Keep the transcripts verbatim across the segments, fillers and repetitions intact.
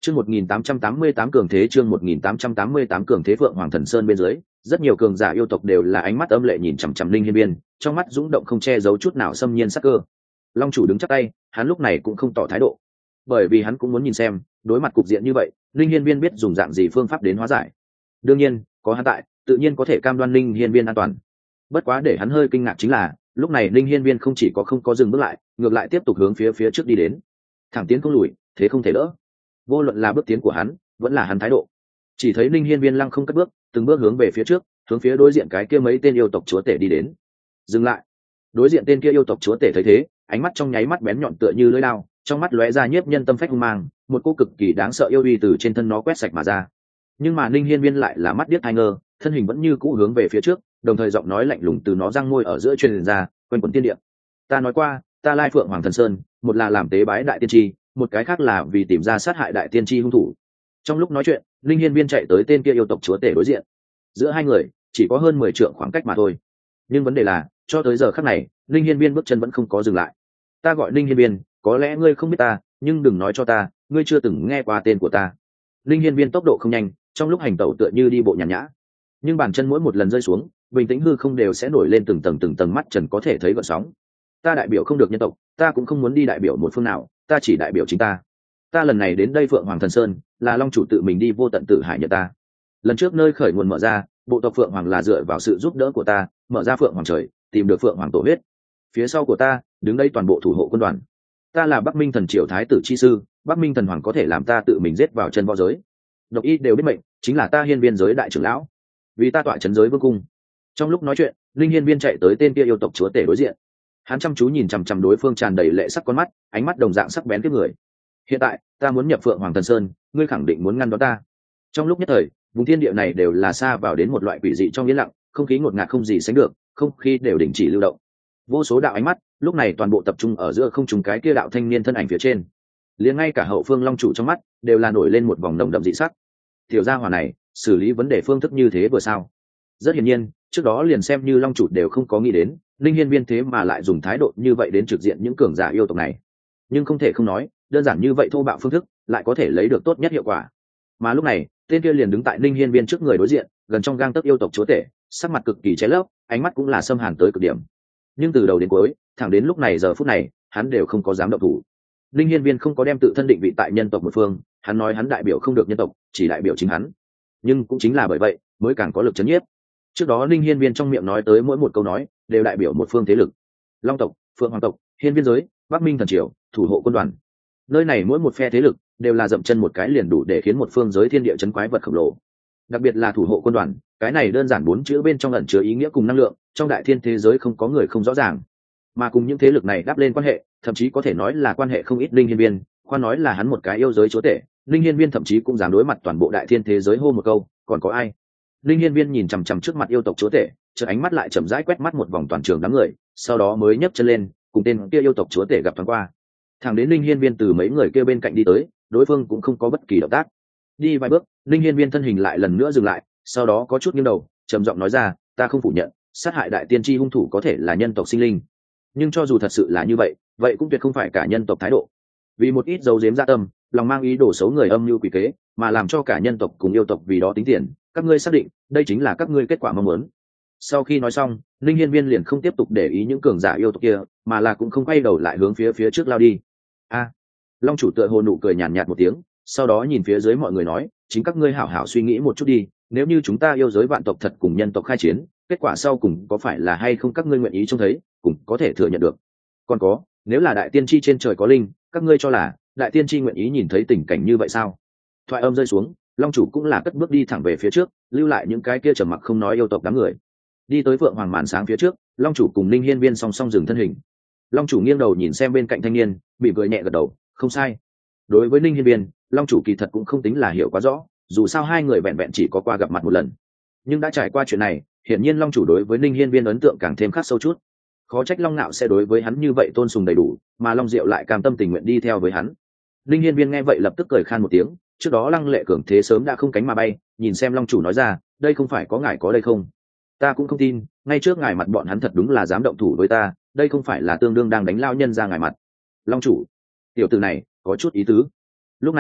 Chương một nghìn tám trăm tám mươi tám cường thế chương một nghìn tám trăm tám mươi tám cường thế Phượng Hoàng Thần Sơn bên dưới, rất nhiều cường giả yêu tộc đều là ánh mắt âm lệ nhìn chằm chằm Linh Hiên Viên, trong mắt dũng động không che giấu chút nào xâm nhiên sắc cơ. Long chủ đứng chắp tay, hắn lúc này cũng không tỏ thái độ, bởi vì hắn cũng muốn nhìn xem, đối mặt cục diện như vậy, Linh Hiên Viên biết dùng dạng gì phương pháp đến hóa giải. Đương nhiên, có hắn tại, tự nhiên có thể cam đoan Linh Hiên Viên an toàn. Bất quá để hắn hơi kinh ngạc chính là, lúc này Linh Hiên Viên không chỉ có không có dừng bước lại, ngược lại tiếp tục hướng phía phía trước đi đến, thẳng tiến không lùi, thế không thể đỡ. Vô luận là bước tiến của hắn vẫn là hắn thái độ, chỉ thấy Linh Hiên Viên lăng không cất bước, từng bước hướng về phía trước, hướng phía đối diện cái kia mấy tên yêu tộc chúa tể đi đến. Dừng lại. Đối diện tên kia yêu tộc chúa tể thấy thế, ánh mắt trong nháy mắt bén nhọn tựa như lưỡi dao, trong mắt lóe ra nhiếp nhân tâm phách hung mang, một cô cực kỳ đáng sợ yêu uy từ trên thân nó quét sạch mà ra. Nhưng mà Linh Hiên Viên lại là mắt điếc hai ngơ, thân hình vẫn như cũ hướng về phía trước, đồng thời giọng nói lạnh lùng từ nó răng môi ở giữa truyền ra, quanh quẩn tiên địa. Ta nói qua, ta lai Phượng Hoàng Thần Sơn, một là làm tế bái đại tiên tri, một cái khác là vì tìm ra sát hại đại tiên tri hung thủ. Trong lúc nói chuyện, Linh Hiên Viên chạy tới tên kia yêu tộc chúa tể đối diện. Giữa hai người chỉ có hơn mười trượng khoảng cách mà thôi. Nhưng vấn đề là, cho tới giờ khắc này, Linh Hiên Viên bước chân vẫn không có dừng lại. Ta gọi Linh Hiên Viên, có lẽ ngươi không biết ta, nhưng đừng nói cho ta, ngươi chưa từng nghe qua tên của ta. Linh Hiên Viên tốc độ không nhanh, trong lúc hành tẩu tựa như đi bộ nhàn nhã. Nhưng bàn chân mỗi một lần rơi xuống, bình tĩnh hư không đều sẽ nổi lên từng tầng từng tầng mắt trần có thể thấy gợn sóng. Ta đại biểu không được nhân tộc, ta cũng không muốn đi đại biểu một phương nào, ta chỉ đại biểu chính ta. Ta lần này đến đây Phượng Hoàng Thần Sơn, là Long chủ tự mình đi vô tận tử hải nhận ta. Lần trước nơi khởi nguồn mở ra, bộ tộc Phượng Hoàng là dựa vào sự giúp đỡ của ta, mở ra Phượng Hoàng trời, tìm được Phượng Hoàng tổ huyết. Phía sau của ta, đứng đây toàn bộ thủ hộ quân đoàn. Ta là Bắc Minh Thần Triều Thái tử chi sư, Bắc Minh Thần Hoàng có thể làm ta tự mình giết vào chân võ giới. Độc y đều biết mệnh, chính là ta Hiên Viên giới đại trưởng lão. Vì ta tọa trấn giới vương cung. Trong lúc nói chuyện, Linh Hiên Viên chạy tới tên kia yêu tộc chúa tể đối diện. Hắn chăm chú nhìn chằm chằm đối phương tràn đầy lệ sắc con mắt, ánh mắt đồng dạng sắc bén tiếp người. Hiện tại, ta muốn nhập Phượng Hoàng Thần Sơn, ngươi khẳng định muốn ngăn đón ta. Trong lúc nhất thời, vùng thiên địa này đều là xa vào đến một loại quỷ dị trong yên lặng, không khí ngột ngạt không gì sánh được, không khí đều đình chỉ lưu động. Vô số đạo ánh mắt lúc này toàn bộ tập trung ở giữa không trung cái kia đạo thanh niên thân ảnh phía trên. Liền ngay cả hậu phương Long chủ trong mắt đều là nổi lên một vòng nồng đậm dị sắc. Tiểu gia hỏa này, xử lý vấn đề phương thức như thế vừa sao? Rất hiển nhiên, trước đó liền xem như Long chủ đều không có nghĩ đến, Linh Hiên Viên thế mà lại dùng thái độ như vậy đến trực diện những cường giả yêu tộc này. Nhưng không thể không nói, đơn giản như vậy thô bạo phương thức lại có thể lấy được tốt nhất hiệu quả. Mà lúc này, tên kia liền đứng tại Linh Hiên Viên trước người đối diện, gần trong gang tấc yêu tộc chúa tể, sắc mặt cực kỳ cháy lấp, ánh mắt cũng là xâm hàn tới cực điểm. Nhưng từ đầu đến cuối, thẳng đến lúc này giờ phút này, hắn đều không có dám động thủ. Linh Hiên Viên không có đem tự thân định vị tại nhân tộc một phương, hắn nói hắn đại biểu không được nhân tộc, chỉ đại biểu chính hắn. Nhưng cũng chính là bởi vậy, mới càng có lực chấn nhiếp. Trước đó Linh Hiên Viên trong miệng nói tới mỗi một câu nói, đều đại biểu một phương thế lực. Long tộc, Phượng Hoàng tộc, Hiên Viên giới, Bắc Minh Thần Triều, thủ hộ quân đoàn. Nơi này mỗi một phe thế lực đều là dậm chân một cái liền đủ để khiến một phương giới thiên địa chấn quái vật khổng lồ. Đặc biệt là thủ hộ quân đoàn, cái này đơn giản bốn chữ bên trong ẩn chứa ý nghĩa cùng năng lượng, trong đại thiên thế giới không có người không rõ ràng. Mà cùng những thế lực này đáp lên quan hệ, thậm chí có thể nói là quan hệ không ít. Linh Hiên Viên, khoan nói là hắn một cái yêu giới chúa tể, Linh Hiên Viên thậm chí cũng dám đối mặt toàn bộ đại thiên thế giới hô một câu, còn có ai? Linh Hiên Viên nhìn chằm chằm trước mặt yêu tộc chúa tể, chợt ánh mắt lại chậm rãi quét mắt một vòng toàn trường đám người, sau đó mới nhấc chân lên, cùng tên kia yêu tộc chúa tể gặp thoáng qua. Thẳng đến Linh Hiên Viên từ mấy người kia bên cạnh đi tới, đối phương cũng không có bất kỳ động tác. Đi vài bước, Linh Hiên Viên thân hình lại lần nữa dừng lại, sau đó có chút nghiêng đầu, trầm giọng nói ra, ta không phủ nhận, sát hại đại tiên tri hung thủ có thể là nhân tộc sinh linh. Nhưng cho dù thật sự là như vậy, vậy cũng tuyệt không phải cả nhân tộc thái độ. Vì một ít dấu giếm dạ tâm, lòng mang ý đồ xấu người âm mưu quỷ kế, mà làm cho cả nhân tộc cùng yêu tộc vì đó tính tiền, các ngươi xác định, đây chính là các ngươi kết quả mong muốn. Sau khi nói xong, Linh Hiên Viên liền không tiếp tục để ý những cường giả yêu tộc kia, mà là cũng không quay đầu lại hướng phía phía trước lao đi. A, Long chủ tựa hồ nụ cười nhàn nhạt một tiếng, sau đó nhìn phía dưới mọi người nói, chính các ngươi hảo hảo suy nghĩ một chút đi, nếu như chúng ta yêu giới vạn tộc thật cùng nhân tộc khai chiến, kết quả sau cùng có phải là hay không các ngươi nguyện ý trông thấy, cũng có thể thừa nhận được. Còn có, nếu là đại tiên tri trên trời có linh, các ngươi cho là đại tiên tri nguyện ý nhìn thấy tình cảnh như vậy sao? Thoại âm rơi xuống, Long chủ cũng là cất bước đi thẳng về phía trước, lưu lại những cái kia trầm mặc không nói yêu tộc đám người. Đi tới Phượng Hoàng màn sáng phía trước, Long chủ cùng Linh Hiên Viên song song dừng thân hình. Long chủ nghiêng đầu nhìn xem bên cạnh thanh niên, bị cười nhẹ gật đầu, không sai. Đối với Linh Hiên Viên, Long chủ kỳ thật cũng không tính là hiểu quá rõ, dù sao hai người vẹn vẹn chỉ có qua gặp mặt một lần. Nhưng đã trải qua chuyện này, hiển nhiên Long chủ đối với Linh Hiên Viên ấn tượng càng thêm khắc sâu chút. Khó trách Long Nạo sẽ đối với hắn như vậy tôn sùng đầy đủ, mà Long Diệu lại cam tâm tình nguyện đi theo với hắn. Linh Hiên Viên nghe vậy lập tức cười khan một tiếng, trước đó Lăng Lệ cường thế sớm đã không cánh mà bay, nhìn xem Long chủ nói ra, đây không phải có ngài có đây không? Ta cũng không tin, ngay trước ngài mặt bọn hắn thật đúng là dám động thủ với ta, đây không phải là tương đương đang đánh lao nhân ra ngài mặt. Long chủ, tiểu tử này có chút ý tứ. Lúc này,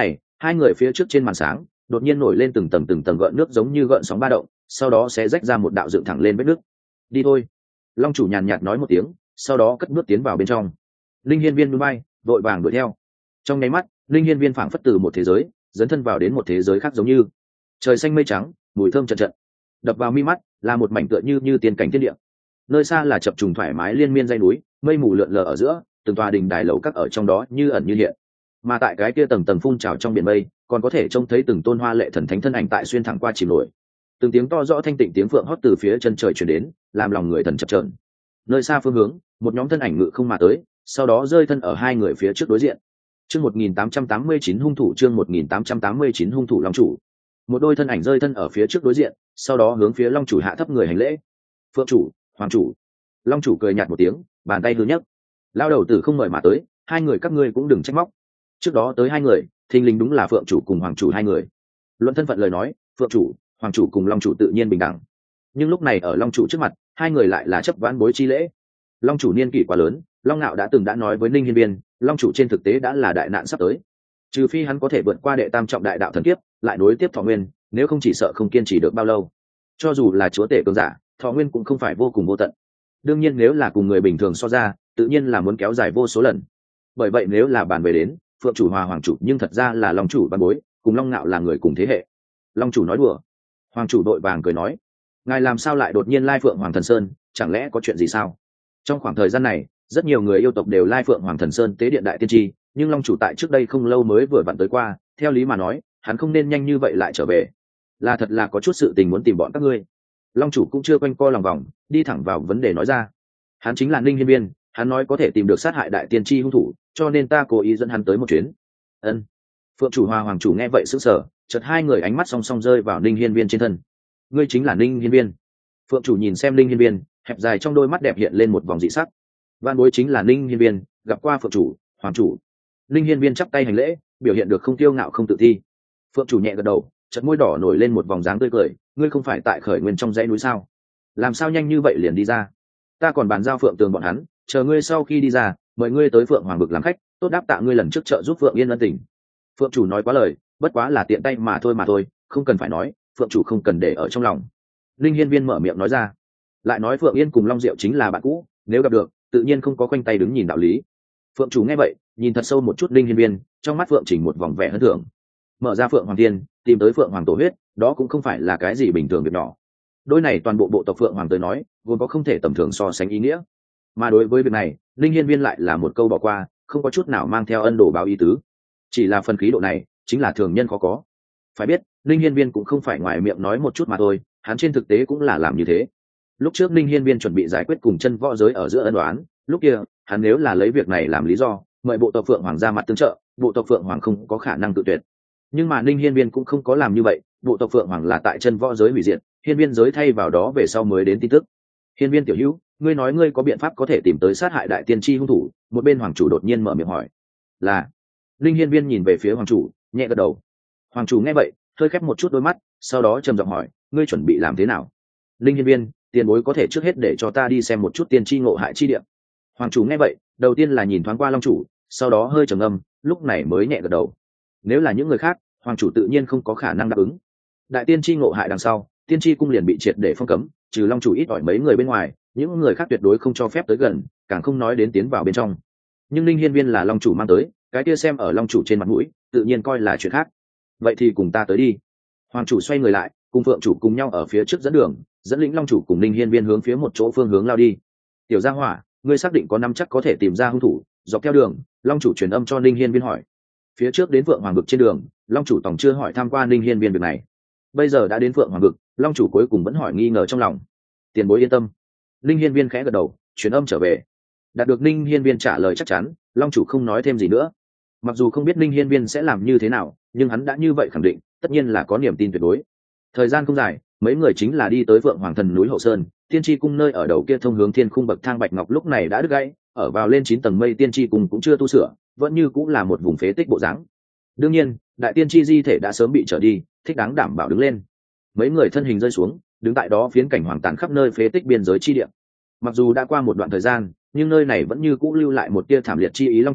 hai người phía trước trên màn sáng đột nhiên nổi lên từng tầng từng tầng gợn nước giống như gợn sóng ba động, sau đó sẽ rách ra một đạo dựng thẳng lên vết nước. Đi thôi. Long chủ nhàn nhạt nói một tiếng, sau đó cất bước tiến vào bên trong. Linh Hiên Viên núi bay vội vàng đuổi theo. Trong nháy mắt, Linh Hiên Viên phảng phất từ một thế giới dấn thân vào đến một thế giới khác, giống như trời xanh mây trắng, mùi thơm trận trận đập vào mi mắt, là một mảnh tựa như như tiên cảnh thiên địa. Nơi xa là chập trùng thoải mái liên miên dãy núi, mây mù lượn lờ ở giữa, từng tòa đình đài lầu các ở trong đó như ẩn như hiện. Mà tại cái kia tầng tầng phun trào trong biển mây, còn có thể trông thấy từng tôn hoa lệ thần thánh thân ảnh tại xuyên thẳng qua chìm nổi. Từng tiếng to rõ thanh tịnh tiếng phượng hót từ phía chân trời truyền đến, làm lòng người thần chập chờn. Nơi xa phương hướng, một nhóm thân ảnh ngự không mà tới, sau đó rơi thân ở hai người phía trước đối diện. Chương một nghìn tám trăm tám mươi chín hung thủ, chương một nghìn tám trăm tám mươi chín hung thủ Long chủ. Một đôi thân ảnh rơi thân ở phía trước đối diện, sau đó hướng phía Long chủ hạ thấp người hành lễ. Phượng chủ, Hoàng chủ. Long chủ cười nhạt một tiếng, bàn tay hư nhấc. Lao đầu tử không mời mà tới, hai người các ngươi cũng đừng trách móc. Trước đó tới hai người, thình lình đúng là Phượng chủ cùng Hoàng chủ hai người. Luận thân phận lời nói, Phượng chủ, Hoàng chủ cùng Long chủ tự nhiên bình đẳng. Nhưng lúc này ở Long chủ trước mặt, hai người lại là chấp vãn bối chi lễ. Long chủ niên kỷ quá lớn, Long Nạo đã từng đã nói với Ninh Hiên Viên, Long chủ trên thực tế đã là đại nạn sắp tới. Trừ phi hắn có thể vượt qua đệ tam trọng đại đạo thần kiếp, lại đối tiếp thọ nguyên, nếu không chỉ sợ không kiên trì được bao lâu. Cho dù là chúa tể cường giả, thọ nguyên cũng không phải vô cùng vô tận. Đương nhiên nếu là cùng người bình thường so ra, tự nhiên là muốn kéo dài vô số lần. Bởi vậy nếu là bàn về đến, Phượng chủ hòa Hoàng chủ nhưng thật ra là Long chủ ban bối, cùng Long Nạo là người cùng thế hệ. Long chủ nói đùa. Hoàng chủ đội vàng cười nói, ngài làm sao lại đột nhiên lai Phượng Hoàng Thần Sơn, chẳng lẽ có chuyện gì sao? Trong khoảng thời gian này, rất nhiều người yêu tộc đều lai Phượng Hoàng Thần Sơn tế điện đại tiên tri, nhưng Long chủ tại trước đây không lâu mới vừa vặn tới qua, theo lý mà nói, hắn không nên nhanh như vậy lại trở về. Là thật là có chút sự tình muốn tìm bọn các ngươi. Long chủ cũng chưa quanh co lòng vòng, đi thẳng vào vấn đề nói ra. Hắn chính là Ninh Hiên Viên, hắn nói có thể tìm được sát hại đại tiên tri hung thủ, cho nên ta cố ý dẫn hắn tới một chuyến. Ân. Phượng chủ hòa Hoàng chủ nghe vậy sững sờ, chợt hai người ánh mắt song song rơi vào Ninh Hiên Viên trên thân. Ngươi chính là Ninh Hiên Viên? Phượng chủ nhìn xem Ninh Hiên Viên, hẹp dài trong đôi mắt đẹp hiện lên một vòng dị sắc. Van bối chính là Ninh Hiên Viên, gặp qua Phượng chủ, Hoàng chủ. Ninh Hiên Viên chắp tay hành lễ, biểu hiện được không kiêu ngạo không tự thi. Phượng chủ nhẹ gật đầu, chợt môi đỏ nổi lên một vòng dáng tươi cười, ngươi không phải tại khởi nguyên trong dãy núi sao? Làm sao nhanh như vậy liền đi ra? Ta còn bàn giao Phượng Tường bọn hắn, chờ ngươi sau khi đi ra, mời ngươi tới Phượng Hoàng vực làm khách, tốt đáp tạ ngươi lần trước trợ giúp Phượng Yên ân tình. Phượng chủ nói quá lời, bất quá là tiện tay mà thôi mà thôi, không cần phải nói, Phượng chủ không cần để ở trong lòng. Linh Hiên Viên mở miệng nói ra, lại nói Phượng Yên cùng Long Diệu chính là bạn cũ, nếu gặp được, tự nhiên không có khoanh tay đứng nhìn đạo lý. Phượng chủ nghe vậy, nhìn thật sâu một chút Linh Hiên Viên, trong mắt Phượng chỉnh một vòng vẻ hân thưởng. Mở ra Phượng Hoàng Thiên, tìm tới Phượng Hoàng tổ huyết, đó cũng không phải là cái gì bình thường việc nhỏ. Đôi này toàn bộ bộ tộc Phượng Hoàng tới nói, vốn có không thể tầm thường so sánh ý nghĩa. Mà đối với việc này, Linh Hiên Viên lại là một câu bỏ qua, không có chút nào mang theo ân đồ báo ý tứ. Chỉ là phần khí độ này, chính là thường nhân khó có. Phải biết, Linh Hiên Viên cũng không phải ngoài miệng nói một chút mà thôi, hắn trên thực tế cũng là làm như thế. Lúc trước Linh Hiên Viên chuẩn bị giải quyết cùng chân võ giới ở giữa ân đoán, lúc kia, hắn nếu là lấy việc này làm lý do, mời bộ tộc Phượng Hoàng ra mặt tương trợ, bộ tộc Phượng Hoàng không có khả năng tự tuyệt. Nhưng mà Linh Hiên Viên cũng không có làm như vậy, bộ tộc Phượng Hoàng là tại chân võ giới hủy diệt, Hiên Viên giới thay vào đó về sau mới đến tin tức. Hiên Viên tiểu hữu, ngươi nói ngươi có biện pháp có thể tìm tới sát hại đại tiên tri hung thủ? Một bên Hoàng chủ đột nhiên mở miệng hỏi. Là. Linh Hiên Viên nhìn về phía Hoàng chủ, nhẹ gật đầu. Hoàng chủ nghe vậy, hơi khép một chút đôi mắt, sau đó trầm giọng hỏi, ngươi chuẩn bị làm thế nào? Linh Hiên Viên, tiền bối có thể trước hết để cho ta đi xem một chút tiên tri ngộ hại chi địa. Hoàng chủ nghe vậy, đầu tiên là nhìn thoáng qua Long chủ, sau đó hơi trầm ngâm, lúc này mới nhẹ gật đầu. Nếu là những người khác, Hoàng chủ tự nhiên không có khả năng đáp ứng. Đại tiên tri ngộ hại đằng sau, tiên tri cung liền bị triệt để phong cấm, trừ Long chủ ít ỏi mấy người bên ngoài, những người khác tuyệt đối không cho phép tới gần, càng không nói đến tiến vào bên trong. Nhưng Linh Hiên Viên là Long chủ mang tới, cái kia xem ở Long chủ trên mặt mũi, tự nhiên coi là chuyện khác. Vậy thì cùng ta tới đi. Hoàng chủ xoay người lại, cùng Phượng chủ cùng nhau ở phía trước dẫn đường, dẫn lĩnh Long chủ cùng Linh Hiên Viên hướng phía một chỗ phương hướng lao đi. Tiểu Gia Hỏa, ngươi xác định có nắm chắc có thể tìm ra hung thủ? Dọc theo đường, Long chủ truyền âm cho Linh Hiên Viên hỏi. Phía trước đến Phượng Hoàng vực trên đường, Long chủ tổng chưa hỏi tham quan Linh Hiên Viên việc này. Bây giờ đã đến Phượng Hoàng vực, Long chủ cuối cùng vẫn hỏi nghi ngờ trong lòng. Tiền bối yên tâm. Linh Hiên Viên khẽ gật đầu, truyền âm trở về. Đạt được Linh Hiên Viên trả lời chắc chắn, Long chủ không nói thêm gì nữa. Mặc dù không biết Linh Hiên Viên sẽ làm như thế nào, nhưng hắn đã như vậy khẳng định, tất nhiên là có niềm tin tuyệt đối. Thời gian không dài, mấy người chính là đi tới Phượng Hoàng Thần núi Hậu Sơn, tiên tri cung nơi ở đầu kia thông hướng thiên khung bậc thang bạch ngọc lúc này đã đứt gãy, ở vào lên chín tầng mây tiên tri cung cũng chưa tu sửa, vẫn như cũng là một vùng phế tích bộ dáng. Đương nhiên, đại tiên tri di thể đã sớm bị trở đi, thích đáng đảm bảo đứng lên. Mấy người thân hình rơi xuống, đứng tại đó phiến cảnh hoàng tàn khắp nơi phế tích biên giới chi địa. Mặc dù đã qua một đoạn thời gian, nhưng nơi này vẫn như cũ lưu lại một tia thảm liệt chi ý Long chủ,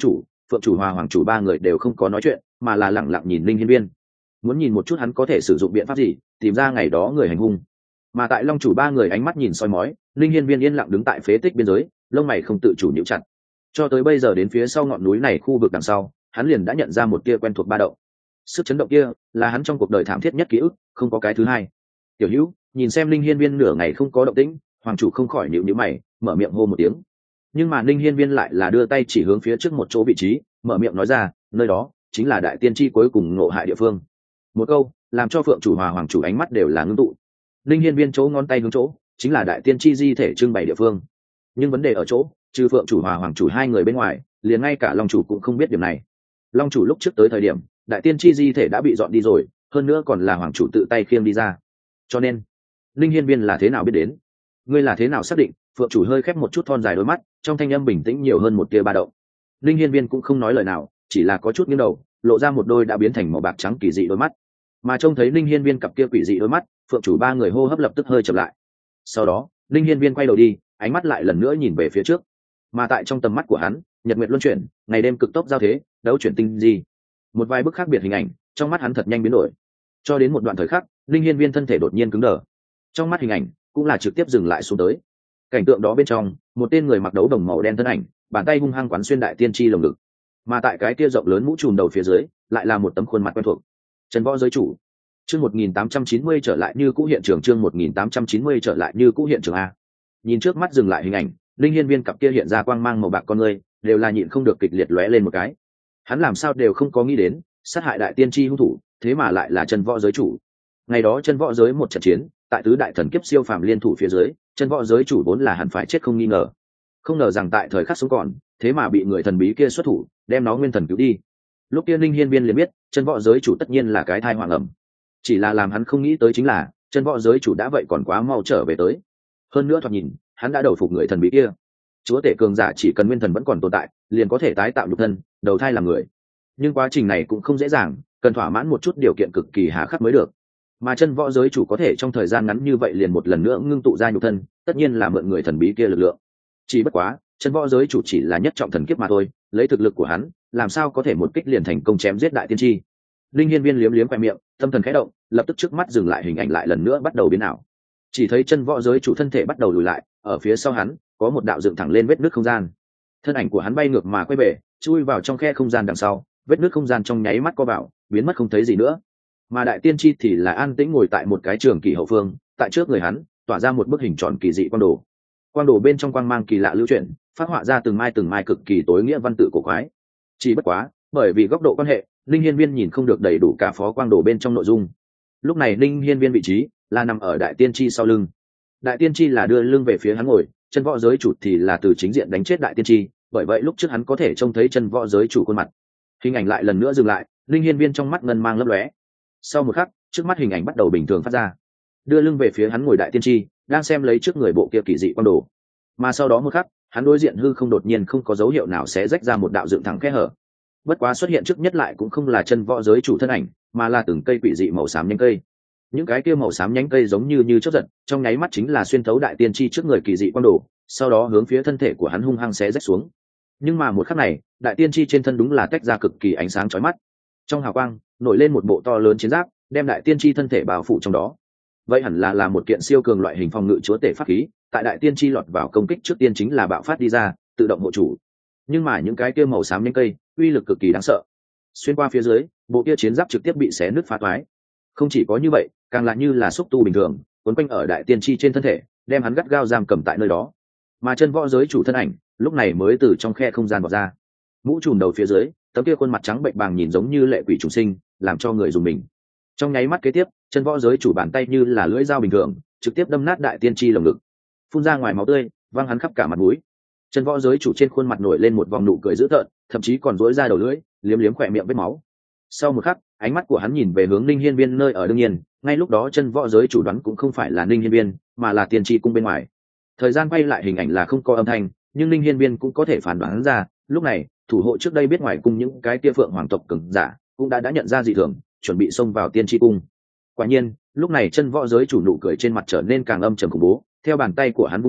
phượng chủ hòa hoàng chủ ba người đều không có nói chuyện mà là lẳng lặng nhìn linh hiên viên, muốn nhìn một chút hắn có thể sử dụng biện pháp gì tìm ra ngày đó người hành hung. Mà tại long chủ ba người ánh mắt nhìn soi mói, linh hiên viên yên lặng đứng tại phế tích biên giới, lông mày không tự chủ nhíu chặt. Cho tới bây giờ đến phía sau ngọn núi này khu vực đằng sau, hắn liền đã nhận ra một tia quen thuộc ba động. Sức chấn động kia là hắn trong cuộc đời thảm thiết nhất ký ức, không có cái thứ hai. Tiểu Hữu nhìn xem linh hiên viên nửa ngày không có động tĩnh, hoàng chủ không khỏi nhíu nhíu mày, mở miệng hô một tiếng. Nhưng mà linh hiên viên lại là đưa tay chỉ hướng phía trước một chỗ vị trí, mở miệng nói ra, nơi đó chính là đại tiên tri cuối cùng ngộ hại địa phương. Một câu làm cho phượng chủ hòa hoàng chủ ánh mắt đều là ngưng tụ. Linh hiên viên chỗ ngón tay hướng chỗ chính là đại tiên tri di thể trưng bày địa phương, nhưng vấn đề ở chỗ trừ phượng chủ hòa hoàng chủ hai người bên ngoài, liền ngay cả long chủ cũng không biết điểm này. Long chủ lúc trước tới thời điểm đại tiên tri di thể đã bị dọn đi rồi, hơn nữa còn là hoàng chủ tự tay khiêng đi ra. Cho nên linh hiên viên là thế nào biết đến? Ngươi là thế nào xác định? Phượng chủ hơi khép một chút thon dài đôi mắt, trong thanh âm bình tĩnh nhiều hơn một tia ba động. Linh hiên viên cũng không nói lời nào, chỉ là có chút nghiêng đầu, lộ ra một đôi đã biến thành màu bạc trắng kỳ dị đôi mắt. Mà trông thấy linh hiên viên cặp kia quỷ dị đôi mắt, phượng chủ ba người hô hấp lập tức hơi chậm lại. Sau đó linh hiên viên quay đầu đi, ánh mắt lại lần nữa nhìn về phía trước. Mà tại trong tầm mắt của hắn, nhật nguyệt luân chuyển, ngày đêm cực tốc giao thế, đấu chuyển tinh di. Một vài bức khác biệt hình ảnh trong mắt hắn thật nhanh biến đổi, cho đến một đoạn thời khắc linh hiên viên thân thể đột nhiên cứng đờ, trong mắt hình ảnh cũng là trực tiếp dừng lại xuống tới. Cảnh tượng đó bên trong, một tên người mặc đấu đồng màu đen thân ảnh, bàn tay hung hăng quán xuyên đại tiên tri lồng ngực, mà tại cái kia rộng lớn mũ trùm đầu phía dưới lại là một tấm khuôn mặt quen thuộc. Trần Võ giới chủ. Chương một nghìn tám trăm chín mươi trở lại như cũ hiện trường, chương một nghìn tám trăm chín mươi trở lại như cũ hiện trường a. Nhìn trước mắt dừng lại hình ảnh, linh hiên viên cặp kia hiện ra quang mang màu bạc con người, đều là nhịn không được kịch liệt lóe lên một cái. Hắn làm sao đều không có nghĩ đến, sát hại đại tiên tri hung thủ, thế mà lại là Trần Võ giới chủ. Ngày đó Trần Võ giới một trận chiến, tại tứ đại thần kiếp siêu phàm liên thủ phía dưới, Trần Võ giới chủ vốn là hẳn phải chết không nghi ngờ. Không ngờ rằng tại thời khắc sống còn, thế mà bị người thần bí kia xuất thủ, đem nó nguyên thần cứu đi. Lúc kia linh hiên viên liền biết, Trần Võ giới chủ tất nhiên là cái thai hoàng ẩm. Chỉ là làm hắn không nghĩ tới chính là, Trần Võ giới chủ đã vậy còn quá mau trở về tới. Hơn nữa thoạt nhìn, hắn đã đầu phục người thần bí kia. Chúa tể cường giả chỉ cần nguyên thần vẫn còn tồn tại, liền có thể tái tạo nhục thân, đầu thai làm người. Nhưng quá trình này cũng không dễ dàng, cần thỏa mãn một chút điều kiện cực kỳ hà khắc mới được. Mà Chân Võ giới chủ có thể trong thời gian ngắn như vậy liền một lần nữa ngưng tụ ra nhục thân, tất nhiên là mượn người thần bí kia lực lượng. Chỉ bất quá, Chân Võ giới chủ chỉ là nhất trọng thần kiếp mà thôi, lấy thực lực của hắn, làm sao có thể một kích liền thành công chém giết đại tiên tri. Linh hiên viên liếm liếm khoe miệng, tâm thần khẽ động, lập tức trước mắt dừng lại, hình ảnh lại lần nữa bắt đầu biến ảo. Chỉ thấy Chân Võ giới chủ thân thể bắt đầu lùi lại, ở phía sau hắn có một đạo dựng thẳng lên vết nứt không gian. Thân ảnh của hắn bay ngược mà quay về, chui vào trong khe không gian đằng sau, vết nứt không gian trong nháy mắt co vào, biến mất không thấy gì nữa. Mà đại tiên tri thì là an tĩnh ngồi tại một cái trường kỳ hậu phương, tại trước người hắn tỏa ra một bức hình tròn kỳ dị quang đồ. Quang đồ bên trong quang mang kỳ lạ lưu chuyển, phát họa ra từng mai từng mai cực kỳ tối nghĩa văn tự cổ quái. Chỉ bất quá, bởi vì góc độ quan hệ, linh hiên viên nhìn không được đầy đủ cả phó quang đồ bên trong nội dung. Lúc này linh hiên viên vị trí là nằm ở đại tiên tri sau lưng. Đại tiên tri là đưa lưng về phía hắn ngồi, Chân Võ giới chủ thì là từ chính diện đánh chết đại tiên tri, bởi vậy lúc trước hắn có thể trông thấy Chân Võ giới chủ khuôn mặt. Hình ảnh lại lần nữa dừng lại, linh hiên viên trong mắt ngân mang lấp lóe. Sau một khắc, trước mắt hình ảnh bắt đầu bình thường phát ra. Đưa lưng về phía hắn ngồi đại tiên tri, đang xem lấy trước người bộ kia kỳ dị quang đồ. Mà sau đó một khắc, hắn đối diện hư không đột nhiên không có dấu hiệu nào sẽ rách ra một đạo dựng thẳng khe hở. Bất quá xuất hiện trước nhất lại cũng không là Chân Võ giới chủ thân ảnh, mà là từng cây quỷ dị màu xám nhánh cây. Những cái kia màu xám nhánh cây giống như như chớp giật, trong nháy mắt chính là xuyên thấu đại tiên tri trước người kỳ dị quang đồ, sau đó hướng phía thân thể của hắn hung hăng xé rách xuống. Nhưng mà một khắc này, đại tiên tri trên thân đúng là tách ra cực kỳ ánh sáng chói mắt. Trong hào quang nổi lên một bộ to lớn chiến giáp, đem đại tiên tri thân thể bao phủ trong đó. Vậy hẳn là là một kiện siêu cường loại hình phòng ngự chúa tể pháp khí, tại đại tiên tri lọt vào công kích trước tiên chính là bạo phát đi ra, tự động hộ chủ. Nhưng mà những cái kia màu xám nhánh cây, uy lực cực kỳ đáng sợ. Xuyên qua phía dưới, bộ kia chiến giáp trực tiếp bị xé nứt phá toái. Không chỉ có như vậy, càng là như là xúc tu bình thường, quấn quanh ở đại tiên tri trên thân thể, đem hắn gắt gao giam cầm tại nơi đó. Mà Chân Võ giới chủ thân ảnh, lúc này mới từ trong khe không gian vọt ra. Mũ trùm đầu phía dưới, tấm kia khuôn mặt trắng bệnh bàng nhìn giống như lệ quỷ trùng sinh, làm cho người dùng mình. Trong nháy mắt kế tiếp, Chân Võ giới chủ bàn tay như là lưỡi dao bình thường, trực tiếp đâm nát đại tiên tri lồng ngực, phun ra ngoài máu tươi, văng hắn khắp cả mặt mũi. Chân Võ giới chủ trên khuôn mặt nổi lên một vòng nụ cười dữ tợn, thậm chí còn rũi ra đầu lưỡi, liếm liếm khỏe miệng vết máu. Sau một khắc, ánh mắt của hắn nhìn về hướng Ninh Hiên Viên nơi ở, đương nhiên, ngay lúc đó Chân Võ giới chủ đoán cũng không phải là Ninh Hiên Viên, mà là tiên tri cung bên ngoài. Thời gian quay lại hình ảnh là không có âm thanh, nhưng Ninh Hiên Viên cũng có thể phán đoán ra, lúc này, thủ hộ trước đây biết ngoài cung những cái kia phượng hoàng tộc cường giả, cũng đã đã nhận ra dị thường, chuẩn bị xông vào tiên tri cung. Quả nhiên, lúc này Chân Võ giới chủ nụ cười trên mặt trở nên càng âm trầm khủng bố, theo bàn tay của hắn vung lên,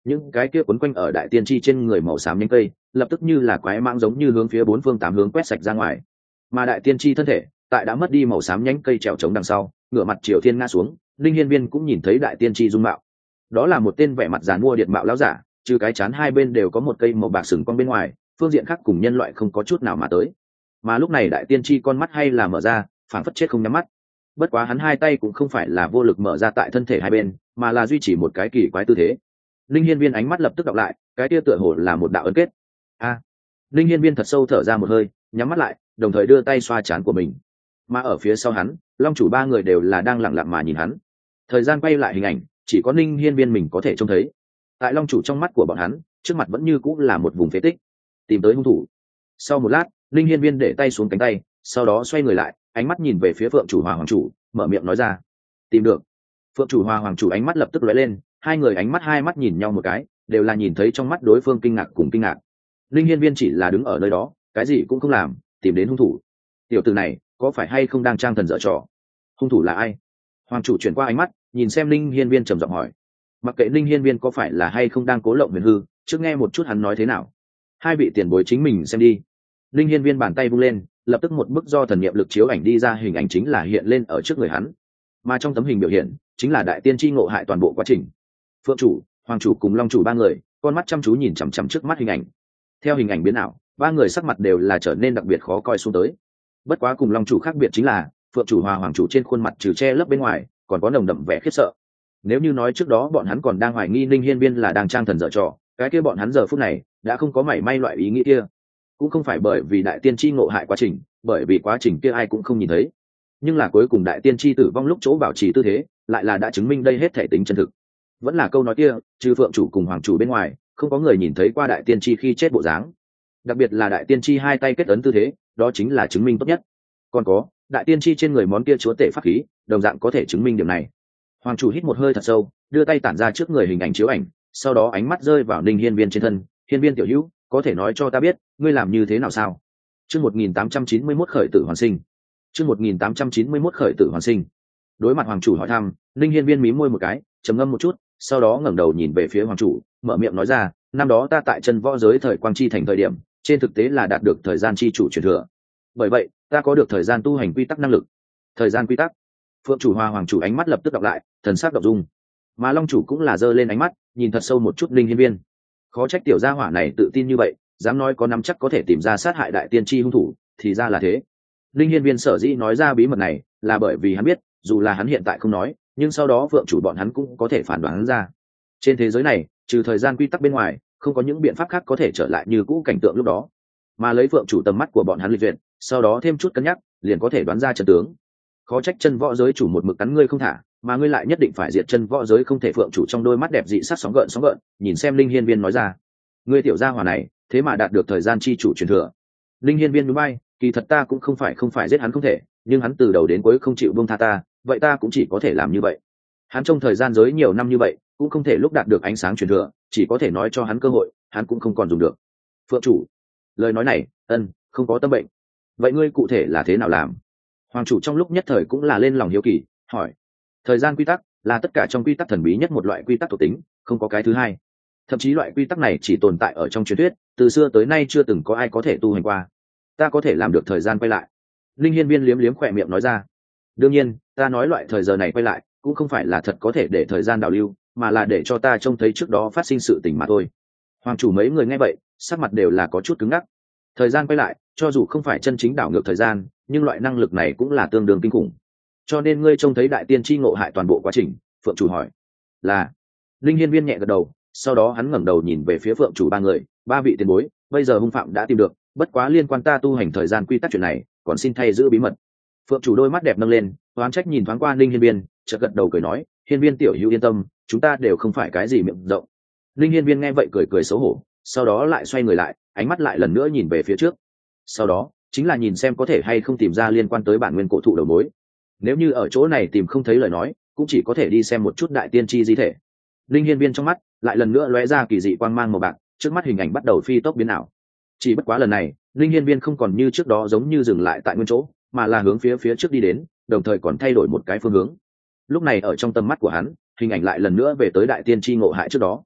những cái kia quấn quanh ở đại tiên tri trên người màu xám nhánh cây lập tức như là quái mãng giống như hướng phía bốn phương tám hướng quét sạch ra ngoài. Mà đại tiên tri thân thể tại đã mất đi màu xám nhánh cây trèo trống đằng sau, ngửa mặt triều thiên ngã xuống. Linh Hiên Viên cũng nhìn thấy đại tiên tri dung mạo, đó là một tên vẻ mặt giàn mua điện mạo lão giả, trừ cái chán hai bên đều có một cây màu bạc sừng cong bên ngoài, phương diện khác cùng nhân loại không có chút nào mà tới. Mà lúc này đại tiên tri con mắt hay là mở ra, phảng phất chết không nhắm mắt. Bất quá hắn hai tay cũng không phải là vô lực mở ra tại thân thể hai bên, mà là duy trì một cái kỳ quái tư thế. Linh Hiên Viên ánh mắt lập tức đọc lại, cái kia tựa hồ là một đạo ấn kết. A. À. Linh Hiên Viên thật sâu thở ra một hơi, nhắm mắt lại, đồng thời đưa tay xoa trán của mình. Mà ở phía sau hắn, Long chủ ba người đều là đang lặng lặng mà nhìn hắn. Thời gian quay lại hình ảnh, chỉ có Linh Hiên Viên mình có thể trông thấy. Tại Long chủ trong mắt của bọn hắn, trước mặt vẫn như cũng là một vùng phế tích. Tìm tới hung thủ. Sau một lát, Linh Hiên Viên để tay xuống cánh tay, sau đó xoay người lại, ánh mắt nhìn về phía Phượng chủ Hòa Hoàng chủ, mở miệng nói ra: tìm được. Phượng chủ Hòa Hoàng chủ ánh mắt lập tức lóe lên, hai người ánh mắt hai mắt nhìn nhau một cái, đều là nhìn thấy trong mắt đối phương kinh ngạc cùng kinh ngạc. Linh Hiên Viên chỉ là đứng ở nơi đó, cái gì cũng không làm, tìm đến hung thủ. Tiểu tử này có phải hay không đang trang thần dở trò? Hung thủ là ai? Hoàng chủ chuyển qua ánh mắt, nhìn xem Linh Hiên Viên trầm giọng hỏi. Mặc kệ Linh Hiên Viên có phải là hay không đang cố lộng huyền hư, trước nghe một chút hắn nói thế nào. Hai vị tiền bối chính mình xem đi. Linh Hiên Viên bàn tay vung lên, lập tức một bức do thần niệm lực chiếu ảnh đi ra, hình ảnh chính là hiện lên ở trước người hắn. Mà trong tấm hình biểu hiện chính là đại tiên tri ngộ hại toàn bộ quá trình. Phượng chủ, Hoàng chủ cùng Long chủ ba người, con mắt chăm chú nhìn chằm chằm trước mắt hình ảnh. Theo hình ảnh biến ảo, ba người sắc mặt đều là trở nên đặc biệt khó coi xuống tới. Bất quá cùng Long chủ khác biệt chính là, Phượng chủ Hòa Hoàng chủ trên khuôn mặt trừ che lấp bên ngoài, còn có nồng đậm vẻ khiếp sợ. Nếu như nói trước đó bọn hắn còn đang hoài nghi Linh Hiên Viên là đang trang thần dở trò, cái kia bọn hắn giờ phút này đã không có mảy may loại ý nghĩ kia. Cũng không phải bởi vì đại tiên tri ngộ hại quá trình, bởi vì quá trình kia ai cũng không nhìn thấy. Nhưng là cuối cùng đại tiên tri tử vong lúc chỗ bảo trì tư thế, lại là đã chứng minh đây hết thể tính chân thực. Vẫn là câu nói kia, trừ Phượng chủ cùng Hoàng chủ bên ngoài, không có người nhìn thấy qua đại tiên tri khi chết bộ dáng. Đặc biệt là đại tiên tri hai tay kết ấn tư thế, đó chính là chứng minh tốt nhất. Còn có, đại tiên tri trên người món kia chúa tể pháp khí, đồng dạng có thể chứng minh điểm này. Hoàng chủ hít một hơi thật sâu, đưa tay tản ra trước người hình ảnh chiếu ảnh, sau đó ánh mắt rơi vào Linh Hiên Viên trên thân. Hiên Viên tiểu hữu, có thể nói cho ta biết, ngươi làm như thế nào sao? Chương một nghìn tám trăm chín mươi mốt khởi tử hoàn sinh. Chương một nghìn tám trăm chín mươi mốt khởi tử hoàn sinh. Đối mặt Hoàng chủ hỏi thăm, Linh Hiên Viên mím môi một cái, trầm ngâm một chút, sau đó ngẩng đầu nhìn về phía Hoàng chủ, mở miệng nói ra: năm đó ta tại chân võ giới thời quang chi thành thời điểm, trên thực tế là đạt được thời gian chi chủ truyền thừa. Bởi vậy, ta có được thời gian tu hành quy tắc năng lực. Thời gian quy tắc. Phượng chủ Hòa Hoàng chủ ánh mắt lập tức đọc lại, thần sắc đọc dung. Mà Long chủ cũng là giơ lên ánh mắt, nhìn thật sâu một chút Linh Hiên Viên. Khó trách tiểu gia hỏa này tự tin như vậy, dám nói có nắm chắc có thể tìm ra sát hại đại tiên tri hung thủ, thì ra là thế. Linh Hiên Viên sở dĩ nói ra bí mật này, là bởi vì hắn biết, dù là hắn hiện tại không nói, nhưng sau đó Phượng chủ bọn hắn cũng có thể phản đoán ra. Trên thế giới này, trừ thời gian quy tắc bên ngoài, không có những biện pháp khác có thể trở lại như cũ cảnh tượng lúc đó. Mà lấy Phượng chủ tầm mắt của bọn hắn lịch duyệt, sau đó thêm chút cân nhắc, liền có thể đoán ra chân tướng. Khó trách chân võ giới chủ một mực cắn ngươi không thả, mà ngươi lại nhất định phải diệt chân võ giới không thể. Phượng chủ trong đôi mắt đẹp dị sắc sóng gợn sóng gợn, nhìn xem Linh Hiên Viên nói ra: ngươi tiểu gia hỏa này, thế mà đạt được thời gian chi chủ truyền thừa. Linh Hiên Viên nhún vai, kỳ thật ta cũng không phải không phải giết hắn không thể, nhưng hắn từ đầu đến cuối không chịu buông tha ta, vậy ta cũng chỉ có thể làm như vậy. Hắn trong thời gian giới nhiều năm như vậy, cũng không thể lúc đạt được ánh sáng truyền thừa, chỉ có thể nói cho hắn cơ hội, hắn cũng không còn dùng được. Phượng chủ, lời nói này, ân, không có tâm bệnh. Vậy ngươi cụ thể là thế nào làm? Hoàng chủ trong lúc nhất thời cũng là lên lòng hiếu kỳ, hỏi. Thời gian quy tắc là tất cả trong quy tắc thần bí nhất một loại quy tắc thuộc tính, không có cái thứ hai. Thậm chí loại quy tắc này chỉ tồn tại ở trong truyền thuyết, từ xưa tới nay chưa từng có ai có thể tu hành qua. Ta có thể làm được thời gian quay lại. Linh Hiên Viên liếm liếm khỏe miệng nói ra. Đương nhiên, ta nói loại thời giờ này quay lại, cũng không phải là thật có thể để thời gian đảo lưu, mà là để cho ta trông thấy trước đó phát sinh sự tình mà thôi. Hoàng chủ mấy người nghe vậy, sắc mặt đều là có chút cứng ngắc. Thời gian quay lại, cho dù không phải chân chính đảo ngược thời gian, nhưng loại năng lực này cũng là tương đương kinh khủng. Cho nên ngươi trông thấy đại tiên tri ngộ hại toàn bộ quá trình? Phượng chủ hỏi. Là. Linh Hiên Viên nhẹ gật đầu, sau đó hắn ngẩng đầu nhìn về phía Phượng chủ ba người, ba vị tiền bối, bây giờ hung phạm đã tìm được, bất quá liên quan ta tu hành thời gian quy tắc chuyện này, còn xin thay giữ bí mật. Phượng chủ đôi mắt đẹp nâng lên, oán trách nhìn thoáng qua Linh Hiên Viên, chợt gật đầu cười nói: Hiên Viên tiểu hữu yên tâm, chúng ta đều không phải cái gì miệng rộng. Linh Hiên Viên nghe vậy cười cười xấu hổ, sau đó lại xoay người lại, ánh mắt lại lần nữa nhìn về phía trước. Sau đó chính là nhìn xem có thể hay không tìm ra liên quan tới bản nguyên cổ thụ đầu mối. Nếu như ở chỗ này tìm không thấy lời nói, cũng chỉ có thể đi xem một chút đại tiên tri di thể. Linh Hiên Viên trong mắt lại lần nữa lóe ra kỳ dị quang mang màu bạc, trước mắt hình ảnh bắt đầu phi tốc biến ảo. Chỉ bất quá lần này, Linh Hiên Viên không còn như trước đó giống như dừng lại tại nguyên chỗ, mà là hướng phía phía trước đi đến, đồng thời còn thay đổi một cái phương hướng. Lúc này ở trong tầm mắt của hắn, hình ảnh lại lần nữa về tới đại tiên tri ngộ hại trước đó.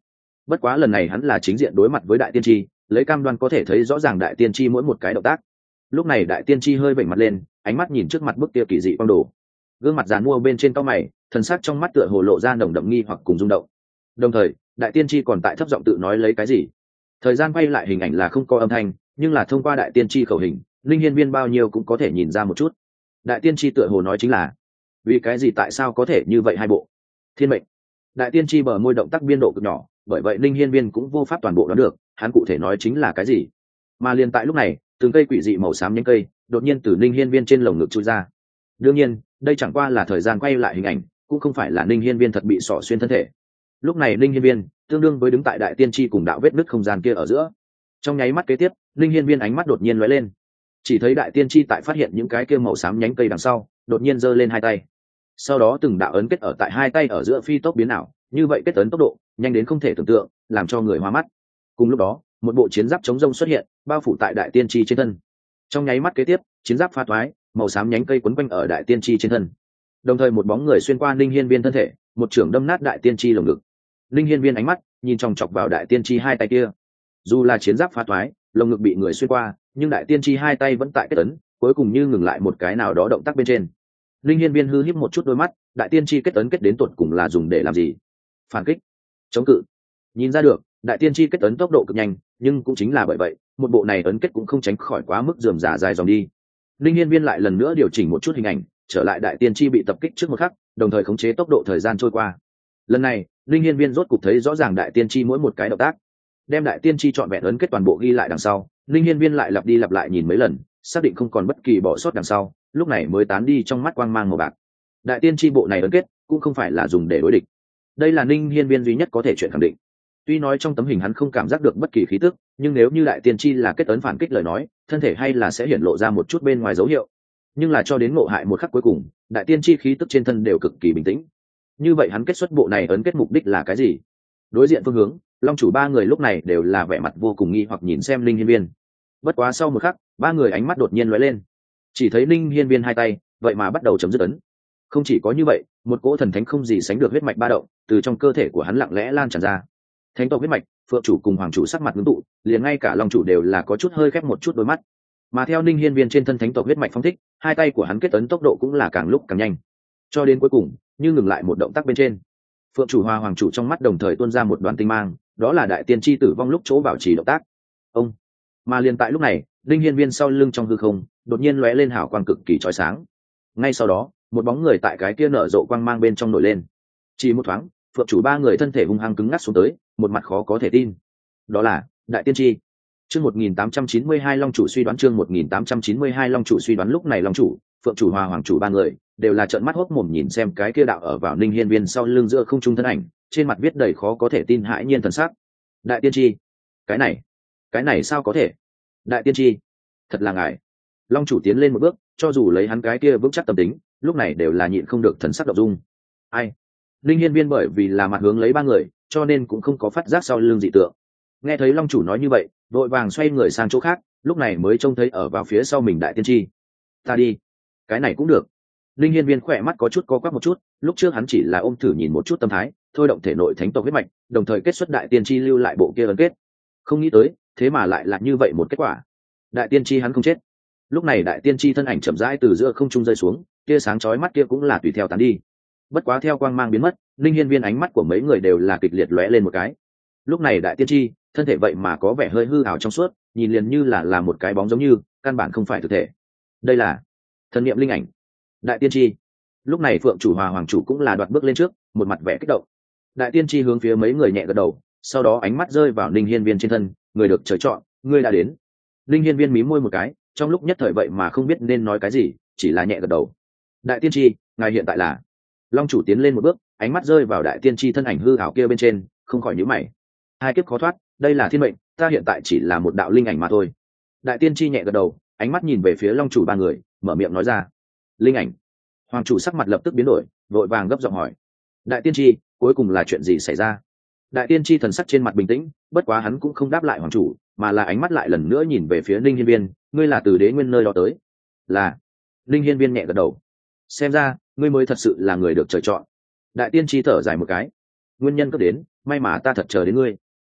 bất quá lần này hắn là chính diện đối mặt với đại tiên tri, lấy cam đoan có thể thấy rõ ràng đại tiên tri mỗi một cái động tác. Lúc này đại tiên tri hơi vểnh mặt lên, ánh mắt nhìn trước mặt bức kia kỳ dị quang đồ, gương mặt dàn mua bên trên cao mày, thần sắc trong mắt tựa hồ lộ ra nồng đậm nghi hoặc cùng rung động. Đồng thời đại tiên tri còn tại thấp giọng tự nói lấy cái gì. Thời gian quay lại hình ảnh là không có âm thanh, nhưng là thông qua đại tiên tri khẩu hình, linh hiên viên bao nhiêu cũng có thể nhìn ra một chút. Đại tiên tri tựa hồ nói chính là vì cái gì, tại sao có thể như vậy hai bộ thiên mệnh. Đại tiên tri bờ môi động tác biên độ cực nhỏ, bởi vậy linh hiên viên cũng vô pháp toàn bộ đoán được hắn cụ thể nói chính là cái gì. Mà liền tại lúc này, từng cây quỷ dị màu xám nhánh cây đột nhiên từ linh hiên viên trên lồng ngực chui ra. Đương nhiên đây chẳng qua là thời gian quay lại hình ảnh, cũng không phải là linh hiên viên thật bị xỏ xuyên thân thể. Lúc này linh hiên viên tương đương với đứng tại đại tiên tri cùng đạo vết nứt không gian kia ở giữa. Trong nháy mắt kế tiếp, linh hiên viên ánh mắt đột nhiên lóe lên, chỉ thấy đại tiên tri tại phát hiện những cái kia màu xám nhánh cây đằng sau đột nhiên giơ lên hai tay, sau đó từng đạo ấn kết ở tại hai tay ở giữa phi tốc biến ảo, như vậy kết ấn tốc độ nhanh đến không thể tưởng tượng, làm cho người hoa mắt. Cùng lúc đó một bộ chiến giáp chống rông xuất hiện, bao phủ tại đại tiên tri trên thân. Trong nháy mắt kế tiếp, chiến giáp pha thoái, màu xám nhánh cây quấn quanh ở đại tiên tri trên thân, đồng thời một bóng người xuyên qua linh hiên viên thân thể, một trưởng đâm nát đại tiên tri lồng ngực. Linh hiên viên ánh mắt nhìn chòng chọc vào đại tiên tri hai tay kia, dù là chiến giáp phá thoái, lồng ngực bị người xuyên qua, nhưng đại tiên tri hai tay vẫn tại kết ấn, cuối cùng như ngừng lại một cái nào đó động tác bên trên. Linh hiên viên hư híp một chút đôi mắt, đại tiên tri kết ấn kết đến tột cùng là dùng để làm gì? Phản kích, chống cự. Nhìn ra được đại tiên tri kết ấn tốc độ cực nhanh, nhưng cũng chính là bởi vậy một bộ này ấn kết cũng không tránh khỏi quá mức rườm rà dài dòng đi. Linh hiên viên lại lần nữa điều chỉnh một chút hình ảnh, trở lại đại tiên tri bị tập kích trước một khắc, đồng thời khống chế tốc độ thời gian trôi qua. Lần này linh hiên viên rốt cục thấy rõ ràng đại tiên tri mỗi một cái động tác, đem đại tiên tri chọn vẹn ấn kết toàn bộ ghi lại đằng sau, linh hiên viên lại lặp đi lặp lại nhìn mấy lần, xác định không còn bất kỳ bỏ sót đằng sau, lúc này mới tán đi trong mắt quang mang màu bạc. Đại tiên tri bộ này ấn kết cũng không phải là dùng để đối địch, đây là linh hiên viên duy nhất có thể chuyện khẳng định. Tuy nói trong tấm hình hắn không cảm giác được bất kỳ khí tức, nhưng nếu như đại tiên tri là kết ấn phản kích lời nói, thân thể hay là sẽ hiển lộ ra một chút bên ngoài dấu hiệu. Nhưng là cho đến ngộ hại một khắc cuối cùng, đại tiên tri khí tức trên thân đều cực kỳ bình tĩnh. Như vậy hắn kết xuất bộ này ấn kết mục đích là cái gì? Đối diện phương hướng, long chủ ba người lúc này đều là vẻ mặt vô cùng nghi hoặc nhìn xem linh hiên viên. Bất quá sau một khắc, ba người ánh mắt đột nhiên lóe lên, chỉ thấy linh hiên viên hai tay vậy mà bắt đầu chấm dứt ấn. Không chỉ có như vậy, một cỗ thần thánh không gì sánh được huyết mạch ba động từ trong cơ thể của hắn lặng lẽ lan tràn ra. Thánh tộc huyết mạch, phượng chủ cùng hoàng chủ sắc mặt ngưng tụ, liền ngay cả long chủ đều là có chút hơi khép một chút đôi mắt. Mà theo linh hiên viên trên thân thánh tộc huyết mạch phong thích, hai tay của hắn kết ấn tốc độ cũng là càng lúc càng nhanh, cho đến cuối cùng như ngừng lại một động tác bên trên. Phượng chủ hoa hoàng chủ trong mắt đồng thời tuôn ra một đoàn tinh mang, đó là đại tiên tri tử vong lúc chỗ bảo trì động tác. Ông mà liền tại lúc này, linh hiên viên sau lưng trong hư không đột nhiên lóe lên hào quang cực kỳ chói sáng. Ngay sau đó một bóng người tại cái kia nở rộ quang mang bên trong nổi lên. Chỉ một thoáng, phượng chủ ba người thân thể hung hăng cứng ngắc xuống tới, một mặt khó có thể tin. Đó là đại tiên tri. Chương một nghìn tám trăm chín mươi hai long chủ suy đoán, chương một nghìn tám trăm chín mươi hai long chủ suy đoán. Lúc này long chủ, phượng chủ hòa hoàng chủ ba người đều là trợn mắt hốt mồm nhìn xem cái kia đạo ở vào linh hiên viên sau lưng giữa không trung thân ảnh, trên mặt viết đầy khó có thể tin hãi nhiên thần sắc. Đại tiên tri, cái này cái này sao có thể? Đại tiên tri, thật là ngài. Long chủ tiến lên một bước, cho dù lấy hắn cái kia vững chắc tâm tính, lúc này đều là nhịn không được thần sắc động dung. Ai? Linh hiên viên bởi vì là mặt hướng lấy ba người, cho nên cũng không có phát giác sau lưng dị tượng. Nghe thấy long chủ nói như vậy, vội vàng xoay người sang chỗ khác, lúc này mới trông thấy ở vào phía sau mình đại tiên tri. Ta đi, cái này cũng được. Linh hiên viên khỏe mắt có chút co quắp một chút, lúc trước hắn chỉ là ôm thử nhìn một chút tâm thái, thôi động thể nội thánh tộc huyết mạch, đồng thời kết xuất đại tiên tri lưu lại bộ kia ấn kết. Không nghĩ tới, thế mà lại là như vậy một kết quả. Đại tiên tri hắn không chết. Lúc này đại tiên tri thân ảnh chậm rãi từ giữa không trung rơi xuống, tia sáng chói mắt kia cũng là tùy theo tán đi. Bất quá theo quang mang biến mất, linh hiên viên ánh mắt của mấy người đều là kịch liệt lóe lên một cái. Lúc này đại tiên tri thân thể vậy mà có vẻ hơi hư ảo trong suốt, nhìn liền như là là một cái bóng giống như căn bản không phải thực thể. Đây là thần niệm linh ảnh. Đại tiên tri. Lúc này phượng chủ hòa hoàng chủ cũng là đoạt bước lên trước, một mặt vẻ kích động. Đại tiên tri hướng phía mấy người nhẹ gật đầu, sau đó ánh mắt rơi vào linh hiên viên trên thân. Người được trời chọn, ngươi đã đến. Linh hiên viên mím môi một cái, trong lúc nhất thời vậy mà không biết nên nói cái gì, chỉ là nhẹ gật đầu. Đại tiên tri, ngài hiện tại là? Long chủ tiến lên một bước, ánh mắt rơi vào đại tiên tri thân ảnh hư ảo kia bên trên, không khỏi nhíu mày. Hai kiếp khó thoát, đây là thiên mệnh, ta hiện tại chỉ là một đạo linh ảnh mà thôi. Đại tiên tri nhẹ gật đầu, ánh mắt nhìn về phía long chủ ba người, mở miệng nói ra. Linh ảnh. Hoàng chủ sắc mặt lập tức biến đổi, vội vàng gấp giọng hỏi. Đại tiên tri, cuối cùng là chuyện gì xảy ra? Đại tiên tri thần sắc trên mặt bình tĩnh, bất quá hắn cũng không đáp lại hoàng chủ, mà là ánh mắt lại lần nữa nhìn về phía linh hiên viên. Ngươi là từ đế nguyên nơi đó tới? Là. Linh hiên viên nhẹ gật đầu. Xem ra ngươi mới thật sự là người được trời chọn. Đại tiên tri thở dài một cái. Nguyên nhân cấp đến, may mà ta thật chờ đến ngươi.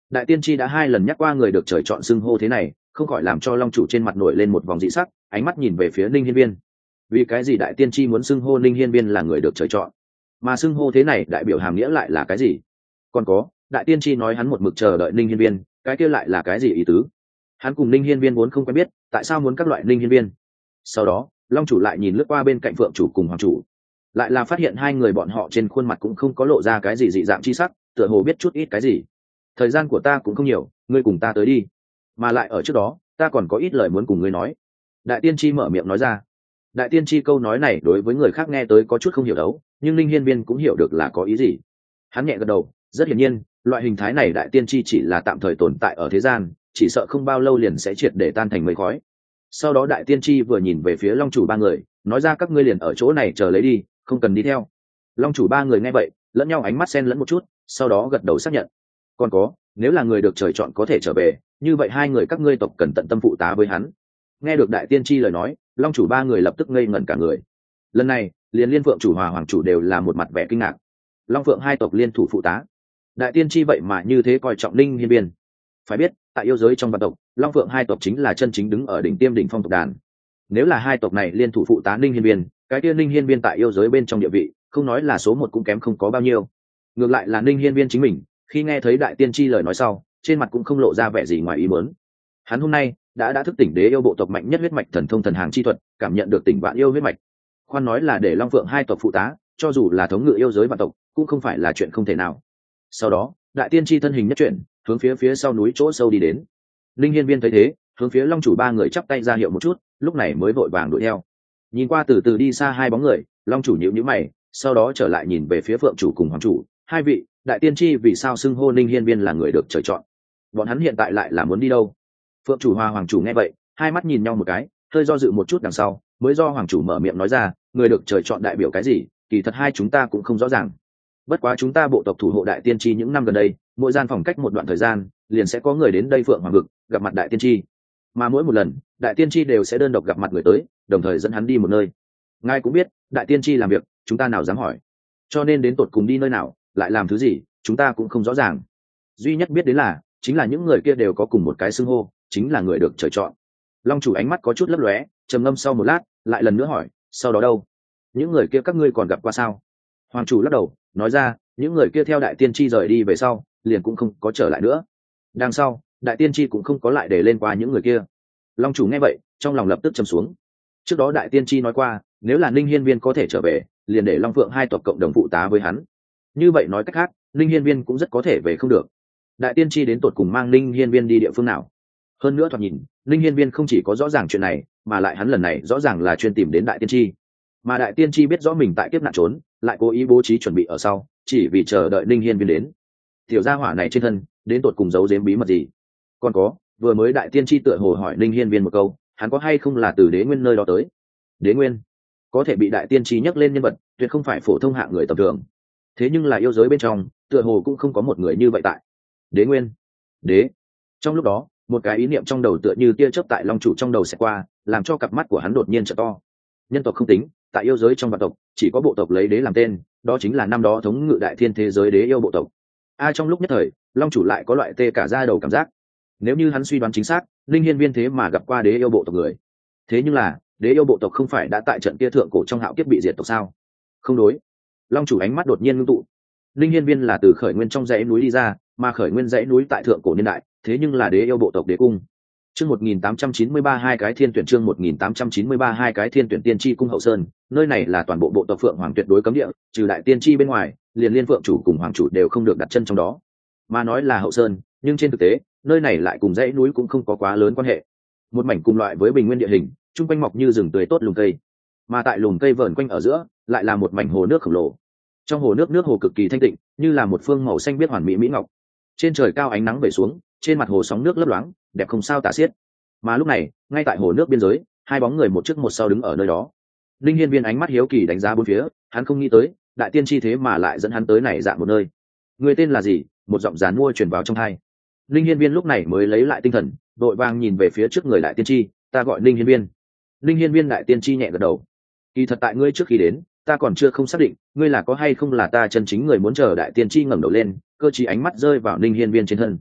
Đại tiên tri đã hai lần nhắc qua người được trời chọn xưng hô thế này, không khỏi làm cho long chủ trên mặt nổi lên một vòng dị sắc, ánh mắt nhìn về phía Ninh Hiên Viên. Vì cái gì đại tiên tri muốn xưng hô Ninh Hiên Viên là người được trời chọn? Mà xưng hô thế này đại biểu hàm nghĩa lại là cái gì? Còn có, đại tiên tri nói hắn một mực chờ đợi Ninh Hiên Viên, cái kia lại là cái gì ý tứ? Hắn cùng Ninh Hiên Viên vốn không quen biết, tại sao muốn các loại Ninh Hiên Viên? Sau đó, long chủ lại nhìn lướt qua bên cạnh phượng chủ cùng hoàng chủ, lại là phát hiện hai người bọn họ trên khuôn mặt cũng không có lộ ra cái gì dị dạng chi sắc, tựa hồ biết chút ít cái gì. Thời gian của ta cũng không nhiều, ngươi cùng ta tới đi, mà lại ở trước đó ta còn có ít lời muốn cùng ngươi nói. Đại tiên tri mở miệng nói ra. Đại tiên tri câu nói này đối với người khác nghe tới có chút không hiểu đấu, nhưng Ninh Hiên Viên cũng hiểu được là có ý gì. Hắn nhẹ gật đầu, rất hiển nhiên loại hình thái này đại tiên tri chỉ là tạm thời tồn tại ở thế gian, chỉ sợ không bao lâu liền sẽ triệt để tan thành mây khói. Sau đó đại tiên tri vừa nhìn về phía long chủ ba người, nói ra các ngươi liền ở chỗ này chờ lấy đi, không cần đi theo. Long chủ ba người nghe vậy lẫn nhau ánh mắt xen lẫn một chút, sau đó gật đầu xác nhận. Còn có, nếu là người được trời chọn có thể trở về, như vậy hai người các ngươi tộc cần tận tâm phụ tá với hắn. Nghe được đại tiên tri lời nói, long chủ ba người lập tức ngây ngẩn cả người. Lần này liền liên phượng chủ hòa hoàng chủ đều là một mặt vẻ kinh ngạc. Long phượng hai tộc liên thủ phụ tá, đại tiên tri vậy mà như thế coi trọng Ninh Hiên Viên. Phải biết tại yêu giới trong vạn tộc, long phượng hai tộc chính là chân chính đứng ở đỉnh tiêm đỉnh phong tộc đàn. Nếu là hai tộc này liên thủ phụ tá Ninh Hiên Viên, cái kia Ninh Hiên Viên tại yêu giới bên trong địa vị không nói là số một cũng kém không có bao nhiêu. Ngược lại là Ninh Hiên Viên chính mình, khi nghe thấy đại tiên tri lời nói sau, trên mặt cũng không lộ ra vẻ gì ngoài ý muốn. Hắn hôm nay đã đã thức tỉnh đế yêu bộ tộc mạnh nhất huyết mạch thần thông thần hàng chi thuật, cảm nhận được tỉnh vạn yêu huyết mạch. Khoan nói là để long phượng hai tộc phụ tá, cho dù là thống ngự yêu giới vạn tộc cũng không phải là chuyện không thể nào. Sau đó đại tiên tri thân hình nhất chuyển, hướng phía phía sau núi chỗ sâu đi đến. Ninh Hiên Viên thấy thế, hướng phía long chủ ba người chắp tay ra hiệu một chút, lúc này mới vội vàng đuổi theo. Nhìn qua từ từ đi xa hai bóng người, long chủ nhíu nhíu mày, sau đó trở lại nhìn về phía phượng chủ cùng hoàng chủ. Hai vị, đại tiên tri vì sao xưng hô Ninh Hiên Viên là người được trời chọn? Bọn hắn hiện tại lại là muốn đi đâu? Phượng chủ hòa hoàng chủ nghe vậy, hai mắt nhìn nhau một cái, hơi do dự một chút đằng sau, mới do hoàng chủ mở miệng nói ra, người được trời chọn đại biểu cái gì, kỳ thật hai chúng ta cũng không rõ ràng. Bất quá chúng ta bộ tộc thủ hộ đại tiên tri những năm gần đây, mỗi gian phòng cách một đoạn thời gian liền sẽ có người đến đây phượng hoàng vực gặp mặt đại tiên tri, mà mỗi một lần đại tiên tri đều sẽ đơn độc gặp mặt người tới, đồng thời dẫn hắn đi một nơi. Ngài cũng biết đại tiên tri làm việc chúng ta nào dám hỏi, cho nên đến tột cùng đi nơi nào lại làm thứ gì chúng ta cũng không rõ ràng. Duy nhất biết đến là chính là những người kia đều có cùng một cái xưng hô, chính là người được trời chọn. Long chủ ánh mắt có chút lấp lóe, trầm ngâm sau một lát lại lần nữa hỏi, sau đó đâu? Những người kia các ngươi còn gặp qua sao? Hoàng chủ lắc đầu nói ra, những người kia theo đại tiên tri rời đi về sau liền cũng không có trở lại nữa. Đằng sau đại tiên tri cũng không có lại để lên qua những người kia. Long chủ nghe vậy trong lòng lập tức trầm xuống. Trước đó đại tiên tri nói qua, nếu là Ninh Hiên Viên có thể trở về, liền để long phượng hai tộc cộng đồng phụ tá với hắn. Như vậy nói cách khác, Ninh Hiên Viên cũng rất có thể về không được. Đại tiên tri đến tột cùng mang Ninh Hiên Viên đi địa phương nào? Hơn nữa thoạt nhìn Ninh Hiên Viên không chỉ có rõ ràng chuyện này, mà lại hắn lần này rõ ràng là chuyên tìm đến đại tiên tri. Mà đại tiên tri biết rõ mình tại kiếp nạn trốn, lại cố ý bố trí chuẩn bị ở sau, chỉ vì chờ đợi Ninh Hiên Viên đến. Tiểu gia hỏa này trên thân đến tột cùng giấu giếm bí mật gì? Còn có, vừa mới đại tiên tri tựa hồ hỏi Ninh Hiên Viên một câu, hắn có hay không là từ đế nguyên nơi đó tới? Đế nguyên có thể bị đại tiên tri nhắc lên nhân vật, tuyệt không phải phổ thông hạng người tầm thường. Thế nhưng là yêu giới bên trong, tựa hồ cũng không có một người như vậy tại. Đế nguyên, đế. Trong lúc đó, một cái ý niệm trong đầu tựa như tia chớp tại long chủ trong đầu sẽ qua, làm cho cặp mắt của hắn đột nhiên trợ to. Nhân tộc không tính, tại yêu giới trong vạn tộc chỉ có bộ tộc lấy đế làm tên, đó chính là năm đó thống ngự đại thiên thế giới đế yêu bộ tộc. A trong lúc nhất thời, long chủ lại có loại tê cả da đầu cảm giác. Nếu như hắn suy đoán chính xác, Ninh Hiên Viên thế mà gặp qua đế yêu bộ tộc người. Thế nhưng là đế yêu bộ tộc không phải đã tại trận kia thượng cổ trong hạo kiếp bị diệt tộc sao? Không đối. Long chủ ánh mắt đột nhiên ngưng tụ. Ninh Hiên Viên là từ khởi nguyên trong dãy núi đi ra, mà khởi nguyên dãy núi tại thượng cổ niên đại, thế nhưng là đế yêu bộ tộc đế cung. Chương một nghìn tám trăm chín mươi ba hai cái thiên tuyển chương một nghìn tám trăm chín mươi ba hai cái thiên tuyển tiên tri cung hậu sơn, nơi này là toàn bộ bộ tộc Phượng Hoàng tuyệt đối cấm địa, trừ đại tiên tri bên ngoài, liền liên Phượng chủ cùng hoàng chủ đều không được đặt chân trong đó. Mà nói là hậu sơn, nhưng trên thực tế, nơi này lại cùng dãy núi cũng không có quá lớn quan hệ. Một mảnh cùng loại với bình nguyên địa hình, trung quanh mọc như rừng tươi tốt lùm cây, mà tại lùm cây vờn quanh ở giữa, lại là một mảnh hồ nước khổng lồ. Trong hồ nước nước hồ cực kỳ thanh tịnh, như là một phương màu xanh biếc hoàn mỹ mỹ ngọc. Trên trời cao ánh nắng về xuống, trên mặt hồ sóng nước lấp loáng, đẹp không sao tả xiết. Mà lúc này, ngay tại hồ nước biên giới, hai bóng người một trước một sau đứng ở nơi đó. Linh Hiên Viên ánh mắt hiếu kỳ đánh giá bốn phía, hắn không nghĩ tới, đại tiên tri thế mà lại dẫn hắn tới này dạng một nơi. Người tên là gì? Một giọng giàn mua truyền vào trong tai. Linh Hiên Viên lúc này mới lấy lại tinh thần, đội vàng nhìn về phía trước người đại tiên tri, ta gọi Linh Hiên Viên. Linh Hiên Viên đại tiên tri nhẹ gật đầu. Kỳ thật tại ngươi trước khi đến, ta còn chưa không xác định, ngươi là có hay không là ta chân chính người muốn chờ đại tiên tri ngẩng đầu lên, cơ trí ánh mắt rơi vào Linh Hiên Viên trên thân.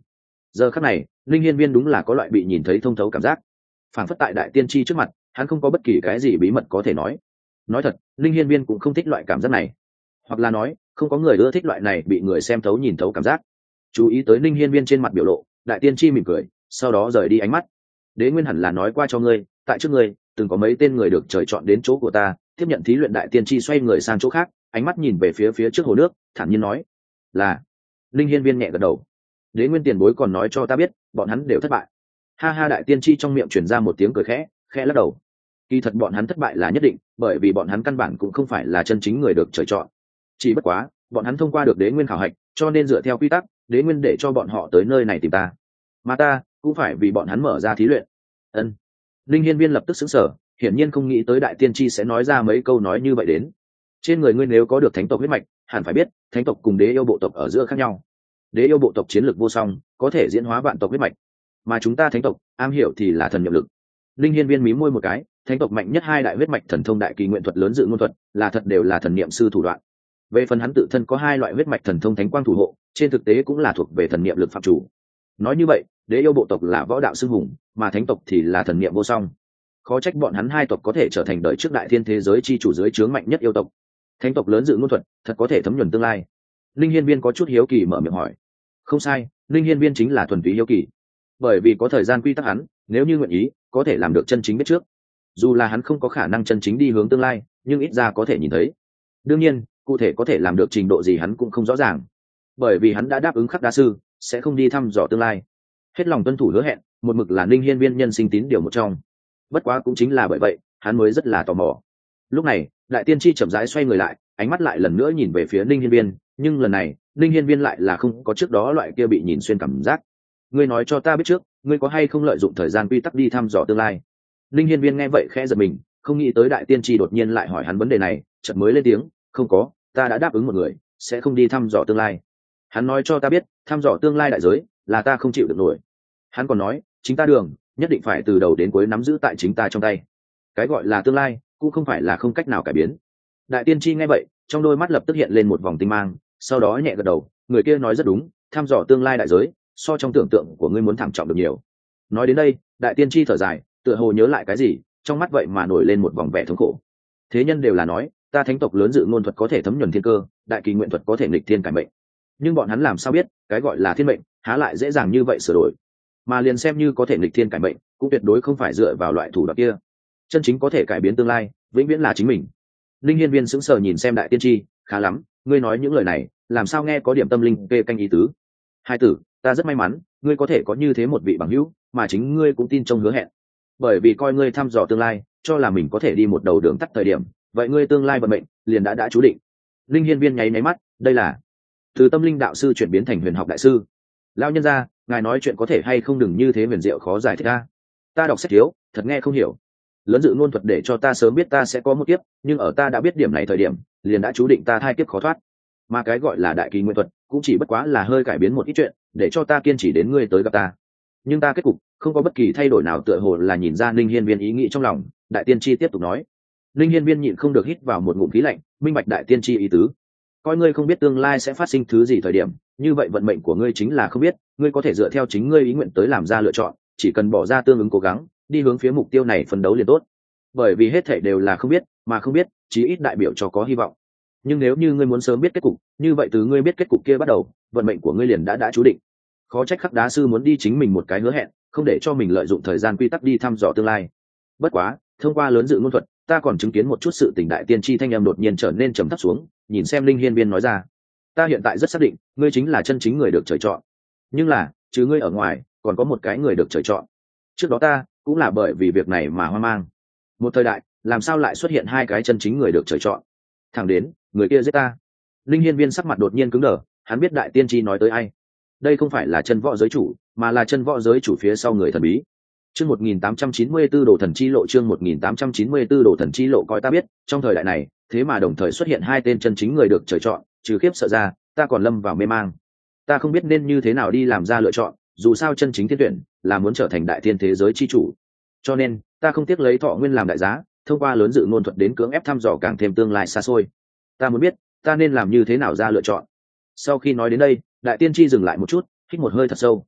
Giờ khắc này linh hiên viên đúng là có loại bị nhìn thấy thông thấu cảm giác, phản phất tại đại tiên tri trước mặt hắn không có bất kỳ cái gì bí mật có thể nói. Nói thật, linh hiên viên cũng không thích loại cảm giác này, hoặc là nói không có người ưa thích loại này bị người xem thấu nhìn thấu cảm giác. Chú ý tới linh hiên viên trên mặt biểu lộ, đại tiên tri mỉm cười, sau đó rời đi ánh mắt. Đế nguyên hẳn là nói qua cho ngươi, tại trước ngươi từng có mấy tên người được trời chọn đến chỗ của ta tiếp nhận thí luyện. Đại tiên tri xoay người sang chỗ khác, ánh mắt nhìn về phía phía trước hồ nước, thản nhiên nói. Là. Linh hiên viên nhẹ gật đầu. Đế nguyên tiền bối còn nói cho ta biết bọn hắn đều thất bại. Ha ha, đại tiên tri trong miệng truyền ra một tiếng cười khẽ, khẽ lắc đầu. Kỳ thật bọn hắn thất bại là nhất định, bởi vì bọn hắn căn bản cũng không phải là chân chính người được trời chọn. Chỉ bất quá bọn hắn thông qua được đế nguyên khảo hạch, cho nên dựa theo quy tắc đế nguyên để cho bọn họ tới nơi này tìm ta, mà ta cũng phải vì bọn hắn mở ra thí luyện. Ân. Linh hiên viên lập tức sững sờ, hiển nhiên không nghĩ tới đại tiên tri sẽ nói ra mấy câu nói như vậy đến. Trên người ngươi nếu có được thánh tộc huyết mạch, hẳn phải biết thánh tộc cùng đế yêu bộ tộc ở giữa khác nhau. Đế yêu bộ tộc chiến lược vô song, có thể diễn hóa vạn tộc huyết mạch, mà chúng ta thánh tộc am hiểu thì là thần niệm lực. Linh hiên viên mím môi một cái, thánh tộc mạnh nhất hai đại huyết mạch thần thông đại kỳ nguyện thuật lớn dự ngôn thuật là thật đều là thần niệm sư thủ đoạn. Về phần hắn tự thân có hai loại huyết mạch thần thông thánh quang thủ hộ, trên thực tế cũng là thuộc về thần niệm lực phạm chủ. Nói như vậy, đế yêu bộ tộc là võ đạo xưng hùng, mà thánh tộc thì là thần niệm vô song. Khó trách bọn hắn hai tộc có thể trở thành đời trước đại thiên thế giới chi chủ dưới trướng mạnh nhất yêu tộc. Thánh tộc lớn dự ngôn thuật thật có thể thấm nhuần tương lai. Linh hiên viên có chút hiếu kỳ mở miệng hỏi. Không sai, linh hiên viên chính là thuần túy hiếu kỳ, bởi vì có thời gian quy tắc hắn nếu như nguyện ý có thể làm được chân chính biết trước. Dù là hắn không có khả năng chân chính đi hướng tương lai, nhưng ít ra có thể nhìn thấy. Đương nhiên cụ thể có thể làm được trình độ gì hắn cũng không rõ ràng, bởi vì hắn đã đáp ứng khắc đa sư sẽ không đi thăm dò tương lai, hết lòng tuân thủ hứa hẹn, một mực là linh hiên viên nhân sinh tín điều một trong. Bất quá cũng chính là bởi vậy hắn mới rất là tò mò. Lúc này đại tiên tri chậm rãi xoay người lại, ánh mắt lại lần nữa nhìn về phía linh hiên viên, nhưng lần này linh hiên viên lại là không có trước đó loại kia bị nhìn xuyên cảm giác. Ngươi nói cho ta biết trước, ngươi có hay không lợi dụng thời gian quy tắc đi thăm dò tương lai? Linh hiên viên nghe vậy khẽ giật mình, không nghĩ tới đại tiên tri đột nhiên lại hỏi hắn vấn đề này, chợt mới lên tiếng. Không có, ta đã đáp ứng một người sẽ không đi thăm dò tương lai. Hắn nói cho ta biết thăm dò tương lai đại giới là ta không chịu được nổi. Hắn còn nói chính ta đường nhất định phải từ đầu đến cuối nắm giữ tại chính ta trong tay. Cái gọi là tương lai cũng không phải là không cách nào cải biến. Đại tiên tri nghe vậy trong đôi mắt lập tức hiện lên một vòng tinh mang, sau đó nhẹ gật đầu. Người kia nói rất đúng, thăm dò tương lai đại giới so trong tưởng tượng của ngươi muốn thảm trọng được nhiều. Nói đến đây đại tiên tri thở dài, tựa hồ nhớ lại cái gì, trong mắt vậy mà nổi lên một vòng vẻ thống khổ. Thế nhân đều là nói ta thánh tộc lớn dự ngôn thuật có thể thấm nhuần thiên cơ, đại kỳ nguyện thuật có thể nghịch thiên cải mệnh, nhưng bọn hắn làm sao biết cái gọi là thiên mệnh há lại dễ dàng như vậy sửa đổi, mà liền xem như có thể nghịch thiên cải mệnh cũng tuyệt đối không phải dựa vào loại thủ đoạn kia. Chân chính có thể cải biến tương lai vĩnh viễn là chính mình. Linh hiên viên sững sờ nhìn xem đại tiên tri, khá lắm, ngươi nói những lời này làm sao nghe có điểm tâm linh kê canh ý tứ. Hai tử, ta rất may mắn ngươi có thể có như thế một vị bằng hữu mà chính ngươi cũng tin trong hứa hẹn, bởi vì coi ngươi thăm dò tương lai cho là mình có thể đi một đầu đường tắt thời điểm, vậy ngươi tương lai vận mệnh liền đã đã chú định. Linh hiên viên nháy nháy mắt, đây là từ tâm linh đạo sư chuyển biến thành huyền học đại sư. Lão nhân gia, ngài nói chuyện có thể hay không đừng như thế huyền diệu khó giải thích a. Ta đọc sách thiếu, thật nghe không hiểu. Lớn dự ngôn thuật để cho ta sớm biết ta sẽ có một kiếp, nhưng ở ta đã biết điểm này thời điểm liền đã chú định ta thai kiếp khó thoát. Mà cái gọi là đại kỳ nguyện thuật cũng chỉ bất quá là hơi cải biến một ít chuyện để cho ta kiên trì đến ngươi tới gặp ta, nhưng ta kết cục không có bất kỳ thay đổi nào. Tựa hồ là nhìn ra linh hiên viên ý nghĩ trong lòng, đại tiên tri tiếp tục nói. Linh hiên viên nhịn không được hít vào một ngụm khí lạnh, minh bạch đại tiên tri ý tứ. Coi ngươi không biết tương lai sẽ phát sinh thứ gì thời điểm, như vậy vận mệnh của ngươi chính là không biết, ngươi có thể dựa theo chính ngươi ý nguyện tới làm ra lựa chọn, chỉ cần bỏ ra tương ứng cố gắng đi hướng phía mục tiêu này phấn đấu liền tốt. Bởi vì hết thảy đều là không biết, mà không biết chí ít đại biểu cho có hy vọng. Nhưng nếu như ngươi muốn sớm biết kết cục, như vậy từ ngươi biết kết cục kia bắt đầu, vận mệnh của ngươi liền đã đã chú định. Khó trách khắc đá sư muốn đi chính mình một cái hứa hẹn, không để cho mình lợi dụng thời gian quy tắc đi thăm dò tương lai. Bất quá thông qua lớn dự ngôn thuật ta còn chứng kiến một chút sự tình. Đại tiên tri thanh em đột nhiên trở nên trầm thấp xuống, nhìn xem linh hiên viên nói ra. Ta hiện tại rất xác định ngươi chính là chân chính người được trời chọn, nhưng là chứ ngươi ở ngoài còn có một cái người được trời chọn. Trước đó ta cũng là bởi vì việc này mà hoang mang. Một thời đại làm sao lại xuất hiện hai cái chân chính người được trời chọn? Thẳng đến người kia giết ta. Linh hiên viên sắc mặt đột nhiên cứng đờ, hắn biết đại tiên tri nói tới ai. Đây không phải là chân võ giới chủ, mà là chân võ giới chủ phía sau người thần bí. Chương một nghìn tám trăm chín mươi tư đồ thần chi lộ. Chương một nghìn tám trăm chín mươi tư đồ thần chi lộ. Coi ta biết trong thời đại này thế mà đồng thời xuất hiện hai tên chân chính người được trời chọn, trừ khiếp sợ ra ta còn lâm vào mê mang. Ta không biết nên như thế nào đi làm ra lựa chọn, dù sao chân chính thiên tuyển là muốn trở thành đại thiên thế giới chi chủ, cho nên ta không tiếc lấy thọ nguyên làm đại giá, thông qua lớn dự ngôn thuật đến cưỡng ép thăm dò càng thêm tương lai xa xôi. Ta muốn biết ta nên làm như thế nào ra lựa chọn. Sau khi nói đến đây đại tiên tri dừng lại một chút, hít một hơi thật sâu.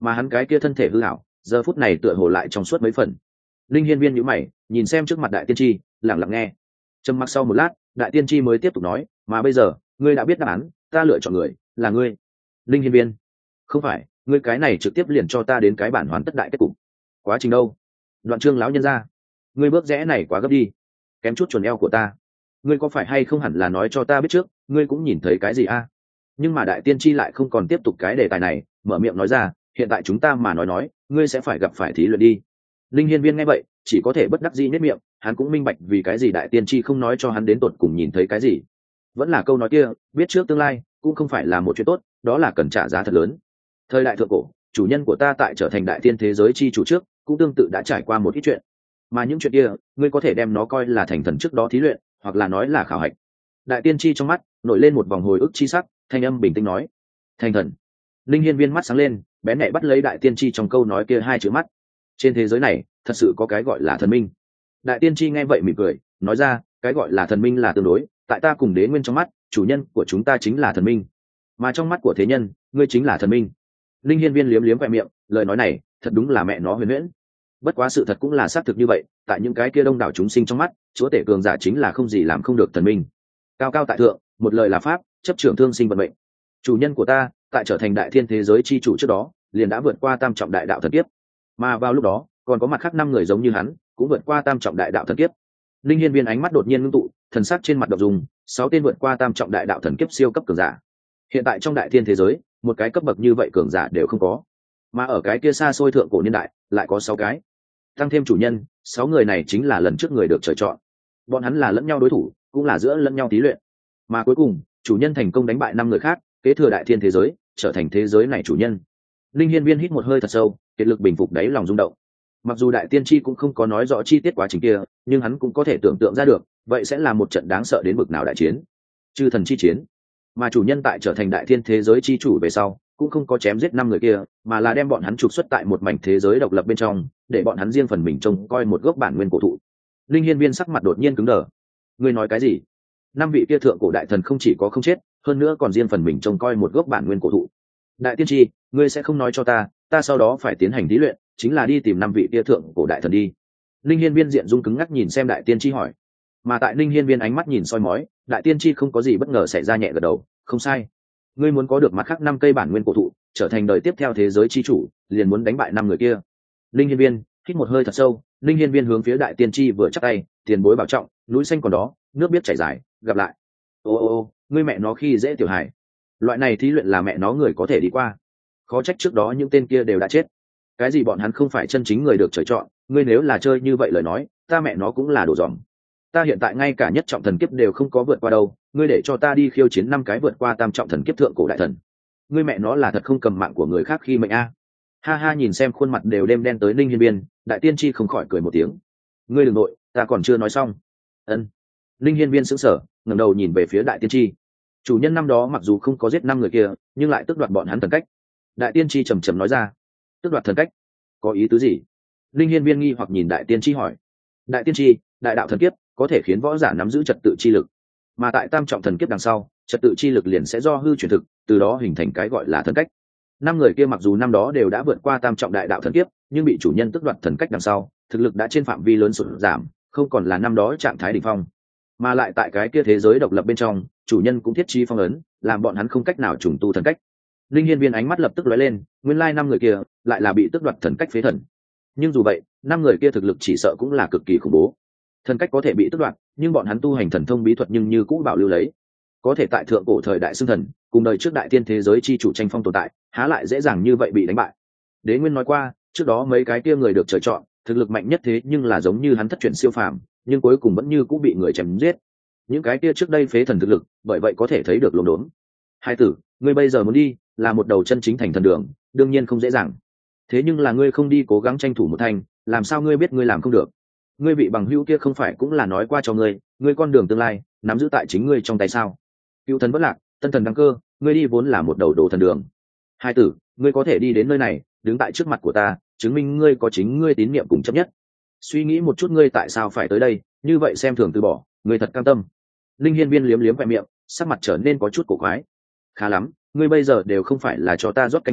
mà hắn cái kia thân thể hư hảo giờ phút này tựa hồ lại trong suốt mấy phần. Linh Hiên Viên nhíu mày nhìn xem trước mặt đại tiên tri, lặng lặng nghe. Trầm mặc sau một lát, đại tiên tri mới tiếp tục nói, mà bây giờ ngươi đã biết đáp án, ta lựa chọn người là ngươi. Linh Hiên Viên: không phải, ngươi cái này trực tiếp liền cho ta đến cái bản hoàn tất đại kết cục. Quá trình đâu? Đoạn Trương lão nhân ra, ngươi bước rẽ này quá gấp đi, kém chút chuẩn eo của ta. Ngươi có phải hay không hẳn là nói cho ta biết trước, ngươi cũng nhìn thấy cái gì a? Nhưng mà đại tiên tri lại không còn tiếp tục cái đề tài này, mở miệng nói ra, hiện tại chúng ta mà nói nói, ngươi sẽ phải gặp phải thí luyện đi. Linh Hiên Viên nghe vậy chỉ có thể bất đắc dĩ nhếch miệng, hắn cũng minh bạch vì cái gì đại tiên tri không nói cho hắn đến tột cùng nhìn thấy cái gì. Vẫn là câu nói kia, biết trước tương lai cũng không phải là một chuyện tốt, đó là cần trả giá thật lớn. Thời đại thượng cổ, chủ nhân của ta tại trở thành đại tiên thế giới chi chủ trước cũng tương tự đã trải qua một ít chuyện, mà những chuyện kia ngươi có thể đem nó coi là thành thần trước đó thí luyện, hoặc là nói là khảo hạch. Đại tiên tri trong mắt nổi lên một vòng hồi ức chi sắc, thanh âm bình tĩnh nói: thành thần. Linh Hiên Viên mắt sáng lên, bén nhạy bắt lấy đại tiên tri trong câu nói kia hai chữ mắt. Trên thế giới này thật sự có cái gọi là thần minh. Đại tiên tri nghe vậy mỉm cười nói ra, cái gọi là thần minh là tương đối, tại ta cùng đế nguyên trong mắt, chủ nhân của chúng ta chính là thần minh, mà trong mắt của thế nhân, ngươi chính là thần minh. Linh Hiên Viên liếm liếm vẹn miệng, lời nói này thật đúng là mẹ nó huyền huyễn. Bất quá sự thật cũng là xác thực như vậy, tại những cái kia đông đảo chúng sinh trong mắt, chúa tể cường giả chính là không gì làm không được thần minh. Cao cao tại thượng, một lời là pháp, chấp trưởng thương sinh vận mệnh. Chủ nhân của ta tại trở thành đại thiên thế giới chi chủ trước đó liền đã vượt qua tam trọng đại đạo thần kiếp, mà vào lúc đó còn có mặt khác năm người giống như hắn cũng vượt qua tam trọng đại đạo thần kiếp. Linh Hiên Viên ánh mắt đột nhiên ngưng tụ, thần sắc trên mặt động dung, sáu tên vượt qua tam trọng đại đạo thần kiếp siêu cấp cường giả. Hiện tại trong đại thiên thế giới, một cái cấp bậc như vậy cường giả đều không có, mà ở cái kia xa xôi thượng cổ niên đại lại có sáu cái. Tăng thêm chủ nhân, sáu người này chính là lần trước người được trời chọn. Bọn hắn là lẫn nhau đối thủ, cũng là giữa lẫn nhau thí luyện. Mà cuối cùng, chủ nhân thành công đánh bại năm người khác, kế thừa đại thiên thế giới, trở thành thế giới này chủ nhân. Linh Hiên Viên hít một hơi thật sâu, kiệt lực bình phục đáy lòng rung động. Mặc dù đại tiên tri cũng không có nói rõ chi tiết quá trình kia, nhưng hắn cũng có thể tưởng tượng ra được, vậy sẽ là một trận đáng sợ đến bực nào đại chiến, chư thần chi chiến. Mà chủ nhân tại trở thành đại thiên thế giới chi chủ về sau, cũng không có chém giết năm người kia, mà là đem bọn hắn trục xuất tại một mảnh thế giới độc lập bên trong, để bọn hắn riêng phần mình trông coi một gốc bản nguyên cổ thụ. Linh Hiên Viên sắc mặt đột nhiên cứng đờ. Ngươi nói cái gì? Năm vị kia thượng cổ đại thần không chỉ có không chết, hơn nữa còn riêng phần mình trông coi một gốc bản nguyên cổ thụ. Đại tiên tri, ngươi sẽ không nói cho ta, ta sau đó phải tiến hành thí luyện, chính là đi tìm năm vị kia thượng cổ đại thần đi. Linh Hiên Viên diện dung cứng ngắc nhìn xem đại tiên tri hỏi. Mà tại Linh Hiên Viên ánh mắt nhìn soi mói, đại tiên tri không có gì bất ngờ xảy ra, nhẹ gật đầu, không sai. Ngươi muốn có được mặt khác năm cây bản nguyên cổ thụ, trở thành đời tiếp theo thế giới chi chủ, liền muốn đánh bại năm người kia. Linh Hiên Viên hít một hơi thật sâu, Linh Hiên Viên hướng phía đại tiên tri vừa chắp tay, tiền bối bảo trọng, núi xanh còn đó, nước biết chảy dài, gặp lại. Ô ô ô, ngươi mẹ nó khi dễ tiểu hải. Loại này thí luyện là mẹ nó người có thể đi qua. Khó trách trước đó những tên kia đều đã chết. Cái gì bọn hắn không phải chân chính người được trời chọn, ngươi nếu là chơi như vậy lời nói, ta mẹ nó cũng là đồ dòm. Ta hiện tại ngay cả nhất trọng thần kiếp đều không có vượt qua đâu, ngươi để cho ta đi khiêu chiến năm cái vượt qua tam trọng thần kiếp thượng cổ đại thần. Ngươi mẹ nó là thật không cầm mạng của người khác khi mệnh a. Ha ha, nhìn xem khuôn mặt đều đêm đen tới Linh Hiên Viên, đại tiên tri không khỏi cười một tiếng. Ngươi đừng nội, ta còn chưa nói xong. Ân. Linh Hiên Viên sững sờ, ngẩng đầu nhìn về phía đại tiên tri. Chủ nhân năm đó mặc dù không có giết năm người kia, nhưng lại tước đoạt bọn hắn thần cách. Đại tiên tri trầm trầm nói ra. Tước đoạt thần cách? Có ý tứ gì? Linh Hiên Viên nghi hoặc nhìn đại tiên tri hỏi. Đại tiên tri, đại đạo thần kiếp có thể khiến võ giả nắm giữ trật tự chi lực, mà tại tam trọng thần kiếp đằng sau, trật tự chi lực liền sẽ do hư chuyển thực, từ đó hình thành cái gọi là thần cách. Năm người kia mặc dù năm đó đều đã vượt qua tam trọng đại đạo thần kiếp, nhưng bị chủ nhân tước đoạt thần cách đằng sau, thực lực đã trên phạm vi lớn sụt giảm, không còn là năm đó trạng thái đỉnh phong. Mà lại tại cái kia thế giới độc lập bên trong, chủ nhân cũng thiết trí phong ấn, làm bọn hắn không cách nào trùng tu thần cách. Linh Hiên Viên ánh mắt lập tức lóe lên, nguyên lai năm người kia lại là bị tước đoạt thần cách phế thần. Nhưng dù vậy, năm người kia thực lực chỉ sợ cũng là cực kỳ khủng bố. Thần cách có thể bị tước đoạt, nhưng bọn hắn tu hành thần thông bí thuật nhưng như cũ bảo lưu lấy, có thể tại thượng cổ thời đại xưng thần, cùng đời trước đại tiên thế giới chi chủ tranh phong tồn tại, há lại dễ dàng như vậy bị đánh bại. Đế Nguyên nói qua, trước đó mấy cái kia người được trời chọn, thực lực mạnh nhất thế nhưng là giống như hắn thất truyền siêu phàm, nhưng cuối cùng vẫn như cũ bị người chém giết. Những cái kia trước đây phế thần thực lực, bởi vậy có thể thấy được luống đốn. Hai tử, ngươi bây giờ muốn đi, là một đầu chân chính thành thần đường, đương nhiên không dễ dàng. Thế nhưng là ngươi không đi cố gắng tranh thủ một thành, làm sao ngươi biết ngươi làm không được? Ngươi vị bằng hữu kia không phải cũng là nói qua cho ngươi, ngươi con đường tương lai nắm giữ tại chính ngươi trong tay sao? Cựu thần bất lạc, tân thần đăng cơ, ngươi đi vốn là một đầu đồ thần đường. Hai tử, ngươi có thể đi đến nơi này, đứng tại trước mặt của ta, chứng minh ngươi có chính ngươi tín niệm cùng chấp nhất. Suy nghĩ một chút ngươi tại sao phải tới đây, như vậy xem thường từ bỏ, ngươi thật cam tâm. Linh Hiên Viên liếm liếm vẹn miệng, sắc mặt trở nên có chút cổ quái. Khá lắm, ngươi bây giờ đều không phải là cho ta rót canh gà,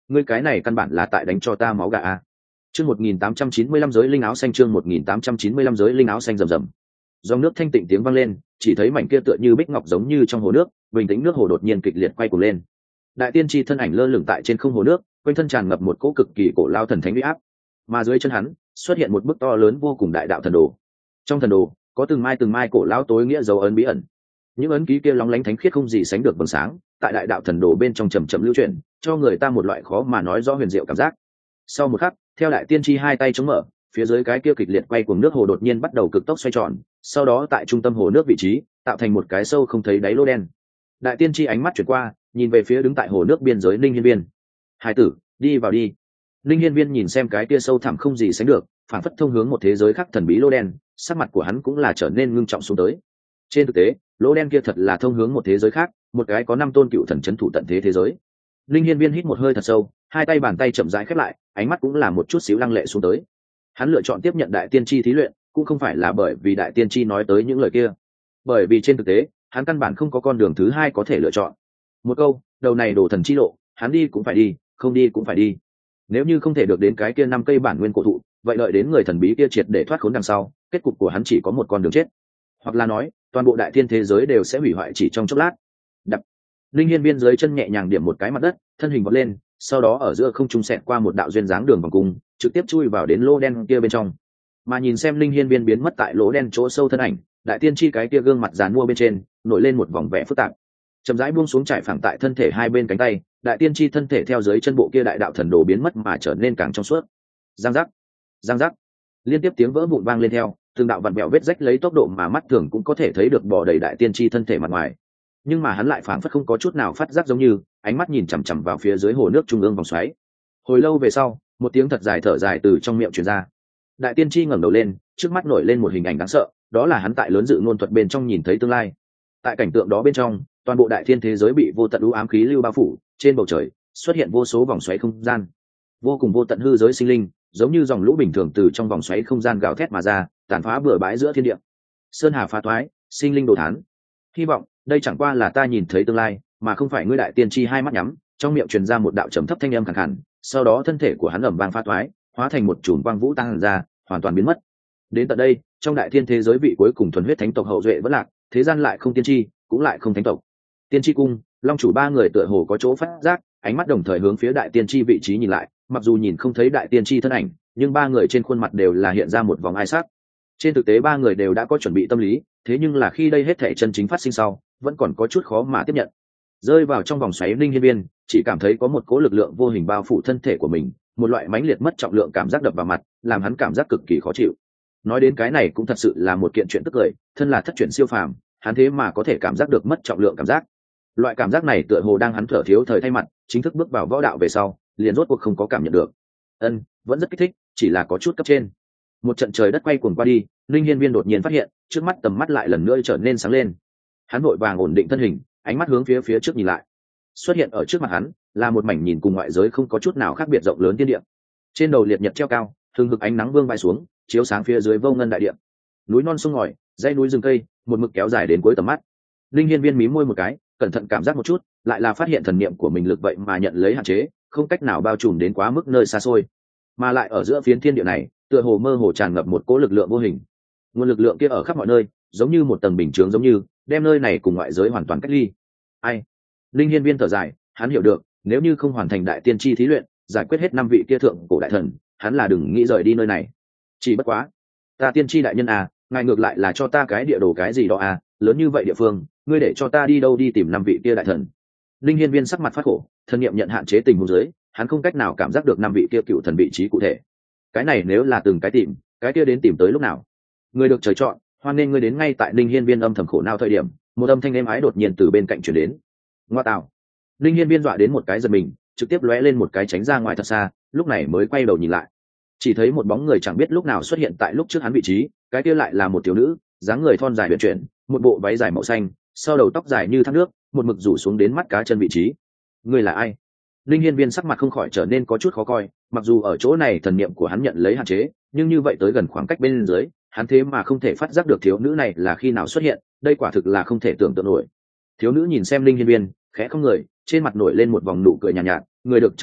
ngươi cái này căn bản là tại đánh cho ta máu gà a. Chương một nghìn tám trăm chín mươi lăm giới linh áo xanh, chương một nghìn tám trăm chín mươi lăm giới linh áo xanh rầm rầm. Dòng nước thanh tịnh tiếng vang lên, chỉ thấy mảnh kia tựa như bích ngọc giống như trong hồ nước, bình tĩnh nước hồ đột nhiên kịch liệt quay cuồng lên. Đại tiên tri thân ảnh lơ lửng tại trên không hồ nước, quanh thân tràn ngập một cỗ cực kỳ cổ lao thần thánh uy áp, mà dưới chân hắn xuất hiện một bức to lớn vô cùng đại đạo thần đồ. Trong thần đồ có từng mai từng mai cổ lao tối nghĩa dấu ấn bí ẩn, những ấn ký kia lóng lánh thánh khiết không gì sánh được vầng sáng, tại đại đạo thần đồ bên trong chầm chậm lưu chuyển, cho người ta một loại khó mà nói rõ huyền diệu cảm giác. Sau một khắc, theo đại tiên tri hai tay chống mở, phía dưới cái kia kịch liệt quay cuồng nước hồ đột nhiên bắt đầu cực tốc xoay tròn, sau đó tại trung tâm hồ nước vị trí tạo thành một cái sâu không thấy đáy lỗ đen. Đại tiên tri ánh mắt chuyển qua, nhìn về phía đứng tại hồ nước biên giới Linh Hiên Viên. Hai tử, đi vào đi. Linh Hiên Viên nhìn xem cái kia sâu thẳm không gì sánh được, phản phất thông hướng một thế giới khác thần bí lỗ đen, sắc mặt của hắn cũng là trở nên ngưng trọng xuống tới. Trên thực tế, lỗ đen kia thật là thông hướng một thế giới khác, một cái có năm tôn cựu thần trấn thủ tận thế thế giới. Linh Hiên Viên hít một hơi thật sâu, hai tay bàn tay chậm rãi khép lại, ánh mắt cũng là một chút xíu lăng lệ xuống tới. Hắn lựa chọn tiếp nhận đại tiên tri thí luyện, cũng không phải là bởi vì đại tiên tri nói tới những lời kia, bởi vì trên thực tế, hắn căn bản không có con đường thứ hai có thể lựa chọn. Một câu, đầu này đồ thần chi lộ, hắn đi cũng phải đi, không đi cũng phải đi. Nếu như không thể được đến cái kia năm cây bản nguyên cổ thụ, vậy đợi đến người thần bí kia triệt để thoát khốn đằng sau, kết cục của hắn chỉ có một con đường chết, hoặc là nói, toàn bộ đại thiên thế giới đều sẽ hủy hoại chỉ trong chốc lát. Đập. Linh Hiên Viên dưới chân nhẹ nhàng điểm một cái mặt đất, thân hình vọt lên, sau đó ở giữa không trung xẹt qua một đạo duyên dáng đường vòng cung, trực tiếp chui vào đến lỗ đen kia bên trong. Mà nhìn xem Linh Hiên Viên biến mất tại lỗ đen chỗ sâu thân ảnh, đại tiên tri cái kia gương mặt giàn mua bên trên nổi lên một vòng vẽ phức tạp, chậm rãi buông xuống trải phẳng tại thân thể hai bên cánh tay. Đại tiên tri thân thể theo dưới chân bộ kia đại đạo thần đồ biến mất mà trở nên càng trong suốt. Giang giác, giang giác, liên tiếp tiếng vỡ vụn vang lên theo từng đạo vặn vẹo vết rách lấy tốc độ mà mắt thường cũng có thể thấy được bỏ đầy đại tiên tri thân thể mặt ngoài. Nhưng mà hắn lại phảng phất không có chút nào phát giác, giống như ánh mắt nhìn chằm chằm vào phía dưới hồ nước trung ương vòng xoáy. Hồi lâu về sau, một tiếng thật dài thở dài từ trong miệng truyền ra. Đại tiên tri ngẩng đầu lên, trước mắt nổi lên một hình ảnh đáng sợ, đó là hắn tại lớn dự ngôn thuật bên trong nhìn thấy tương lai. Tại cảnh tượng đó bên trong, toàn bộ đại thiên thế giới bị vô tận u ám khí lưu bao phủ, trên bầu trời xuất hiện vô số vòng xoáy không gian, vô cùng vô tận hư giới sinh linh, giống như dòng lũ bình thường từ trong vòng xoáy không gian gào thét mà ra, tàn phá bừa bãi giữa thiên địa. Sơn hà phá thoái, sinh linh đồ thán. Hy vọng đây chẳng qua là ta nhìn thấy tương lai, mà không phải ngươi. Đại tiên tri hai mắt nhắm, trong miệng truyền ra một đạo trầm thấp thanh âm khàn khàn, sau đó thân thể của hắn ầm vang phá thoái, hóa thành một chùm quang vũ tăng ra, hoàn toàn biến mất. Đến tận đây, trong đại thiên thế giới vị cuối cùng thuần huyết thánh tộc hậu duệ vẫn lạc, thế gian lại không tiên tri, cũng lại không thánh tộc. Tiên tri cung, long chủ ba người tựa hồ có chỗ phát giác, ánh mắt đồng thời hướng phía đại tiên tri vị trí nhìn lại, mặc dù nhìn không thấy đại tiên tri thân ảnh, nhưng ba người trên khuôn mặt đều là hiện ra một vòng ai sắc. Trên thực tế ba người đều đã có chuẩn bị tâm lý, thế nhưng là khi đây hết thể chân chính phát sinh sau, vẫn còn có chút khó mà tiếp nhận. Rơi vào trong vòng xoáy Linh Hiên Viên, chỉ cảm thấy có một cỗ lực lượng vô hình bao phủ thân thể của mình, một loại mãnh liệt mất trọng lượng cảm giác đập vào mặt, làm hắn cảm giác cực kỳ khó chịu. Nói đến cái này cũng thật sự là một kiện chuyện tức cười, thân là thất truyền siêu phàm, hắn thế mà có thể cảm giác được mất trọng lượng cảm giác. Loại cảm giác này tựa hồ đang hắn thở thiếu thời thay mặt, chính thức bước vào võ đạo về sau, liền rốt cuộc không có cảm nhận được. Ân, vẫn rất kích thích, chỉ là có chút cấp trên. Một trận trời đất quay cuồng qua đi, Linh Hiên Viên đột nhiên phát hiện, trước mắt tầm mắt lại lần nữa trở nên sáng lên. Hắn vội vàng ổn định thân hình, ánh mắt hướng phía phía trước nhìn lại. Xuất hiện ở trước mặt hắn là một mảnh nhìn cùng ngoại giới không có chút nào khác biệt rộng lớn thiên địa. Trên đầu liệt nhật treo cao, thường hực ánh nắng vương bay xuống, chiếu sáng phía dưới vô ngân đại địa. Núi non sông ngòi, dãy núi rừng cây, một mực kéo dài đến cuối tầm mắt. Linh Hiên Viên mí môi một cái, cẩn thận cảm giác một chút, lại là phát hiện thần niệm của mình lực vậy mà nhận lấy hạn chế, không cách nào bao trùm đến quá mức nơi xa xôi, mà lại ở giữa phiến thiên địa này, tựa hồ mơ hồ tràn ngập một cỗ lực lượng vô hình. Nguồn lực lượng kia ở khắp mọi nơi, giống như một tầng bình chướng, giống như đem nơi này cùng ngoại giới hoàn toàn cách ly. Ai? Linh Hiên Viên thở dài, hắn hiểu được, nếu như không hoàn thành đại tiên tri thí luyện, giải quyết hết năm vị kia thượng cổ đại thần, hắn là đừng nghĩ rời đi nơi này. Chỉ bất quá, ta tiên tri đại nhân à, ngài ngược lại là cho ta cái địa đồ cái gì đó à, lớn như vậy địa phương, ngươi để cho ta đi đâu đi tìm năm vị kia đại thần? Linh Hiên Viên sắc mặt phát khổ, thân niệm nhận hạn chế tình huống dưới, hắn không cách nào cảm giác được năm vị kia cựu thần vị trí cụ thể. Cái này nếu là từng cái tìm, cái kia đến tìm tới lúc nào? Ngươi được trời chọn, hoan nên ngươi đến ngay tại Linh Hiên Viên âm thầm khổ não thời điểm, một âm thanh êm ái đột nhiên từ bên cạnh truyền đến. Ngoa tạo! Linh Hiên Viên dọa đến một cái giật mình, trực tiếp lóe lên một cái tránh ra ngoài thật xa, lúc này mới quay đầu nhìn lại. Chỉ thấy một bóng người chẳng biết lúc nào xuất hiện tại lúc trước hắn vị trí, cái kia lại là một thiếu nữ, dáng người thon dài huyền chuyển, một bộ váy dài màu xanh, sau đầu tóc dài như thác nước, một mực rủ xuống đến mắt cá chân vị trí. Ngươi là ai? Linh Hiên Viên sắc mặt không khỏi trở nên có chút khó coi, mặc dù ở chỗ này thần niệm của hắn nhận lấy hạn chế, nhưng như vậy tới gần khoảng cách bên dưới, hắn thế mà không thể phát giác được thiếu nữ này là khi nào xuất hiện, đây quả thực là không thể tưởng tượng nổi. Thiếu nữ nhìn xem Linh Hiên Viên, khẽ không người, trên mặt nổi lên một vòng nụ cười nhàn nhạt, nhạt, người được trời chọn,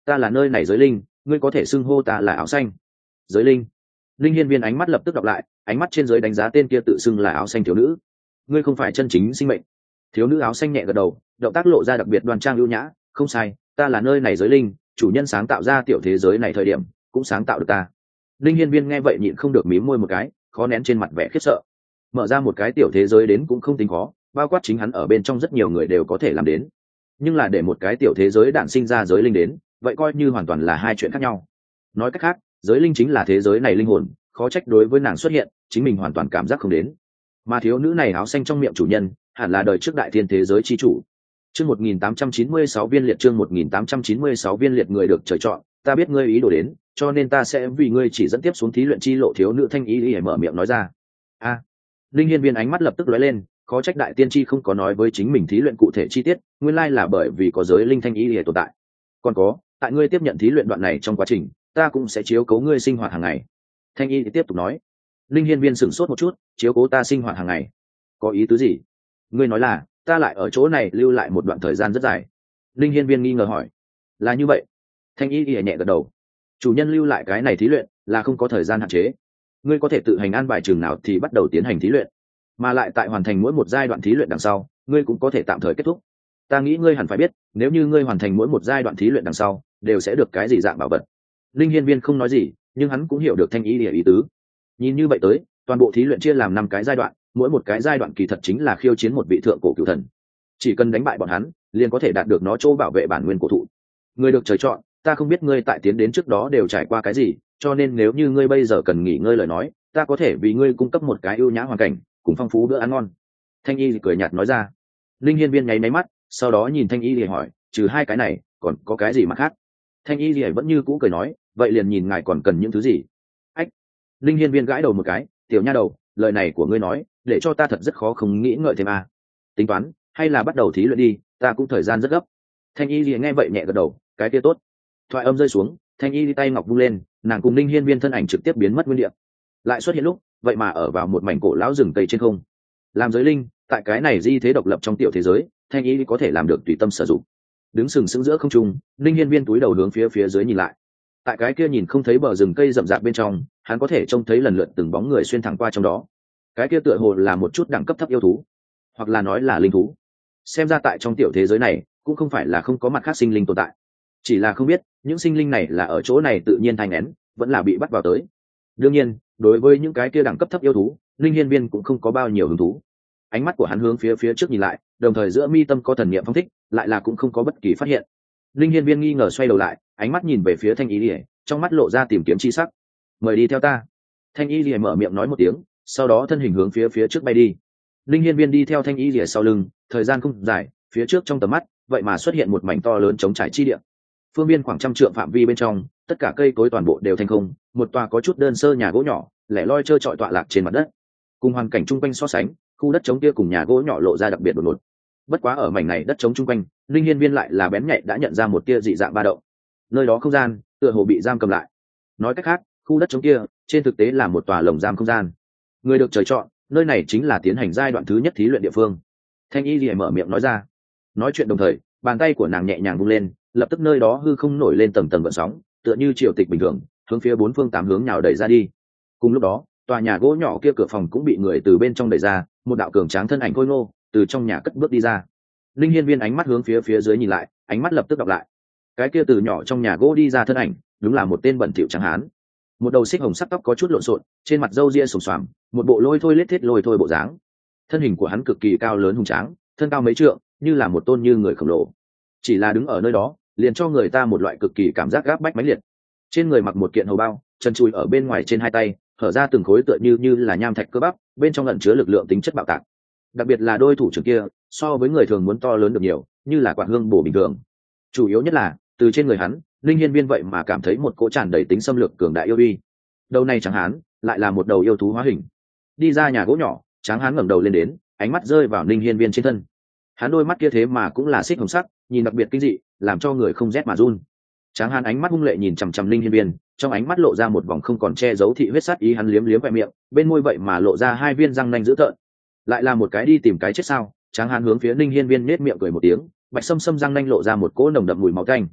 ta là nơi này giới linh, ngươi có thể xưng hô ta là áo xanh. Giới linh. Linh hiên viên ánh mắt lập tức đọc lại, ánh mắt trên dưới đánh giá tên kia tự xưng là áo xanh thiếu nữ. Ngươi không phải chân chính sinh mệnh. Thiếu nữ áo xanh nhẹ gật đầu, động tác lộ ra đặc biệt đoan trang ưu nhã. Không sai, ta là nơi này giới linh, chủ nhân sáng tạo ra tiểu thế giới này thời điểm cũng sáng tạo được ta. Linh hiên viên nghe vậy nhịn không được mím môi một cái, khó nén trên mặt vẻ khiếp sợ. Mở ra một cái tiểu thế giới đến cũng không tính khó, bao quát chính hắn ở bên trong rất nhiều người đều có thể làm đến, nhưng là để một cái tiểu thế giới đản sinh ra giới linh đến, vậy coi như hoàn toàn là hai chuyện khác nhau. Nói cách khác, giới linh chính là thế giới này linh hồn, khó trách đối với nàng xuất hiện chính mình hoàn toàn cảm giác không đến. Mà thiếu nữ này áo xanh trong miệng chủ nhân hẳn là đời trước đại thiên thế giới chi chủ. Chương một nghìn tám trăm chín mươi sáu viên liệt, chương một nghìn tám trăm chín mươi sáu viên liệt người được trời chọn, ta biết ngươi ý đồ đến, cho nên ta sẽ vì ngươi chỉ dẫn tiếp xuống thí luyện chi lộ. Thiếu nữ thanh ý ý mở miệng nói ra. A. Linh hiên viên ánh mắt lập tức lóe lên, khó trách đại tiên tri không có nói với chính mình thí luyện cụ thể chi tiết, nguyên lai là bởi vì có giới linh thanh ý để tồn tại. Còn có, tại ngươi tiếp nhận thí luyện đoạn này trong quá trình, ta cũng sẽ chiếu cố ngươi sinh hoạt hàng ngày. Thanh y thì tiếp tục nói. Linh hiên viên sửng sốt một chút, chiếu cố ta sinh hoạt hàng ngày, có ý tứ gì? Ngươi nói là ta lại ở chỗ này lưu lại một đoạn thời gian rất dài? Linh hiên viên nghi ngờ hỏi. Là như vậy. Thanh y thì nhẹ gật đầu. Chủ nhân lưu lại cái này thí luyện là không có thời gian hạn chế, ngươi có thể tự hành an bài trường nào thì bắt đầu tiến hành thí luyện, mà lại tại hoàn thành mỗi một giai đoạn thí luyện đằng sau, ngươi cũng có thể tạm thời kết thúc. Ta nghĩ ngươi hẳn phải biết, nếu như ngươi hoàn thành mỗi một giai đoạn thí luyện đằng sau đều sẽ được cái gì dạng bảo vật. Linh hiên viên không nói gì, nhưng hắn cũng hiểu được thanh ý địa ý tứ. Nhìn như vậy tới, toàn bộ thí luyện chia làm năm cái giai đoạn, mỗi một cái giai đoạn kỳ thật chính là khiêu chiến một vị thượng cổ cửu thần, chỉ cần đánh bại bọn hắn liền có thể đạt được nó chỗ bảo vệ bản nguyên cổ thụ. Ngươi được trời chọn, ta không biết ngươi tại tiến đến trước đó đều trải qua cái gì, cho nên nếu như ngươi bây giờ cần nghỉ ngơi lời nói, ta có thể vì ngươi cung cấp một cái ưu nhã hoàn cảnh cùng phong phú bữa ăn ngon. Thanh y cười nhạt nói ra. Linh hiên viên nháy máy mắt, sau đó nhìn thanh y thì hỏi, trừ hai cái này còn có cái gì mà khác? Thanh y thì vẫn như cũ cười nói, vậy liền nhìn ngài còn cần những thứ gì. Ách. Linh hiên viên gãi đầu một cái, tiểu nha đầu, lời này của ngươi nói để cho ta thật rất khó không nghĩ ngợi thêm à. Tính toán hay là bắt đầu thí luyện đi, ta cũng thời gian rất gấp. Thanh y thì nghe vậy nhẹ gật đầu, cái kia tốt. Thoại âm rơi xuống, thanh y tay ngọc vung lên, nàng cùng Linh hiên viên thân ảnh trực tiếp biến mất nguyên địa, lại xuất hiện lúc vậy mà ở vào một mảnh cổ lão rừng cây trên không. Làm giới linh tại cái này di thế độc lập trong tiểu thế giới, thanh y có thể làm được tùy tâm sử dụng. Đứng sừng sững giữa không trung, Linh hiên viên túi đầu hướng phía phía dưới nhìn lại. Tại cái kia nhìn không thấy bờ rừng cây rậm rạp bên trong, hắn có thể trông thấy lần lượt từng bóng người xuyên thẳng qua trong đó. Cái kia tựa hồ là một chút đẳng cấp thấp yêu thú, hoặc là nói là linh thú. Xem ra tại trong tiểu thế giới này cũng không phải là không có mặt khác sinh linh tồn tại, chỉ là không biết những sinh linh này là ở chỗ này tự nhiên thành nén, vẫn là bị bắt vào tới. Đương nhiên, đối với những cái kia đẳng cấp thấp yêu thú, Linh hiên viên cũng không có bao nhiêu hứng thú. Ánh mắt của hắn hướng phía phía trước nhìn lại, đồng thời giữa mi tâm có thần niệm phong thích, lại là cũng không có bất kỳ phát hiện. Linh hiên viên nghi ngờ xoay đầu lại, ánh mắt nhìn về phía thanh y lìa, trong mắt lộ ra tìm kiếm chi sắc. Mời đi theo ta. Thanh y lìa mở miệng nói một tiếng, sau đó thân hình hướng phía phía trước bay đi. Linh hiên viên đi theo thanh y lìa sau lưng, thời gian không dài, phía trước trong tầm mắt vậy mà xuất hiện một mảnh to lớn trống trải chi địa. Phương viên khoảng trăm trượng phạm vi bên trong, tất cả cây cối toàn bộ đều thành không, một tòa có chút đơn sơ nhà gỗ nhỏ lẻ loi trơ trọi tọa lạc trên mặt đất. Cùng hoàn cảnh chung quanh so sánh, khu đất trống kia cùng nhà gỗ nhỏ lộ ra đặc biệt đột ngột. Bất quá ở mảnh này đất trống chung quanh, Linh hiên viên lại là bén nhạy đã nhận ra một tia dị dạng ba động. Nơi đó không gian tựa hồ bị giam cầm lại. Nói cách khác, khu đất trống kia trên thực tế là một tòa lồng giam không gian. Người được trời chọn, nơi này chính là tiến hành giai đoạn thứ nhất thí luyện địa phương. Thanh y lìa mở miệng nói ra. Nói chuyện đồng thời, bàn tay của nàng nhẹ nhàng vung lên, lập tức nơi đó hư không nổi lên tầng tầng gợn sóng, tựa như triều tịch bình thường, hướng phía bốn phương tám hướng nhào đẩy ra đi. Cùng lúc đó, tòa nhà gỗ nhỏ kia cửa phòng cũng bị người từ bên trong đẩy ra, một đạo cường tráng thân ảnh khôi ngô từ trong nhà cất bước đi ra. Linh hiên viên ánh mắt hướng phía phía dưới nhìn lại, ánh mắt lập tức đọc lại. Cái kia từ nhỏ trong nhà gỗ đi ra thân ảnh, đúng là một tên bẩn thỉu trắng hán. Một đầu xích hồng sắc tóc có chút lộn xộn, trên mặt râu ria sồm xoàm, một bộ lôi thôi lết thiết lôi thôi bộ dáng. Thân hình của hắn cực kỳ cao lớn hùng tráng, thân cao mấy trượng, như là một tôn như người khổng lồ. Chỉ là đứng ở nơi đó, liền cho người ta một loại cực kỳ cảm giác gáp bách mãnh liệt. Trên người mặc một kiện hầu bao, chân chui ở bên ngoài trên hai tay, hở ra từng khối tựa như như là nham thạch cơ bắp, bên trong ẩn chứa lực lượng tính chất bạo tạc. Đặc biệt là đôi thủ trưởng kia, so với người thường muốn to lớn được nhiều, như là quạt hương bổ bình thường. Chủ yếu nhất là, từ trên người hắn, Linh hiên viên vậy mà cảm thấy một cỗ tràn đầy tính xâm lược cường đại yêu uy. Đầu này Tráng hán lại là một đầu yêu thú hóa hình. Đi ra nhà gỗ nhỏ, Tráng hán ngẩng đầu lên đến, ánh mắt rơi vào Linh hiên viên trên thân. Hắn đôi mắt kia thế mà cũng là xích hồng sắc, nhìn đặc biệt kinh dị, làm cho người không rét mà run. Tráng hán ánh mắt hung lệ nhìn chằm chằm Linh hiên viên, trong ánh mắt lộ ra một vòng không còn che giấu thị huyết sát ý, hắn liếm liếm vẹn miệng, bên môi vậy mà lộ ra hai viên răng nanh dữ tợn. Lại là một cái đi tìm cái chết sao? Tráng hán hướng phía Linh hiên viên nết miệng cười một tiếng, bạch sâm sâm răng nanh lộ ra một cỗ nồng đậm mùi máu tanh.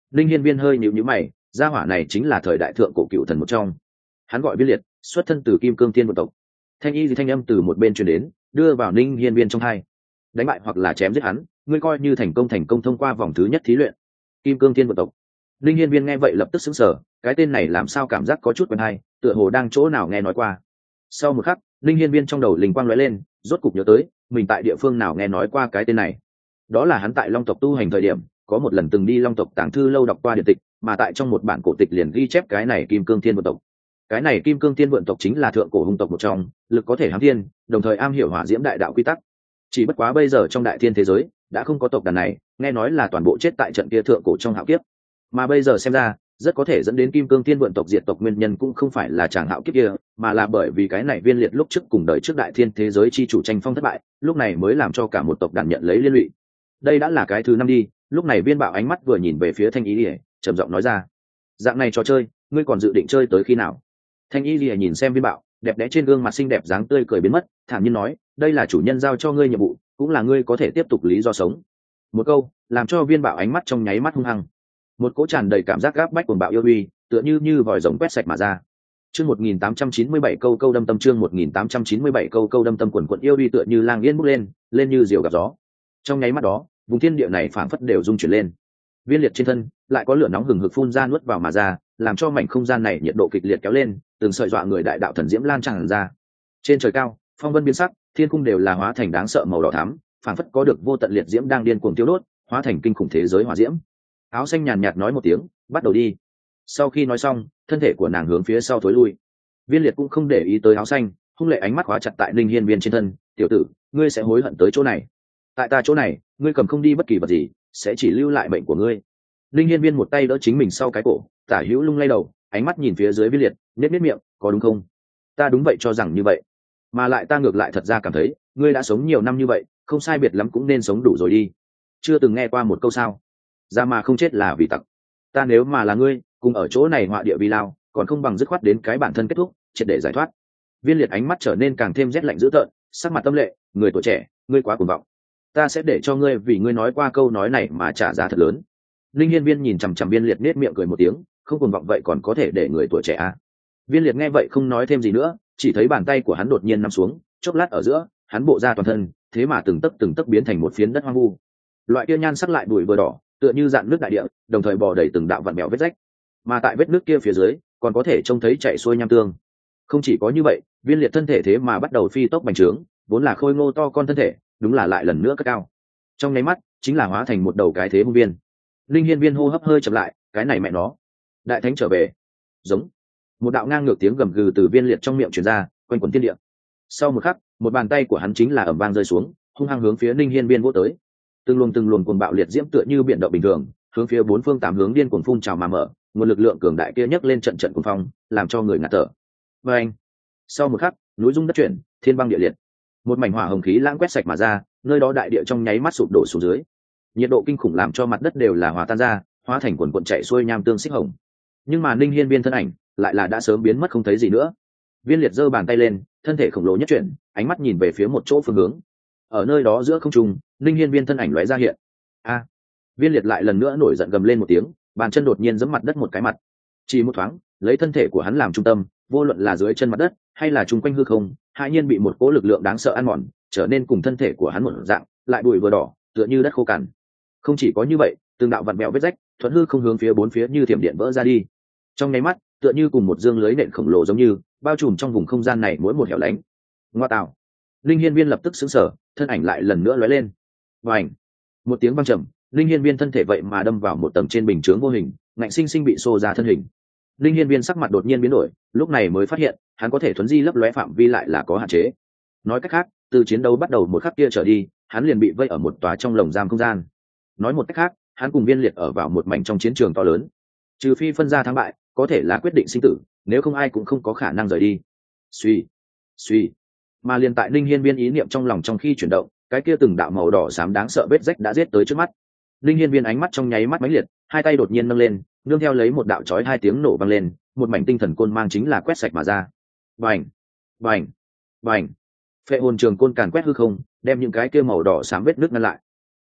Linh Hiên Viên hơi nhíu nhíu mày, gia hỏa này chính là thời đại thượng cổ cựu thần một trong. Hắn gọi Viên Liệt, xuất thân từ Kim Cương Thiên Vận tộc. Thanh y gì thanh âm từ một bên truyền đến, đưa vào Linh Hiên Viên trong tai. Đánh bại hoặc là chém giết hắn, ngươi coi như thành công thành công thông qua vòng thứ nhất thí luyện. Kim Cương Thiên Vận tộc. Linh Hiên Viên nghe vậy lập tức sững sờ, cái tên này làm sao cảm giác có chút quen hay, tựa hồ đang chỗ nào nghe nói qua. Sau một khắc, Linh Hiên Viên trong đầu linh quang lóe lên, rốt cục nhớ tới, mình tại địa phương nào nghe nói qua cái tên này. Đó là hắn tại Long tộc tu hành thời điểm, có một lần từng đi Long tộc tàng thư lâu đọc qua điện tịch, mà tại trong một bản cổ tịch liền ghi chép cái này Kim Cương Thiên Vận tộc. Cái này Kim Cương Thiên Vận tộc chính là thượng cổ hung tộc một trong, lực có thể hám thiên, đồng thời am hiểu hỏa diễm đại đạo quy tắc. Chỉ bất quá bây giờ trong đại thiên thế giới đã không có tộc đàn này, nghe nói là toàn bộ chết tại trận kia thượng cổ trong hạo kiếp. Mà bây giờ xem ra, rất có thể dẫn đến Kim Cương Thiên Vận tộc diệt tộc nguyên nhân cũng không phải là chàng hạo kiếp kia, mà là bởi vì cái này Viên Liệt lúc trước cùng đời trước đại thiên thế giới chi chủ tranh phong thất bại, lúc này mới làm cho cả một tộc đàn nhận lấy liên lụy. Đây đã là cái thứ năm đi, lúc này Viên Bạo ánh mắt vừa nhìn về phía Thanh Y Lìa, trầm giọng nói ra: dạng này trò chơi, ngươi còn dự định chơi tới khi nào? Thanh Y Lìa nhìn xem Viên Bạo, đẹp đẽ trên gương mặt xinh đẹp dáng tươi cười biến mất, thản nhiên nói: đây là chủ nhân giao cho ngươi nhiệm vụ, cũng là ngươi có thể tiếp tục lý do sống. Một câu làm cho Viên Bạo ánh mắt trong nháy mắt hung hăng, một cỗ tràn đầy cảm giác gáp bách cuồng bạo yêu uy, tựa như như vòi rồng quét sạch mà ra. Chương một nghìn tám trăm chín mươi bảy câu câu đâm tâm, chương một nghìn tám trăm chín mươi bảy câu câu đâm tâm, quần quần yêu uy tựa như lang yên bốc lên, lên như diều gặp gió. Trong nháy mắt đó, vùng thiên địa này phảng phất đều rung chuyển lên. Viên Liệt trên thân lại có lửa nóng hừng hực phun ra nuốt vào mà ra, làm cho mảnh không gian này nhiệt độ kịch liệt kéo lên, từng sợi dọa người đại đạo thần diễm lan tràn ra. Trên trời cao, phong vân biến sắc, thiên cung đều là hóa thành đáng sợ màu đỏ thắm, phảng phất có được vô tận liệt diễm đang điên cuồng tiêu đốt, hóa thành kinh khủng thế giới hỏa diễm. Áo xanh nhàn nhạt nói một tiếng, bắt đầu đi. Sau khi nói xong, thân thể của nàng hướng phía sau thối lui. Viên Liệt cũng không để ý tới áo xanh, hung lệ ánh mắt khóa chặt tại Linh Hiên Viên trên thân. Tiểu tử, ngươi sẽ hối hận tới chỗ này. Tại ta chỗ này, ngươi cầm không đi bất kỳ vật gì, sẽ chỉ lưu lại bệnh của ngươi. Linh Hiên Viên một tay đỡ chính mình sau cái cổ, tả hữu lung lay đầu, ánh mắt nhìn phía dưới Viên Liệt, nết nết miệng, có đúng không? Ta đúng vậy cho rằng như vậy, mà lại ta ngược lại thật ra cảm thấy, ngươi đã sống nhiều năm như vậy, không sai biệt lắm cũng nên sống đủ rồi đi. Chưa từng nghe qua một câu sao? Ra mà không chết là vì tặc. Ta nếu mà là ngươi, cùng ở chỗ này họa địa vi lao, còn không bằng dứt khoát đến cái bản thân kết thúc, triệt để giải thoát. Viên Liệt ánh mắt trở nên càng thêm rét lạnh dữ tợn, sắc mặt tâm lệ, người tuổi trẻ, ngươi quá cuồng vọng. Ta sẽ để cho ngươi vì ngươi nói qua câu nói này mà trả giá thật lớn. Linh Hiên Viên nhìn chằm chằm Viên Liệt nết miệng cười một tiếng, không cuồng vọng vậy còn có thể để người tuổi trẻ à? Viên Liệt nghe vậy không nói thêm gì nữa, chỉ thấy bàn tay của hắn đột nhiên nắm xuống, chốc lát ở giữa, hắn bộ ra toàn thân, thế mà từng tấc từng tấc biến thành một phiến đất hoang vu. Loại kia nhan sắc lại bụi vừa đỏ, tựa như dạn nước đại địa, đồng thời bò đầy từng đạo vặn bèo vết rách, mà tại vết nước kia phía dưới còn có thể trông thấy chảy xuôi nham tương. Không chỉ có như vậy, Viên Liệt thân thể thế mà bắt đầu phi tốc bành trướng, vốn là khôi ngô to con thân thể, đúng là lại lần nữa cất cao. Trong nháy mắt, chính là hóa thành một đầu cái thế hung viên. Linh Hiên Viên hô hấp hơi chậm lại, cái này mẹ nó, đại thánh trở về. Giống. Một đạo ngang ngược tiếng gầm gừ từ Viên Liệt trong miệng truyền ra, quanh quẩn thiên địa. Sau một khắc, một bàn tay của hắn chính là ầm vang rơi xuống, hung hăng hướng phía Linh Hiên Viên vỗ tới. Từng luồng từng luồng cuồng bạo liệt diễm tựa như biển động bình thường, hướng phía bốn phương tám hướng điên cuồng phun trào mà mở, nguồn lực lượng cường đại kia nhấc lên trận trận cuồng phong, làm cho người ngạt thở. Và anh, sau một khắc, núi rung đất chuyển, thiên băng địa liệt, một mảnh hỏa hồng khí lãng quét sạch mà ra, nơi đó đại địa trong nháy mắt sụp đổ xuống dưới, nhiệt độ kinh khủng làm cho mặt đất đều là hòa tan ra, hóa thành quần quần chạy xuôi nham tương xích hồng. Nhưng mà Ninh Hiên Viên thân ảnh lại là đã sớm biến mất không thấy gì nữa. Viên Liệt giơ bàn tay lên, thân thể khổng lồ nhất chuyển, ánh mắt nhìn về phía một chỗ phương hướng. Ở nơi đó giữa không trung, Ninh Hiên Viên thân ảnh lóe ra hiện. A! Viên Liệt lại lần nữa nổi giận gầm lên một tiếng, bàn chân đột nhiên giẫm mặt đất một cái mặt. Chỉ một thoáng, lấy thân thể của hắn làm trung tâm, vô luận là dưới chân mặt đất hay là chung quanh hư không, hai nhiên bị một cỗ lực lượng đáng sợ ăn mòn, trở nên cùng thân thể của hắn một dạng, lại bụi vừa đỏ, tựa như đất khô cằn. Không chỉ có như vậy, từng đạo vặn vẹo vết rách, thuận hư không hướng phía bốn phía như thiểm điện vỡ ra đi. Trong nháy mắt, tựa như cùng một dương lưới nện khổng lồ giống như bao trùm trong vùng không gian này mỗi một hẻo lánh. Ngoa tạo! Linh Hiên Viên lập tức sững sờ, thân ảnh lại lần nữa lóe lên. Vành! Một tiếng vang trầm, Linh Hiên Viên thân thể vậy mà đâm vào một tầng trên bình chướng vô hình, ngạnh sinh sinh bị xô ra thân hình. Linh Hiên Viên sắc mặt đột nhiên biến đổi, lúc này mới phát hiện, hắn có thể thuấn di lấp lóe phạm vi lại là có hạn chế. Nói cách khác, từ chiến đấu bắt đầu một khắc kia trở đi, hắn liền bị vây ở một tòa trong lồng giam không gian. Nói một cách khác, hắn cùng Viên Liệt ở vào một mảnh trong chiến trường to lớn. Trừ phi phân ra thắng bại, có thể là quyết định sinh tử, nếu không ai cũng không có khả năng rời đi. Suy, suy. Mà liền tại Linh Hiên Viên ý niệm trong lòng trong khi chuyển động, cái kia từng đạo màu đỏ xám đáng sợ vết rách đã giết tới trước mắt. Linh Hiên Viên ánh mắt trong nháy mắt mãnh liệt, hai tay đột nhiên nâng lên, nương theo lấy một đạo chói hai tiếng nổ vang lên, một mảnh tinh thần côn mang chính là quét sạch mà ra. Bành, bành, bành. Phệ hồn trường côn càn quét hư không, đem những cái kia màu đỏ xám vết nước ngăn lại.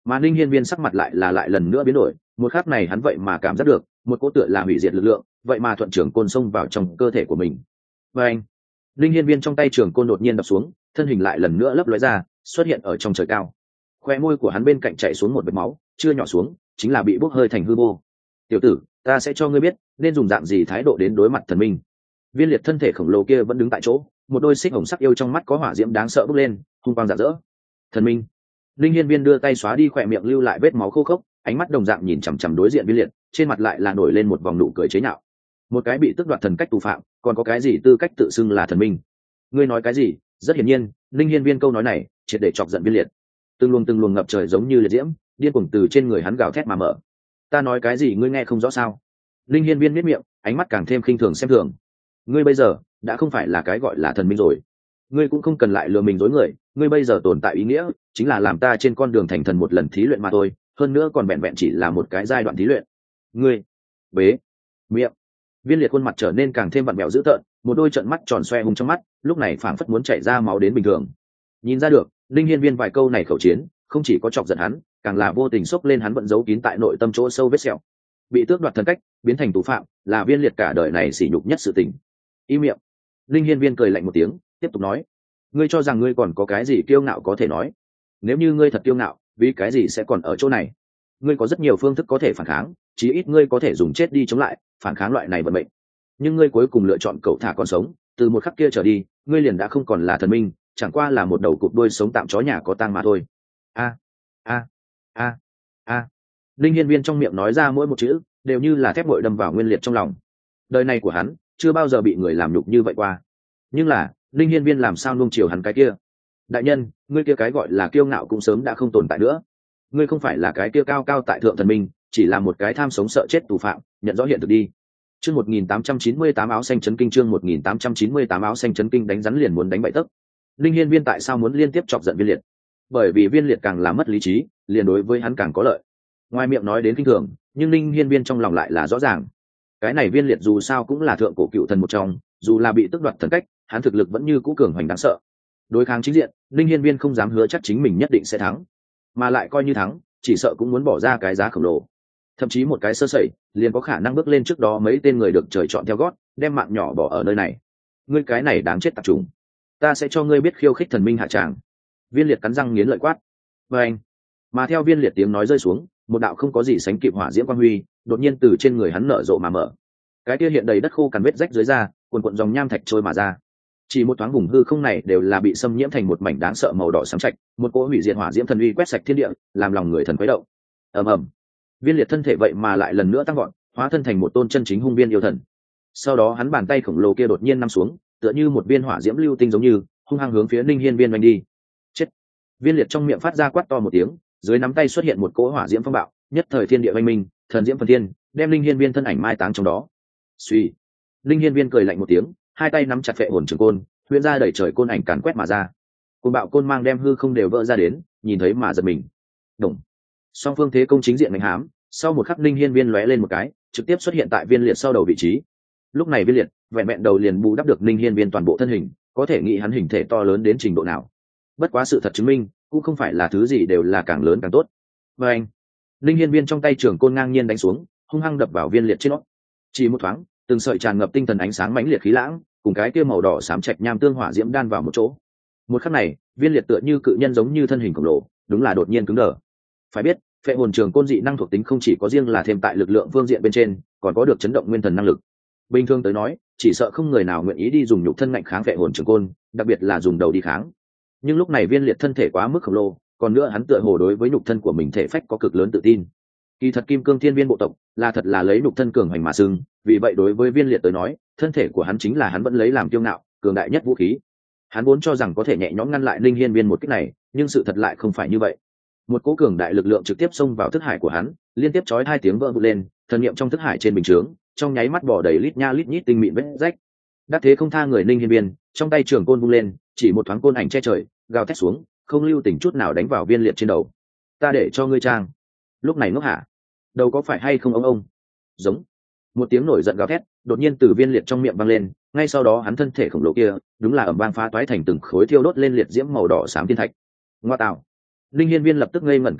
mà ninh hiên viên sắc mặt lại là lại lần nữa biến đổi. Một khắc này hắn vậy mà cảm giác được một cỗ tựa là hủy diệt lực lượng, vậy mà thuận trưởng côn xông vào trong cơ thể của mình. Và anh, ninh hiên viên trong tay trường côn đột nhiên đập xuống, thân hình lại lần nữa lấp lóe ra, xuất hiện ở trong trời cao. Khoe môi của hắn bên cạnh chảy xuống một vệt máu, chưa nhỏ xuống chính là bị bốc hơi thành hư vô. Tiểu tử, ta sẽ cho ngươi biết nên dùng dạng gì thái độ đến đối mặt thần minh. Viên liệt thân thể khổng lồ kia vẫn đứng tại chỗ, một đôi xích hồng sắc yêu trong mắt có hỏa diễm đáng sợ bốc lên, hung quang rạng rỡ. Thần minh. Linh Hiên Viên đưa tay xóa đi khỏe miệng lưu lại vết máu khô khốc, ánh mắt đồng dạng nhìn chằm chằm đối diện Viên liệt, trên mặt lại là nổi lên một vòng nụ cười chế nhạo. Một cái bị tước đoạt thần cách tù phạm, còn có cái gì tư cách tự xưng là thần minh? Ngươi nói cái gì? Rất hiển nhiên, Linh Hiên Viên câu nói này triệt để chọc giận Viên liệt. Từng luồng từng luồng ngập trời giống như liệt diễm, điên cuồng từ trên người hắn gào thét mà mở. Ta nói cái gì ngươi nghe không rõ sao? Linh Hiên Viên nhếch miệng, ánh mắt càng thêm khinh thường xem thường. Ngươi bây giờ đã không phải là cái gọi là thần minh rồi. Ngươi cũng không cần lại lừa mình dối người, ngươi bây giờ tồn tại ý nghĩa chính là làm ta trên con đường thành thần một lần thí luyện mà thôi, hơn nữa còn vẹn vẹn chỉ là một cái giai đoạn thí luyện. Ngươi bế miệng. Viên liệt khuôn mặt trở nên càng thêm vặn vẹo dữ tợn, một đôi trận mắt tròn xoe hung trong mắt lúc này phảng phất muốn chảy ra máu đến bình thường. Nhìn ra được, Linh Hiên Viên vài câu này khẩu chiến không chỉ có chọc giận hắn, càng là vô tình xốc lên hắn vẫn giấu kín tại nội tâm chỗ sâu vết sẹo. Bị tước đoạt thần cách, biến thành tù phạm, là Viên liệt cả đời này sỉ nhục nhất sự tình. Im miệng. Linh Hiên Viên cười lạnh một tiếng, tiếp tục nói: ngươi cho rằng ngươi còn có cái gì kiêu ngạo có thể nói? Nếu như ngươi thật kiêu ngạo, vì cái gì sẽ còn ở chỗ này? Ngươi có rất nhiều phương thức có thể phản kháng, chí ít ngươi có thể dùng chết đi chống lại, phản kháng loại này vận mệnh. Nhưng ngươi cuối cùng lựa chọn cậu thả còn sống, từ một khắc kia trở đi, ngươi liền đã không còn là thần minh, chẳng qua là một đầu cụp đuôi sống tạm chó nhà có tang mà thôi. A a a a. Linh Hiên Viên trong miệng nói ra mỗi một chữ đều như là thép bội đâm vào nguyên liệt trong lòng. Đời này của hắn chưa bao giờ bị người làm nhục như vậy qua. Nhưng là Linh Hiên Viên làm sao nuông chiều hắn cái kia? Đại nhân, ngươi kia cái gọi là kiêu ngạo cũng sớm đã không tồn tại nữa. Ngươi không phải là cái kia cao cao tại thượng thần minh, chỉ là một cái tham sống sợ chết tù phạm, nhận rõ hiện thực đi. Chương một nghìn tám trăm chín mươi tám áo xanh chấn kinh chương một nghìn tám trăm chín mươi tám áo xanh chấn kinh đánh rắn liền muốn đánh bậy tấc. Linh Hiên Viên tại sao muốn liên tiếp chọc giận Viên liệt? Bởi vì Viên liệt càng là mất lý trí, liền đối với hắn càng có lợi. Ngoài miệng nói đến kinh thường, nhưng Linh Hiên Viên trong lòng lại là rõ ràng. Cái này Viên liệt dù sao cũng là thượng cổ cựu thần một trong, dù là bị tước đoạt thần cách, hắn thực lực vẫn như cũ cường hoành đáng sợ. Đối kháng chính diện, Linh Hiên Viên không dám hứa chắc chính mình nhất định sẽ thắng, mà lại coi như thắng, chỉ sợ cũng muốn bỏ ra cái giá khổng lồ. Thậm chí một cái sơ sẩy, liền có khả năng bước lên trước đó mấy tên người được trời chọn theo gót, đem mạng nhỏ bỏ ở nơi này. Ngươi cái này đáng chết tạp trùng, ta sẽ cho ngươi biết khiêu khích thần minh hạ tràng. Viên liệt cắn răng nghiến lợi quát. Và anh, mà theo Viên liệt tiếng nói rơi xuống, một đạo không có gì sánh kịp hỏa diễm quang huy, đột nhiên từ trên người hắn nở rộ mà mở. Cái kia hiện đầy đất khô cằn vết rách dưới da, cuồn cuộn dòng nham thạch trôi mà ra. Chỉ một thoáng vùng hư không này đều là bị xâm nhiễm thành một mảnh đáng sợ màu đỏ sáng trạch, một cỗ hủy diệt hỏa diễm thần uy quét sạch thiên địa, làm lòng người thần quấy động. Ầm ầm. Viên liệt thân thể vậy mà lại lần nữa tăng vọt, hóa thân thành một tôn chân chính hung viên yêu thần. Sau đó hắn bàn tay khổng lồ kia đột nhiên nằm xuống, tựa như một viên hỏa diễm lưu tinh giống như, hung hăng hướng phía Linh Hiên Viên vành đi. Chết. Viên liệt trong miệng phát ra quát to một tiếng, dưới nắm tay xuất hiện một cỗ hỏa diễm phong bạo, nhất thời thiên địa vang minh, thần diễm phần thiên, đem Linh Hiên Viên thân ảnh mai táng trong đó. Suy. Linh Hiên Viên cười lạnh một tiếng, hai tay nắm chặt phệ hồn trường côn, huyễn ra đẩy trời côn ảnh càn quét mà ra. Côn bạo côn mang đem hư không đều vỡ ra đến, nhìn thấy mà giật mình. Đồng. Song phương thế công chính diện đánh hám, sau một khắc Linh Hiên Viên lóe lên một cái, trực tiếp xuất hiện tại Viên liệt sau đầu vị trí. Lúc này Viên liệt, vẹn vẹn đầu liền bù đắp được Linh Hiên Viên toàn bộ thân hình, có thể nghĩ hắn hình thể to lớn đến trình độ nào. Bất quá sự thật chứng minh, cũng không phải là thứ gì đều là càng lớn càng tốt. Và anh, Linh Hiên Viên trong tay trường côn ngang nhiên đánh xuống, hung hăng đập vào Viên liệt trên nó. Chỉ một thoáng, từng sợi tràn ngập tinh thần ánh sáng mãnh liệt khí lãng, cùng cái kia màu đỏ xám trạch nham tương hỏa diễm đan vào một chỗ. Một khắc này, Viên liệt tựa như cự nhân giống như thân hình khổng lồ, đúng là đột nhiên cứng đờ. Phải biết, phệ hồn trường côn dị năng thuộc tính không chỉ có riêng là thêm tại lực lượng phương diện bên trên, còn có được chấn động nguyên thần năng lực. Bình thường tới nói, chỉ sợ không người nào nguyện ý đi dùng nhục thân ngạnh kháng phệ hồn trường côn, đặc biệt là dùng đầu đi kháng. Nhưng lúc này Viên liệt thân thể quá mức khổng lồ, còn nữa hắn tựa hồ đối với nhục thân của mình thể phách có cực lớn tự tin. Kỳ thật Kim Cương Thiên Viên bộ tộc là thật là lấy nhục thân cường hành mà xưng, vì vậy đối với Viên liệt tới nói, thân thể của hắn chính là hắn vẫn lấy làm kiêu ngạo, cường đại nhất vũ khí. Hắn vốn cho rằng có thể nhẹ nhõm ngăn lại Linh Hiên Viên một kích này, nhưng sự thật lại không phải như vậy. Một cỗ cường đại lực lượng trực tiếp xông vào thức hải của hắn, liên tiếp chói hai tiếng vỡ vụn lên, thần niệm trong thức hải trên bình chướng, trong nháy mắt bỏ đầy lít nha lít nhít tinh mịn vết rách. Đắc thế không tha người Linh Hiên Viên, trong tay trường côn vung lên, chỉ một thoáng côn ảnh che trời, gào thét xuống, không lưu tình chút nào đánh vào Viên liệt trên đầu. Ta để cho ngươi trang. Lúc này ngốc hả? Đầu có phải hay không ông ông? Giống. Một tiếng nổi giận gào thét, đột nhiên từ Viên liệt trong miệng vang lên, ngay sau đó hắn thân thể khổng lồ kia, đúng là ầm vang phá toái thành từng khối thiêu đốt lên liệt diễm màu đỏ xám thiên thạch. Ngoa tạo. Linh Hiên Viên lập tức ngây ngẩn cả người,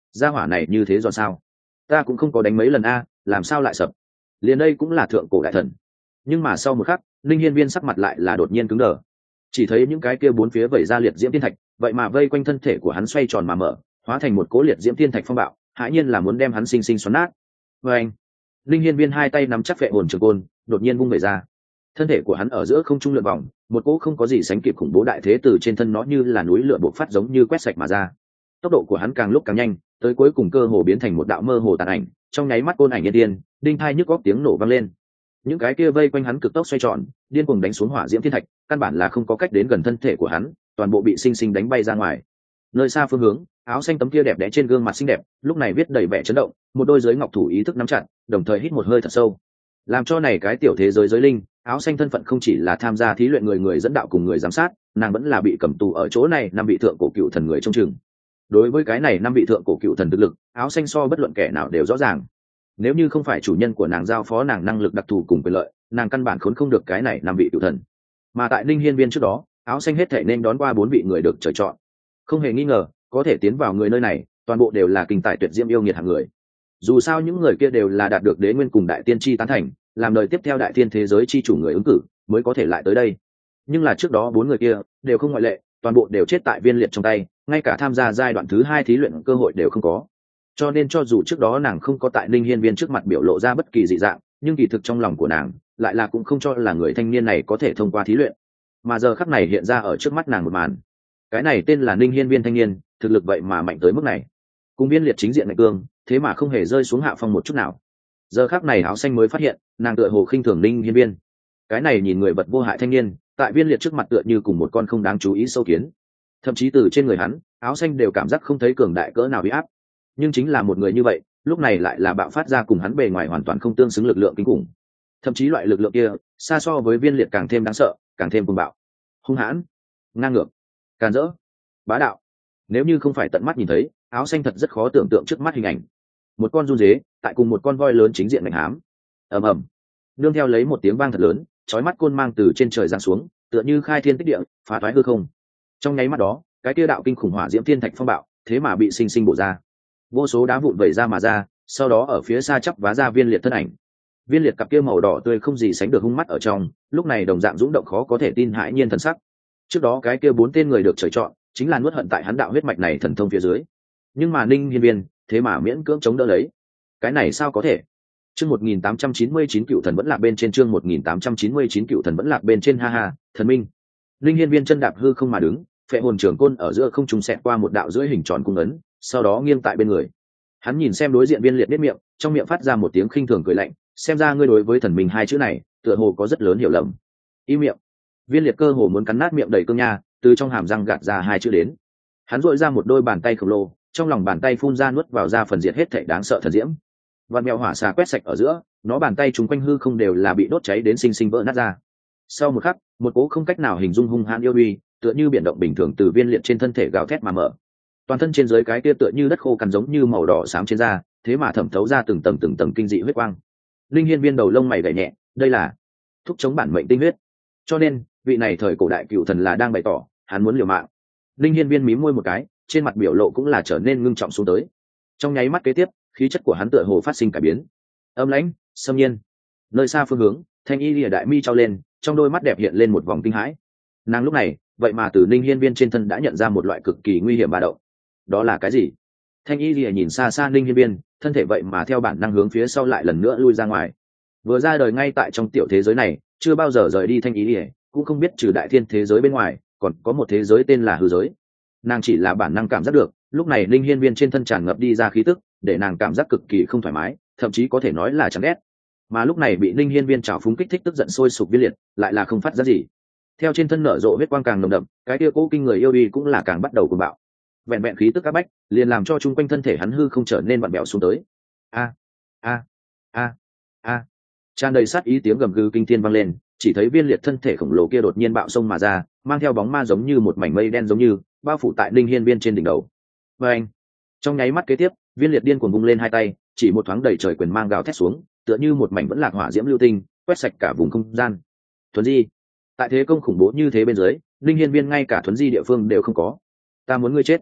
gia hỏa này như thế do sao? Ta cũng không có đánh mấy lần a, làm sao lại sập? Liền đây cũng là thượng cổ đại thần. Nhưng mà sau một khắc, linh hiên viên sắc mặt lại là đột nhiên cứng đờ. Chỉ thấy những cái kia bốn phía vẩy ra liệt diễm thiên thạch, vậy mà vây quanh thân thể của hắn xoay tròn mà mở, hóa thành một cỗ liệt diễm thiên thạch phong bạo, hãi nhiên là muốn đem hắn sinh sinh xoắn nát. Và anh, linh hiên viên hai tay nắm chắc phệ hồn trường côn, đột nhiên vung về ra. Thân thể của hắn ở giữa không trung lượn vòng, một cỗ không có gì sánh kịp khủng bố đại thế từ trên thân nó như là núi lửa bộc phát giống như quét sạch mà ra. Tốc độ của hắn càng lúc càng nhanh, tới cuối cùng cơ hồ biến thành một đạo mơ hồ tàn ảnh, trong nháy mắt côn ảnh yên tiên, đinh thai nhức góc tiếng nổ vang lên. Những cái kia vây quanh hắn cực tốc xoay tròn, điên cuồng đánh xuống hỏa diễm thiên thạch, căn bản là không có cách đến gần thân thể của hắn, toàn bộ bị sinh sinh đánh bay ra ngoài. Nơi xa phương hướng, áo xanh tấm kia đẹp đẽ trên gương mặt xinh đẹp, lúc này viết đầy vẻ chấn động, một đôi giới ngọc thủ ý thức nắm chặt, đồng thời hít một hơi thật sâu. Làm cho này cái tiểu thế giới giới linh, áo xanh thân phận không chỉ là tham gia thí luyện người người dẫn đạo cùng người giám sát, nàng vẫn là bị cầm tù ở chỗ này năm vị thượng cổ cựu thần người trông chừng. Đối với cái này năm vị thượng cổ cựu thần thực lực, áo xanh so bất luận kẻ nào đều rõ ràng. Nếu như không phải chủ nhân của nàng giao phó nàng năng lực đặc thù cùng quyền lợi, nàng căn bản khốn không được cái này năm vị cựu thần. Mà tại linh hiên viên trước đó, áo xanh hết thể nên đón qua bốn vị người được trời chọn. Không hề nghi ngờ, có thể tiến vào người nơi này, toàn bộ đều là kinh tài tuyệt diễm yêu nghiệt hạng người. Dù sao những người kia đều là đạt được đế nguyên cùng đại tiên tri tán thành, làm đời tiếp theo đại thiên thế giới chi chủ người ứng cử, mới có thể lại tới đây. Nhưng là trước đó bốn người kia đều không ngoại lệ, toàn bộ đều chết tại viên liệt trong tay, ngay cả tham gia giai đoạn thứ hai thí luyện cơ hội đều không có. Cho nên cho dù trước đó nàng không có tại linh hiên viên trước mặt biểu lộ ra bất kỳ dị dạng, nhưng kỳ thực trong lòng của nàng lại là cũng không cho là người thanh niên này có thể thông qua thí luyện. Mà giờ khắc này hiện ra ở trước mắt nàng một màn, cái này tên là linh hiên viên thanh niên, thực lực vậy mà mạnh tới mức này, cùng viên liệt chính diện ngạch cương, thế mà không hề rơi xuống hạ phong một chút nào. Giờ khắc này áo xanh mới phát hiện, nàng tựa hồ khinh thường linh hiên viên, cái này nhìn người vật vô hại thanh niên, tại viên liệt trước mặt tựa như cùng một con không đáng chú ý sâu kiến. Thậm chí từ trên người hắn, áo xanh đều cảm giác không thấy cường đại cỡ nào uy áp. Nhưng chính là một người như vậy, lúc này lại là bạo phát ra cùng hắn bề ngoài hoàn toàn không tương xứng lực lượng kinh khủng. Thậm chí loại lực lượng kia, xa so với viên liệt càng thêm đáng sợ, càng thêm cuồng bạo, hung hãn, ngang ngược, càn rỡ, bá đạo. Nếu như không phải tận mắt nhìn thấy, áo xanh thật rất khó tưởng tượng trước mắt hình ảnh. Một con run dế, tại cùng một con voi lớn chính diện ngành hám. Ầm ầm. Nương theo lấy một tiếng vang thật lớn, chói mắt côn mang từ trên trời giáng xuống, tựa như khai thiên tích địa, phá toái hư không. Trong nháy mắt đó, cái kia đạo kinh khủng hỏa diễm thiên thạch phong bạo, thế mà bị sinh sinh bổ ra. Vô số đá vụn vẩy ra mà ra, sau đó ở phía xa chắp vá ra viên liệt thân ảnh. Viên liệt cặp kia màu đỏ tươi không gì sánh được hung mắt ở trong, lúc này đồng dạng dũng động khó có thể tin hãi nhiên thần sắc. Trước đó cái kia bốn tên người được trời chọn, chính là nuốt hận tại hắn đạo huyết mạch này thần thông phía dưới. Nhưng mà Ninh Hiên Viên, thế mà miễn cưỡng chống đỡ lấy. Cái này sao có thể? Chương một nghìn tám trăm chín mươi chín cựu thần vẫn lạc bên trên, chương một nghìn tám trăm chín mươi chín cựu thần vẫn lạc bên trên, ha ha, thần minh. Ninh Hiên Viên chân đạp hư không mà đứng, phệ hồn trường côn ở giữa không trung xẹt qua một đạo rưỡi hình tròn cung ấn, sau đó nghiêng tại bên người. Hắn nhìn xem đối diện viên liệt biết miệng, trong miệng phát ra một tiếng khinh thường cười lạnh, xem ra ngươi đối với thần minh hai chữ này, tựa hồ có rất lớn hiểu lầm. Im miệng. Viên liệt cơ hồ muốn cắn nát miệng đầy cương nha, từ trong hàm răng gạt ra hai chữ đến. Hắn dội ra một đôi bàn tay khổng lồ, trong lòng bàn tay phun ra nuốt vào ra phần diệt hết thảy đáng sợ thần diễm. Vạn mèo hỏa xà quét sạch ở giữa, nó bàn tay chúng quanh hư không đều là bị đốt cháy đến sinh sinh vỡ nát ra. Sau một khắc, một cỗ không cách nào hình dung hung hãn yêu uy, tựa như biển động bình thường từ viên liệt trên thân thể gào thét mà mở. Toàn thân trên dưới cái kia tựa như đất khô cằn giống như màu đỏ xám trên da, thế mà thẩm thấu ra từng tầng từng tầng kinh dị huyết quang. Linh Hiên Viên đầu lông mày gảy nhẹ, đây là thúc chống bản mệnh tinh huyết. Cho nên, vị này thời cổ đại cựu thần là đang bày tỏ, hắn muốn liều mạng. Linh Hiên Viên mím môi một cái, trên mặt biểu lộ cũng là trở nên ngưng trọng xuống tới. Trong nháy mắt kế tiếp, khí chất của hắn tựa hồ phát sinh cải biến. Âm lãnh, xâm nhiên. Nơi xa phương hướng, Thanh Y Lìa đại mi trao lên, trong đôi mắt đẹp hiện lên một vòng kinh hãi. Nàng lúc này, vậy mà từ Linh Hiên Viên trên thân đã nhận ra một loại cực kỳ nguy hiểm ba động. Đó là cái gì? Thanh Y Lìa nhìn xa xa Linh Hiên Viên, thân thể vậy mà theo bản năng hướng phía sau lại lần nữa lui ra ngoài. Vừa ra đời ngay tại trong tiểu thế giới này, chưa bao giờ rời đi Thanh Y Lìa, cũng không biết trừ đại thiên thế giới bên ngoài, còn có một thế giới tên là hư giới. Nàng chỉ là bản năng cảm giác được, lúc này Linh Hiên Viên trên thân tràn ngập đi ra khí tức, để nàng cảm giác cực kỳ không thoải mái, thậm chí có thể nói là chán ghét. Mà lúc này bị Linh Hiên Viên trào phúng kích thích tức giận sôi sục viên liệt, lại là không phát ra gì. Theo trên thân nở rộ huyết quang càng nồng đậm, cái kia cố kinh người yêu uy cũng là càng bắt đầu cuồng bạo. Vẹn vẹn khí tức áp bách, liền làm cho chung quanh thân thể hắn hư không trở nên vặn bẹo xuống tới. A a a a. Tràn đầy sát ý tiếng gầm gừ kinh thiên vang lên, chỉ thấy viên liệt thân thể khổng lồ kia đột nhiên bạo xông mà ra, mang theo bóng ma giống như một mảnh mây đen giống như bao phủ tại Linh Hiên Viên trên đỉnh đầu. Và anh, trong nháy mắt kế tiếp, viên liệt điên cuồng vung lên hai tay, chỉ một thoáng đầy trời quyền mang gào thét xuống, tựa như một mảnh vẫn lạc hỏa diễm lưu tinh, quét sạch cả vùng không gian. Thuấn di. Tại thế công khủng bố như thế bên dưới, Linh Hiên Viên ngay cả thuấn di địa phương đều không có. Ta muốn ngươi chết.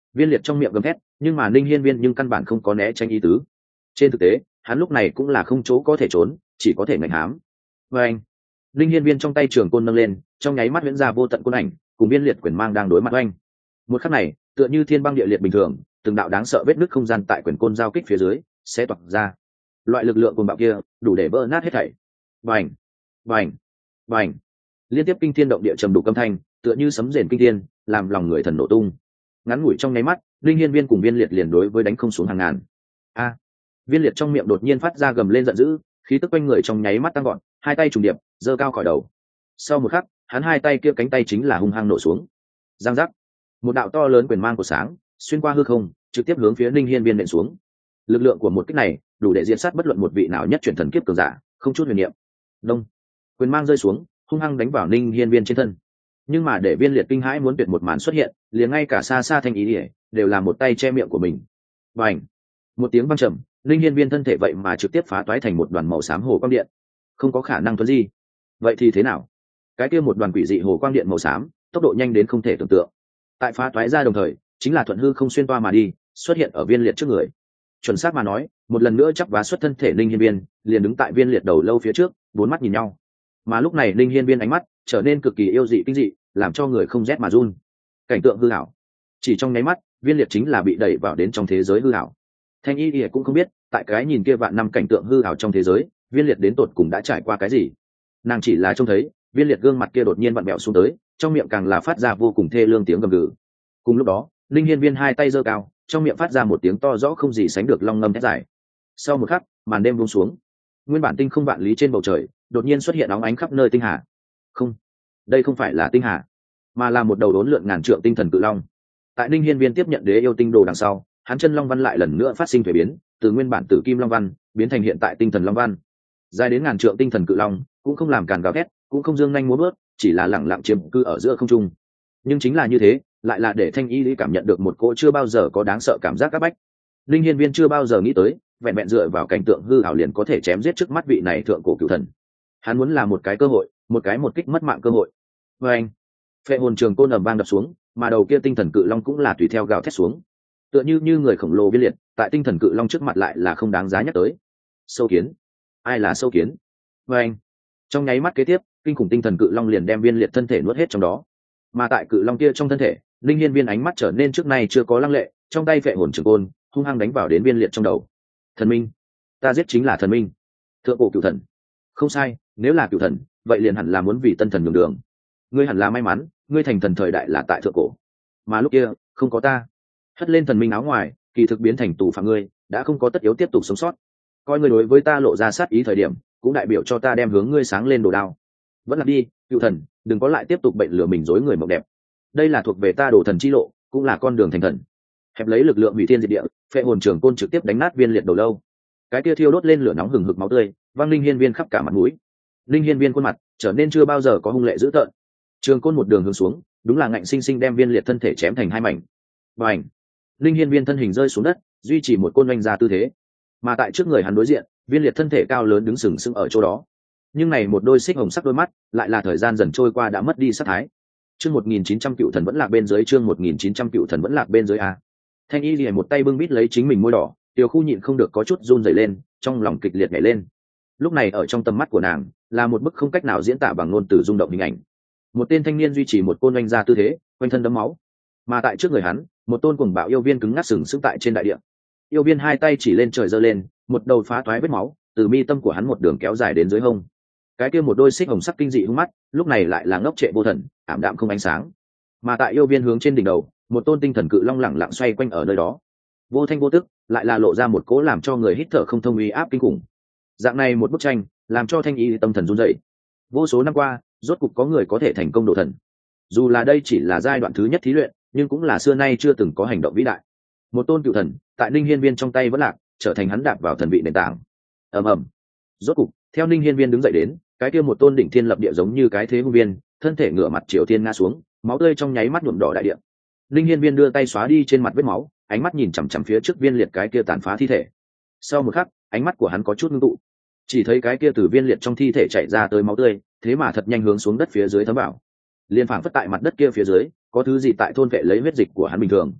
Viên liệt trong miệng gầm thét, nhưng mà Ninh Hiên Viên nhưng căn bản không có né tránh ý tứ. Trên thực tế, hắn lúc này cũng là không chỗ có thể trốn, chỉ có thể ngạnh hám. Và anh, Ninh Hiên Viên trong tay trường côn nâng lên, trong nháy mắt huyễn ra vô tận côn ảnh, cùng Viên liệt quyền mang đang đối mặt anh. Một khắc này, tựa như thiên băng địa liệt bình thường, từng đạo đáng sợ vết nứt không gian tại quyền côn giao kích phía dưới sẽ toạc ra. Loại lực lượng cuồng bạo kia đủ để vỡ nát hết thảy. Bành, bành, bành, liên tiếp kinh thiên động địa trầm đục âm thanh, tựa như sấm rền kinh thiên, làm lòng người thần nổ tung. Ngắn ngủi trong nháy mắt, Linh Hiên Viên cùng Viên liệt liền đối với đánh không xuống hàng ngàn. A! Viên liệt trong miệng đột nhiên phát ra gầm lên giận dữ, khí tức quanh người trong nháy mắt tăng gọn, hai tay trùng điệp, giơ cao khỏi đầu. Sau một khắc, hắn hai tay kia cánh tay chính là hung hăng nổ xuống. Giang giác! Một đạo to lớn quyền mang của sáng, xuyên qua hư không, trực tiếp hướng phía Linh Hiên Viên nện xuống. Lực lượng của một kích này, đủ để diệt sát bất luận một vị nào nhất chuyển thần kiếp cường giả, không chút huyền niệm. Đông! Quyền mang rơi xuống, hung hăng đánh vào Linh Hiên Viên trên thân. Nhưng mà để Viên liệt kinh hãi muốn tuyệt một màn xuất hiện, liền ngay cả xa xa thanh ý ỉa đều là một tay che miệng của mình. Bành! Một tiếng vang trầm, Linh Hiên Viên thân thể vậy mà trực tiếp phá toái thành một đoàn màu xám hồ quang điện. Không có khả năng thuần gì. Vậy thì thế nào? Cái kia một đoàn quỷ dị hồ quang điện màu xám, tốc độ nhanh đến không thể tưởng tượng. Tại phá toái ra đồng thời, chính là thuận hư không xuyên toa mà đi, xuất hiện ở Viên liệt trước người. Chuẩn xác mà nói, một lần nữa chắp vá xuất thân thể Linh Hiên Viên, liền đứng tại Viên liệt đầu lâu phía trước, bốn mắt nhìn nhau. Mà lúc này Linh Hiên Viên ánh mắt trở nên cực kỳ yêu dị kinh dị, làm cho người không rét mà run. Cảnh tượng hư ảo. Chỉ trong nháy mắt, Viên liệt chính là bị đẩy vào đến trong thế giới hư ảo. Thanh y thì cũng không biết, tại cái nhìn kia vạn năm cảnh tượng hư ảo trong thế giới, Viên liệt đến tột cùng đã trải qua cái gì. Nàng chỉ là trông thấy Viên liệt gương mặt kia đột nhiên vặn bẹo xuống tới, trong miệng càng là phát ra vô cùng thê lương tiếng gầm gừ. Cùng lúc đó, Linh Hiên Viên hai tay giơ cao, trong miệng phát ra một tiếng to rõ không gì sánh được long ngâm thét dài. Sau một khắc, màn đêm buông xuống, nguyên bản tinh không vạn lý trên bầu trời đột nhiên xuất hiện óng ánh khắp nơi tinh hà. Không, đây không phải là tinh hà, mà là một đầu đốn lượn ngàn trượng tinh thần cự long. Tại Linh Hiên Viên tiếp nhận đế yêu tinh đồ đằng sau, hắn chân long văn lại lần nữa phát sinh thuế biến, từ nguyên bản tử kim long văn biến thành hiện tại tinh thần long văn. Dài đến ngàn trượng tinh thần cự long cũng không làm càn gào thét, cũng không dương nhanh múa bước, chỉ là lẳng lặng chiếm cư ở giữa không trung. Nhưng chính là như thế, lại là để Thanh Y Lý cảm nhận được một cỗ chưa bao giờ có đáng sợ cảm giác áp bách. Linh Hiên Viên chưa bao giờ nghĩ tới, vẹn vẹn dựa vào cảnh tượng hư ảo liền có thể chém giết trước mắt vị này thượng cổ cửu thần. Hắn muốn là một cái cơ hội, một cái một kích mất mạng cơ hội. Và anh, phệ hồn trường côn ầm vang đập xuống, mà đầu kia tinh thần cự long cũng là tùy theo gào thét xuống. Tựa như như người khổng lồ Viên liệt, tại tinh thần cự long trước mặt lại là không đáng giá nhắc tới. Sâu kiến, ai là sâu kiến? Và anh, trong nháy mắt kế tiếp, kinh khủng tinh thần cự long liền đem Viên liệt thân thể nuốt hết trong đó. Mà tại cự long kia trong thân thể, Linh Hiên Viên ánh mắt trở nên trước nay chưa có lăng lệ, trong tay phệ hồn trường côn hung hăng đánh vào đến Viên liệt trong đầu. Thần minh, ta giết chính là thần minh, thượng cổ cửu thần. Không sai, nếu là cửu thần, vậy liền hẳn là muốn vì tân thần nhường đường. Ngươi hẳn là may mắn, ngươi thành thần thời đại là tại thượng cổ, mà lúc kia không có ta. Hất lên thần minh áo ngoài, kỳ thực biến thành tù phạm ngươi, đã không có tất yếu tiếp tục sống sót. Coi ngươi đối với ta lộ ra sát ý thời điểm, cũng đại biểu cho ta đem hướng ngươi sáng lên đồ đao. Vẫn là đi, cựu thần, đừng có lại tiếp tục bệnh lừa mình dối người mộng đẹp. Đây là thuộc về ta đồ thần chi lộ, cũng là con đường thành thần. Hẹp lấy lực lượng hủy thiên diệt địa, phệ hồn trường côn trực tiếp đánh nát Viên liệt đầu lâu. Cái kia thiêu đốt lên lửa nóng hừng hực máu tươi, văng Linh Hiên Viên khắp cả mặt mũi. Linh Hiên Viên khuôn mặt trở nên chưa bao giờ có hung lệ dữ tợn. Trường côn một đường hướng xuống, đúng là ngạnh sinh sinh đem Viên liệt thân thể chém thành hai mảnh. Bành! Linh Hiên Viên thân hình rơi xuống đất, duy trì một côn oanh ra tư thế. Mà tại trước người hắn đối diện, Viên liệt thân thể cao lớn đứng sừng sững ở chỗ đó. Nhưng này một đôi xích hồng sắc đôi mắt, lại là thời gian dần trôi qua đã mất đi sắc thái. Chương một nghìn chín trăm cựu thần vẫn lạc bên dưới, chương một nghìn chín trăm cựu thần vẫn lạc bên dưới a. Thanh Y Liễu một tay bưng bít lấy chính mình môi đỏ, Tiểu Khu nhịn không được có chút run rẩy lên, trong lòng kịch liệt nhảy lên. Lúc này ở trong tầm mắt của nàng, là một bức không cách nào diễn tả bằng ngôn từ rung động hình ảnh. Một tên thanh niên duy trì một côn oanh ra tư thế, quanh thân đấm máu. Mà tại trước người hắn, một tôn cuồng bạo yêu viên cứng ngắc sừng sững tại trên đại địa. Yêu viên hai tay chỉ lên trời giơ lên, một đầu phá toái vết máu, từ mi tâm của hắn một đường kéo dài đến dưới hông. Cái kia một đôi xích hồng sắc kinh dị hung mắt, lúc này lại là ngốc trệ vô thần, ảm đạm không ánh sáng. Mà tại yêu viên hướng trên đỉnh đầu, một tôn tinh thần cự long lẳng lặng xoay quanh ở nơi đó. Vô thanh vô tức, lại là lộ ra một cỗ làm cho người hít thở không thông uy áp kinh khủng. Dạng này một bức tranh, làm cho Thanh Y tâm thần run rẩy. Vô số năm qua, rốt cục có người có thể thành công độ thần. Dù là đây chỉ là giai đoạn thứ nhất thí luyện, nhưng cũng là xưa nay chưa từng có hành động vĩ đại. Một tôn cựu thần, tại Linh Hiên Viên trong tay vẫn lạc, trở thành hắn đạp vào thần vị nền tảng. Ầm ầm. Rốt cục, theo Linh Hiên Viên đứng dậy đến, cái kia một tôn đỉnh thiên lập địa giống như cái thế hung viên, thân thể ngửa mặt triều thiên ngã xuống, máu tươi trong nháy mắt nhuộm đỏ đại địa. Linh Hiên Viên đưa tay xóa đi trên mặt vết máu, ánh mắt nhìn chằm chằm phía trước Viên liệt cái kia tàn phá thi thể. Sau một khắc, ánh mắt của hắn có chút ngưng tụ, chỉ thấy cái kia từ Viên liệt trong thi thể chảy ra tới máu tươi, thế mà thật nhanh hướng xuống đất phía dưới thấm vào. Liên phảng phất tại mặt đất kia phía dưới, có thứ gì tại thôn vệ lấy huyết dịch của hắn bình thường.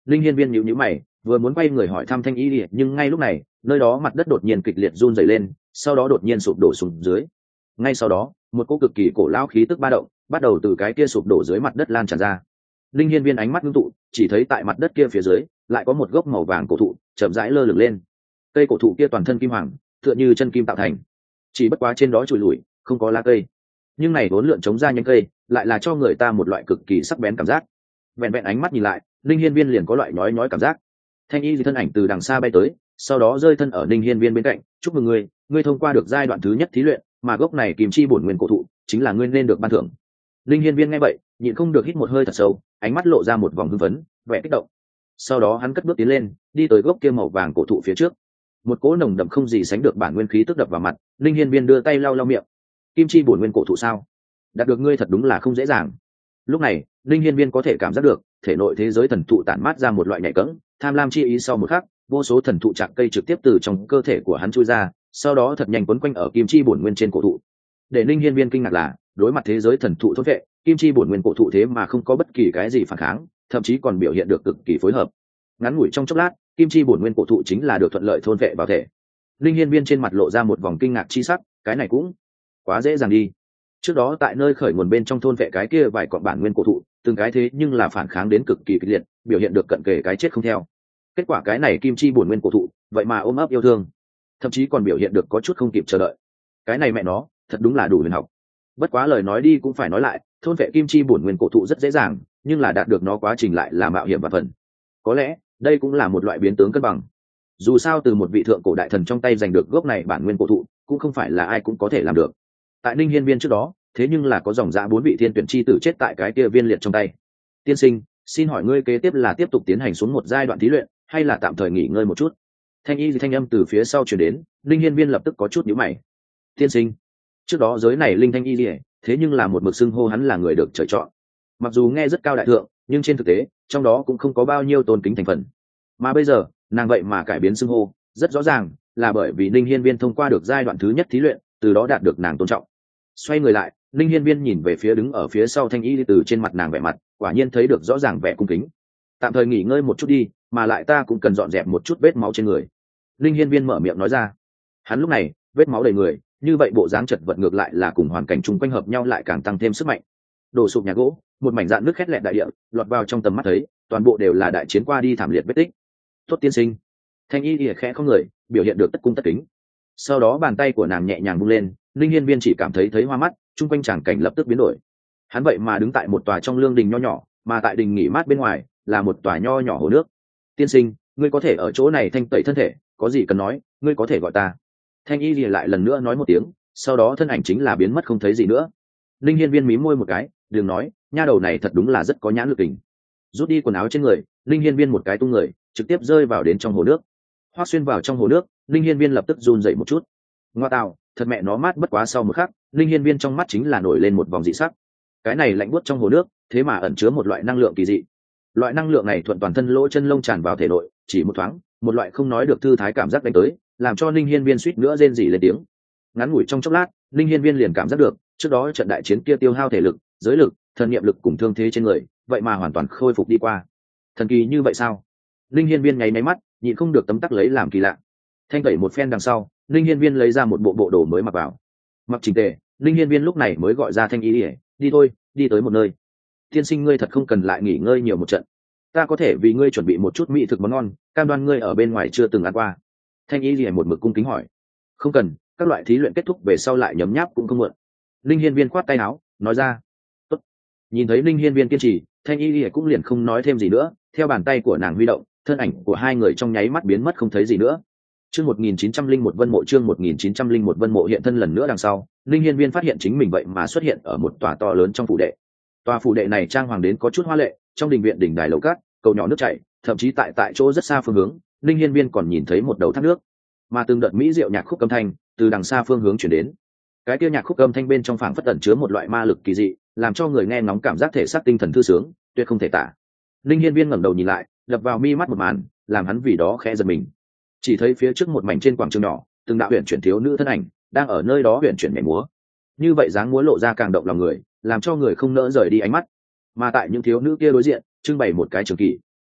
Linh Hiên Viên nhíu nhíu mày, vừa muốn quay người hỏi thăm Thanh Y Lìa, nhưng ngay lúc này, nơi đó mặt đất đột nhiên kịch liệt run rẩy lên, sau đó đột nhiên sụp đổ xuống dưới. Ngay sau đó, một cỗ cực kỳ cổ lão khí tức ba động, bắt đầu từ cái kia sụp đổ dưới mặt đất lan tràn ra. Linh Hiên Viên ánh mắt ngưng tụ, chỉ thấy tại mặt đất kia phía dưới, lại có một gốc màu vàng cổ thụ, chậm rãi lơ lửng lên. Cây cổ thụ kia toàn thân kim hoàng, tựa như chân kim tạo thành, chỉ bất quá trên đó chùi lủi, không có lá cây. Nhưng này vốn lượn chống ra nhánh cây, lại là cho người ta một loại cực kỳ sắc bén cảm giác. Vẹn vẹn ánh mắt nhìn lại, Linh Hiên Viên liền có loại nhói nhói cảm giác. Thanh Y thân ảnh từ đằng xa bay tới, sau đó rơi thân ở Linh Hiên Viên bên cạnh, "Chúc mừng ngươi, ngươi thông qua được giai đoạn thứ nhất thí luyện, mà gốc này kim chi bổn nguyên cổ thụ, chính là ngươi nên được ban thưởng." Linh Hiên Viên nghe vậy, nhịn không được hít một hơi thật sâu, ánh mắt lộ ra một vòng hưng phấn, vẻ kích động. Sau đó hắn cất bước tiến lên, đi tới gốc kia màu vàng cổ thụ phía trước. Một cỗ nồng đậm không gì sánh được bản nguyên khí tức đập vào mặt, Linh Hiên Viên đưa tay lau lau miệng. "Kim chi bổn nguyên cổ thụ sao? Đạt được ngươi thật đúng là không dễ dàng." Lúc này, Linh Hiên Viên có thể cảm giác được, thể nội thế giới thần thụ tản mát ra một loại nhạy cẫng, tham lam chi ý. Sau một khắc, vô số thần thụ chạc cây trực tiếp từ trong cơ thể của hắn chui ra, sau đó thật nhanh quấn quanh ở kim chi bổn nguyên trên cổ thụ. Để Linh Hiên Viên kinh ngạc là, đối mặt thế giới thần thụ thôn vệ, kim chi bổn nguyên cổ thụ thế mà không có bất kỳ cái gì phản kháng, thậm chí còn biểu hiện được cực kỳ phối hợp. Ngắn ngủi trong chốc lát, kim chi bổn nguyên cổ thụ chính là được thuận lợi thôn vệ vào thể. Linh Hiên Viên trên mặt lộ ra một vòng kinh ngạc chi sắc, cái này cũng quá dễ dàng đi. Trước đó tại nơi khởi nguồn bên trong thôn vệ cái kia vài cọn bản nguyên cổ thụ, từng cái thế nhưng là phản kháng đến cực kỳ kịch liệt, biểu hiện được cận kề cái chết không theo. Kết quả cái này kim chi bổn nguyên cổ thụ, vậy mà ôm ấp yêu thương, thậm chí còn biểu hiện được có chút không kịp chờ đợi. Cái này mẹ nó, thật đúng là đủ huyền học. Bất quá lời nói đi cũng phải nói lại, thôn vệ kim chi bổn nguyên cổ thụ rất dễ dàng, nhưng là đạt được nó quá trình lại là mạo hiểm và phần. Có lẽ, đây cũng là một loại biến tướng cân bằng. Dù sao từ một vị thượng cổ đại thần trong tay giành được gốc này bản nguyên cổ thụ, cũng không phải là ai cũng có thể làm được. Tại Ninh Hiên Viên trước đó, thế nhưng là có dòng dã bốn vị thiên tuyển chi tử chết tại cái kia viên liệt trong tay. "Tiên sinh, xin hỏi ngươi kế tiếp là tiếp tục tiến hành xuống một giai đoạn thí luyện, hay là tạm thời nghỉ ngơi một chút?" Thanh y thì thanh âm từ phía sau truyền đến, Ninh Hiên Viên lập tức có chút nhíu mày. "Tiên sinh?" Trước đó giới này linh thanh y liễu, thế nhưng là một mực xưng hô hắn là người được trời chọn. Mặc dù nghe rất cao đại thượng, nhưng trên thực tế, trong đó cũng không có bao nhiêu tôn kính thành phần. Mà bây giờ, nàng vậy mà cải biến xưng hô, rất rõ ràng là bởi vì Ninh Hiên Viên thông qua được giai đoạn thứ nhất thí luyện, từ đó đạt được nàng tôn trọng. Xoay người lại, Ninh Hiên Viên nhìn về phía đứng ở phía sau Thanh Y, từ trên mặt nàng vẻ mặt, quả nhiên thấy được rõ ràng vẻ cung kính. "Tạm thời nghỉ ngơi một chút đi, mà lại ta cũng cần dọn dẹp một chút vết máu trên người." Ninh Hiên Viên mở miệng nói ra. Hắn lúc này, vết máu đầy người, như vậy bộ dáng chật vật ngược lại là cùng hoàn cảnh chung quanh hợp nhau lại càng tăng thêm sức mạnh. Đổ sụp nhà gỗ, một mảnh dạn nước khét lẹt đại địa, lọt vào trong tầm mắt thấy, toàn bộ đều là đại chiến qua đi thảm liệt vết tích. "Tốt tiên sinh." Thanh Y ỉa khẽ không người, biểu hiện được tất cung tất kính. Sau đó bàn tay của nàng nhẹ nhàng vung lên, Linh Hiên Viên chỉ cảm thấy thấy hoa mắt, chung quanh tràng cảnh lập tức biến đổi. Hắn vậy mà đứng tại một tòa trong lương đình nho nhỏ, mà tại đình nghỉ mát bên ngoài là một tòa nho nhỏ hồ nước. "Tiên sinh, ngươi có thể ở chỗ này thanh tẩy thân thể, có gì cần nói, ngươi có thể gọi ta." Thanh Y lìa lại lần nữa nói một tiếng, sau đó thân ảnh chính là biến mất không thấy gì nữa. Linh Hiên Viên mím môi một cái, đừng nói, nha đầu này thật đúng là rất có nhãn lực tình. Rút đi quần áo trên người, Linh Hiên Viên một cái tung người, trực tiếp rơi vào đến trong hồ nước. Hoác xuyên vào trong hồ nước, Linh Hiên Viên lập tức run dậy một chút. Ngoa tạo, thật mẹ nó mát bất quá. Sau một khắc, Linh Hiên Viên trong mắt chính là nổi lên một vòng dị sắc. Cái này lạnh buốt trong hồ nước, thế mà ẩn chứa một loại năng lượng kỳ dị. Loại năng lượng này thuận toàn thân lỗ chân lông tràn vào thể nội, chỉ một thoáng, một loại không nói được thư thái cảm giác đánh tới, làm cho Linh Hiên Viên suýt nữa rên rỉ lên tiếng. Ngắn ngủi trong chốc lát, Linh Hiên Viên liền cảm giác được, trước đó trận đại chiến kia tiêu hao thể lực, giới lực, thần niệm lực cùng thương thế trên người, vậy mà hoàn toàn khôi phục đi qua. Thần kỳ như vậy sao? Linh Hiên Viên nháy máy mắt, nhịn không được tấm tắc lấy làm kỳ lạ. Thanh tẩy một phen đằng sau, Linh Hiên Viên lấy ra một bộ bộ đồ mới mặc vào. Mặc chỉnh tề, Linh Hiên Viên lúc này mới gọi ra Thanh Y, đi thôi, đi tới một nơi. "Tiên sinh ngươi thật không cần lại nghỉ ngơi nhiều một trận, ta có thể vì ngươi chuẩn bị một chút mỹ thực món ngon, cam đoan ngươi ở bên ngoài chưa từng ăn qua." Thanh Y liền một mực cung kính hỏi. "Không cần, các loại thí luyện kết thúc về sau lại nhấm nháp cũng không muộn." Linh Hiên Viên khoát tay áo, nói ra. "Tốt." Nhìn thấy Linh Hiên Viên kiên trì, Thanh Y liền cũng liền không nói thêm gì nữa, theo bàn tay của nàng huy động, thân ảnh của hai người trong nháy mắt biến mất không thấy gì nữa. Chương một nghìn chín trăm lẻ một Vân Mộ chương một nghìn chín trăm lẻ một Vân Mộ hiện thân lần nữa đằng sau, Linh Hiên Viên phát hiện chính mình vậy mà xuất hiện ở một tòa to lớn trong phủ đệ. Tòa phủ đệ này trang hoàng đến có chút hoa lệ, trong đình viện đỉnh đài lầu cát, cầu nhỏ nước chảy, thậm chí tại tại chỗ rất xa phương hướng, Linh Hiên Viên còn nhìn thấy một đầu thác nước, mà từng đợt mỹ diệu nhạc khúc âm thanh từ đằng xa phương hướng truyền đến. Cái kia nhạc khúc âm thanh bên trong phảng phất ẩn chứa một loại ma lực kỳ dị, làm cho người nghe ngóng cảm giác thể xác tinh thần thư sướng, tuyệt không thể tả. Linh Hiên Viên ngẩng đầu nhìn lại, đập vào mi mắt một màn, làm hắn vì đó khẽ giật mình. Chỉ thấy phía trước một mảnh trên quảng trường nhỏ, từng đạo huyền chuyển thiếu nữ thân ảnh đang ở nơi đó huyền chuyển nhảy múa. Như vậy dáng múa lộ ra càng động lòng người, làm cho người không nỡ rời đi ánh mắt. Mà tại những thiếu nữ kia đối diện, trưng bày một cái trường kỷ.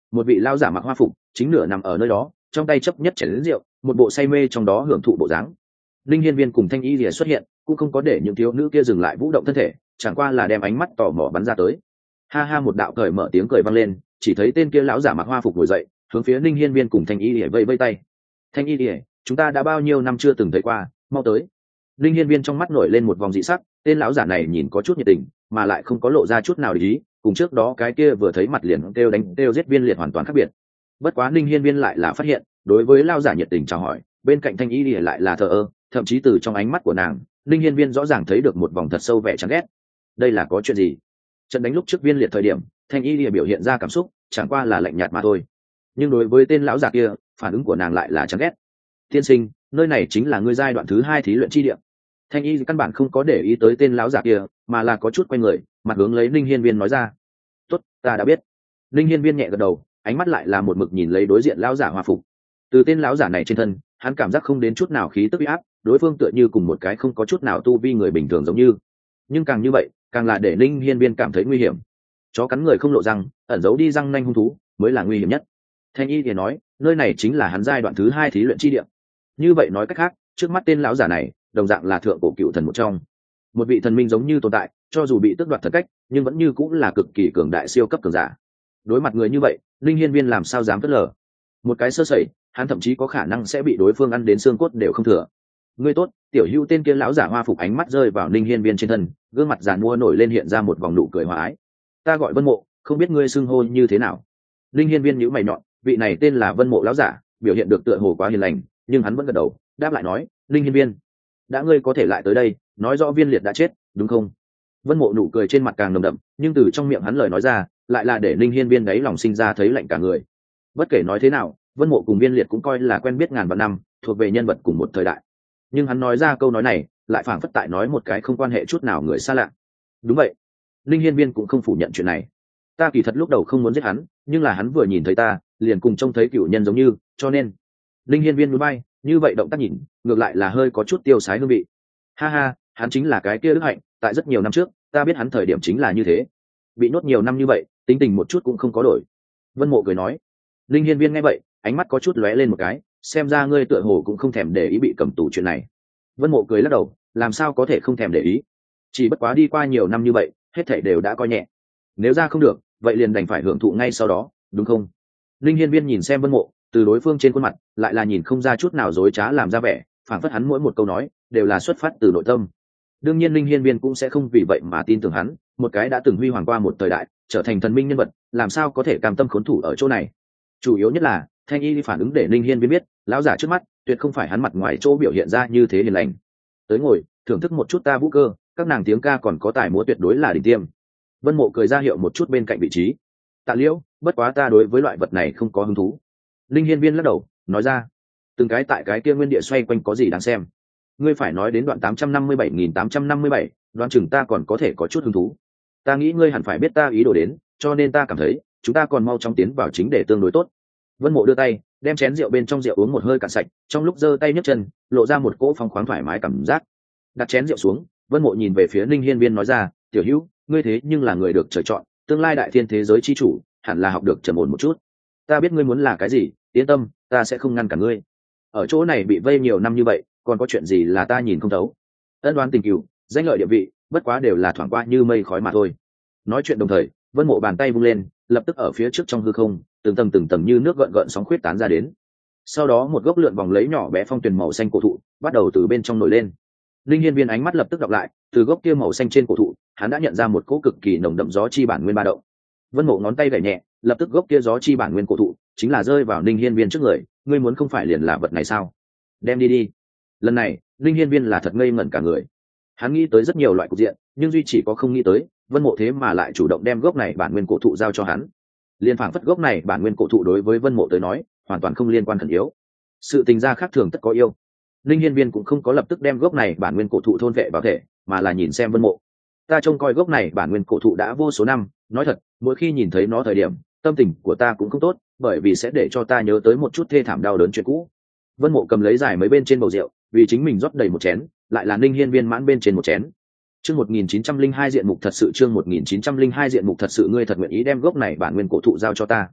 một vị lao giả mặc hoa phục chính nửa nằm ở nơi đó, trong tay chấp nhất chén rượu, một bộ say mê trong đó hưởng thụ bộ dáng. Linh Hiên Viên cùng Thanh Y Lìa xuất hiện, cũng không có để những thiếu nữ kia dừng lại vũ động thân thể, chẳng qua là đem ánh mắt tò mò bắn ra tới. Ha ha, một đạo cởi mở tiếng cười vang lên, chỉ thấy tên kia lão giả mặc hoa phục ngồi dậy, hướng phía Linh Hiên Viên cùng Thanh Y Lìa vẫy vẫy tay. Thanh Y Lìa, chúng ta đã bao nhiêu năm chưa từng thấy qua, mau tới. Linh Hiên Viên trong mắt nổi lên một vòng dị sắc, tên lão giả này nhìn có chút nhiệt tình, mà lại không có lộ ra chút nào để ý, cùng trước đó cái kia vừa thấy mặt liền kêu đánh kêu giết Viên Liệt hoàn toàn khác biệt. Bất quá Linh Hiên Viên lại là phát hiện, đối với lão giả nhiệt tình chào hỏi, bên cạnh Thanh Y Lìa lại là thờ ơ, thậm chí từ trong ánh mắt của nàng, Linh Hiên Viên rõ ràng thấy được một vòng thật sâu vẻ chán ghét. Đây là có chuyện gì? Trận đánh lúc trước Viên Liệt thời điểm, Thanh Y Lìa biểu hiện ra cảm xúc, chẳng qua là lạnh nhạt mà thôi. Nhưng đối với tên lão giả kia, phản ứng của nàng lại là chán ghét. Tiên sinh, nơi này chính là ngươi giai đoạn thứ hai thí luyện chi địa. Thanh Y căn bản không có để ý tới tên lão giả kia, mà là có chút quay người, mặt hướng lấy Linh Hiên Viên nói ra. Tốt, ta đã biết. Linh Hiên Viên nhẹ gật đầu, ánh mắt lại là một mực nhìn lấy đối diện lão giả hòa phục. Từ tên lão giả này trên thân, hắn cảm giác không đến chút nào khí tức uy áp, đối phương tựa như cùng một cái không có chút nào tu vi người bình thường giống như. Nhưng càng như vậy, càng là để Linh Hiên Viên cảm thấy nguy hiểm. Chó cắn người không lộ răng, ẩn giấu đi răng nanh hung thú, mới là nguy hiểm nhất. Thanh Y thì nói, nơi này chính là hắn giai đoạn thứ hai thí luyện chi địa. Như vậy nói cách khác, trước mắt tên lão giả này, đồng dạng là thượng cổ cựu thần một trong, một vị thần minh giống như tồn tại, cho dù bị tước đoạt thần cách, nhưng vẫn như cũng là cực kỳ cường đại siêu cấp cường giả. Đối mặt người như vậy, Linh Hiên Viên làm sao dám phớt lờ? Một cái sơ sẩy, hắn thậm chí có khả năng sẽ bị đối phương ăn đến xương cốt đều không thừa. Ngươi tốt, tiểu hữu. Tên kia lão giả hoa phục ánh mắt rơi vào Linh Hiên Viên trên thân, gương mặt giàn mua nổi lên hiện ra một vòng nụ cười hòa ái. Ta gọi Vân Mộ, không biết ngươi xưng hô như thế nào? Linh Hiên Viên nhíu mày nhọn, vị này tên là Vân Mộ lão giả, biểu hiện được tựa hồ quá hiền lành, nhưng hắn vẫn gật đầu, đáp lại nói, Linh Hiên Viên, đã ngươi có thể lại tới đây, nói rõ Viên Liệt đã chết, đúng không? Vân Mộ nụ cười trên mặt càng nồng đậm, nhưng từ trong miệng hắn lời nói ra, lại là để Linh Hiên Viên đấy lòng sinh ra thấy lạnh cả người. Bất kể nói thế nào, Vân Mộ cùng Viên Liệt cũng coi là quen biết ngàn vạn năm, thuộc về nhân vật cùng một thời đại. Nhưng hắn nói ra câu nói này, lại phảng phất tại nói một cái không quan hệ chút nào người xa lạ. Đúng vậy, Linh Hiên Viên cũng không phủ nhận chuyện này. Ta kỳ thật lúc đầu không muốn giết hắn, nhưng là hắn vừa nhìn thấy ta, liền cùng trông thấy cựu nhân giống như, cho nên. Linh Hiên Viên núi bay, như vậy động tác nhìn, ngược lại là hơi có chút tiêu sái hương vị. Ha ha, hắn chính là cái kia Đức Hạnh, tại rất nhiều năm trước, ta biết hắn thời điểm chính là như thế. Bị nhốt nhiều năm như vậy, tính tình một chút cũng không có đổi. Vân Mộ cười nói. Linh Hiên Viên nghe vậy, ánh mắt có chút lóe lên một cái, xem ra ngươi tựa hồ cũng không thèm để ý bị cầm tù chuyện này. Vân Mộ cười lắc đầu, làm sao có thể không thèm để ý? Chỉ bất quá đi qua nhiều năm như vậy, hết thảy đều đã coi nhẹ. Nếu ra không được, vậy liền đành phải hưởng thụ ngay sau đó, đúng không? Linh Hiên Viên nhìn xem Vân Mộ, từ đối phương trên khuôn mặt, lại là nhìn không ra chút nào dối trá làm ra vẻ, phảng phất hắn mỗi một câu nói đều là xuất phát từ nội tâm. Đương nhiên Linh Hiên Viên cũng sẽ không vì vậy mà tin tưởng hắn, một cái đã từng huy hoàng qua một thời đại, trở thành thần minh nhân vật, làm sao có thể cam tâm khốn thủ ở chỗ này? Chủ yếu nhất là, Thanh Y phản ứng để Linh Hiên Viên biết, lão giả trước mắt, tuyệt không phải hắn mặt ngoài chỗ biểu hiện ra như thế hiền lành. Tới ngồi, thưởng thức một chút ta vũ cơ, các nàng tiếng ca còn có tài múa tuyệt đối là đỉnh tiêm. Vân Mộ cười ra hiệu một chút bên cạnh vị trí. Tạ Liễu, bất quá ta đối với loại vật này không có hứng thú. Linh Hiên Viên lắc đầu, nói ra, từng cái tại cái kia nguyên địa xoay quanh có gì đáng xem. Ngươi phải nói đến đoạn tám trăm năm mươi bảy nghìn tám trăm năm mươi bảy, đoán chừng ta còn có thể có chút hứng thú. Ta nghĩ ngươi hẳn phải biết ta ý đồ đến, cho nên ta cảm thấy, chúng ta còn mau chóng tiến vào chính để tương đối tốt. Vân Mộ đưa tay, đem chén rượu bên trong rượu uống một hơi cạn sạch, trong lúc giơ tay nhấc chân, lộ ra một cỗ phong khoáng thoải mái cảm giác. Đặt chén rượu xuống, Vân Mộ nhìn về phía Linh Hiên Viên nói ra, tiểu hữu, ngươi thế nhưng là người được trời chọn, tương lai đại thiên thế giới chi chủ, hẳn là học được trầm ổn một chút. Ta biết ngươi muốn là cái gì, yên tâm, ta sẽ không ngăn cản ngươi. Ở chỗ này bị vây nhiều năm như vậy, còn có chuyện gì là ta nhìn không thấu? Ân đoán tình cừu, danh lợi địa vị, bất quá đều là thoảng qua như mây khói mà thôi. Nói chuyện đồng thời, Vân Mộ bàn tay vung lên, lập tức ở phía trước trong hư không, từng tầng từng tầng như nước gợn gợn sóng khuyết tán ra đến. Sau đó một gốc lượn vòng lấy nhỏ bé phong tuyền màu xanh cổ thụ, bắt đầu từ bên trong nổi lên. Linh Hiên Viên ánh mắt lập tức đọc lại, từ gốc kia màu xanh trên cổ thụ, hắn đã nhận ra một cỗ cực kỳ nồng đậm gió chi bản nguyên ba động. Vân Mộ ngón tay gảy nhẹ, lập tức gốc kia gió chi bản nguyên cổ thụ chính là rơi vào Linh Hiên Viên trước người. Ngươi muốn không phải liền là vật này sao? Đem đi đi. Lần này, Linh Hiên Viên là thật ngây ngẩn cả người. Hắn nghĩ tới rất nhiều loại cục diện, nhưng duy chỉ có không nghĩ tới, Vân Mộ thế mà lại chủ động đem gốc này bản nguyên cổ thụ giao cho hắn. Liên phảng phất gốc này bản nguyên cổ thụ đối với Vân Mộ tới nói, hoàn toàn không liên quan khẩn yếu. Sự tình gia khác thường tất có yêu. Linh Hiên Viên cũng không có lập tức đem gốc này bản nguyên cổ thụ thôn vệ vào thể, mà là nhìn xem Vân Mộ. Ta trông coi gốc này bản nguyên cổ thụ đã vô số năm, nói thật, mỗi khi nhìn thấy nó thời điểm, tâm tình của ta cũng không tốt, bởi vì sẽ để cho ta nhớ tới một chút thê thảm đau đớn chuyện cũ. Vân Mộ cầm lấy giải mấy bên trên bầu rượu, vì chính mình rót đầy một chén, lại là Linh Hiên Viên mãn bên trên một chén. Chương một nghìn chín trăm lẻ hai diện mục thật sự, chương một nghìn chín trăm lẻ hai diện mục thật sự, ngươi thật nguyện ý đem gốc này bản nguyên cổ thụ giao cho ta?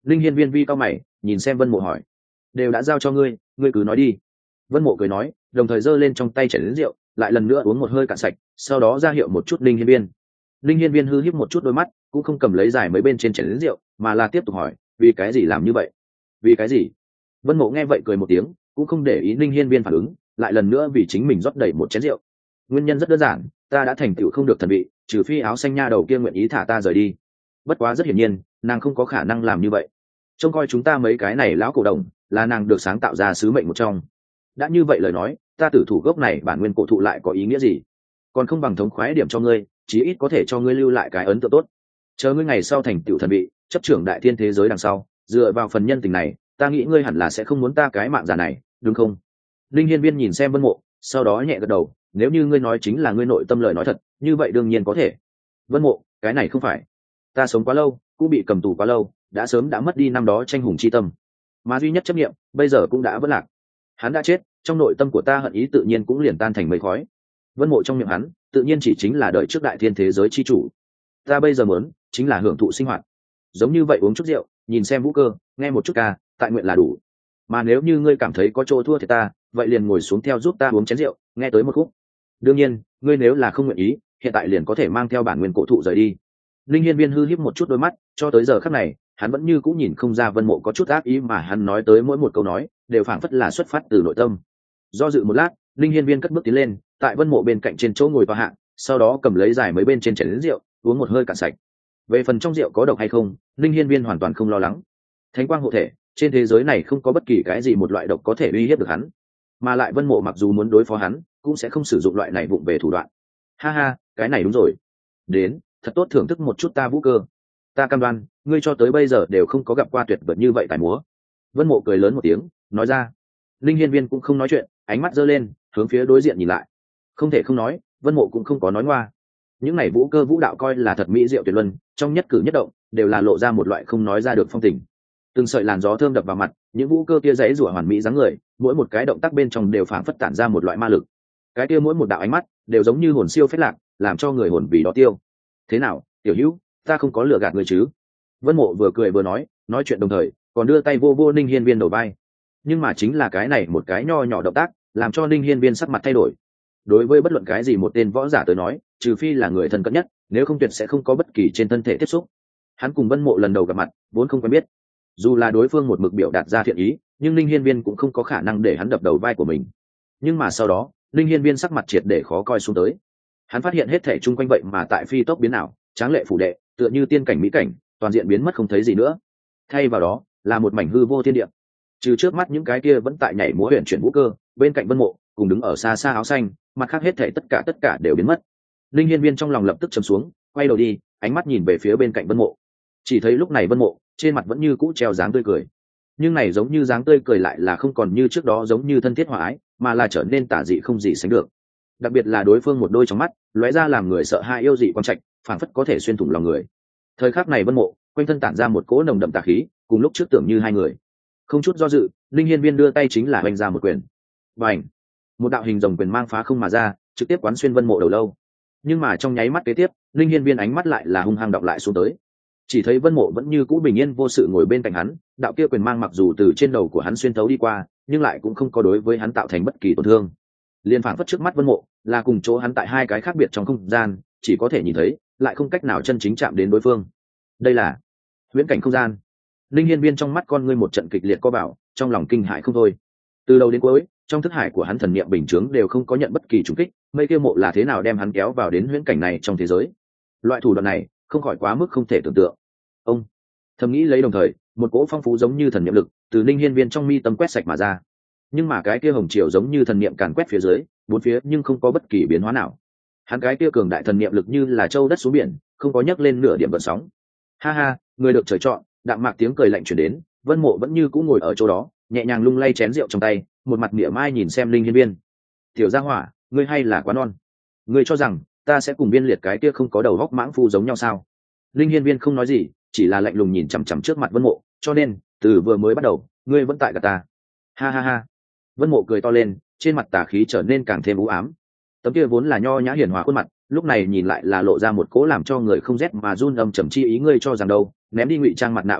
Linh Hiên Viên vi cao mày nhìn xem Vân Mộ hỏi, đều đã giao cho ngươi, ngươi cứ nói đi. Vân Mộ cười nói, đồng thời giơ lên trong tay chén lớn rượu, lại lần nữa uống một hơi cạn sạch, sau đó ra hiệu một chút Linh Hiên Viên. Linh Hiên Viên hư híp một chút đôi mắt, cũng không cầm lấy giải mấy bên trên chén lớn rượu, mà là tiếp tục hỏi, vì cái gì làm như vậy? Vì cái gì? Vân Mộ nghe vậy cười một tiếng, cũng không để ý Linh Hiên Viên phản ứng, lại lần nữa vì chính mình rót đầy một chén rượu. Nguyên nhân rất đơn giản, ta đã thành tựu không được thần vị, trừ phi áo xanh nha đầu kia nguyện ý thả ta rời đi. Bất quá rất hiển nhiên, nàng không có khả năng làm như vậy. Trông coi chúng ta mấy cái này lão cổ đồng, là nàng được sáng tạo ra sứ mệnh một trong. Đã như vậy lời nói, ta tử thủ gốc này bản nguyên cổ thụ lại có ý nghĩa gì? Còn không bằng thống khoái điểm cho ngươi, chí ít có thể cho ngươi lưu lại cái ấn tượng tốt. Chờ ngươi ngày sau thành tựu thần vị, chấp trưởng đại thiên thế giới đằng sau, dựa vào phần nhân tình này, ta nghĩ ngươi hẳn là sẽ không muốn ta cái mạng già này, đúng không? Linh Hiên Viên nhìn xem Vân Mộ, sau đó nhẹ gật đầu, nếu như ngươi nói chính là ngươi nội tâm lời nói thật, như vậy đương nhiên có thể. Vân Mộ, cái này không phải, ta sống quá lâu, cũng bị cầm tù quá lâu, đã sớm đã mất đi năm đó tranh hùng chi tâm, mà duy nhất chấp niệm bây giờ cũng đã vỡ lạc. Hắn đã chết, trong nội tâm của ta hận ý tự nhiên cũng liền tan thành mây khói. Vân Mộ trong miệng hắn tự nhiên chỉ chính là đợi trước đại thiên thế giới chi chủ. Ta bây giờ muốn chính là hưởng thụ sinh hoạt, giống như vậy uống chút rượu, nhìn xem vũ cơ, nghe một chút ca, tại nguyện là đủ. Mà nếu như ngươi cảm thấy có chỗ thua thì ta, vậy liền ngồi xuống theo giúp ta uống chén rượu, nghe tới một khúc. Đương nhiên, ngươi nếu là không nguyện ý, hiện tại liền có thể mang theo bản nguyên cổ thụ rời đi. Linh Hiên Viên hư híp một chút đôi mắt, cho tới giờ khắc này, hắn vẫn như cũng nhìn không ra Vân Mộ có chút ác ý, mà hắn nói tới mỗi một câu nói đều phảng phất là xuất phát từ nội tâm. Do dự một lát, Linh Hiên Viên cất bước tiến lên, tại Vân Mộ bên cạnh trên chỗ ngồi tòa hạ, sau đó cầm lấy giải mấy bên trên chén rượu, uống một hơi cạn sạch. Về phần trong rượu có độc hay không, Linh Hiên Viên hoàn toàn không lo lắng. Thánh quang hộ thể, trên thế giới này không có bất kỳ cái gì một loại độc có thể uy hiếp được hắn, mà lại Vân Mộ mặc dù muốn đối phó hắn, cũng sẽ không sử dụng loại này vụng về thủ đoạn. Ha ha, cái này đúng rồi. Đến, thật tốt thưởng thức một chút ta vũ cơ. Ta cam đoan, ngươi cho tới bây giờ đều không có gặp qua tuyệt vời như vậy tại múa. Vân Mộ cười lớn một tiếng, nói ra. Linh Hiên Viên cũng không nói chuyện, ánh mắt giơ lên, hướng phía đối diện nhìn lại. Không thể không nói, Vân Mộ cũng không có nói ngoa. Những này vũ cơ vũ đạo coi là thật mỹ diệu tuyệt luân, trong nhất cử nhất động đều là lộ ra một loại không nói ra được phong tình. Từng sợi làn gió thơm đập vào mặt, những vũ cơ kia giấy rủa hoàn mỹ dáng người, mỗi một cái động tác bên trong đều phảng phất tản ra một loại ma lực. Cái kia mỗi một đạo ánh mắt đều giống như hồn siêu phách lạc, làm cho người hồn vì đó tiêu. Thế nào, tiểu hữu, ta không có lừa gạt người chứ? Vân Mộ vừa cười vừa nói, nói chuyện đồng thời còn đưa tay vô vô Ninh Hiên Viên đầu vai. Nhưng mà chính là cái này một cái nho nhỏ động tác, làm cho Ninh Hiên Viên sắc mặt thay đổi. Đối với bất luận cái gì một tên võ giả tới nói, trừ phi là người thân cận nhất, nếu không tuyệt sẽ không có bất kỳ trên thân thể tiếp xúc. Hắn cùng Vân Mộ lần đầu gặp mặt, vốn không quen biết. Dù là đối phương một mực biểu đạt ra thiện ý, nhưng Ninh Hiên Viên cũng không có khả năng để hắn đập đầu vai của mình. Nhưng mà sau đó, Ninh Hiên Viên sắc mặt triệt để khó coi xuống tới. Hắn phát hiện hết thảy chung quanh vậy mà tại phi tốc biến ảo, tráng lệ phủ đệ, tựa như tiên cảnh mỹ cảnh, toàn diện biến mất không thấy gì nữa. Thay vào đó, là một mảnh hư vô thiên địa. Trừ trước mắt những cái kia vẫn tại nhảy múa huyền chuyển vũ cơ, bên cạnh Vân Mộ, cùng đứng ở xa xa áo xanh, mặt khác hết thảy tất cả tất cả đều biến mất. Linh Hiên Viên trong lòng lập tức trầm xuống, quay đầu đi, ánh mắt nhìn về phía bên cạnh Vân Mộ. Chỉ thấy lúc này Vân Mộ, trên mặt vẫn như cũ treo dáng tươi cười. Nhưng này giống như dáng tươi cười lại là không còn như trước đó giống như thân thiết hòa ái, mà là trở nên tà dị không gì sánh được. Đặc biệt là đối phương một đôi trong mắt, lóe ra làm người sợ hãi yêu dị quang trạch, phảng phất có thể xuyên thủng lòng người. Thời khắc này Vân Mộ, quanh thân tản ra một cỗ nồng đậm tà khí, cùng lúc trước tưởng như hai người. Không chút do dự, Linh Hiên Viên đưa tay chính là vung ra một quyền. Bành! Một đạo hình rồng quyền mang phá không mà ra, trực tiếp quán xuyên Vân Mộ đầu lâu. Nhưng mà trong nháy mắt kế tiếp, Linh Hiên Viên ánh mắt lại là hung hăng đọc lại xuống tới. Chỉ thấy Vân Mộ vẫn như cũ bình yên vô sự ngồi bên cạnh hắn, đạo kia quyền mang mặc dù từ trên đầu của hắn xuyên thấu đi qua, nhưng lại cũng không có đối với hắn tạo thành bất kỳ tổn thương. Liên phảng phất trước mắt Vân Mộ, là cùng chỗ hắn tại hai cái khác biệt trong không gian, chỉ có thể nhìn thấy, lại không cách nào chân chính chạm đến đối phương. Đây là huyễn cảnh không gian. Linh Hiên Viên trong mắt con ngươi một trận kịch liệt co bảo, trong lòng kinh hãi không thôi. Từ đầu đến cuối, trong thức hải của hắn thần niệm bình chướng đều không có nhận bất kỳ trùng kích, mây kia mộ là thế nào đem hắn kéo vào đến huyễn cảnh này trong thế giới. Loại thủ đoạn này, không khỏi quá mức không thể tưởng tượng. Ông thầm nghĩ lấy đồng thời, một cỗ phong phú giống như thần niệm lực từ Linh Hiên Viên trong mi tâm quét sạch mà ra. Nhưng mà cái kia hồng triều giống như thần niệm càn quét phía dưới, bốn phía nhưng không có bất kỳ biến hóa nào. Hắn cái kia cường đại thần niệm lực như là châu đất xuống biển, không có nhấc lên nửa điểm gợn sóng. Ha ha, người được trời chọn, đạm mạc tiếng cười lạnh truyền đến, Vân Mộ vẫn như cũ ngồi ở chỗ đó, nhẹ nhàng lung lay chén rượu trong tay, một mặt mỉa mai nhìn xem Linh Hiên Viên. Tiểu gia hỏa, ngươi hay là quá non. Ngươi cho rằng ta sẽ cùng Viên Liệt cái kia không có đầu góc mãng phu giống nhau sao? Linh Hiên Viên không nói gì, chỉ là lạnh lùng nhìn chằm chằm trước mặt Vân Mộ, cho nên, từ vừa mới bắt đầu, ngươi vẫn tại gạt ta. Ha ha ha. Vân Mộ cười to lên, trên mặt tà khí trở nên càng thêm u ám. Tấm kia vốn là nho nhã hiền hòa khuôn mặt, lúc này nhìn lại là lộ ra một cố làm cho người không rét mà run âm trầm chi ý. Ngươi cho rằng đâu, ném đi ngụy trang mặt nạ Vân Mộ,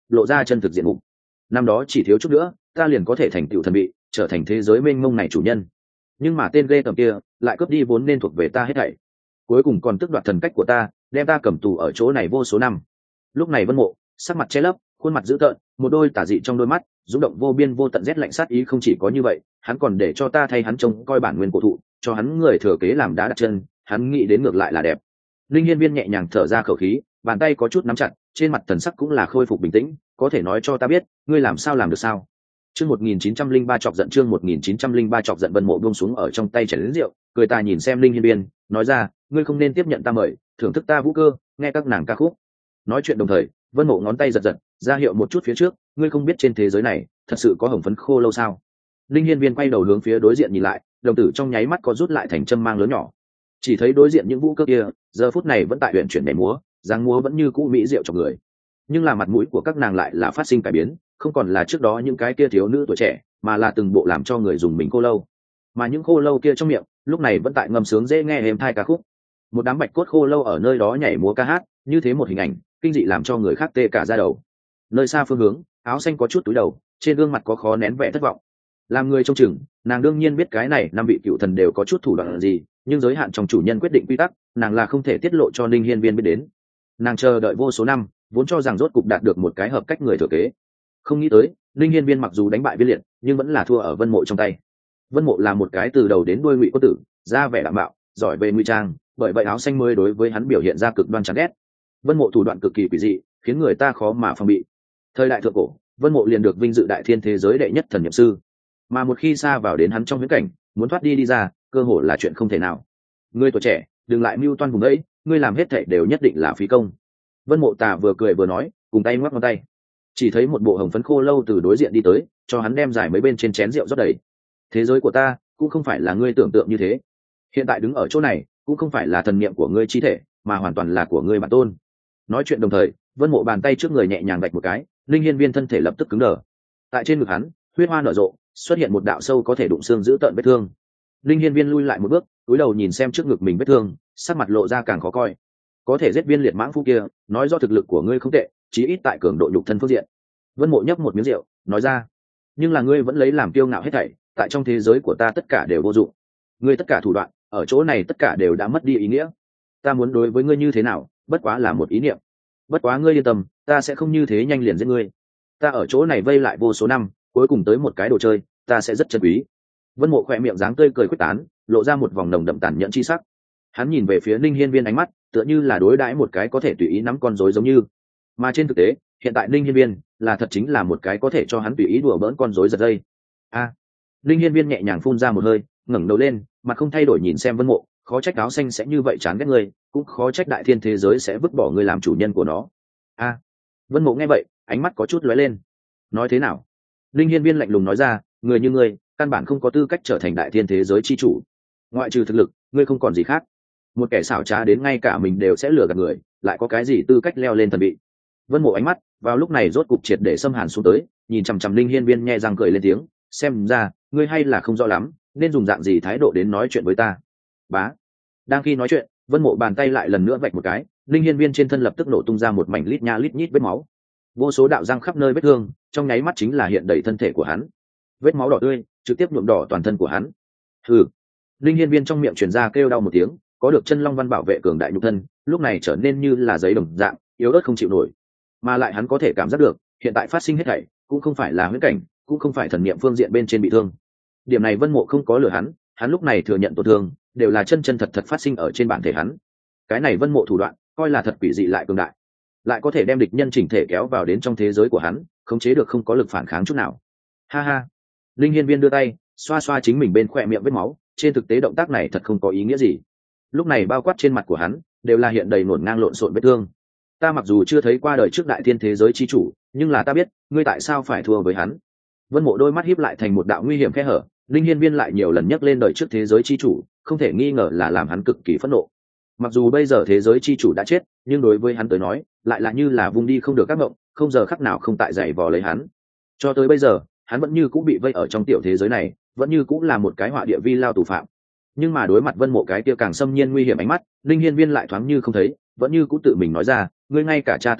lộ ra chân thực diện mục. Năm đó chỉ thiếu chút nữa ta liền có thể thành tựu thần vị, trở thành thế giới mênh mông này chủ nhân, nhưng mà tên ghê tầm kia lại cướp đi vốn nên thuộc về ta hết thảy, cuối cùng còn tước đoạt thần cách của ta, đem ta cầm tù ở chỗ này vô số năm. Lúc này Vân Mộ sắc mặt che lấp, khuôn mặt dữ tợn, một đôi tà dị trong đôi mắt rung động vô biên vô tận rét lạnh sát ý. Không chỉ có như vậy, hắn còn để cho ta thay hắn trông coi bản nguyên cổ thụ, cho hắn người thừa kế làm đá đặt chân. Hắn nghĩ đến ngược lại là đẹp. Linh Hiên Viên nhẹ nhàng thở ra khẩu khí, bàn tay có chút nắm chặt, trên mặt thần sắc cũng là khôi phục bình tĩnh. Có thể nói cho ta biết ngươi làm sao làm được sao? Chương một nghìn chín trăm lẻ ba chọc giận, chương một nghìn chín trăm lẻ ba chọc giận. Vân Mộ buông xuống ở trong tay chén lớn rượu, cười ta nhìn xem Linh Hiên Viên, nói ra, ngươi không nên tiếp nhận ta mời, thưởng thức ta vũ cơ, nghe các nàng ca khúc. Nói chuyện đồng thời, Vân Mộ ngón tay giật giật, ra hiệu một chút phía trước, ngươi không biết trên thế giới này thật sự có hồng phấn khô lâu sao? Linh Hiên Viên quay đầu hướng phía đối diện nhìn lại, đồng tử trong nháy mắt có rút lại thành châm mang lớn nhỏ. Chỉ thấy đối diện những vũ cơ kia, giờ phút này vẫn tại luyện chuyển nhảy múa, dáng múa vẫn như cũ mỹ diệu trong người. Nhưng là mặt mũi của các nàng lại là phát sinh cải biến, không còn là trước đó những cái kia thiếu nữ tuổi trẻ, mà là từng bộ làm cho người dùng mình khô lâu. Mà những khô lâu kia trong miệng, lúc này vẫn tại ngâm sướng dễ nghe êm tai ca khúc. Một đám bạch cốt khô lâu ở nơi đó nhảy múa ca hát, như thế một hình ảnh, kinh dị làm cho người khác tê cả da đầu. Nơi xa phương hướng, áo xanh có chút túi đầu, trên gương mặt có khó nén vẻ thất vọng. Làm người trông chừng, nàng đương nhiên biết cái này năm vị cựu thần đều có chút thủ đoạn gì, nhưng giới hạn trong chủ nhân quyết định quy tắc, nàng là không thể tiết lộ cho Ninh Hiên Viên biết đến. Nàng chờ đợi vô số năm, vốn cho rằng rốt cục đạt được một cái hợp cách người thừa kế. Không nghĩ tới, Ninh Hiên Viên mặc dù đánh bại Viên Liệt, nhưng vẫn là thua ở Vân Mộ trong tay. Vân Mộ là một cái từ đầu đến đuôi ngụy quân tử, ra vẻ đạm bạo, giỏi về ngụy trang, bởi vậy áo xanh mới đối với hắn biểu hiện ra cực đoan chán ghét. Vân Mộ thủ đoạn cực kỳ quỷ dị, khiến người ta khó mà phòng bị. Thời đại thượng cổ, Vân Mộ liền được vinh dự đại thiên thế giới đệ nhất thần niệm sư, mà một khi xa vào đến hắn trong huyễn cảnh, muốn thoát đi đi ra, cơ hội là chuyện không thể nào. Ngươi tuổi trẻ, đừng lại mưu toan vùng ấy, ngươi làm hết thảy đều nhất định là phí công. Vân Mộ Tà vừa cười vừa nói, cùng tay ngoắc ngón tay. Chỉ thấy một bộ hồng phấn khô lâu từ đối diện đi tới, cho hắn đem giải mấy bên trên chén rượu rót đầy. Thế giới của ta cũng không phải là ngươi tưởng tượng như thế. Hiện tại đứng ở chỗ này, cũng không phải là thần niệm của ngươi chi thể, mà hoàn toàn là của ngươi bản tôn. Nói chuyện đồng thời, Vân Mộ bàn tay trước người nhẹ nhàng vạch một cái, Linh Hiên Viên thân thể lập tức cứng đờ. Tại trên ngực hắn, huyết hoa nở rộ, xuất hiện một đạo sâu có thể đụng xương giữ tợn vết thương. Linh Hiên Viên lui lại một bước, cúi đầu nhìn xem trước ngực mình vết thương, sắc mặt lộ ra càng khó coi. Có thể giết Viên Liệt mãng phu kia, nói do thực lực của ngươi không tệ, chí ít tại cường độ nhục thân phương diện. Vân Mộ nhấp một miếng rượu, nói ra, nhưng là ngươi vẫn lấy làm kiêu ngạo hết thảy, tại trong thế giới của ta tất cả đều vô dụng. Ngươi tất cả thủ đoạn, ở chỗ này tất cả đều đã mất đi ý nghĩa. Ta muốn đối với ngươi như thế nào, bất quá là một ý niệm. Bất quá ngươi yên tâm, ta sẽ không như thế nhanh liền giết ngươi. Ta ở chỗ này vây lại vô số năm, cuối cùng tới một cái đồ chơi, ta sẽ rất trân quý. Vân Mộ khỏe miệng dáng tươi cười quyết tán, lộ ra một vòng nồng đậm tàn nhẫn chi sắc. Hắn nhìn về phía Ninh Hiên Viên ánh mắt, tựa như là đối đãi một cái có thể tùy ý nắm con rối giống như. Mà trên thực tế, hiện tại Ninh Hiên Viên là thật chính là một cái có thể cho hắn tùy ý đùa bỡn con rối giật dây. A. À, Ninh Hiên Viên nhẹ nhàng phun ra một hơi, ngẩng đầu lên, mặt không thay đổi nhìn xem Vân Mộ, khó trách áo xanh sẽ như vậy chán ghét ngươi, cũng khó trách đại thiên thế giới sẽ vứt bỏ ngươi làm chủ nhân của nó. A. À, Vân Mộ nghe vậy, ánh mắt có chút lóe lên. Nói thế nào? Ninh Hiên Viên lạnh lùng nói ra, người như ngươi, căn bản không có tư cách trở thành đại thiên thế giới chi chủ. Ngoại trừ thực lực, ngươi không còn gì khác. Một kẻ xảo trá đến ngay cả mình đều sẽ lừa gạt người, lại có cái gì tư cách leo lên thần vị? Vân Mộ ánh mắt vào lúc này rốt cục triệt để xâm hàn xuống tới, nhìn chằm chằm Ninh Hiên Viên nhe răng cười lên tiếng, xem ra ngươi hay là không rõ lắm, nên dùng dạng gì thái độ đến nói chuyện với ta. Bá. Đang khi nói chuyện, Vân Mộ bàn tay lại lần nữa vạch một cái, Ninh Hiên Viên trên thân lập tức nổ tung ra một mảnh lít nha lít nhít vết máu. Vô số đạo răng khắp nơi vết thương, trong nháy mắt chính là hiện đầy thân thể của hắn. Vết máu đỏ tươi, trực tiếp nhuộm đỏ toàn thân của hắn. Hừ. Ninh Hiên Viên trong miệng truyền ra kêu đau một tiếng, có được chân long văn bảo vệ cường đại nhục thân, lúc này trở nên như là giấy đồng dạng, yếu ớt không chịu nổi. Mà lại hắn có thể cảm giác được, hiện tại phát sinh hết thảy, cũng không phải là huyễn cảnh, cũng không phải thần niệm phương diện bên trên bị thương. Điểm này Vân Mộ không có lừa hắn, hắn lúc này thừa nhận tổn thương, đều là chân chân thật thật phát sinh ở trên bản thể hắn. Cái này Vân Mộ thủ đoạn, coi là thật quỷ dị lại cường đại, lại có thể đem địch nhân chỉnh thể kéo vào đến trong thế giới của hắn, khống chế được không có lực phản kháng chút nào. Ha ha. Linh Hiên Viên đưa tay, xoa xoa chính mình bên khóe miệng vết máu, trên thực tế động tác này thật không có ý nghĩa gì. Lúc này bao quát trên mặt của hắn, đều là hiện đầy nổn ngang lộn xộn vết thương. Ta mặc dù chưa thấy qua đời trước đại thiên thế giới chi chủ, nhưng là ta biết, ngươi tại sao phải thua với hắn. Vân Mộ đôi mắt híp lại thành một đạo nguy hiểm khe hở, Linh Hiên Viên lại nhiều lần nhắc lên đời trước thế giới chi chủ, không thể nghi ngờ là làm hắn cực kỳ phẫn nộ. Mặc dù bây giờ thế giới chi chủ đã chết, nhưng đối với hắn tới nói, lại là như là vùng đi không được các ngộng, không giờ khắc nào không tại dày vò lấy hắn. Cho tới bây giờ, hắn vẫn như cũng bị vây ở trong tiểu thế giới này, vẫn như cũng là một cái họa địa vi lao tù phạm. Nhưng mà đối mặt Vân Mộ cái kia càng xâm nhiên nguy hiểm ánh mắt, Linh Hiên Viên lại thoáng như không thấy, vẫn như cũng tự mình nói ra, ngươi ngay cả cha tấn ta,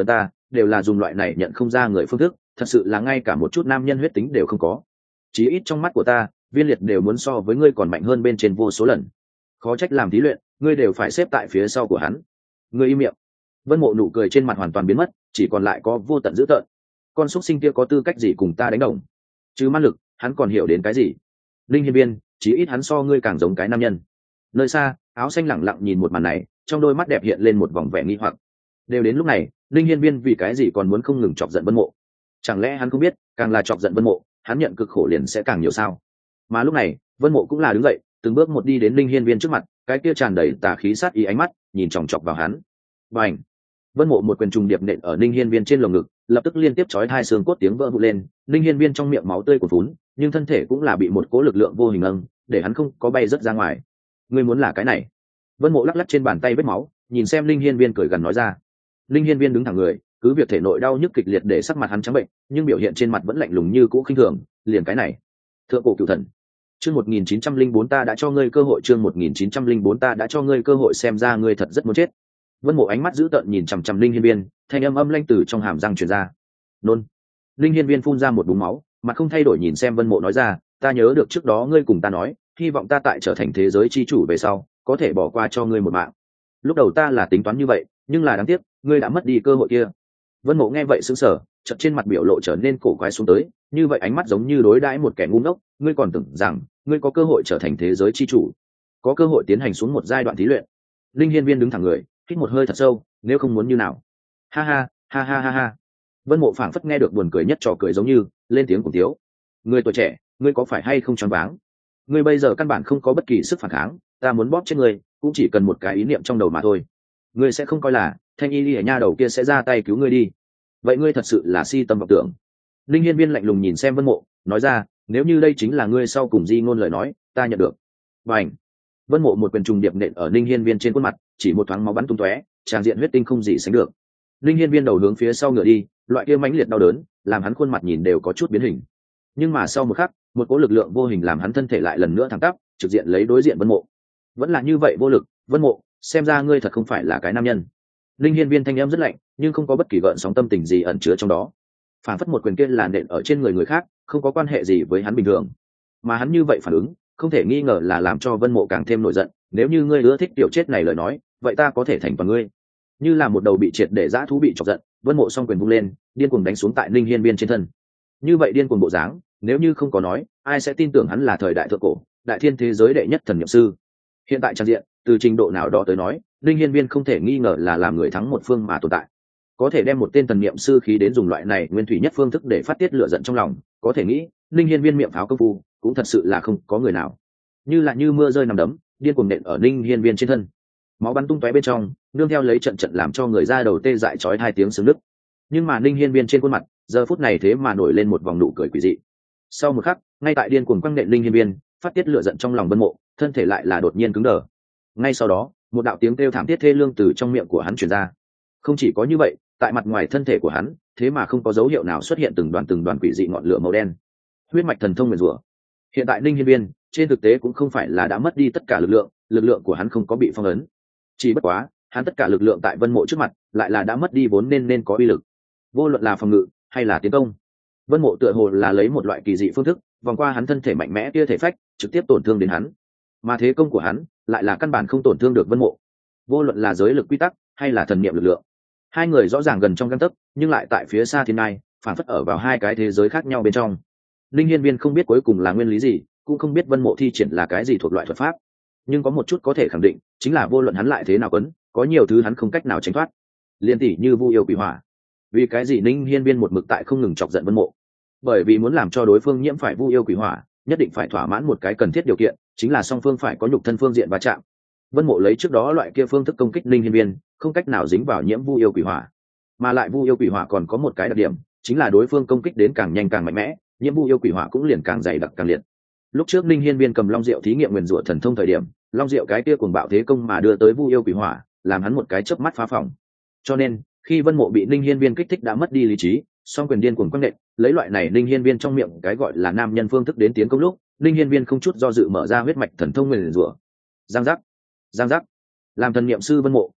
đều là dùng loại này nhận không ra người phương thức, thật sự là ngay cả một chút nam nhân huyết tính đều không có. Chí ít trong mắt của ta, Viên Liệt đều muốn so với ngươi còn mạnh hơn bên trên vô số lần. Khó trách làm thí luyện, ngươi đều phải xếp tại phía sau của hắn. Ngươi im miệng. Vân Mộ nụ cười trên mặt hoàn toàn biến mất, chỉ còn lại có vô tận dữ tợn. Con xúc sinh kia có tư cách gì cùng ta đánh đồng? Chứ man lực, hắn còn hiểu đến cái gì? Linh Hiên Viên, chí ít hắn so ngươi càng giống cái nam nhân. Nơi xa, áo xanh lẳng lặng nhìn một màn này, trong đôi mắt đẹp hiện lên một vòng vẻ nghi hoặc. Đều đến lúc này, Linh Hiên Viên vì cái gì còn muốn không ngừng chọc giận Vân Mộ? Chẳng lẽ hắn không biết, càng là chọc giận Vân Mộ, hắn nhận cực khổ liền sẽ càng nhiều sao? Mà lúc này, Vân Mộ cũng là đứng dậy, từng bước một đi đến Linh Hiên Viên trước mặt, cái kia tràn đầy tà khí sát ý ánh mắt, nhìn chòng chọc vào hắn. Bành! Vân Mộ một quyền trùng điệp nện ở Linh Hiên Viên trên lồng ngực, lập tức liên tiếp chói hai xương cốt tiếng vỡ vụn lên, Linh Hiên Viên trong miệng máu tươi cuồn phún, nhưng thân thể cũng là bị một cỗ lực lượng vô hình nâng, để hắn không có bay rất ra ngoài. Ngươi muốn là cái này? Vân Mộ lắc lắc trên bàn tay vết máu, nhìn xem Linh Hiên Viên cười gần nói ra. Linh Hiên Viên đứng thẳng người, cứ việc thể nội đau nhức kịch liệt để sắc mặt hắn trắng bệnh, nhưng biểu hiện trên mặt vẫn lạnh lùng như cũ khinh thường, liền cái này. Thượng cổ cửu thần. Chương một nghìn chín trăm lẻ bốn ta đã cho ngươi cơ hội, chương một nghìn chín trăm lẻ bốn ta đã cho ngươi cơ hội, xem ra ngươi thật rất muốn chết. Vân Mộ ánh mắt dữ tợn nhìn chằm chằm Linh Hiên Viên, thanh âm âm lanh từ trong hàm răng truyền ra. Nôn. Linh Hiên Viên phun ra một búng máu, mặt không thay đổi nhìn xem Vân Mộ nói ra, ta nhớ được trước đó ngươi cùng ta nói, hy vọng ta tại trở thành thế giới chi chủ về sau, có thể bỏ qua cho ngươi một mạng. Lúc đầu ta là tính toán như vậy, nhưng là đáng tiếc, ngươi đã mất đi cơ hội kia. Vân Mộ nghe vậy sững sờ, chợt trên mặt biểu lộ trở nên cổ quái xuống tới, như vậy ánh mắt giống như đối đãi một kẻ ngu ngốc, ngươi còn tưởng rằng ngươi có cơ hội trở thành thế giới chi chủ, có cơ hội tiến hành xuống một giai đoạn thí luyện. Linh Hiên Viên đứng thẳng người, hít một hơi thật sâu, nếu không muốn như nào. Ha ha, ha ha ha ha. Vân Mộ phảng phất nghe được buồn cười nhất trò cười giống như, lên tiếng cùng tiếu. Ngươi tuổi trẻ, ngươi có phải hay không choáng váng? Ngươi bây giờ căn bản không có bất kỳ sức phản kháng, ta muốn bóp chết ngươi, cũng chỉ cần một cái ý niệm trong đầu mà thôi. Ngươi sẽ không coi là Thanh Y Lìa nha đầu kia sẽ ra tay cứu ngươi đi. Vậy ngươi thật sự là si tâm vọng tưởng. Linh Hiên Viên lạnh lùng nhìn xem Vân Mộ, nói ra, nếu như đây chính là ngươi sau cùng di ngôn lời nói, ta nhận được. Bành! Vân Mộ một quyền trùng điệp nện ở Linh Hiên Viên trên khuôn mặt, chỉ một thoáng máu bắn tung tóe, tràn diện huyết tinh không gì sánh được. Linh Hiên Viên đầu hướng phía sau ngửa đi, loại kia mãnh liệt đau đớn, làm hắn khuôn mặt nhìn đều có chút biến hình. Nhưng mà sau một khắc, một cỗ lực lượng vô hình làm hắn thân thể lại lần nữa thẳng tắp, trực diện lấy đối diện Vân Mộ. Vẫn là như vậy vô lực, Vân Mộ, xem ra ngươi thật không phải là cái nam nhân. Linh Hiên Viên thanh âm rất lạnh, nhưng không có bất kỳ gợn sóng tâm tình gì ẩn chứa trong đó. Phản phất một quyền kia làn nện ở trên người người khác, không có quan hệ gì với hắn bình thường. Mà hắn như vậy phản ứng, không thể nghi ngờ là làm cho Vân Mộ càng thêm nổi giận. Nếu như ngươi ưa thích tiểu chết này lời nói, vậy ta có thể thành toàn ngươi. Như là một đầu bị triệt để dã thú bị chọc giận, Vân Mộ song quyền vung lên, điên cuồng đánh xuống tại Linh Hiên Viên trên thân. Như vậy điên cuồng bộ dáng, nếu như không có nói, ai sẽ tin tưởng hắn là thời đại thượng cổ, đại thiên thế giới đệ nhất thần niệm sư. Hiện tại trang diện, từ trình độ nào đó tới nói, Linh Hiên Viên không thể nghi ngờ là làm người thắng một phương mà tồn tại. Có thể đem một tên thần niệm sư khí đến dùng loại này nguyên thủy nhất phương thức để phát tiết lửa giận trong lòng, có thể nghĩ, Linh Hiên Viên miệng pháo công phu, cũng thật sự là không có người nào. Như là như mưa rơi nằm đấm, điên cuồng nện ở Linh Hiên Viên trên thân. Máu bắn tung tóe bên trong, nương theo lấy trận trận làm cho người ra đầu tê dại chói hai tiếng xương nứt. Nhưng mà Linh Hiên Viên trên khuôn mặt, giờ phút này thế mà nổi lên một vòng nụ cười quỷ dị. Sau một khắc, ngay tại điên cuồng quăng nện Linh Hiên Viên, phát tiết lửa giận trong lòng Vân Mộ, thân thể lại là đột nhiên cứng đờ. Ngay sau đó, một đạo tiếng kêu thảm thiết thê lương từ trong miệng của hắn truyền ra. Không chỉ có như vậy, tại mặt ngoài thân thể của hắn, thế mà không có dấu hiệu nào xuất hiện từng đoàn từng đoàn quỷ dị ngọn lửa màu đen. Huyết mạch thần thông nguyền rủa. Hiện tại Linh Hiên Viên, trên thực tế cũng không phải là đã mất đi tất cả lực lượng, lực lượng của hắn không có bị phong ấn. Chỉ bất quá, hắn tất cả lực lượng tại Vân Mộ trước mặt, lại là đã mất đi vốn nên nên có uy lực. Vô luận là phòng ngự hay là tiến công, Vân Mộ tựa hồ là lấy một loại kỳ dị phương thức, vòng qua hắn thân thể mạnh mẽ kia thể phách, trực tiếp tổn thương đến hắn. Mà thế công của hắn, lại là căn bản không tổn thương được Vân Mộ. Vô luận là giới lực quy tắc hay là thần niệm lực lượng, hai người rõ ràng gần trong gang tấc, nhưng lại tại phía xa thiên nai, phản phất ở vào hai cái thế giới khác nhau bên trong. Linh Hiên Viên không biết cuối cùng là nguyên lý gì, cũng không biết Vân Mộ thi triển là cái gì thuộc loại thuật pháp, nhưng có một chút có thể khẳng định, chính là vô luận hắn lại thế nào quấn, có nhiều thứ hắn không cách nào tránh thoát. Liên tỷ như Vu Yêu Quỷ Hỏa. Vì cái gì Linh Hiên Viên một mực tại không ngừng chọc giận Vân Mộ? Bởi vì muốn làm cho đối phương nhiễm phải Vu Yêu Quỷ Hỏa, nhất định phải thỏa mãn một cái cần thiết điều kiện, chính là song phương phải có nhục thân phương diện va chạm. Vân Mộ lấy trước đó loại kia phương thức công kích Linh Hiên Viên, không cách nào dính vào nhiễm Vu Yêu Quỷ Hỏa. Mà lại Vu Yêu Quỷ Hỏa còn có một cái đặc điểm, chính là đối phương công kích đến càng nhanh càng mạnh mẽ, nhiễm Vu Yêu Quỷ Hỏa cũng liền càng dày đặc càng liệt. Lúc trước Linh Hiên Viên cầm Long Diệu thí nghiệm nguyên rủa thần thông thời điểm, Long Diệu cái kia cuồng bạo thế công mà đưa tới Vu Yêu Quỷ Hỏa, làm hắn một cái chớp mắt phá phòng. Cho nên, khi Vân Mộ bị Linh Hiên Viên kích thích đã mất đi lý trí, song quyền điên cuồng quăng nện, lấy loại này Linh Hiên Viên trong miệng cái gọi là nam nhân phương thức đến tiến công lúc, Linh Hiên Viên không chút do dự mở ra huyết mạch thần thông nguyên rủa. Giang giác, giang giác. Làm thần niệm sư Vân Mộ,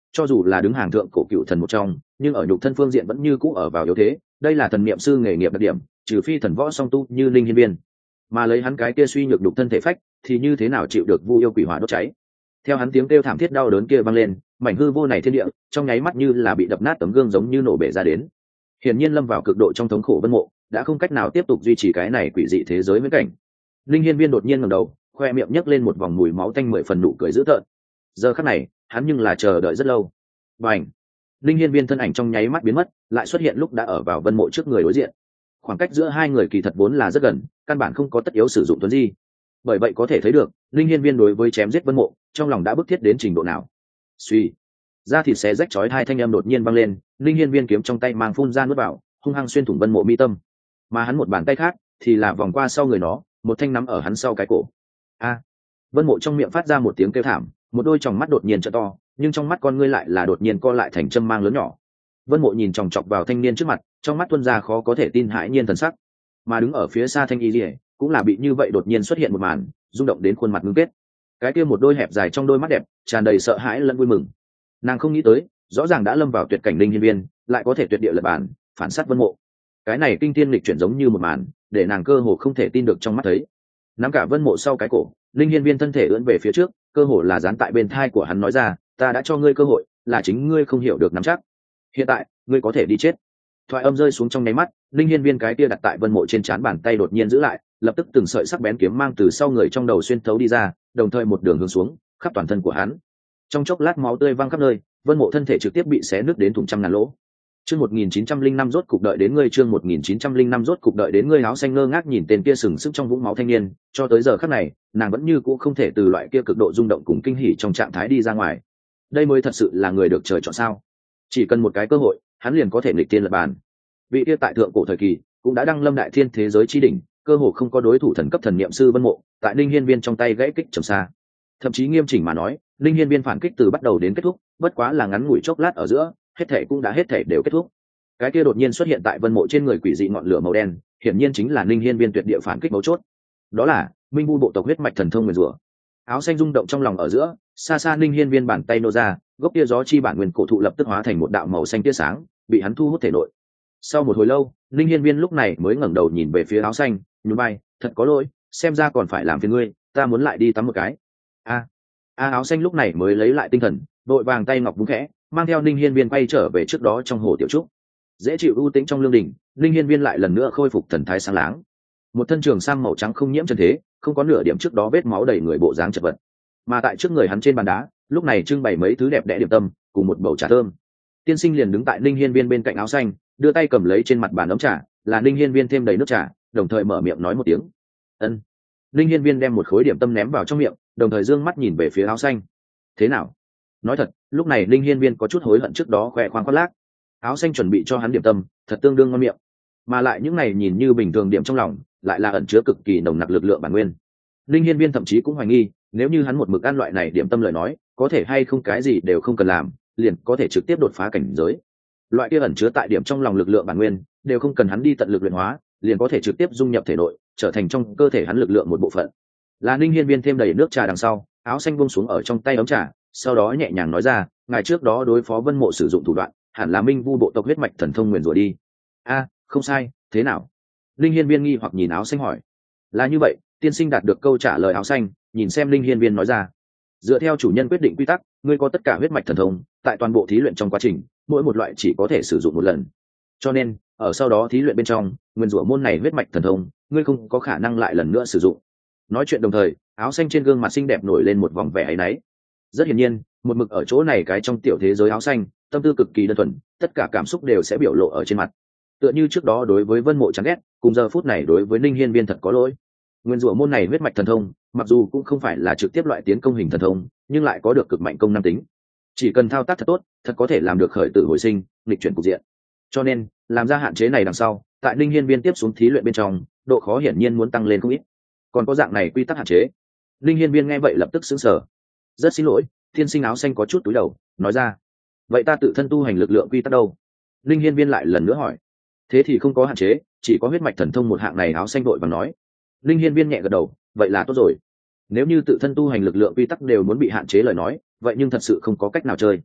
cho dù là đứng hàng thượng cổ cựu thần một trong, nhưng ở nhục thân phương diện vẫn như cũ ở vào yếu thế. Đây là thần niệm sư nghề nghiệp đặc điểm, trừ phi thần võ song tu như linh hiên viên, mà lấy hắn cái kia suy nhược nhục thân thể phách thì như thế nào chịu được vu yêu quỷ hỏa đốt cháy. Theo hắn tiếng kêu thảm thiết đau đớn kia vang lên, mảnh hư vô này thiên địa trong nháy mắt như là bị đập nát tấm gương giống như nổ bể ra đến. Hiển nhiên lâm vào cực độ trong thống khổ Vân Mộ đã không cách nào tiếp tục duy trì cái này quỷ dị thế giới viễn cảnh. Linh hiên viên đột nhiên ngẩng đầu, khoe miệng nhấc lên một vòng mùi máu tanh mười phần nụ cười dữ tợn. Giờ khắc này hắn nhưng là chờ đợi rất lâu. Bành! Linh hiên viên thân ảnh trong nháy mắt biến mất, lại xuất hiện lúc đã ở vào Vân Mộ trước người đối diện. Khoảng cách giữa hai người kỳ thật vốn là rất gần, căn bản không có tất yếu sử dụng tuấn di. Bởi vậy có thể thấy được linh hiên viên đối với chém giết Vân Mộ trong lòng đã bức thiết đến trình độ nào. Suy, da thịt xé rách chói hai thanh âm đột nhiên vang lên, linh hiên viên kiếm trong tay mang phun ra nuốt vào, hung hăng xuyên thủng Vân Mộ mi tâm. Mà hắn một bàn tay khác thì là vòng qua sau người nó, một thanh nắm ở hắn sau cái cổ. A! Vân Mộ trong miệng phát ra một tiếng kêu thảm, một đôi tròng mắt đột nhiên trợ to, nhưng trong mắt con ngươi lại là đột nhiên co lại thành châm mang lớn nhỏ. Vân Mộ nhìn chòng chọc vào thanh niên trước mặt, trong mắt tuôn ra khó có thể tin hãi nhiên thần sắc. Mà đứng ở phía xa Thanh Y Liễu cũng là bị như vậy đột nhiên xuất hiện một màn rung động đến khuôn mặt ngưng kết. Cái kia một đôi hẹp dài trong đôi mắt đẹp tràn đầy sợ hãi lẫn vui mừng. Nàng không nghĩ tới, rõ ràng đã lâm vào tuyệt cảnh linh hiên viên, lại có thể tuyệt địa lật bản, phản sát Vân Mộ. Cái này kinh thiên lịch chuyển giống như một màn, để nàng cơ hồ không thể tin được trong mắt thấy. Nắm cả Vân Mộ sau cái cổ, linh hiên viên thân thể ưỡn về phía trước, cơ hồ là dán tại bên thai của hắn nói ra, ta đã cho ngươi cơ hội, là chính ngươi không hiểu được nắm chắc. Hiện tại, ngươi có thể đi chết. Thoại âm rơi xuống trong nháy mắt, linh hiên viên cái kia đặt tại Vân Mộ trên trán bàn tay đột nhiên giữ lại, lập tức từng sợi sắc bén kiếm mang từ sau người trong đầu xuyên thấu đi ra, đồng thời một đường hướng xuống khắp toàn thân của hắn. Trong chốc lát máu tươi văng khắp nơi, Vân Mộ thân thể trực tiếp bị xé nứt đến thủng trăm ngàn lỗ. Chương một nghìn chín trăm linh năm rốt cục đợi đến ngươi, chương một nghìn chín trăm linh năm rốt cục đợi đến ngươi. Áo xanh ngơ ngác nhìn tên kia sừng sững trong vũng máu thanh niên, cho tới giờ khắc này, nàng vẫn như cũ không thể từ loại kia cực độ rung động cùng kinh hỉ trong trạng thái đi ra ngoài. Đây mới thật sự là người được trời chọn sao? Chỉ cần một cái cơ hội, hắn liền có thể nghịch thiên lập bàn. Vị kia tại thượng cổ thời kỳ cũng đã đăng lâm đại thiên thế giới chi đỉnh, cơ hồ không có đối thủ thần cấp thần niệm sư Vân Mộ, tại Linh Hiên Viên trong tay gãy kích trầm xa. Thậm chí nghiêm chỉnh mà nói, Linh Hiên Viên phản kích từ bắt đầu đến kết thúc, bất quá là ngắn ngủi chốc lát ở giữa, hết thảy cũng đã hết thảy đều kết thúc. Cái kia đột nhiên xuất hiện tại Vân Mộ trên người quỷ dị ngọn lửa màu đen, hiển nhiên chính là Linh Hiên Viên tuyệt địa phản kích mấu chốt. Đó là Minh Vu bộ tộc huyết mạch thần thông nguyên rủa. Áo xanh rung động trong lòng ở giữa, xa xa Linh Hiên Viên bàn tay nô ra, gốc tia gió chi bản nguyên cổ thụ lập tức hóa thành một đạo màu xanh tia sáng, bị hắn thu hút thể nội. Sau một hồi lâu, Linh Hiên Viên lúc này mới ngẩng đầu nhìn về phía áo xanh, nhún vai, thật có lỗi, xem ra còn phải làm phiền ngươi, ta muốn lại đi tắm một cái. A, a áo xanh lúc này mới lấy lại tinh thần, đội vàng tay ngọc búng khẽ, mang theo Linh Hiên Viên quay trở về trước đó trong hồ tiểu trúc. Dễ chịu ưu tĩnh trong lương đình, Linh Hiên Viên lại lần nữa khôi phục thần thái sáng láng. Một thân trường sam màu trắng không nhiễm trần thế, không có nửa điểm trước đó vết máu đầy người bộ dáng chật vật. Mà tại trước người hắn trên bàn đá, lúc này trưng bày mấy thứ đẹp đẽ điểm tâm, cùng một bầu trà thơm. Tiên sinh liền đứng tại Linh Hiên Viên bên cạnh áo xanh, đưa tay cầm lấy trên mặt bàn ấm trà, là Linh Hiên Viên thêm đầy nước trà, đồng thời mở miệng nói một tiếng. Ân. Linh Hiên Viên đem một khối điểm tâm ném vào trong miệng, đồng thời dương mắt nhìn về phía áo xanh. Thế nào? Nói thật, lúc này Linh Hiên Viên có chút hối hận trước đó khoe khoang khoác lác. Áo xanh chuẩn bị cho hắn điểm tâm, thật tương đương ngon miệng. Mà lại những này nhìn như bình thường điểm trong lòng, lại là ẩn chứa cực kỳ nồng nặc lực lượng bản nguyên. Linh Hiên Viên thậm chí cũng hoài nghi, nếu như hắn một mực ăn loại này điểm tâm lời nói, có thể hay không cái gì đều không cần làm, liền có thể trực tiếp đột phá cảnh giới. Loại kia ẩn chứa tại điểm trong lòng lực lượng bản nguyên, đều không cần hắn đi tận lực luyện hóa, liền có thể trực tiếp dung nhập thể nội, trở thành trong cơ thể hắn lực lượng một bộ phận. Là Linh Hiên Viên thêm đầy nước trà đằng sau, áo xanh buông xuống ở trong tay ấm trà, sau đó nhẹ nhàng nói ra, ngày trước đó đối phó Vân Mộ sử dụng thủ đoạn, hẳn là Minh Vu bộ tộc huyết mạch thần thông nguyền rủa đi. A, không sai, thế nào? Linh Hiên Viên nghi hoặc nhìn áo xanh hỏi. Là như vậy, tiên sinh đạt được câu trả lời áo xanh, nhìn xem Linh Hiên Viên nói ra. Dựa theo chủ nhân quyết định quy tắc, ngươi có tất cả huyết mạch thần thông, tại toàn bộ thí luyện trong quá trình, mỗi một loại chỉ có thể sử dụng một lần. Cho nên, ở sau đó thí luyện bên trong, nguyên rủa môn này huyết mạch thần thông, ngươi không có khả năng lại lần nữa sử dụng. Nói chuyện đồng thời, áo xanh trên gương mặt xinh đẹp nổi lên một vòng vẻ áy náy. Rất hiển nhiên, một mực ở chỗ này cái trong tiểu thế giới áo xanh, tâm tư cực kỳ đơn thuần, tất cả cảm xúc đều sẽ biểu lộ ở trên mặt. Tựa như trước đó đối với Vân Mộ chán ghét, cùng giờ phút này đối với Linh Hiên Viên thật có lỗi. Nguyên rủa môn này huyết mạch thần thông, mặc dù cũng không phải là trực tiếp loại tiến công hình thần thông, nhưng lại có được cực mạnh công năng tính. Chỉ cần thao tác thật tốt, thật có thể làm được khởi tử hồi sinh, nghịch chuyển cục diện. Cho nên, làm ra hạn chế này đằng sau, tại Linh Hiên Viên tiếp xuống thí luyện bên trong, độ khó hiển nhiên muốn tăng lên không ít. Còn có dạng này quy tắc hạn chế. Linh Hiên Viên nghe vậy lập tức sững sờ. Rất xin lỗi, thiên sinh áo xanh có chút túi đầu, nói ra. Vậy ta tự thân tu hành lực lượng quy tắc đâu? Linh Hiên Viên lại lần nữa hỏi. Thế thì không có hạn chế, chỉ có huyết mạch thần thông một hạng này. Áo xanh vội vàng nói. Linh Hiên Viên nhẹ gật đầu, vậy là tốt rồi. Nếu như tự thân tu hành lực lượng quy tắc đều muốn bị hạn chế lời nói, vậy nhưng thật sự không có cách nào chơi.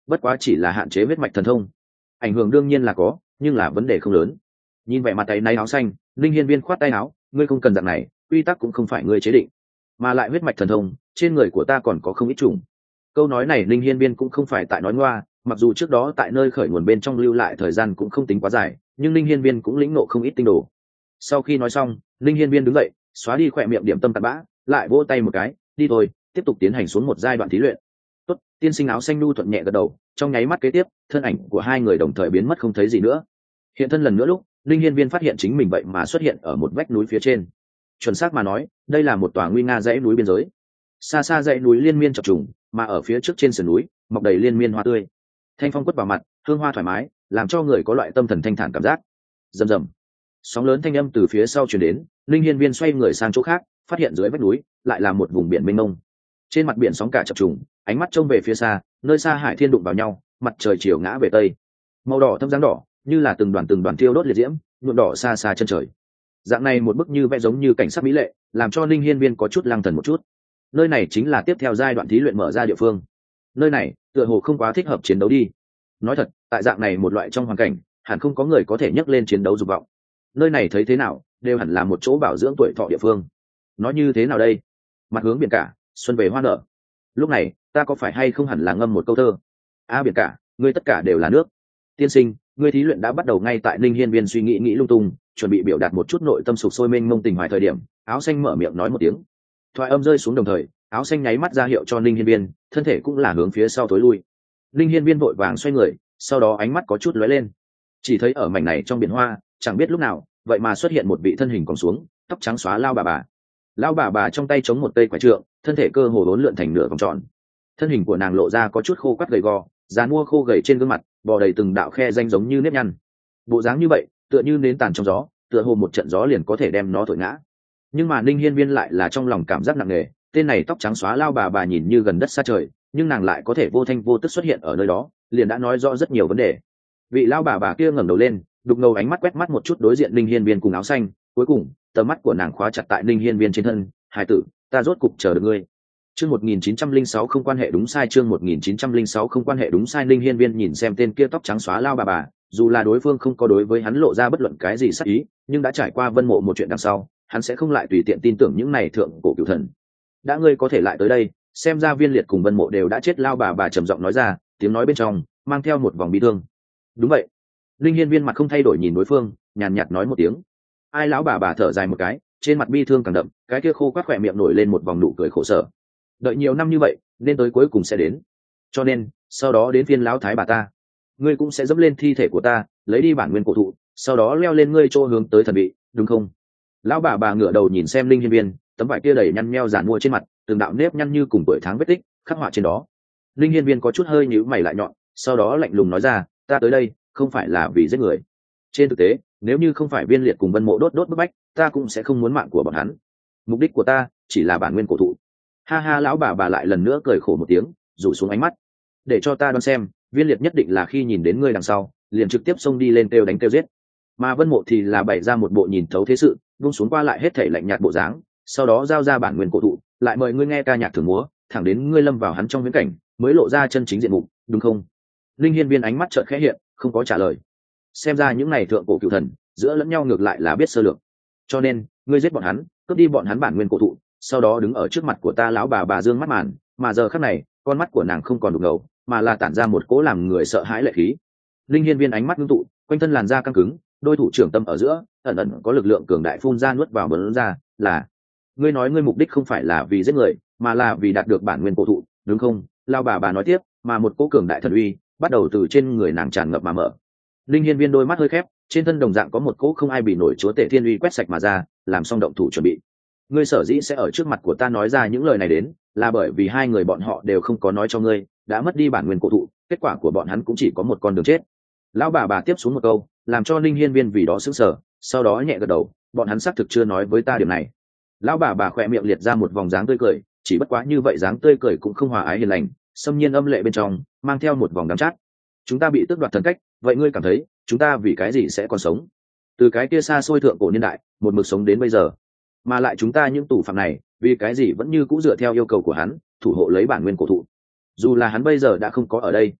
bất quá chỉ là hạn chế huyết mạch thần thông, ảnh hưởng đương nhiên là có, nhưng là vấn đề không lớn. Nhìn vẻ mặt tay náy áo xanh, linh hiên viên khoát tay áo, ngươi không cần dạng này, quy tắc cũng không phải ngươi chế định, mà lại huyết mạch thần thông trên người của ta còn có không ít trùng. Câu nói này linh hiên viên cũng không phải tại nói ngoa, mặc dù trước đó tại nơi khởi nguồn bên trong lưu lại thời gian cũng không tính quá dài, nhưng linh hiên viên cũng lĩnh ngộ không ít tinh đồ. Sau khi nói xong, linh hiên viên đứng dậy, xóa đi khỏe miệng điểm tâm tạt bã, lại vỗ tay một cái, đi thôi, tiếp tục tiến hành xuống một giai đoạn thí luyện. Tốt, tiên sinh áo xanh nu thuận nhẹ gật đầu, trong nháy mắt kế tiếp, thân ảnh của hai người đồng thời biến mất không thấy gì nữa. Hiện thân lần nữa lúc, linh hiên viên phát hiện chính mình vậy mà xuất hiện ở một vách núi phía trên. Chuẩn xác mà nói, đây là một tòa nguy nga dãy núi biên giới. Xa xa dãy núi liên miên chập trùng, mà ở phía trước trên sườn núi, mọc đầy liên miên hoa tươi. Thanh phong quất vào mặt, hương hoa thoải mái, làm cho người có loại tâm thần thanh thản cảm giác. Rầm rầm, sóng lớn thanh âm từ phía sau truyền đến, linh hiên viên xoay người sang chỗ khác, phát hiện dưới vách núi lại là một vùng biển mênh mông. Trên mặt biển sóng cả chập trùng, ánh mắt trông về phía xa, nơi xa hải thiên đụng vào nhau, mặt trời chiều ngã về tây, màu đỏ thâm dáng đỏ như là từng đoàn từng đoàn thiêu đốt liệt diễm, nhuộm đỏ xa xa chân trời. Dạng này một bức như vẽ giống như cảnh sắc mỹ lệ, làm cho linh hiên viên có chút lăng thần một chút. Nơi này chính là tiếp theo giai đoạn thí luyện mở ra địa phương. Nơi này tựa hồ không quá thích hợp chiến đấu đi. Nói thật, tại dạng này một loại trong hoàn cảnh, hẳn không có người có thể nhấc lên chiến đấu dục vọng. Nơi này thấy thế nào đều hẳn là một chỗ bảo dưỡng tuổi thọ địa phương. Nói như thế nào đây? Mặt hướng biển cả, xuân về hoa nở. Lúc này ta có phải hay không hẳn là ngâm một câu thơ? A biển cả, ngươi tất cả đều là nước. Tiên sinh, ngươi thí luyện đã bắt đầu. Ngay tại linh hiên viên suy nghĩ nghĩ lung tung, chuẩn bị biểu đạt một chút nội tâm sục sôi mênh mông tình hoài thời điểm, áo xanh mở miệng nói một tiếng. Thoại âm rơi xuống đồng thời, áo xanh nháy mắt ra hiệu cho linh hiên viên, thân thể cũng là hướng phía sau tối lui. Linh hiên viên vội vàng xoay người, sau đó ánh mắt có chút lóe lên, chỉ thấy ở mảnh này trong biển hoa, chẳng biết lúc nào vậy mà xuất hiện một vị thân hình còn xuống, tóc trắng xóa lao bà bà. Lao bà bà trong tay chống một cây quả trượng, thân thể cơ hồ uốn lượn thành nửa vòng tròn. Thân hình của nàng lộ ra có chút khô quắt gầy gò, dàn mua khô gầy trên gương mặt bò đầy từng đạo khe danh giống như nếp nhăn. Bộ dáng như vậy tựa như nến tàn trong gió, tựa hồ một trận gió liền có thể đem nó thổi ngã. Nhưng mà ninh hiên viên lại là trong lòng cảm giác nặng nề, tên này tóc trắng xóa lao bà bà nhìn như gần đất xa trời, nhưng nàng lại có thể vô thanh vô tức xuất hiện ở nơi đó, liền đã nói rõ rất nhiều vấn đề. Vị lao bà bà kia ngẩng đầu lên, đục ngầu ánh mắt quét mắt một chút đối diện ninh hiên viên cùng áo xanh, cuối cùng tầm mắt của nàng khóa chặt tại ninh hiên viên trên thân. Hải tử, ta rốt cục chờ được ngươi. Chương một nghìn chín trăm lẻ sáu không quan hệ đúng sai. Chương một nghìn chín trăm lẻ sáu không quan hệ đúng sai. Ninh hiên viên nhìn xem tên kia tóc trắng xóa lao bà bà, dù là đối phương không có đối với hắn lộ ra bất luận cái gì sắc ý, nhưng đã trải qua vân mộ một chuyện đằng sau, hắn sẽ không lại tùy tiện tin tưởng những này thượng cổ cửu thần. Đã ngươi có thể lại tới đây, xem ra viên liệt cùng vân mộ đều đã chết. Lao bà bà trầm giọng nói ra, tiếng nói bên trong mang theo một vòng bi thương. Đúng vậy. Linh hiên viên mặt không thay đổi nhìn đối phương, nhàn nhạt nói một tiếng. Ai? Lão bà bà thở dài một cái, trên mặt bi thương càng đậm, cái kia khô quắt khỏe miệng nổi lên một vòng nụ cười khổ sở. Đợi nhiều năm như vậy, nên tới cuối cùng sẽ đến. Cho nên, sau đó đến phiên lão thái bà ta, ngươi cũng sẽ dẫm lên thi thể của ta, lấy đi bản nguyên cổ thụ, sau đó leo lên ngươi chỗ hướng tới thần vị, đúng không? Lão bà bà ngửa đầu nhìn xem Linh hiên viên, tấm vải kia đầy nhăn nheo giản mua trên mặt, từng đạo nếp nhăn như cùng tuổi tháng vết tích khắc họa trên đó. Linh hiên viên có chút hơi nhíu mày lại nhọn, sau đó lạnh lùng nói ra, ta tới đây không phải là vì giết người. Trên thực tế, nếu như không phải viên liệt cùng vân mộ đốt đốt bức bách, ta cũng sẽ không muốn mạng của bọn hắn. Mục đích của ta chỉ là bản nguyên cổ thụ. Ha ha, lão bà bà lại lần nữa cười khổ một tiếng, rủ xuống ánh mắt. Để cho ta đoán xem, viên liệt nhất định là khi nhìn đến ngươi đằng sau, liền trực tiếp xông đi lên kêu đánh kêu giết. Mà vân mộ thì là bày ra một bộ nhìn thấu thế sự, buông xuống qua lại hết thảy lạnh nhạt bộ dáng, sau đó giao ra bản nguyên cổ thụ, lại mời ngươi nghe ca nhạc thưởng múa, thẳng đến ngươi lâm vào hắn trong viễn cảnh, mới lộ ra chân chính diện mục, đúng không? Linh hiên viên ánh mắt chợt khẽ hiện, không có trả lời. Xem ra những này thượng cổ cựu thần giữa lẫn nhau ngược lại là biết sơ lược. Cho nên ngươi giết bọn hắn, cướp đi bọn hắn bản nguyên cổ thụ, sau đó đứng ở trước mặt của ta. Lão bà bà dương mắt màn, mà giờ khắc này con mắt của nàng không còn đục ngầu, mà là tản ra một cỗ làm người sợ hãi lệ khí. Linh hiên viên ánh mắt ngưng tụ, quanh thân làn da căng cứng, đôi thủ trưởng tâm ở giữa ẩn ẩn có lực lượng cường đại phun ra nuốt vào bấn ra. Là ngươi nói ngươi mục đích không phải là vì giết người, mà là vì đạt được bản nguyên cổ thụ, đúng không? Lão bà bà nói tiếp, mà một cỗ cường đại thần uy bắt đầu từ trên người nàng tràn ngập mà mở. Linh hiên viên đôi mắt hơi khép, trên thân đồng dạng có một cỗ không ai bị nổi chúa tể thiên uy quét sạch mà ra, làm xong động thủ chuẩn bị. Ngươi sở dĩ sẽ ở trước mặt của ta nói ra những lời này đến, là bởi vì hai người bọn họ đều không có nói cho ngươi, đã mất đi bản nguyên cổ thụ, kết quả của bọn hắn cũng chỉ có một con đường chết. Lão bà bà tiếp xuống một câu, làm cho Linh hiên viên vì đó sững sờ, sau đó nhẹ gật đầu, bọn hắn xác thực chưa nói với ta điểm này. Lão bà bà khỏe miệng liệt ra một vòng dáng tươi cười, chỉ bất quá như vậy dáng tươi cười cũng không hòa ái hiền lành, xâm nhiên âm lệ bên trong mang theo một vòng đắng chát. Chúng ta bị tước đoạt thần cách, vậy ngươi cảm thấy chúng ta vì cái gì sẽ còn sống? Từ cái kia xa xôi thượng cổ niên đại một mực sống đến bây giờ, mà lại chúng ta những tù phạm này vì cái gì vẫn như cũ dựa theo yêu cầu của hắn thủ hộ lấy bản nguyên cổ thụ, dù là hắn bây giờ đã không có ở đây.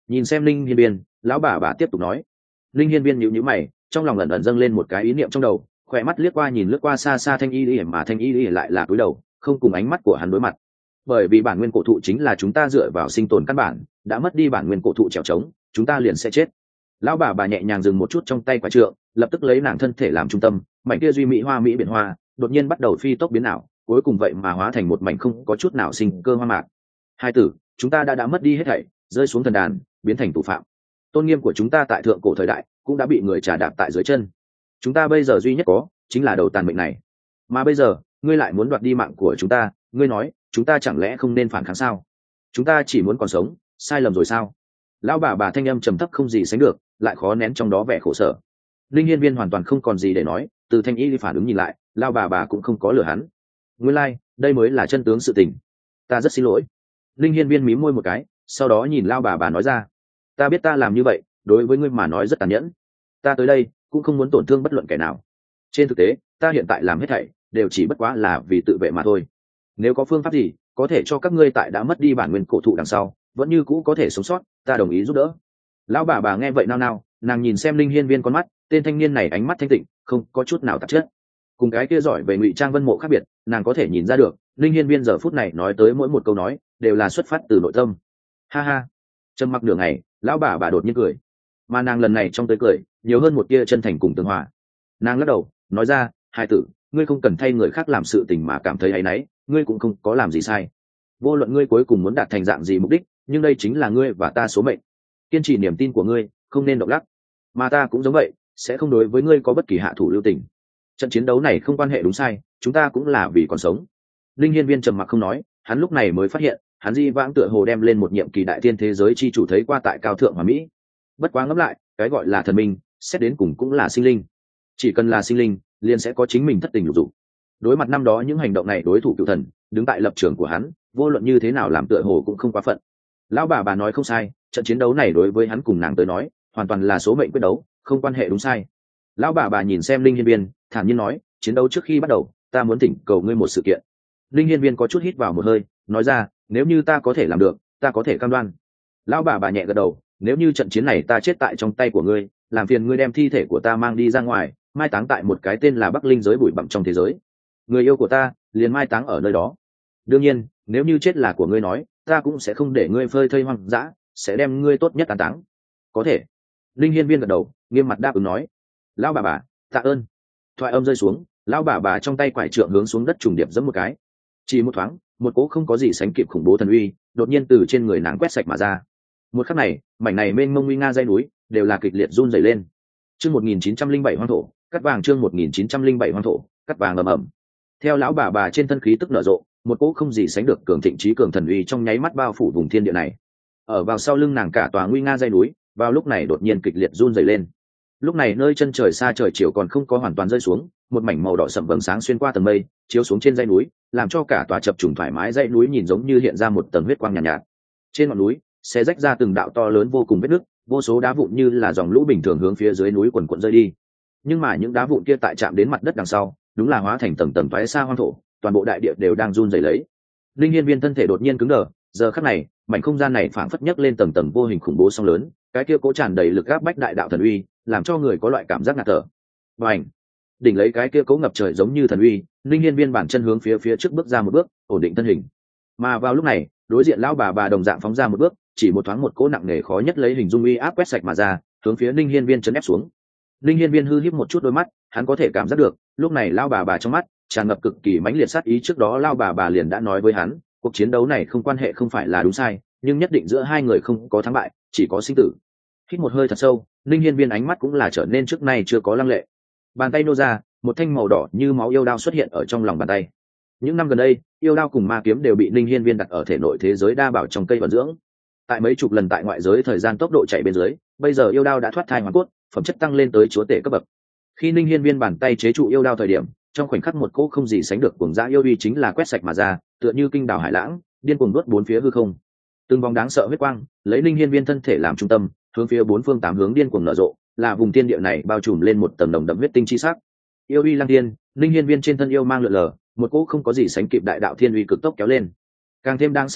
Nhìn xem linh hiên viên, lão bà bà tiếp tục nói. Linh hiên viên nhíu nhíu mày, trong lòng ẩn ẩn dâng lên một cái ý niệm trong đầu, khỏe mắt liếc qua nhìn lướt qua xa xa thanh y y mà thanh y y lại là cúi đầu, không cùng ánh mắt của hắn đối mặt. Bởi vì bản nguyên cổ thụ chính là chúng ta dựa vào sinh tồn căn bản, đã mất đi bản nguyên cổ thụ trèo trống, chúng ta liền sẽ chết. Lão bà bà nhẹ nhàng dừng một chút trong tay quả trượng, lập tức lấy nàng thân thể làm trung tâm, mảnh kia duy mỹ hoa mỹ biển hoa đột nhiên bắt đầu phi tốc biến ảo, cuối cùng vậy mà hóa thành một mảnh không có chút nào sinh cơ hoa mạc. Hai tử, chúng ta đã đã mất đi hết thảy, rơi xuống thần đàn, biến thành tù phạm. Tôn nghiêm của chúng ta tại thượng cổ thời đại cũng đã bị người trà đạp tại dưới chân. Chúng ta bây giờ duy nhất có chính là đầu tàn mệnh này, mà bây giờ ngươi lại muốn đoạt đi mạng của chúng ta, ngươi nói chúng ta chẳng lẽ không nên phản kháng sao? Chúng ta chỉ muốn còn sống, sai lầm rồi sao? Lão bà bà thanh âm trầm thấp không gì sánh được, lại khó nén trong đó vẻ khổ sở. Linh hiên viên hoàn toàn không còn gì để nói, từ thanh y phản ứng nhìn lại, lão bà bà cũng không có lừa hắn. Nguyên lai, like, đây mới là chân tướng sự tình. Ta rất xin lỗi. Linh hiên viên mím môi một cái, sau đó nhìn lão bà bà nói ra, ta biết ta làm như vậy đối với ngươi mà nói rất tàn nhẫn, ta tới đây cũng không muốn tổn thương bất luận kẻ nào. Trên thực tế ta hiện tại làm hết thảy đều chỉ bất quá là vì tự vệ mà thôi. Nếu có phương pháp gì có thể cho các ngươi tại đã mất đi bản nguyên cổ thụ đằng sau vẫn như cũ có thể sống sót, ta đồng ý giúp đỡ. Lão bà bà nghe vậy nao nao, nàng nhìn xem linh hiên viên con mắt, tên thanh niên này ánh mắt thanh tịnh, không có chút nào tạp chất. Cùng cái kia giỏi về ngụy trang Vân Mộ khác biệt, nàng có thể nhìn ra được linh hiên viên giờ phút này nói tới mỗi một câu nói đều là xuất phát từ nội tâm. Ha ha. Trầm mặc nửa ngày, lão bà bà đột nhiên cười, mà nàng lần này trong tới cười nhiều hơn một tia chân thành cùng tương hòa. Nàng lắc đầu nói ra, hai tử, ngươi không cần thay người khác làm sự tình mà cảm thấy áy náy, ngươi cũng không có làm gì sai. Vô luận ngươi cuối cùng muốn đạt thành dạng gì mục đích, nhưng đây chính là ngươi và ta số mệnh. Kiên trì niềm tin của ngươi, không nên động lắc. Mà ta cũng giống vậy, sẽ không đối với ngươi có bất kỳ hạ thủ lưu tình. Trận chiến đấu này không quan hệ đúng sai, chúng ta cũng là vì còn sống. Linh hiên viên trầm mặc không nói, hắn lúc này mới phát hiện hắn di vãng tựa hồ đem lên một nhiệm kỳ đại thiên thế giới chi chủ thấy qua tại cao thượng hòa mỹ. Bất quá ngẫm lại, cái gọi là thần minh xét đến cùng cũng là sinh linh, chỉ cần là sinh linh liền sẽ có chính mình thất tình lục dục. Đối mặt năm đó những hành động này đối thủ cựu thần đứng tại lập trường của hắn, vô luận như thế nào làm tựa hồ cũng không quá phận. Lão bà bà nói không sai, trận chiến đấu này đối với hắn cùng nàng tới nói hoàn toàn là số mệnh quyết đấu, không quan hệ đúng sai. Lão bà bà nhìn xem linh hiên viên, thản nhiên nói, chiến đấu trước khi bắt đầu ta muốn thỉnh cầu ngươi một sự kiện. Linh hiên viên có chút hít vào một hơi, nói ra, nếu như ta có thể làm được, ta có thể cam đoan. Lão bà bà nhẹ gật đầu, nếu như trận chiến này ta chết tại trong tay của ngươi, làm phiền ngươi đem thi thể của ta mang đi ra ngoài, mai táng tại một cái tên là Bắc Linh giới bụi bặm trong thế giới. Người yêu của ta liền mai táng ở nơi đó. Đương nhiên, nếu như chết là của ngươi nói, ta cũng sẽ không để ngươi phơi thây hoang dã, sẽ đem ngươi tốt nhất an táng. Có thể. Linh hiên viên gật đầu, nghiêm mặt đáp ứng nói. Lão bà bà, tạ ơn. Thoại âm rơi xuống, lão bà bà trong tay quải trượng hướng xuống đất trùng điệp giẫm một cái. Chỉ một thoáng, một cỗ không có gì sánh kịp khủng bố thần uy đột nhiên từ trên người nàng quét sạch mà ra. Một khắc này, mảnh này mênh mông nguy nga dãy núi đều là kịch liệt run rẩy lên. Chương một nghìn chín trăm linh bảy hoang thổ, cắt vàng chương một nghìn chín trăm linh bảy hoang thổ, cắt vàng ầm ầm. Theo lão bà bà trên thân khí tức nở rộ, một cỗ không gì sánh được cường thịnh trí cường thần uy trong nháy mắt bao phủ vùng thiên địa này. Ở vào sau lưng nàng cả tòa nguy nga dãy núi, vào lúc này đột nhiên kịch liệt run rẩy lên. Lúc này nơi chân trời xa trời chiều còn không có hoàn toàn rơi xuống, một mảnh màu đỏ sậm vầng sáng xuyên qua tầng mây, chiếu xuống trên dãy núi, làm cho cả tòa chập trùng thoải mái dãy núi nhìn giống như hiện ra một tầng huyết quang nhàn nhạt, nhạt. Trên ngọn núi, xé rách ra từng đạo to lớn vô cùng vết nứt, vô số đá vụn như là dòng lũ bình thường hướng phía dưới núi quần quần rơi đi. Nhưng mà những đá vụn kia tại chạm đến mặt đất đằng sau, đúng là hóa thành tầng tầng toái xa hoang thổ, toàn bộ đại địa đều đang run rẩy lấy. Linh hiên viên thân thể đột nhiên cứng đờ, giờ khắc này, mảnh không gian này phảng phất nhấc lên tầng tầng vô hình khủng bố sóng lớn, cái kia cố tràn đầy lực áp bách đại đạo thần uy, làm cho người có loại cảm giác ngạt thở. Bành! Đỉnh lấy cái kia cố ngập trời giống như thần uy, Linh hiên viên bản chân hướng phía phía trước bước ra một bước, ổn định thân hình. Mà vào lúc này, đối diện lão bà bà đồng dạng phóng ra một bước, chỉ một thoáng một cỗ nặng nề khó nhất lấy hình dung uy áp quét sạch mà ra, hướng phía Linh hiên viên chấn ép xuống. Linh hiên viên hư híp một chút đôi mắt, hắn có thể cảm giác được, lúc này lão bà bà trong mắt tràn ngập cực kỳ mãnh liệt sát ý. Trước đó lão bà bà liền đã nói với hắn, cuộc chiến đấu này không quan hệ không phải là đúng sai, nhưng nhất định giữa hai người không có thắng bại, chỉ có sinh tử. Hít một hơi thật sâu, Linh hiên viên ánh mắt cũng là trở nên trước nay chưa có lăng lệ. Bàn tay nô ra, một thanh màu đỏ như máu yêu đao xuất hiện ở trong lòng bàn tay. Những năm gần đây, yêu đao cùng ma kiếm đều bị Linh hiên viên đặt ở thể nội thế giới đa bảo trong cây vận dưỡng. Tại mấy chục lần tại ngoại giới thời gian tốc độ chạy bên dưới, bây giờ yêu đao đã thoát thai hoàn cốt, phẩm chất tăng lên tới chúa tể cấp bậc. Khi Linh hiên viên bàn tay chế trụ yêu đao thời điểm, trong khoảnh khắc một cỗ không gì sánh được cuồng dã yêu uy chính là quét sạch mà ra, tựa như kinh đảo hải lãng, điên cuồng đốt bốn phía hư không. Từng vòng đáng sợ huyết quang, lấy Linh hiên viên thân thể làm trung tâm, hướng phía bốn phương tám hướng điên cuồng nở rộ, là vùng thiên địa này bao trùm lên một tầng nồng đậm huyết tinh chi sắc. Yêu uy lang thiên, Linh hiên viên trên thân yêu mang lượn lờ, một cỗ không có gì sánh kịp đại đạo thiên uy cực tốc kéo lên. Càng thêm đáng sợ là,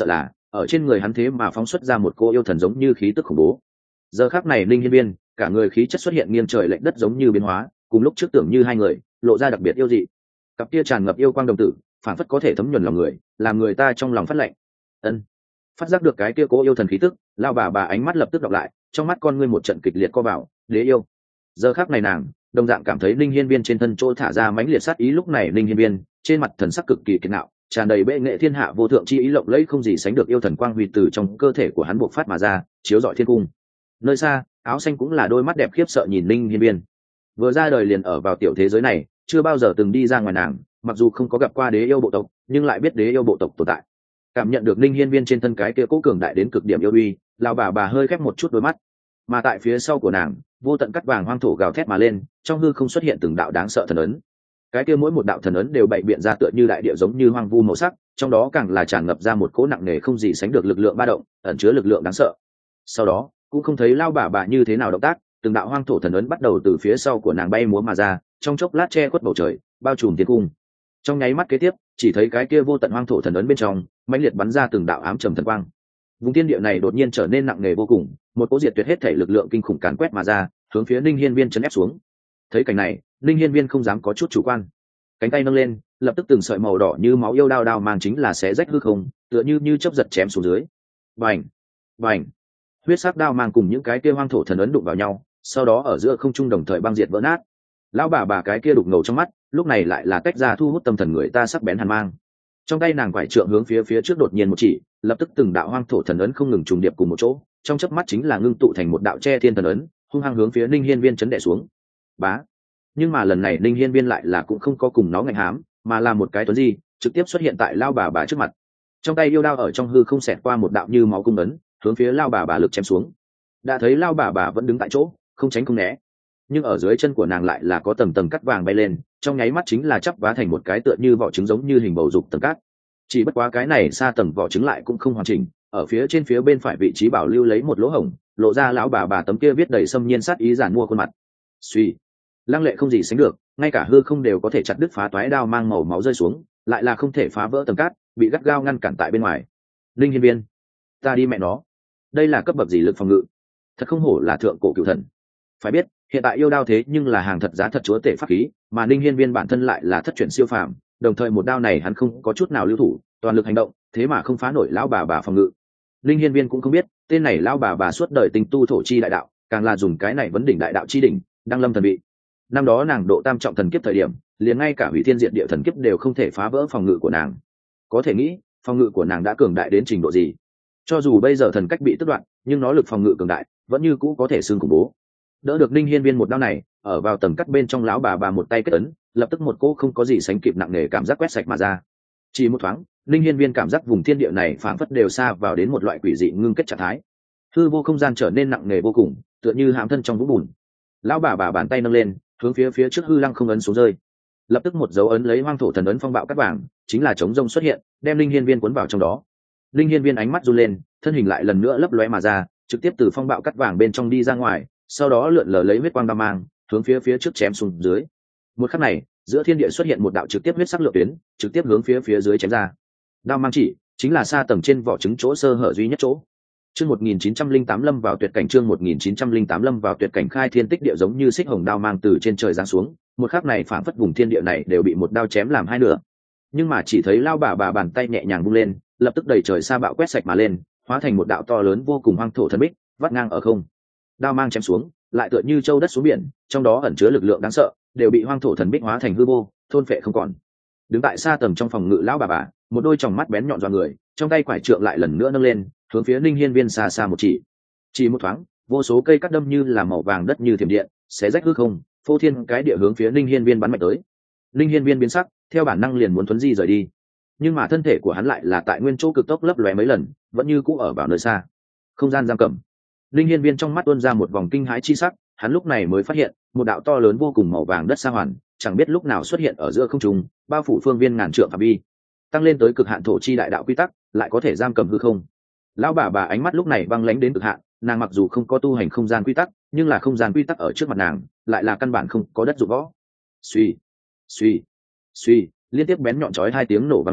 ở trên người hắn thế mà phóng xuất ra một cô yêu thần giống như khí tức khủng bố. Giờ khắc này linh hiên viên cả người khí chất xuất hiện nghiêng trời lệch đất giống như biến hóa, cùng lúc trước tưởng như hai người lộ ra đặc biệt yêu dị. Cặp kia tràn ngập yêu quang đồng tử phản phất có thể thấm nhuần lòng người, làm người ta trong lòng phát lạnh. Ân, phát giác được cái kia cố yêu thần khí tức, lao bà bà ánh mắt lập tức đọc lại, trong mắt con ngươi một trận kịch liệt co vào. Đế yêu. Giờ khắc này nàng đồng dạng cảm thấy linh hiên viên trên thân chỗ thả ra mãnh liệt sát ý. Lúc này linh hiên viên trên mặt thần sắc cực kỳ kiệt ngạo, tràn đầy bệ nghệ thiên hạ vô thượng chi ý lộng lẫy không gì sánh được. Yêu thần quang huy từ trong cơ thể của hắn bộc phát mà ra, chiếu rọi thiên cung. Nơi xa áo xanh cũng là đôi mắt đẹp khiếp sợ nhìn linh hiên viên. Vừa ra đời liền ở vào tiểu thế giới này, chưa bao giờ từng đi ra ngoài nàng, mặc dù không có gặp qua đế yêu bộ tộc nhưng lại biết đế yêu bộ tộc tồn tại. Cảm nhận được linh hiên viên trên thân cái kia cố cường đại đến cực điểm yêu uy, lão bà bà hơi khép một chút đôi mắt. Mà tại phía sau của nàng vô tận cắt vàng hoang thổ gào thét mà lên, trong hư không xuất hiện từng đạo đáng sợ thần ấn. Cái kia mỗi một đạo thần ấn đều bày biện ra tựa như đại địa giống như hoang vu màu sắc, trong đó càng là tràn ngập ra một cỗ nặng nề không gì sánh được lực lượng ba động, ẩn chứa lực lượng đáng sợ. Sau đó cũng không thấy lao bà bà như thế nào động tác, từng đạo hoang thổ thần ấn bắt đầu từ phía sau của nàng bay múa mà ra, trong chốc lát che khuất bầu trời, bao trùm thiên cung. Trong nháy mắt kế tiếp chỉ thấy cái kia vô tận hoang thổ thần ấn bên trong mãnh liệt bắn ra từng đạo ám trầm thần quang. Vùng thiên địa này đột nhiên trở nên nặng nề vô cùng, một cỗ diệt tuyệt hết thể lực lượng kinh khủng càn quét mà ra, hướng phía linh hiên viên chấn ép xuống. Thấy cảnh này linh hiên viên không dám có chút chủ quan, cánh tay nâng lên, lập tức từng sợi màu đỏ như máu yêu đao đao mang chính là xé rách hư không, tựa như như chớp giật chém xuống dưới. Bành, bành, huyết sắc đao mang cùng những cái kia hoang thổ thần ấn đụng vào nhau, sau đó ở giữa không trung đồng thời băng diệt vỡ nát. Lão bà bà cái kia đục ngầu trong mắt lúc này lại là tách ra thu hút tâm thần người ta sắc bén hàn mang. Trong tay nàng quải trượng hướng phía phía trước đột nhiên một chỉ, lập tức từng đạo hoang thổ thần ấn không ngừng trùng điệp cùng một chỗ, trong chớp mắt chính là ngưng tụ thành một đạo che thiên thần ấn, hung hăng hướng phía linh hiên viên chấn đè xuống. Bá. Nhưng mà lần này linh hiên viên lại là cũng không có cùng nó ngạnh hám, mà là một cái tuấn di trực tiếp xuất hiện tại lao bà bà trước mặt. Trong tay yêu đao ở trong hư không xẹt qua một đạo như máu cung ấn, hướng phía lao bà bà lực chém xuống. Đã thấy lao bà bà vẫn đứng tại chỗ, không tránh không né, nhưng ở dưới chân của nàng lại là có tầng tầng cắt vàng bay lên, trong nháy mắt chính là chắp vá thành một cái tựa như vỏ trứng giống như hình bầu dục tầng cát. Chỉ bất quá cái này xa tầng vỏ trứng lại cũng không hoàn chỉnh, ở phía trên phía bên phải vị trí bảo lưu lấy một lỗ hổng, lộ ra lão bà bà tấm kia viết đầy xâm nhiên sát ý giản mua khuôn mặt. Suy, lăng lệ không gì sánh được, ngay cả hư không đều có thể chặt đứt phá toái đao mang màu máu rơi xuống, lại là không thể phá vỡ tầng cát, bị gắt gao ngăn cản tại bên ngoài. Linh hiên viên, ta đi mẹ nó, đây là cấp bậc gì lực phòng ngự, thật không hổ là thượng cổ cửu thần. Phải biết hiện tại yêu đao thế nhưng là hàng thật giá thật chúa tể pháp khí, mà linh hiên viên bản thân lại là thất chuyển siêu phàm, đồng thời một đao này hắn không có chút nào lưu thủ, toàn lực hành động, thế mà không phá nổi lão bà bà phòng ngự. Linh hiên viên cũng không biết tên này lão bà bà suốt đời tình tu thổ chi đại đạo, càng là dùng cái này vấn đỉnh đại đạo chi đỉnh đăng lâm thần vị. Năm đó nàng độ tam trọng thần kiếp thời điểm, liền ngay cả hủy thiên diện địa thần kiếp đều không thể phá vỡ phòng ngự của nàng. Có thể nghĩ phòng ngự của nàng đã cường đại đến trình độ gì. Cho dù bây giờ thần cách bị tước đoạn, nhưng nó lực phòng ngự cường đại vẫn như cũ có thể xương khủng bố. Đỡ được linh hiên viên một đao này, ở vào tầng cắt bên trong lão bà bà một tay kết ấn, lập tức một cỗ không có gì sánh kịp nặng nề cảm giác quét sạch mà ra. Chỉ một thoáng linh hiên viên cảm giác vùng thiên địa này phảng phất đều xa vào đến một loại quỷ dị ngưng kết trạng thái, hư vô không gian trở nên nặng nề vô cùng, tựa như hãm thân trong vũng bùn. Lão bà bà bàn tay nâng lên, hướng phía phía trước hư lăng không ấn xuống rơi, lập tức một dấu ấn lấy hoang thổ thần ấn phong bạo cắt vàng chính là chống rông xuất hiện, đem linh hiên viên cuốn vào trong đó. Linh hiên viên ánh mắt run lên, thân hình lại lần nữa lấp lóe mà ra, trực tiếp từ phong bạo cắt vàng bên trong đi ra ngoài, sau đó lượn lờ lấy huyết quang đao mang hướng phía phía trước chém xuống dưới. Một khắc này giữa thiên địa xuất hiện một đạo trực tiếp huyết sắc lượng tuyến, trực tiếp hướng phía phía dưới chém ra. Đao mang chỉ chính là xa tầng trên vỏ trứng chỗ sơ hở duy nhất chỗ. Chương một nghìn chín trăm lẻ tám lâm vào tuyệt cảnh, chương một nghìn chín trăm lẻ tám lâm vào tuyệt cảnh, khai thiên tích địa giống như xích hồng đao mang từ trên trời giáng xuống, một khắc này phảng phất vùng thiên địa này đều bị một đao chém làm hai nửa. Nhưng mà chỉ thấy lao bà bà bàn tay nhẹ nhàng vung lên, lập tức đầy trời sa bạo quét sạch mà lên, hóa thành một đạo to lớn vô cùng hoang thổ thần bích, vắt ngang ở không. Đao mang chém xuống, lại tựa như châu đất xuống biển, trong đó ẩn chứa lực lượng đáng sợ, đều bị hoang thổ thần bích hóa thành hư vô, thôn phệ không còn. Đứng tại xa tầm trong phòng ngự lão bà bà, một đôi tròng mắt bén nhọn dọa người, trong tay quải trượng lại lần nữa nâng lên, hướng phía linh hiên viên xa xa một chỉ. Chỉ một thoáng, vô số cây cắt đâm như là màu vàng đất như thiểm điện, xé rách hư không, phô thiên cái địa hướng phía linh hiên viên bắn mạnh tới. Linh hiên viên biến sắc, theo bản năng liền muốn thuấn di rời đi, nhưng mà thân thể của hắn lại là tại nguyên chỗ cực tốc lấp lóe mấy lần, vẫn như cũ ở vào nơi xa. Không gian giam cầm. Linh hiên viên trong mắt tuôn ra một vòng kinh hãi chi sắc, hắn lúc này mới phát hiện một đạo to lớn vô cùng màu vàng đất sa hoàn chẳng biết lúc nào xuất hiện ở giữa không trung, bao phủ phương viên ngàn trượng phạm vi, tăng lên tới cực hạn thổ chi đại đạo quy tắc, lại có thể giam cầm hư không. Lão bà bà ánh mắt lúc này băng lãnh đến cực hạn, nàng mặc dù không có tu hành không gian quy tắc, nhưng là không gian quy tắc ở trước mặt nàng lại là căn bản không có đất dụng võ. Suy, suy, suy, liên tiếp bén nhọn chói hai tiếng nổ vang lên,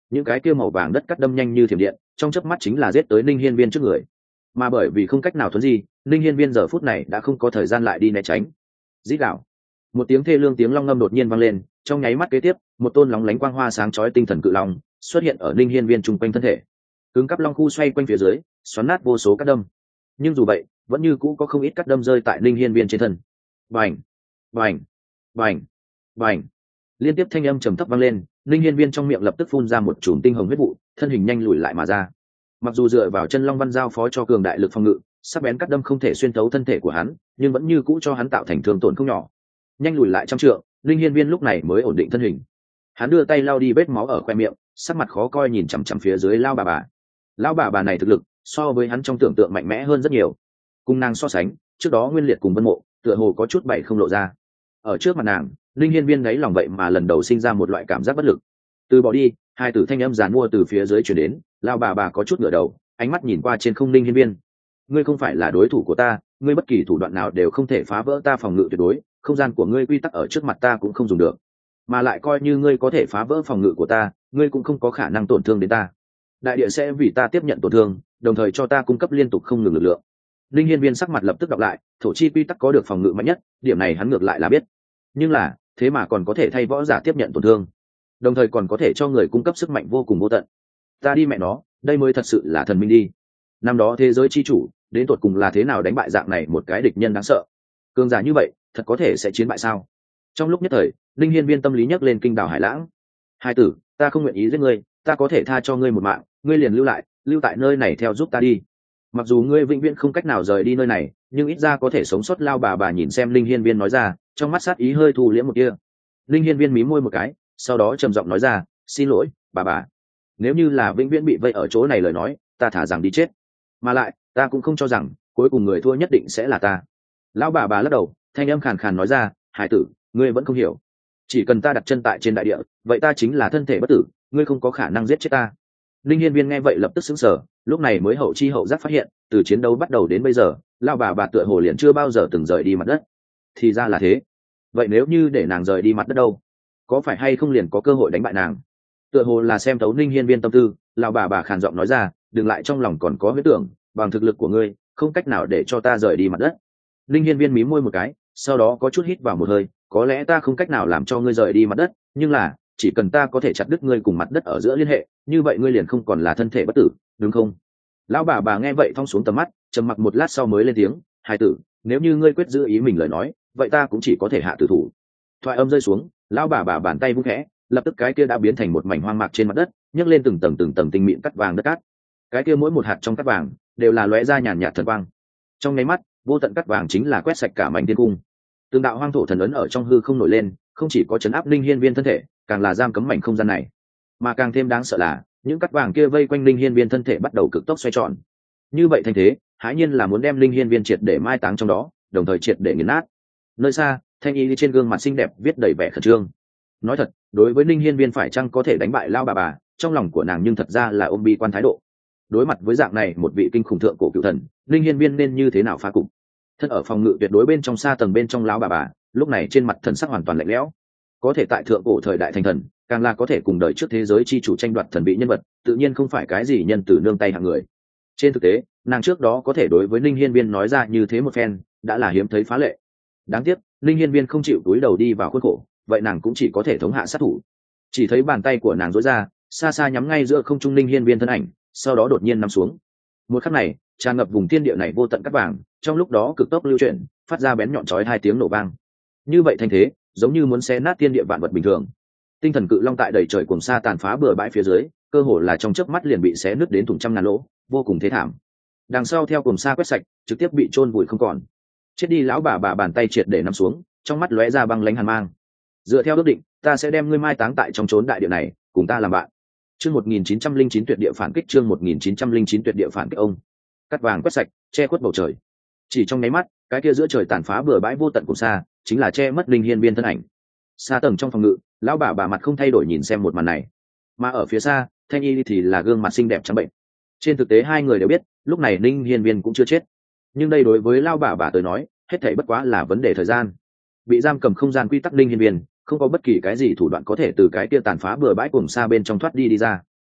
những cái kia màu vàng đất cắt đâm nhanh như thiểm điện, trong chớp mắt chính là giết tới Ninh Hiên Viên trước người. Mà bởi vì không cách nào thuấn gì, Ninh Hiên Viên giờ phút này đã không có thời gian lại đi né tránh. Rít gào, một tiếng thê lương tiếng long ngâm đột nhiên vang lên, trong nháy mắt kế tiếp, một tôn lóng lánh quang hoa sáng chói tinh thần cự long xuất hiện ở Ninh Hiên Viên trung quanh thân thể. Cứng cắp long khu xoay quanh phía dưới, xoắn nát vô số cắt đâm. Nhưng dù vậy, vẫn như cũ có không ít cắt đâm rơi tại Ninh Hiên Viên trên thân. Bành, bành, bành, bành. Liên tiếp thanh âm trầm thấp vang lên, Ninh Hiên Viên trong miệng lập tức phun ra một chùm tinh hồng huyết vụ, thân hình nhanh lùi lại mà ra. Mặc dù dựa vào chân long văn giao phó cho cường đại lực phòng ngự, sắc bén cắt đâm không thể xuyên thấu thân thể của hắn, nhưng vẫn như cũ cho hắn tạo thành thương tổn không nhỏ. Nhanh lùi lại trăm trượng, Ninh Hiên Viên lúc này mới ổn định thân hình. Hắn đưa tay lau đi vết máu ở khoe miệng, sắc mặt khó coi nhìn chằm chằm phía dưới lao bà bà. Lão bà bà này thực lực so với hắn trong tưởng tượng mạnh mẽ hơn rất nhiều. Cùng nàng so sánh, trước đó Nguyên Liệt cùng Vân Mộ, tựa hồ có chút bảy không lộ ra. Ở trước mặt nàng, Linh Hiên Viên gáy lòng vậy mà lần đầu sinh ra một loại cảm giác bất lực. Từ bỏ đi, hai tử thanh âm giàn mua từ phía dưới truyền đến, lao bà bà có chút ngửa đầu, ánh mắt nhìn qua trên không Linh Hiên Viên. Ngươi không phải là đối thủ của ta, ngươi bất kỳ thủ đoạn nào đều không thể phá vỡ ta phòng ngự tuyệt đối, không gian của ngươi quy tắc ở trước mặt ta cũng không dùng được. Mà lại coi như ngươi có thể phá vỡ phòng ngự của ta, ngươi cũng không có khả năng tổn thương đến ta. Đại địa sẽ vì ta tiếp nhận tổn thương, đồng thời cho ta cung cấp liên tục không ngừng lực lượng. Linh Hiên Viên sắc mặt lập tức đọc lại, thổ chi quy tắc có được phòng ngự mạnh nhất, điểm này hắn ngược lại là biết. Nhưng là, thế mà còn có thể thay võ giả tiếp nhận tổn thương, đồng thời còn có thể cho người cung cấp sức mạnh vô cùng vô tận. Ta đi mẹ nó, đây mới thật sự là thần minh đi. Năm đó thế giới chi chủ, đến tột cùng là thế nào đánh bại dạng này một cái địch nhân đáng sợ. Cường giả như vậy, thật có thể sẽ chiến bại sao? Trong lúc nhất thời, Linh Hiên Viên tâm lý nhấc lên kinh đảo hải lãng. Hai tử, ta không nguyện ý giết ngươi, ta có thể tha cho ngươi một mạng, ngươi liền lưu lại, lưu tại nơi này theo giúp ta đi. Mặc dù ngươi vĩnh viễn không cách nào rời đi nơi này, nhưng ít ra có thể sống sót. Lao bà bà nhìn xem Linh Hiên Viên nói ra, trong mắt sát ý hơi thu liễm một kia. Linh Hiên Viên mím môi một cái, sau đó trầm giọng nói ra, xin lỗi, bà bà. Nếu như là vĩnh viễn bị vây ở chỗ này lời nói, ta thả rằng đi chết. Mà lại, ta cũng không cho rằng cuối cùng người thua nhất định sẽ là ta. Lão bà bà lắc đầu, thanh âm khàn khàn nói ra, hải tử, ngươi vẫn không hiểu. Chỉ cần ta đặt chân tại trên đại địa, vậy ta chính là thân thể bất tử, ngươi không có khả năng giết chết ta. Linh Hiên Viên nghe vậy lập tức sững sờ, lúc này mới hậu chi hậu giác phát hiện, từ chiến đấu bắt đầu đến bây giờ, lão bà bà tựa hồ liền chưa bao giờ từng rời đi mặt đất. Thì ra là thế. Vậy nếu như để nàng rời đi mặt đất đâu, có phải hay không liền có cơ hội đánh bại nàng? Tựa hồ là xem thấu Linh Hiên Viên tâm tư, lão bà bà khàn giọng nói ra, đừng lại trong lòng còn có huyết tưởng, bằng thực lực của ngươi, không cách nào để cho ta rời đi mặt đất. Linh Hiên Viên mím môi một cái, sau đó có chút hít vào một hơi, có lẽ ta không cách nào làm cho ngươi rời đi mặt đất, nhưng là chỉ cần ta có thể chặt đứt ngươi cùng mặt đất ở giữa liên hệ, như vậy ngươi liền không còn là thân thể bất tử, đúng không? Lão bà bà nghe vậy thong xuống tầm mắt, trầm mặc một lát sau mới lên tiếng, hai tử, nếu như ngươi quyết giữ ý mình lời nói, vậy ta cũng chỉ có thể hạ tử thủ. Thoại âm rơi xuống, lão bà bà bàn tay vung khẽ, lập tức cái kia đã biến thành một mảnh hoang mạc trên mặt đất, nhấc lên từng tầng từng tầng tinh mịn cắt vàng đất cát. Cái kia mỗi một hạt trong cắt vàng đều là lóe ra nhàn nhạt thần quang. Trong nháy mắt, vô tận cắt vàng chính là quét sạch cả mảnh thiên cung. Từng đạo hoang thổ thần ấn ở trong hư không nổi lên, không chỉ có chấn áp Linh Hiên Viên thân thể, càng là giam cấm mảnh không gian này. Mà càng thêm đáng sợ là, những cắt vàng kia vây quanh Linh Hiên Viên thân thể bắt đầu cực tốc xoay tròn. Như vậy thành thế, hãi nhiên là muốn đem Linh Hiên Viên triệt để mai táng trong đó, đồng thời triệt để nghiền nát. Nơi xa, Thanh Y trên gương mặt xinh đẹp viết đầy vẻ khẩn trương. Nói thật, đối với Linh Hiên Viên phải chăng có thể đánh bại Lao bà bà, trong lòng của nàng nhưng thật ra là ôm bi quan thái độ. Đối mặt với dạng này một vị kinh khủng thượng cổ cựu thần, Linh Hiên Viên nên như thế nào phá cục? Thân ở phòng ngự tuyệt đối bên trong xa tầng bên trong lão bà bà, lúc này trên mặt thần sắc hoàn toàn lạnh lẽo. Có thể tại thượng cổ thời đại thành thần, càng là có thể cùng đời trước thế giới chi chủ tranh đoạt thần vị nhân vật, tự nhiên không phải cái gì nhân từ nương tay hạng người. Trên thực tế, nàng trước đó có thể đối với Linh Hiên Viên nói ra như thế một phen, đã là hiếm thấy phá lệ. Đáng tiếc, Linh Hiên Viên không chịu túi đầu đi vào khuôn khổ, vậy nàng cũng chỉ có thể thống hạ sát thủ. Chỉ thấy bàn tay của nàng duỗi ra, xa xa nhắm ngay giữa không trung Linh Hiên Viên thân ảnh, sau đó đột nhiên nằm xuống. Một khắc này, tràn ngập vùng thiên địa này vô tận cắt vàng, trong lúc đó cực tốc lưu chuyển, phát ra bén nhọn chói hai tiếng nổ vang. Như vậy thành thế, giống như muốn xé nát thiên địa vạn vật bình thường. Tinh thần cự long tại đầy trời cuồng sa tàn phá bừa bãi phía dưới, cơ hồ là trong chớp mắt liền bị xé nứt đến thủng trăm ngàn lỗ, vô cùng thế thảm. Đằng sau theo cuồng sa quét sạch, trực tiếp bị chôn vùi không còn. Chết đi lão bà bà bàn tay triệt để nằm xuống, trong mắt lóe ra băng lãnh hàn mang. Dựa theo ước định, ta sẽ đem ngươi mai táng tại trong chốn đại địa này, cùng ta làm bạn. Chương một nghìn chín trăm lẻ chín tuyệt địa phản kích, chương một nghìn chín trăm lẻ chín tuyệt địa phản kích ông. Cắt vàng quét sạch, che khuất bầu trời. Chỉ trong nháy mắt, cái kia giữa trời tàn phá bừa bãi vô tận của xa, chính là che mất Linh Hiên Viên thân ảnh. Xa tầng trong phòng ngự, lão bà bà mặt không thay đổi nhìn xem một màn này. Mà ở phía xa, Thanh Y thì là gương mặt xinh đẹp trắng bệnh. Trên thực tế hai người đều biết, lúc này Linh Hiên Viên cũng chưa chết. Nhưng đây đối với lão bà bà tới nói, hết thảy bất quá là vấn đề thời gian. Bị giam cầm không gian quy tắc Linh Hiên Viên, không có bất kỳ cái gì thủ đoạn có thể từ cái kia tàn phá bừa bãi cùng xa bên trong thoát đi đi ra.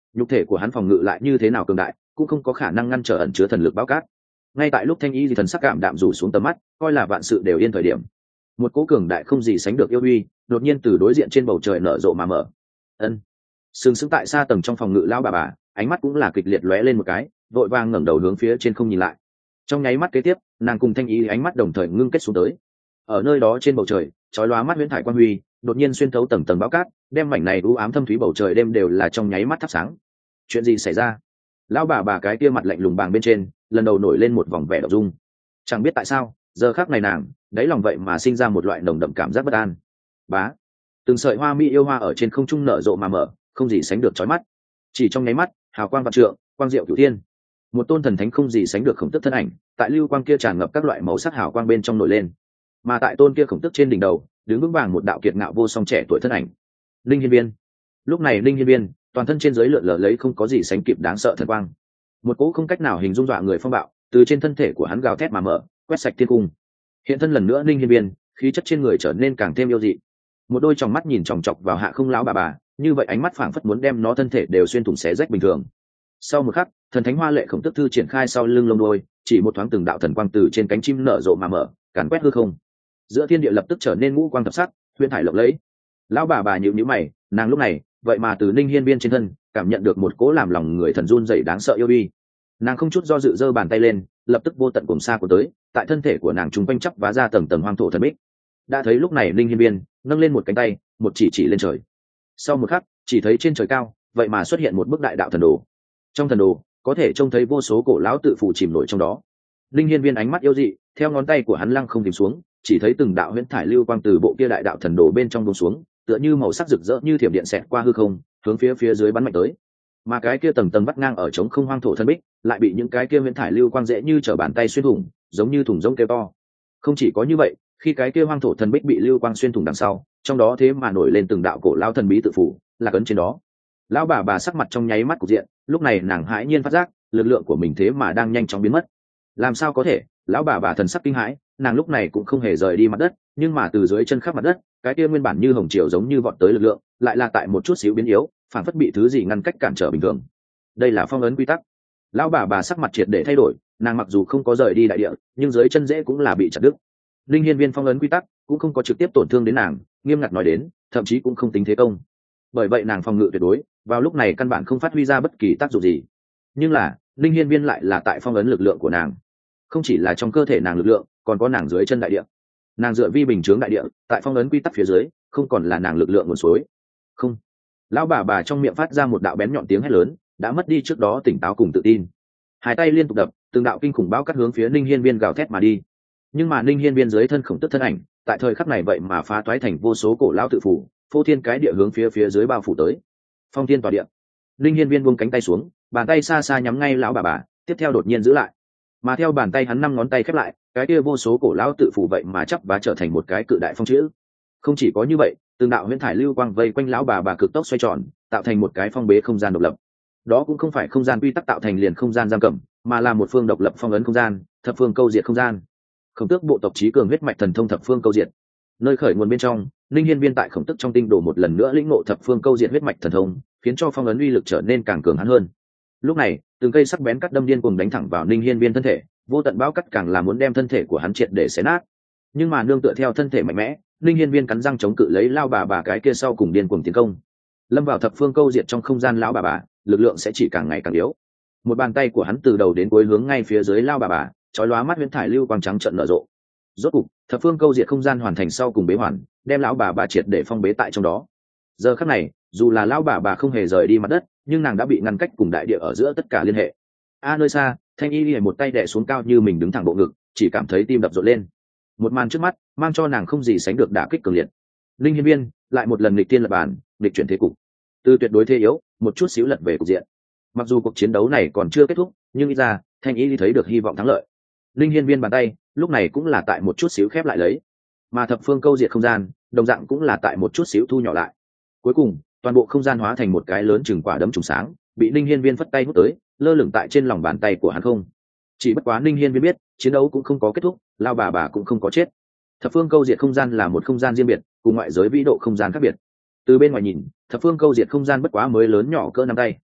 nhục thể của hắn phòng ngự lại như thế nào cường đại cũng không có khả năng ngăn trở ẩn chứa thần lực bao cát. Ngay tại lúc thanh y thì thần sắc cảm đạm rủ xuống tầm mắt, coi là vạn sự đều yên thời điểm, một cỗ cường đại không gì sánh được yêu uy đột nhiên từ đối diện trên bầu trời nở rộ mà mở. Ân. Sừng sững tại xa tầng trong phòng ngự lão bà bà, ánh mắt cũng là kịch liệt lóe lên một cái, vội vàng ngẩng đầu hướng phía trên không nhìn lại. Trong nháy mắt kế tiếp, nàng cùng thanh y ánh mắt đồng thời ngưng kết xuống tới. Ở nơi đó trên bầu trời, chói lóa mắt huyễn thải quang huy đột nhiên xuyên thấu tầng tầng bão cát, đem mảnh này u ám thâm thúy bầu trời đêm đều là trong nháy mắt thắp sáng. Chuyện gì xảy ra? Lão bà bà cái kia mặt lạnh lùng bàng bên trên lần đầu nổi lên một vòng vẻ động dung. Chẳng biết tại sao giờ khắc này nàng đáy lòng vậy mà sinh ra một loại nồng đậm cảm giác bất an. Bá, từng sợi hoa mỹ yêu hoa ở trên không trung nở rộ mà mở, không gì sánh được chói mắt. Chỉ trong nháy mắt, hào quang vạn trượng, quang diệu cửu thiên, một tôn thần thánh không gì sánh được khổng tức thân ảnh tại lưu quang kia tràn ngập các loại màu sắc hào quang bên trong nổi lên. Mà tại tôn kia khổng tức trên đỉnh đầu đứng vững vàng một đạo kiệt ngạo vô song trẻ tuổi thân ảnh, Linh Hiên Viên. Lúc này Linh Hiên Viên toàn thân trên dưới lượn lờ lấy không có gì sánh kịp đáng sợ thần quang, một cỗ không cách nào hình dung dọa người phong bạo từ trên thân thể của hắn gào thét mà mở, quét sạch thiên cung. Hiện thân lần nữa Linh Hiên Viên, khí chất trên người trở nên càng thêm yêu dị, một đôi tròng mắt nhìn chòng chọc vào hạ không lão bà bà, như vậy ánh mắt phảng phất muốn đem nó thân thể đều xuyên thủng xé rách bình thường. Sau một khắc, thần thánh hoa lệ khổng tức thư triển khai sau lưng lông đôi, chỉ một thoáng từng đạo thần quang từ trên cánh chim nở rộ mà mở, càn quét hư không. Giữa thiên địa lập tức trở nên ngũ quang thập sắc, huyễn thải lộng lẫy. Lão bà bà nhíu nhíu mày, nàng lúc này vậy mà từ Linh Hiên Viên trên thân cảm nhận được một cỗ làm lòng người thần run rẩy đáng sợ yêu uy. Nàng không chút do dự giơ bàn tay lên, lập tức vô tận cùng xa của tới, tại thân thể của nàng trung quanh chắp vá ra tầng tầng hoang thổ thần bích. Đã thấy lúc này Linh Hiên Viên nâng lên một cánh tay, một chỉ chỉ lên trời. Sau một khắc, chỉ thấy trên trời cao vậy mà xuất hiện một bức đại đạo thần đồ. Trong thần đồ có thể trông thấy vô số cổ lão tự phụ chìm nổi trong đó. Linh Hiên Viên ánh mắt yêu dị, theo ngón tay của hắn lăng không tìm xuống, chỉ thấy từng đạo huyễn thải lưu quang từ bộ kia đại đạo thần đồ bên trong buông xuống, tựa như màu sắc rực rỡ như thiểm điện xẹt qua hư không, hướng phía phía dưới bắn mạnh tới. Mà cái kia tầng tầng vắt ngang ở trống không hoang thổ thần bích, lại bị những cái kia huyễn thải lưu quang dễ như trở bàn tay xuyên thủng, giống như thủng rỗng kêu to. Không chỉ có như vậy, khi cái kia hoang thổ thần bích bị lưu quang xuyên thủng đằng sau, trong đó thế mà nổi lên từng đạo cổ lão thần bí tự phủ, là cấn trên đó. Lão bà bà sắc mặt trong nháy mắt cục diện, lúc này nàng hãi nhiên phát giác, lực lượng của mình thế mà đang nhanh chóng biến mất. Làm sao có thể? Lão bà bà thần sắc kinh hãi, nàng lúc này cũng không hề rời đi mặt đất, nhưng mà từ dưới chân khắp mặt đất, cái kia nguyên bản như hồng triều giống như vọt tới lực lượng, lại là tại một chút xíu biến yếu, phản phất bị thứ gì ngăn cách cản trở bình thường. Đây là phong ấn quy tắc. Lão bà bà sắc mặt triệt để thay đổi, nàng mặc dù không có rời đi đại địa, nhưng dưới chân rễ cũng là bị chặt đứt. Linh Hiên Viên phong ấn quy tắc cũng không có trực tiếp tổn thương đến nàng, nghiêm ngặt nói đến, thậm chí cũng không tính thế công. Bởi vậy nàng phòng ngự tuyệt đối, vào lúc này căn bản không phát huy ra bất kỳ tác dụng gì. Nhưng là, Linh Hiên Viên lại là tại phong ấn lực lượng của nàng. Không chỉ là trong cơ thể nàng lực lượng, còn có nàng dưới chân đại địa. Nàng dựa vi bình chướng đại địa, tại phong ấn quy tắc phía dưới, không còn là nàng lực lượng nguồn suối. Không. Lão bà bà trong miệng phát ra một đạo bén nhọn tiếng hét lớn, đã mất đi trước đó tỉnh táo cùng tự tin. Hai tay liên tục đập, từng đạo kinh khủng bão cắt hướng phía Linh Hiên Viên gào thét mà đi. Nhưng mà Linh Hiên Viên dưới thân khổng tức thân ảnh, tại thời khắc này vậy mà phá toái thành vô số cổ lão tự phủ, phô thiên cái địa hướng phía phía dưới bao phủ tới. Phong thiên tỏa địa. Linh Hiên Viên buông cánh tay xuống, bàn tay xa xa nhắm ngay lão bà bà, tiếp theo đột nhiên giữ lại. Mà theo bàn tay hắn năm ngón tay khép lại, cái kia vô số cổ lão tự phủ vậy mà chắp vá trở thành một cái cự đại phong chữ. Không chỉ có như vậy, từng đạo huyễn thải lưu quang vây quanh lão bà bà cực tốc xoay tròn, tạo thành một cái phong bế không gian độc lập. Đó cũng không phải không gian quy tắc tạo thành liền không gian giam cầm, mà là một phương độc lập phong ấn không gian, thập phương câu diệt không gian. Khổng tước bộ tộc trí cường huyết mạch thần thông thập phương câu diệt. Nơi khởi nguồn bên trong, Linh Hiên Viên tại khổng tức trong tinh đồ một lần nữa lĩnh ngộ thập phương câu diệt huyết mạch thần thông, khiến cho phong ấn uy lực trở nên càng cường hãn hơn. Lúc này, từng cây sắc bén cắt đâm điên cuồng đánh thẳng vào Linh Hiên Viên thân thể, vô tận bão cắt càng là muốn đem thân thể của hắn triệt để xé nát. Nhưng mà nương tựa theo thân thể mạnh mẽ, Linh Hiên Viên cắn răng chống cự lấy lao bà bà cái kia sau cùng điên cuồng tiến công. Lâm vào thập phương câu diệt trong không gian lão bà bà, lực lượng sẽ chỉ càng ngày càng yếu. Một bàn tay của hắn từ đầu đến cuối hướng ngay phía dưới lao bà bà, chói lóa mắt huyễn thải lưu quang trắng trận nở rộ. Rốt cục, thập phương câu diệt không gian hoàn thành sau cùng bế hoàn, đem lão bà bà triệt để phong bế tại trong đó. Giờ khắc này, dù là lão bà bà không hề rời đi mặt đất, nhưng nàng đã bị ngăn cách cùng đại địa ở giữa tất cả liên hệ. A nơi xa, Thanh Y Lìa một tay đè xuống cao như mình đứng thẳng bộ ngực, chỉ cảm thấy tim đập rộn lên. Một màn trước mắt, mang cho nàng không gì sánh được đả kích cường liệt. Linh Hiên Viên lại một lần nghịch tiên lập bàn, nghịch chuyển thế cục. Từ tuyệt đối thế yếu, một chút xíu lật về cục diện. Mặc dù cuộc chiến đấu này còn chưa kết thúc, nhưng ít ra, Thanh Y thấy được hy vọng thắng lợi. Linh Hiên Viên bàn tay, lúc này cũng là tại một chút xíu khép lại lấy, mà thập phương câu diệt không gian, đồng dạng cũng là tại một chút xíu thu nhỏ lại. Cuối cùng, toàn bộ không gian hóa thành một cái lớn chừng quả đấm trùng sáng, bị Linh Hiên Viên phất tay hút tới, lơ lửng tại trên lòng bàn tay của hắn không. Chỉ bất quá Linh Hiên Viên biết, chiến đấu cũng không có kết thúc, lao bà bà cũng không có chết. Thập phương câu diệt không gian là một không gian riêng biệt, cùng ngoại giới vĩ độ không gian khác biệt. Từ bên ngoài nhìn, thập phương câu diệt không gian bất quá mới lớn nhỏ cỡ nắm tay.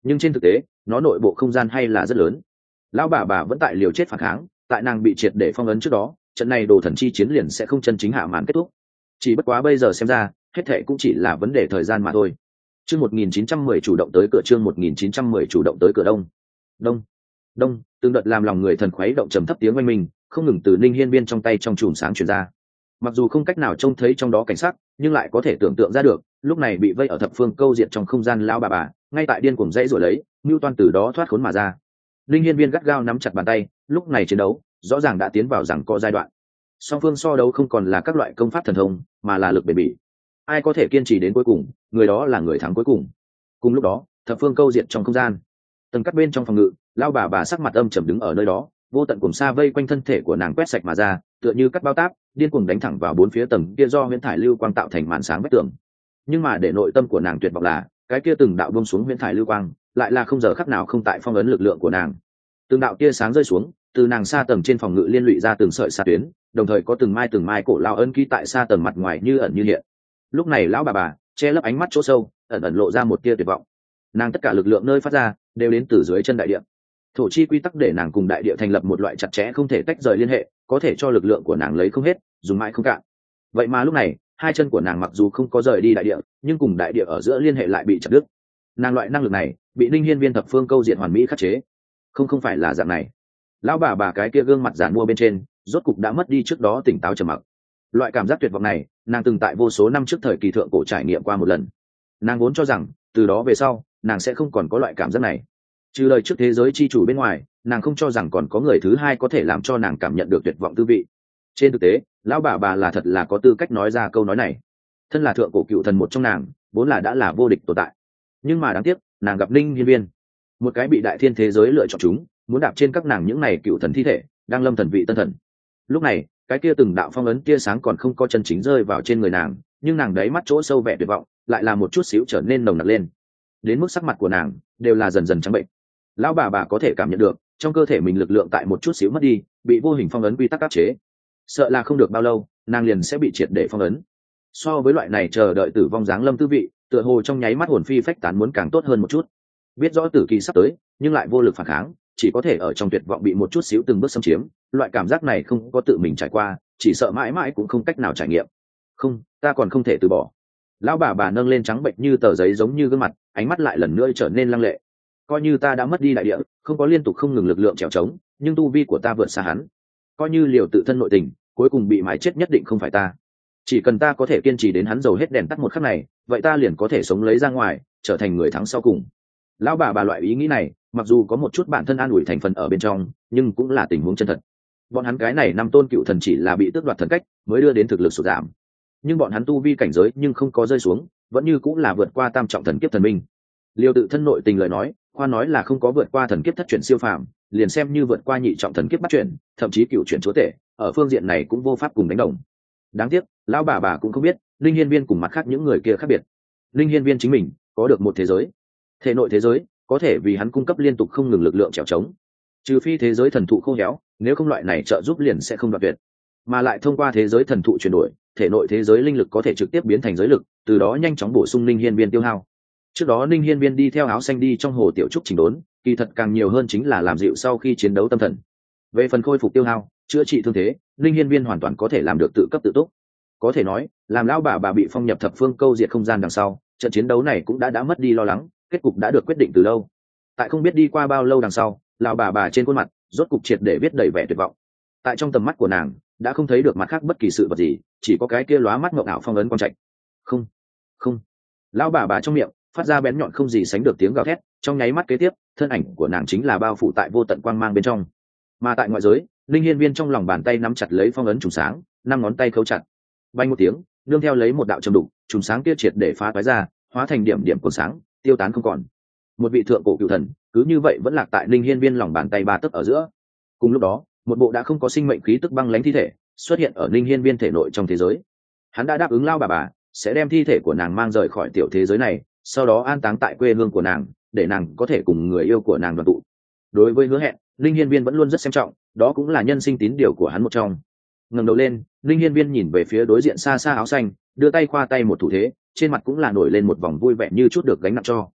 nhưng trên thực tế nó nội bộ không gian hay là rất lớn. Lão bà bà vẫn tại liều chết phản kháng, tại nàng bị triệt để phong ấn trước đó, trận này đồ thần chi chiến liền sẽ không chân chính hạ màn kết thúc. Chỉ bất quá bây giờ xem ra hết thệ cũng chỉ là vấn đề thời gian mà thôi. Chương một nghìn chín trăm mười chủ động tới cửa chương một nghìn chín trăm mười chủ động tới cửa đông. Đông, đông, từng đợt làm lòng người thần khuấy động trầm thấp tiếng oanh minh, không ngừng từ Ninh Hiên Viên trong tay trong chùm sáng truyền ra. Mặc dù không cách nào trông thấy trong đó cảnh sắc, nhưng lại có thể tưởng tượng ra được, lúc này bị vây ở thập phương câu diệt trong không gian lão bà bà, ngay tại điên cuồng dãy rồi lấy, Nưu Toan từ đó thoát khốn mà ra. Ninh Hiên Viên gắt gao nắm chặt bàn tay, lúc này chiến đấu rõ ràng đã tiến vào giằng co giai đoạn. Song phương so đấu không còn là các loại công pháp thần thông, mà là lực bền bỉ. Ai có thể kiên trì đến cuối cùng, người đó là người thắng cuối cùng. Cùng lúc đó, thập phương câu diệt trong không gian, tầng cắt bên trong phòng ngự, lão bà bà sắc mặt âm trầm đứng ở nơi đó, vô tận cùng xa vây quanh thân thể của nàng quét sạch mà ra, tựa như cắt bao táp, điên cuồng đánh thẳng vào bốn phía tầng kia do huyễn thải lưu quang tạo thành màn sáng vách tường. Nhưng mà để nội tâm của nàng tuyệt vọng là, cái kia từng đạo buông xuống huyễn thải lưu quang, lại là không giờ khắc nào không tại phong ấn lực lượng của nàng. Từng đạo tia sáng rơi xuống, từ nàng xa tầng trên phòng ngự liên lụy ra từng sợi xa tuyến, đồng thời có từng mai từng mai cổ lao ấn ký tại xa tầng mặt ngoài như ẩn như hiện. Lúc này lão bà bà che lấp ánh mắt chỗ sâu, ẩn ẩn lộ ra một tia tuyệt vọng. Nàng tất cả lực lượng nơi phát ra đều đến từ dưới chân đại địa. Thổ chi quy tắc để nàng cùng đại địa thành lập một loại chặt chẽ không thể tách rời liên hệ, có thể cho lực lượng của nàng lấy không hết, dùng mãi không cạn. Vậy mà lúc này, hai chân của nàng mặc dù không có rời đi đại địa, nhưng cùng đại địa ở giữa liên hệ lại bị chặt đứt. Nàng loại năng lực này bị Ninh Hiên Viên thập phương câu diện hoàn mỹ khắc chế. Không không phải là dạng này. Lão bà bà cái kia gương mặt giản mua bên trên, rốt cục đã mất đi trước đó tỉnh táo trầm mặc. Loại cảm giác tuyệt vọng này, nàng từng tại vô số năm trước thời kỳ thượng cổ trải nghiệm qua một lần. Nàng vốn cho rằng, từ đó về sau, nàng sẽ không còn có loại cảm giác này. Trừ lời trước thế giới chi chủ bên ngoài, nàng không cho rằng còn có người thứ hai có thể làm cho nàng cảm nhận được tuyệt vọng tư vị. Trên thực tế, lão bà bà là thật là có tư cách nói ra câu nói này. Thân là thượng cổ cựu thần một trong nàng, vốn là đã là vô địch tồn tại. Nhưng mà đáng tiếc, nàng gặp Ninh Hiên Viên, một cái bị đại thiên thế giới lựa chọn chúng, muốn đạp trên các nàng những này cựu thần thi thể, đang lâm thần vị tân thần. Lúc này, cái kia từng đạo phong ấn tia sáng còn không có chân chính rơi vào trên người nàng, nhưng nàng đáy mắt chỗ sâu vẻ tuyệt vọng, lại là một chút xíu trở nên nồng nặc lên. Đến mức sắc mặt của nàng đều là dần dần trắng bệnh. Lão bà bà có thể cảm nhận được, trong cơ thể mình lực lượng tại một chút xíu mất đi, bị vô hình phong ấn quy tắc áp chế. Sợ là không được bao lâu, nàng liền sẽ bị triệt để phong ấn. So với loại này chờ đợi tử vong giáng lâm tư vị, tựa hồ trong nháy mắt hồn phi phách tán muốn càng tốt hơn một chút. Biết rõ tử kỳ sắp tới, nhưng lại vô lực phản kháng, chỉ có thể ở trong tuyệt vọng bị một chút xíu từng bước xâm chiếm. Loại cảm giác này không có tự mình trải qua, chỉ sợ mãi mãi cũng không cách nào trải nghiệm. Không, ta còn không thể từ bỏ. Lão bà bà nâng lên trắng bệnh như tờ giấy giống như gương mặt, ánh mắt lại lần nữa trở nên lăng lệ. Coi như ta đã mất đi đại địa, không có liên tục không ngừng lực lượng trèo trống, nhưng tu vi của ta vượt xa hắn. Coi như liều tự thân nội tình, cuối cùng bị mái chết nhất định không phải ta. Chỉ cần ta có thể kiên trì đến hắn dầu hết đèn tắt một khắc này, vậy ta liền có thể sống lấy ra ngoài, trở thành người thắng sau cùng. Lão bà bà loại ý nghĩ này, mặc dù có một chút bản thân an ủi thành phần ở bên trong, nhưng cũng là tình huống chân thật. Bọn hắn cái này năm tôn cựu thần chỉ là bị tước đoạt thần cách, mới đưa đến thực lực sụt giảm. Nhưng bọn hắn tu vi cảnh giới nhưng không có rơi xuống, vẫn như cũng là vượt qua tam trọng thần kiếp thần minh. Liều tự thân nội tình lời nói, khoa nói là không có vượt qua thần kiếp thất chuyển siêu phàm, liền xem như vượt qua nhị trọng thần kiếp bắt chuyển, thậm chí cựu chuyển chúa tể, ở phương diện này cũng vô pháp cùng đánh đồng. Đáng tiếc, lão bà bà cũng không biết, Linh Hiên Viên cùng mặt khác những người kia khác biệt. Linh Hiên Viên chính mình có được một thế giới, thể nội thế giới có thể vì hắn cung cấp liên tục không ngừng lực lượng trèo trống. Trừ phi thế giới thần thụ khô héo, nếu không loại này trợ giúp liền sẽ không đoạt tuyệt. Mà lại thông qua thế giới thần thụ chuyển đổi, thể nội thế giới linh lực có thể trực tiếp biến thành giới lực, từ đó nhanh chóng bổ sung Linh Hiên Viên tiêu hao. Trước đó Ninh Hiên Viên đi theo áo xanh đi trong hồ tiểu trúc chỉnh đốn, kỳ thật càng nhiều hơn chính là làm dịu sau khi chiến đấu tâm thần. Về phần khôi phục tiêu hao, chữa trị thương thế, Ninh Hiên Viên hoàn toàn có thể làm được tự cấp tự túc. Có thể nói, làm lão bà bà bị phong nhập thập phương câu diệt không gian đằng sau, trận chiến đấu này cũng đã đã mất đi lo lắng, kết cục đã được quyết định từ lâu. Tại không biết đi qua bao lâu đằng sau, lão bà bà trên khuôn mặt rốt cục triệt để viết đầy vẻ tuyệt vọng. Tại trong tầm mắt của nàng, đã không thấy được mặt khác bất kỳ sự vật gì, chỉ có cái kia lóa mắt ngọc ảo phong ấn quang trạch. Không, không. Lão bà bà trong miệng phát ra bén nhọn không gì sánh được tiếng gào thét, trong nháy mắt kế tiếp, thân ảnh của nàng chính là bao phủ tại vô tận quang mang bên trong. Mà tại ngoại giới, Linh Hiên Viên trong lòng bàn tay nắm chặt lấy phong ấn trùng sáng, năm ngón tay khấu chặt. Vang một tiếng, nương theo lấy một đạo trầm đục, trùng sáng kia triệt để phá toái ra, hóa thành điểm điểm của sáng, tiêu tán không còn. Một vị thượng cổ cửu thần, cứ như vậy vẫn lạc tại Linh Hiên Viên lòng bàn tay ba tấc ở giữa. Cùng lúc đó, một bộ đã không có sinh mệnh khí tức băng lãnh thi thể xuất hiện ở Linh Hiên Viên thể nội trong thế giới. Hắn đã đáp ứng lao bà bà sẽ đem thi thể của nàng mang rời khỏi tiểu thế giới này, sau đó an táng tại quê hương của nàng, để nàng có thể cùng người yêu của nàng đoàn tụ. Đối với hứa hẹn, Linh Hiên Viên vẫn luôn rất xem trọng, đó cũng là nhân sinh tín điều của hắn một trong. Ngẩng đầu lên, Linh Hiên Viên nhìn về phía đối diện xa xa áo xanh, đưa tay khoa tay một thủ thế, trên mặt cũng là nổi lên một vòng vui vẻ như chút được gánh nặng cho.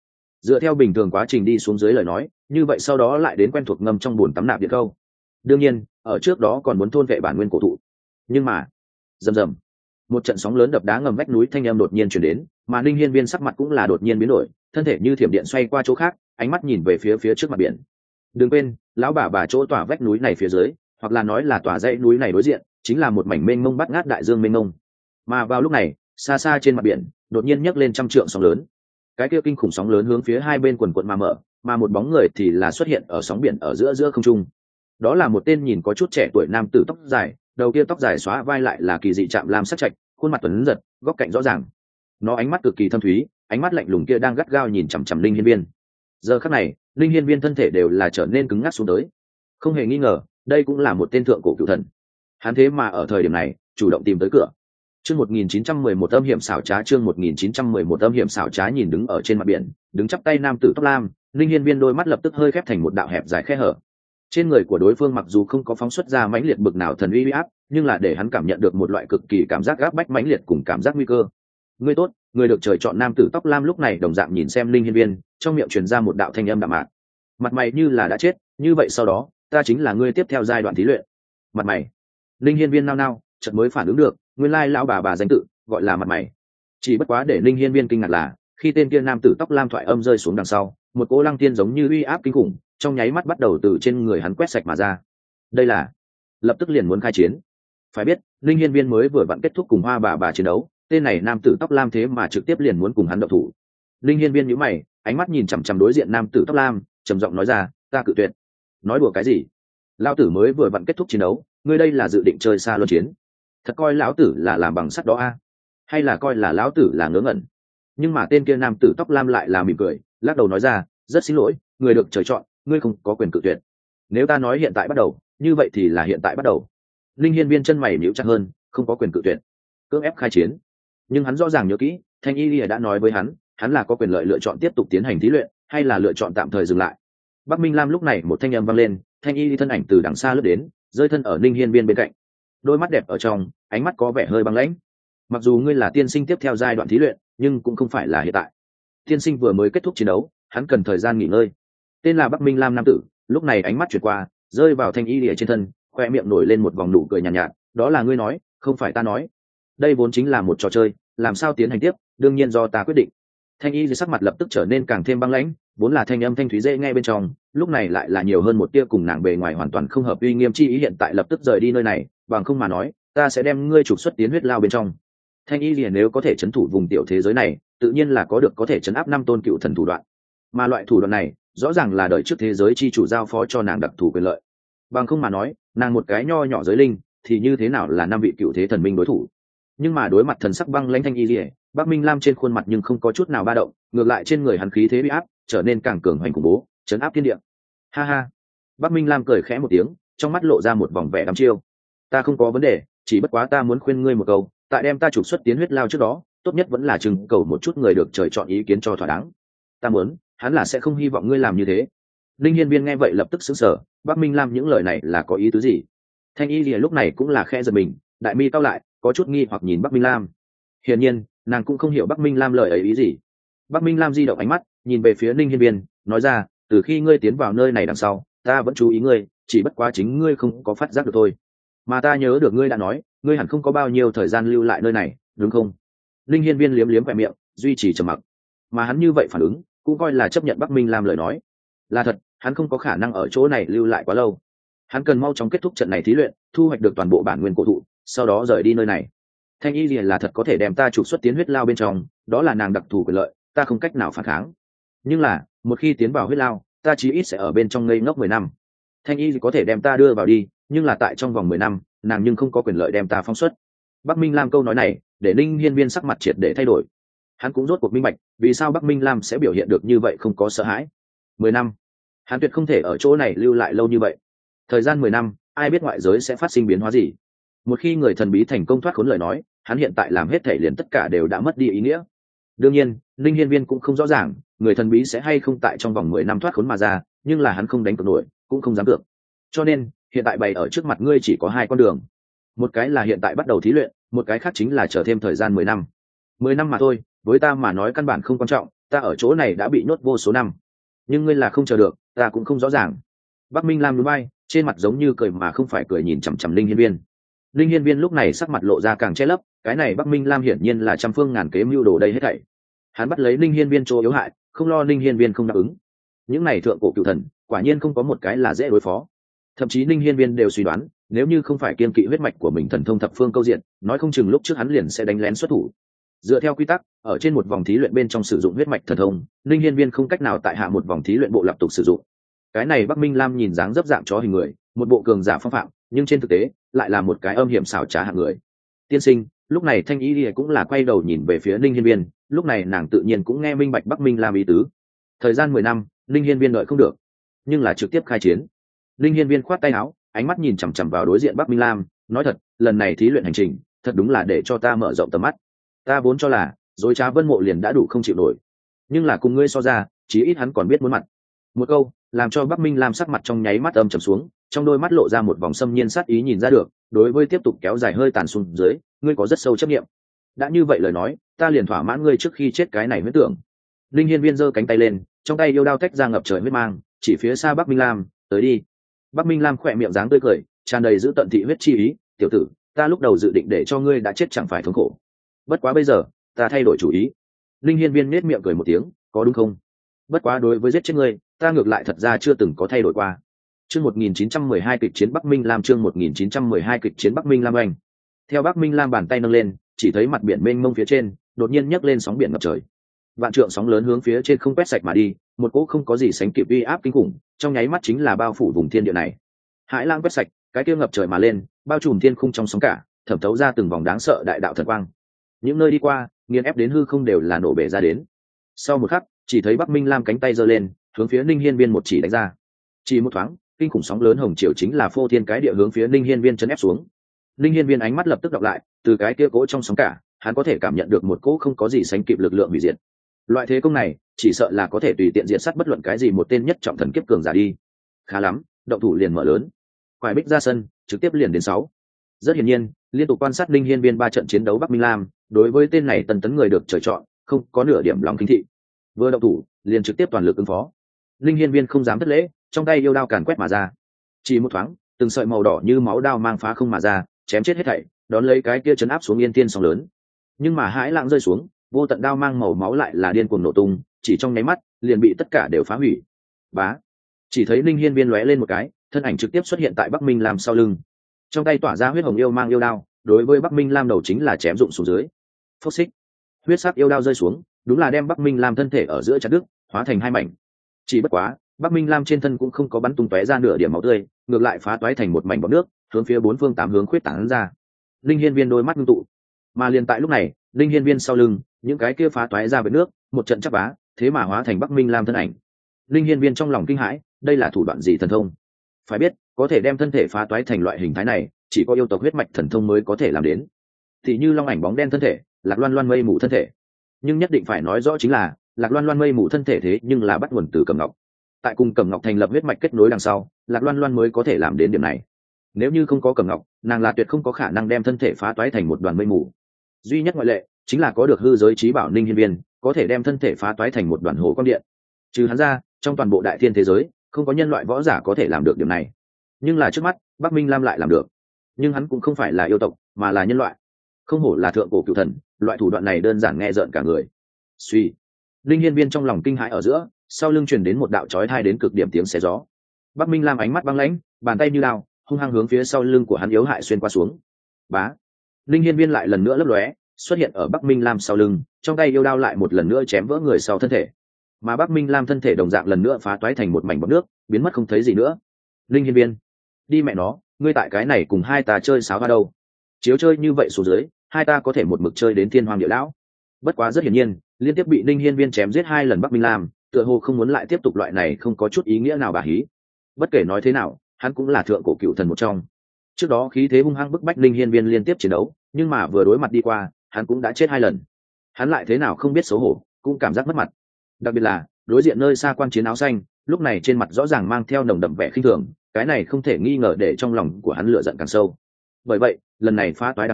dựa theo bình thường quá trình đi xuống dưới lời nói, như vậy sau đó lại đến quen thuộc ngâm trong bồn tắm nạp điện câu. Đương nhiên ở trước đó còn muốn thôn vệ bản nguyên cổ thụ. Nhưng mà rầm rầm, một trận sóng lớn đập đá ngầm vách núi thanh âm đột nhiên chuyển đến, mà Ninh Hiên Viên sắc mặt cũng là đột nhiên biến đổi, thân thể như thiểm điện xoay qua chỗ khác, ánh mắt nhìn về phía phía trước mặt biển. Đừng quên, lão bà bà chỗ tỏa vách núi này phía dưới, hoặc là nói là tỏa dãy núi này đối diện, chính là một mảnh mênh mông bát ngát đại dương mênh mông. Mà vào lúc này, xa xa trên mặt biển, đột nhiên nhấc lên trăm trượng sóng lớn. Cái kia kinh khủng sóng lớn hướng phía hai bên quần quần mà mở, mà một bóng người thì là xuất hiện ở sóng biển ở giữa giữa không trung. Đó là một tên nhìn có chút trẻ tuổi nam tử tóc dài, đầu kia tóc dài xóa vai lại là kỳ dị chạm lam sắc trạch, khuôn mặt tuấn giật, góc cạnh rõ ràng. Nó ánh mắt cực kỳ thâm thúy, ánh mắt lạnh lùng kia đang gắt gao nhìn chằm chằm Linh Hiên Viên. Giờ khắc này, Linh Hiên Viên thân thể đều là trở nên cứng ngắc xuống tới. Không hề nghi ngờ, đây cũng là một tên thượng cổ cựu thần. Hắn thế mà ở thời điểm này chủ động tìm tới cửa. Chương một nghìn chín trăm mười một âm hiểm xảo trá, chương một nghìn chín trăm mười một âm hiểm xảo trá. Nhìn đứng ở trên mặt biển, đứng chắp tay nam tử tóc lam, Linh Hiên Viên đôi mắt lập tức hơi khép thành một đạo hẹp dài khe hở. Trên người của đối phương mặc dù không có phóng xuất ra mãnh liệt bực nào thần uy uy áp, nhưng là để hắn cảm nhận được một loại cực kỳ cảm giác gáp bách mãnh liệt cùng cảm giác nguy cơ. Ngươi tốt, người được trời chọn nam tử tóc lam lúc này đồng dạng nhìn xem Linh Hiên Viên, trong miệng truyền ra một đạo thanh âm đạm mạc. Mặt mày như là đã chết, như vậy sau đó, ta chính là ngươi tiếp theo giai đoạn thí luyện. Mặt mày. Linh Hiên Viên nao nao, chợt mới phản ứng được, nguyên lai lão bà bà danh tự gọi là mặt mày. Chỉ bất quá để Linh Hiên Viên kinh ngạc là, khi tên kia nam tử tóc lam thoại âm rơi xuống đằng sau, một cỗ lăng tiên giống như uy áp kinh khủng, trong nháy mắt bắt đầu từ trên người hắn quét sạch mà ra. Đây là lập tức liền muốn khai chiến. Phải biết, Linh Hiên Viên mới vừa vặn kết thúc cùng hoa bà bà chiến đấu, tên này nam tử tóc lam thế mà trực tiếp liền muốn cùng hắn động thủ. Linh Hiên Viên nhíu mày, ánh mắt nhìn chằm chằm đối diện nam tử tóc lam, trầm giọng nói ra, ta cự tuyệt. Nói đùa cái gì? Lão tử mới vừa vặn kết thúc chiến đấu, ngươi đây là dự định chơi xa luân chiến? Thật coi lão tử là làm bằng sắt đó a? Hay là coi là lão tử là ngớ ngẩn? Nhưng mà tên kia nam tử tóc lam lại là mỉm cười, lắc đầu nói ra, rất xin lỗi, người được trời chọn, ngươi không có quyền cự tuyệt. Nếu ta nói hiện tại bắt đầu, như vậy thì là hiện tại bắt đầu. Linh Hiên Viên chân mày nhíu chặt hơn, không có quyền cự tuyệt, cưỡng ép khai chiến. Nhưng hắn rõ ràng nhớ kỹ, Thanh Y Lìa đã nói với hắn, hắn là có quyền lợi lựa chọn tiếp tục tiến hành thí luyện, hay là lựa chọn tạm thời dừng lại. Bắc Minh Lam lúc này một thanh âm vang lên, Thanh Y Lìa thân ảnh từ đằng xa lướt đến, rơi thân ở Linh Hiên Viên bên cạnh. Đôi mắt đẹp ở trong, ánh mắt có vẻ hơi băng lãnh. Mặc dù ngươi là tiên sinh tiếp theo giai đoạn thí luyện, nhưng cũng không phải là hiện tại. Tiên sinh vừa mới kết thúc chiến đấu, hắn cần thời gian nghỉ ngơi. Tên là Bắc Minh Lam nam tử, lúc này ánh mắt chuyển qua, rơi vào Thanh Y Lìa trên thân, khoe miệng nổi lên một vòng nụ cười nhàn nhạt, nhạt, đó là ngươi nói, không phải ta nói. Đây vốn chính là một trò chơi, làm sao tiến hành tiếp, đương nhiên do ta quyết định. Thanh Y Lìa sắc mặt lập tức trở nên càng thêm băng lãnh, vốn là thanh âm thanh thúy dễ nghe bên trong, lúc này lại là nhiều hơn một tia cùng nàng bề ngoài hoàn toàn không hợp uy nghiêm chi ý, hiện tại lập tức rời đi nơi này, bằng không mà nói, ta sẽ đem ngươi trục xuất tiến huyết lao bên trong. Thanh Y Lìa nếu có thể trấn thủ vùng tiểu thế giới này, tự nhiên là có được có thể trấn áp năm tôn cựu thần thủ đoạn. Mà loại thủ đoạn này, rõ ràng là đợi trước thế giới chi chủ giao phó cho nàng đặc thù quyền lợi. Bằng không mà nói, nàng một cái nho nhỏ giới linh, thì như thế nào là năm vị cựu thế thần minh đối thủ. Nhưng mà đối mặt thần sắc băng lãnh Thanh Y Lìa, Bắc Minh Lam trên khuôn mặt nhưng không có chút nào ba động, ngược lại trên người hắn khí thế uy áp trở nên càng cường hoành khủng bố, trấn áp thiên địa. Ha ha. Bắc Minh Lam cười khẽ một tiếng, trong mắt lộ ra một vòng vẻ đăm chiêu. Ta không có vấn đề, chỉ bất quá ta muốn khuyên ngươi một câu, tại đem ta trục xuất tiến huyết lao trước đó, tốt nhất vẫn là trừng cầu một chút người được trời chọn ý kiến cho thỏa đáng. Ta muốn, hắn là sẽ không hy vọng ngươi làm như thế. Linh Hiên Viên nghe vậy lập tức sững sờ, Bắc Minh Lam những lời này là có ý tứ gì? Thanh Y Lìa lúc này cũng là khẽ giật mình, đại mi cau lại, có chút nghi hoặc nhìn Bắc Minh Lam. Hiển nhiên, nàng cũng không hiểu Bắc Minh Lam lời ấy ý gì. Bắc Minh Lam di động ánh mắt, nhìn về phía Linh Hiên Viên, nói ra, từ khi ngươi tiến vào nơi này đằng sau, ta vẫn chú ý ngươi, chỉ bất quá chính ngươi không có phát giác được thôi. Mà ta nhớ được ngươi đã nói, ngươi hẳn không có bao nhiêu thời gian lưu lại nơi này, đúng không? Linh Hiên Viên liếm liếm vẻ miệng, duy trì trầm mặc. Mà hắn như vậy phản ứng, cũng coi là chấp nhận Bắc Minh Lam lời nói. Là thật, hắn không có khả năng ở chỗ này lưu lại quá lâu. Hắn cần mau chóng kết thúc trận này thí luyện, thu hoạch được toàn bộ bản nguyên cổ thụ, sau đó rời đi nơi này. Thanh Y Lìa là thật có thể đem ta trục xuất tiến huyết lao bên trong, đó là nàng đặc thù quyền lợi, ta không cách nào phản kháng. Nhưng là, một khi tiến vào huyết lao, ta chí ít sẽ ở bên trong ngây ngốc mười năm. Thanh Y có thể đem ta đưa vào đi, nhưng là tại trong vòng mười năm, nàng nhưng không có quyền lợi đem ta phóng xuất. Bắc Minh Lam câu nói này, để Linh Hiên Viên sắc mặt triệt để thay đổi. Hắn cũng rốt cuộc minh bạch, vì sao Bắc Minh Lam sẽ biểu hiện được như vậy không có sợ hãi. Mười năm, hắn tuyệt không thể ở chỗ này lưu lại lâu như vậy. Thời gian mười năm, ai biết ngoại giới sẽ phát sinh biến hóa gì. Một khi người thần bí thành công thoát khốn lời nói, hắn hiện tại làm hết thể liền tất cả đều đã mất đi ý nghĩa. Đương nhiên, Linh Hiên Viên cũng không rõ ràng, người thần bí sẽ hay không tại trong vòng mười năm thoát khốn mà ra, nhưng là hắn không đánh cược nổi, cũng không dám cược. Cho nên, hiện tại bày ở trước mặt ngươi chỉ có hai con đường. Một cái là hiện tại bắt đầu thí luyện, một cái khác chính là chờ thêm thời gian mười năm. Mười năm mà thôi, với ta mà nói căn bản không quan trọng, ta ở chỗ này đã bị nhốt vô số năm, nhưng ngươi là không chờ được, ta cũng không rõ ràng. Bắc Minh Lam núi bay, trên mặt giống như cười mà không phải cười nhìn chằm chằm Linh Hiên Viên. Linh Hiên Viên lúc này sắc mặt lộ ra càng che lấp, cái này Bắc Minh Lam hiển nhiên là trăm phương ngàn kế mưu đồ đây hết thảy. Hắn bắt lấy Linh Hiên Viên chỗ yếu hại, không lo Linh Hiên Viên không đáp ứng. Những này thượng cổ cựu thần, quả nhiên không có một cái là dễ đối phó. Thậm chí Linh Hiên Viên đều suy đoán, nếu như không phải kiên kỵ huyết mạch của mình thần thông thập phương câu diện, nói không chừng lúc trước hắn liền sẽ đánh lén xuất thủ. Dựa theo quy tắc, ở trên một vòng thí luyện bên trong sử dụng huyết mạch thần thông, Linh Hiên Viên không cách nào tại hạ một vòng thí luyện bộ lập tục sử dụng. Cái này Bắc Minh Lam nhìn dáng dấp dạng chó hình người, một bộ cường giả phong phạm, nhưng trên thực tế lại là một cái âm hiểm xảo trá hạng người. Tiên sinh, lúc này Thanh Y Lìa cũng là quay đầu nhìn về phía Linh Hiên Viên, lúc này nàng tự nhiên cũng nghe minh bạch Bắc Minh Lam ý tứ. Thời gian mười năm, Linh Hiên Viên đợi không được, nhưng là trực tiếp khai chiến. Linh Hiên Viên khoát tay áo, ánh mắt nhìn chằm chằm vào đối diện Bắc Minh Lam, nói thật, lần này thí luyện hành trình, thật đúng là để cho ta mở rộng tầm mắt. Ta vốn cho là, dối trá Vân Mộ liền đã đủ không chịu nổi, nhưng là cùng ngươi so ra, chí ít hắn còn biết muốn mặt. Một câu, làm cho Bắc Minh Lam sắc mặt trong nháy mắt âm trầm xuống, trong đôi mắt lộ ra một vòng xâm nhiên sát ý nhìn ra được, đối với tiếp tục kéo dài hơi tàn xuống dưới, ngươi có rất sâu chấp niệm. Đã như vậy lời nói, ta liền thỏa mãn ngươi trước khi chết cái này huyết tưởng. Linh Hiên Viên giơ cánh tay lên, trong tay yêu đao tách ra ngập trời huyết mang, chỉ phía xa Bắc Minh Lam, tới đi. Bắc Minh Lam khỏe miệng dáng tươi cười, tràn đầy giữ tận thị huyết chi ý, tiểu tử, ta lúc đầu dự định để cho ngươi đã chết chẳng phải thống khổ. Bất quá bây giờ, ta thay đổi chủ ý. Linh Hiên Viên nết miệng cười một tiếng, có đúng không? Bất quá đối với giết chết ngươi, ta ngược lại thật ra chưa từng có thay đổi qua. Chương một nghìn chín trăm mười hai kịch chiến Bắc Minh Lam chương một nghìn chín trăm mười hai kịch chiến Bắc Minh Lam anh. Theo Bắc Minh Lam bàn tay nâng lên, chỉ thấy mặt biển mênh mông phía trên, đột nhiên nhấc lên sóng biển ngập trời. Vạn trượng sóng lớn hướng phía trên không quét sạch mà đi, một cỗ không có gì sánh kịp uy áp kinh khủng, trong nháy mắt chính là bao phủ vùng thiên địa này. Hải lang quét sạch, cái kia ngập trời mà lên, bao trùm thiên khung trong sóng cả, thẩm thấu ra từng vòng đáng sợ đại đạo thần quang. Những nơi đi qua, nghiền ép đến hư không đều là nổ bể ra đến. Sau một khắc, chỉ thấy Bắc Minh Lam cánh tay giơ lên, hướng phía Ninh Hiên Viên một chỉ đánh ra. Chỉ một thoáng, kinh khủng sóng lớn hồng triều chính là phô thiên cái địa hướng phía Ninh Hiên Viên chấn ép xuống. Ninh Hiên Viên ánh mắt lập tức đọc lại, từ cái kia cỗ trong sóng cả, hắn có thể cảm nhận được một cỗ không có gì sánh kịp lực lượng hủy diệt. Loại thế công này, chỉ sợ là có thể tùy tiện diệt sát bất luận cái gì một tên nhất trọng thần kiếp cường giả đi. Khá lắm, động thủ liền mở lớn. Quải bích ra sân, trực tiếp liền đến sáu. Rất hiển nhiên, liên tục quan sát Ninh Hiên Viên ba trận chiến đấu Bắc Minh Lam, đối với tên này tần tấn người được trời chọn, không có nửa điểm lòng kính thị. Vừa động thủ, liền trực tiếp toàn lực ứng phó. Ninh Hiên Viên không dám thất lễ, trong tay yêu đao càn quét mà ra. Chỉ một thoáng, từng sợi màu đỏ như máu đao mang phá không mà ra, chém chết hết thảy, đón lấy cái kia chấn áp xuống yên tiên sóng lớn. Nhưng mà hãi lãng rơi xuống, vô tận đao mang màu máu lại là điên cuồng nổ tung, chỉ trong nháy mắt, liền bị tất cả đều phá hủy. Bá, chỉ thấy Ninh Hiên Viên lóe lên một cái, thân ảnh trực tiếp xuất hiện tại Bắc Minh Lam sau lưng. Trong tay tỏa ra huyết hồng yêu mang yêu đao, đối với Bắc Minh Lam đầu chính là chém rụng xuống dưới. Phốc xích, huyết sắc yêu đao rơi xuống, đúng là đem Bắc Minh Lam thân thể ở giữa chặt đứt, hóa thành hai mảnh. Chỉ bất quá, Bắc Minh Lam trên thân cũng không có bắn tung tóe ra nửa điểm máu tươi, ngược lại phá toái thành một mảnh bọt nước, hướng phía bốn phương tám hướng khuyết tán ra. Linh Hiên Viên đôi mắt ngưng tụ, mà liền tại lúc này, Linh Hiên Viên sau lưng, những cái kia phá toái ra vết nước, một trận chắp vá, thế mà hóa thành Bắc Minh Lam thân ảnh. Linh Hiên Viên trong lòng kinh hãi, đây là thủ đoạn gì thần thông? Phải biết, có thể đem thân thể phá toái thành loại hình thái này, chỉ có yêu tộc huyết mạch thần thông mới có thể làm đến. Thì như long ảnh bóng đen thân thể, Lạc Loan Loan mây mù thân thể. Nhưng nhất định phải nói rõ chính là, Lạc Loan Loan mây mù thân thể thế nhưng là bắt nguồn từ Cẩm Ngọc. Tại cùng Cẩm Ngọc thành lập huyết mạch kết nối đằng sau, Lạc Loan Loan mới có thể làm đến điểm này. Nếu như không có Cẩm Ngọc, nàng là tuyệt không có khả năng đem thân thể phá toái thành một đoàn mây mù. Duy nhất ngoại lệ chính là có được hư giới trí bảo Ninh Hiên Viên, có thể đem thân thể phá toái thành một đoàn hồ quang điện. Trừ hắn ra, trong toàn bộ đại thiên thế giới, không có nhân loại võ giả có thể làm được điểm này. Nhưng là trước mắt, Bắc Minh Lam lại làm được. Nhưng hắn cũng không phải là yêu tộc, mà là nhân loại. Không hổ là thượng cổ cửu thần, loại thủ đoạn này đơn giản nghe rợn cả người. Suy, Linh Hiên Viên trong lòng kinh hãi ở giữa, sau lưng truyền đến một đạo chói tai đến cực điểm tiếng xé gió. Bắc Minh Lam ánh mắt băng lãnh, bàn tay như đao, hung hăng hướng phía sau lưng của hắn yếu hại xuyên qua xuống. Bá, Linh Hiên Viên lại lần nữa lấp lóe, xuất hiện ở Bắc Minh Lam sau lưng, trong tay yêu đao lại một lần nữa chém vỡ người sau thân thể. Mà Bắc Minh Lam thân thể đồng dạng lần nữa phá toái thành một mảnh bọt nước, biến mất không thấy gì nữa. Linh Hiên Viên, đi mẹ nó, ngươi tại cái này cùng hai ta chơi sáo hoa đâu? Chiếu chơi như vậy xuống dưới, hai ta có thể một mực chơi đến thiên hoàng địa lão. Bất quá rất hiển nhiên, liên tiếp bị Linh Hiên Viên chém giết hai lần Bắc Minh Lam, tựa hồ không muốn lại tiếp tục loại này không có chút ý nghĩa nào bà hí. Bất kể nói thế nào, hắn cũng là thượng cổ cựu thần một trong. Trước đó khí thế hung hăng bức bách Linh Hiên Viên liên tiếp chiến đấu, nhưng mà vừa đối mặt đi qua, hắn cũng đã chết hai lần. Hắn lại thế nào không biết xấu hổ, cũng cảm giác mất mặt. Đặc biệt là đối diện nơi xa quan chiến áo xanh, lúc này trên mặt rõ ràng mang theo nồng đậm vẻ khinh thường, cái này không thể nghi ngờ để trong lòng của hắn lửa giận càng sâu. Bởi vậy, lần này phá toái đằng sau,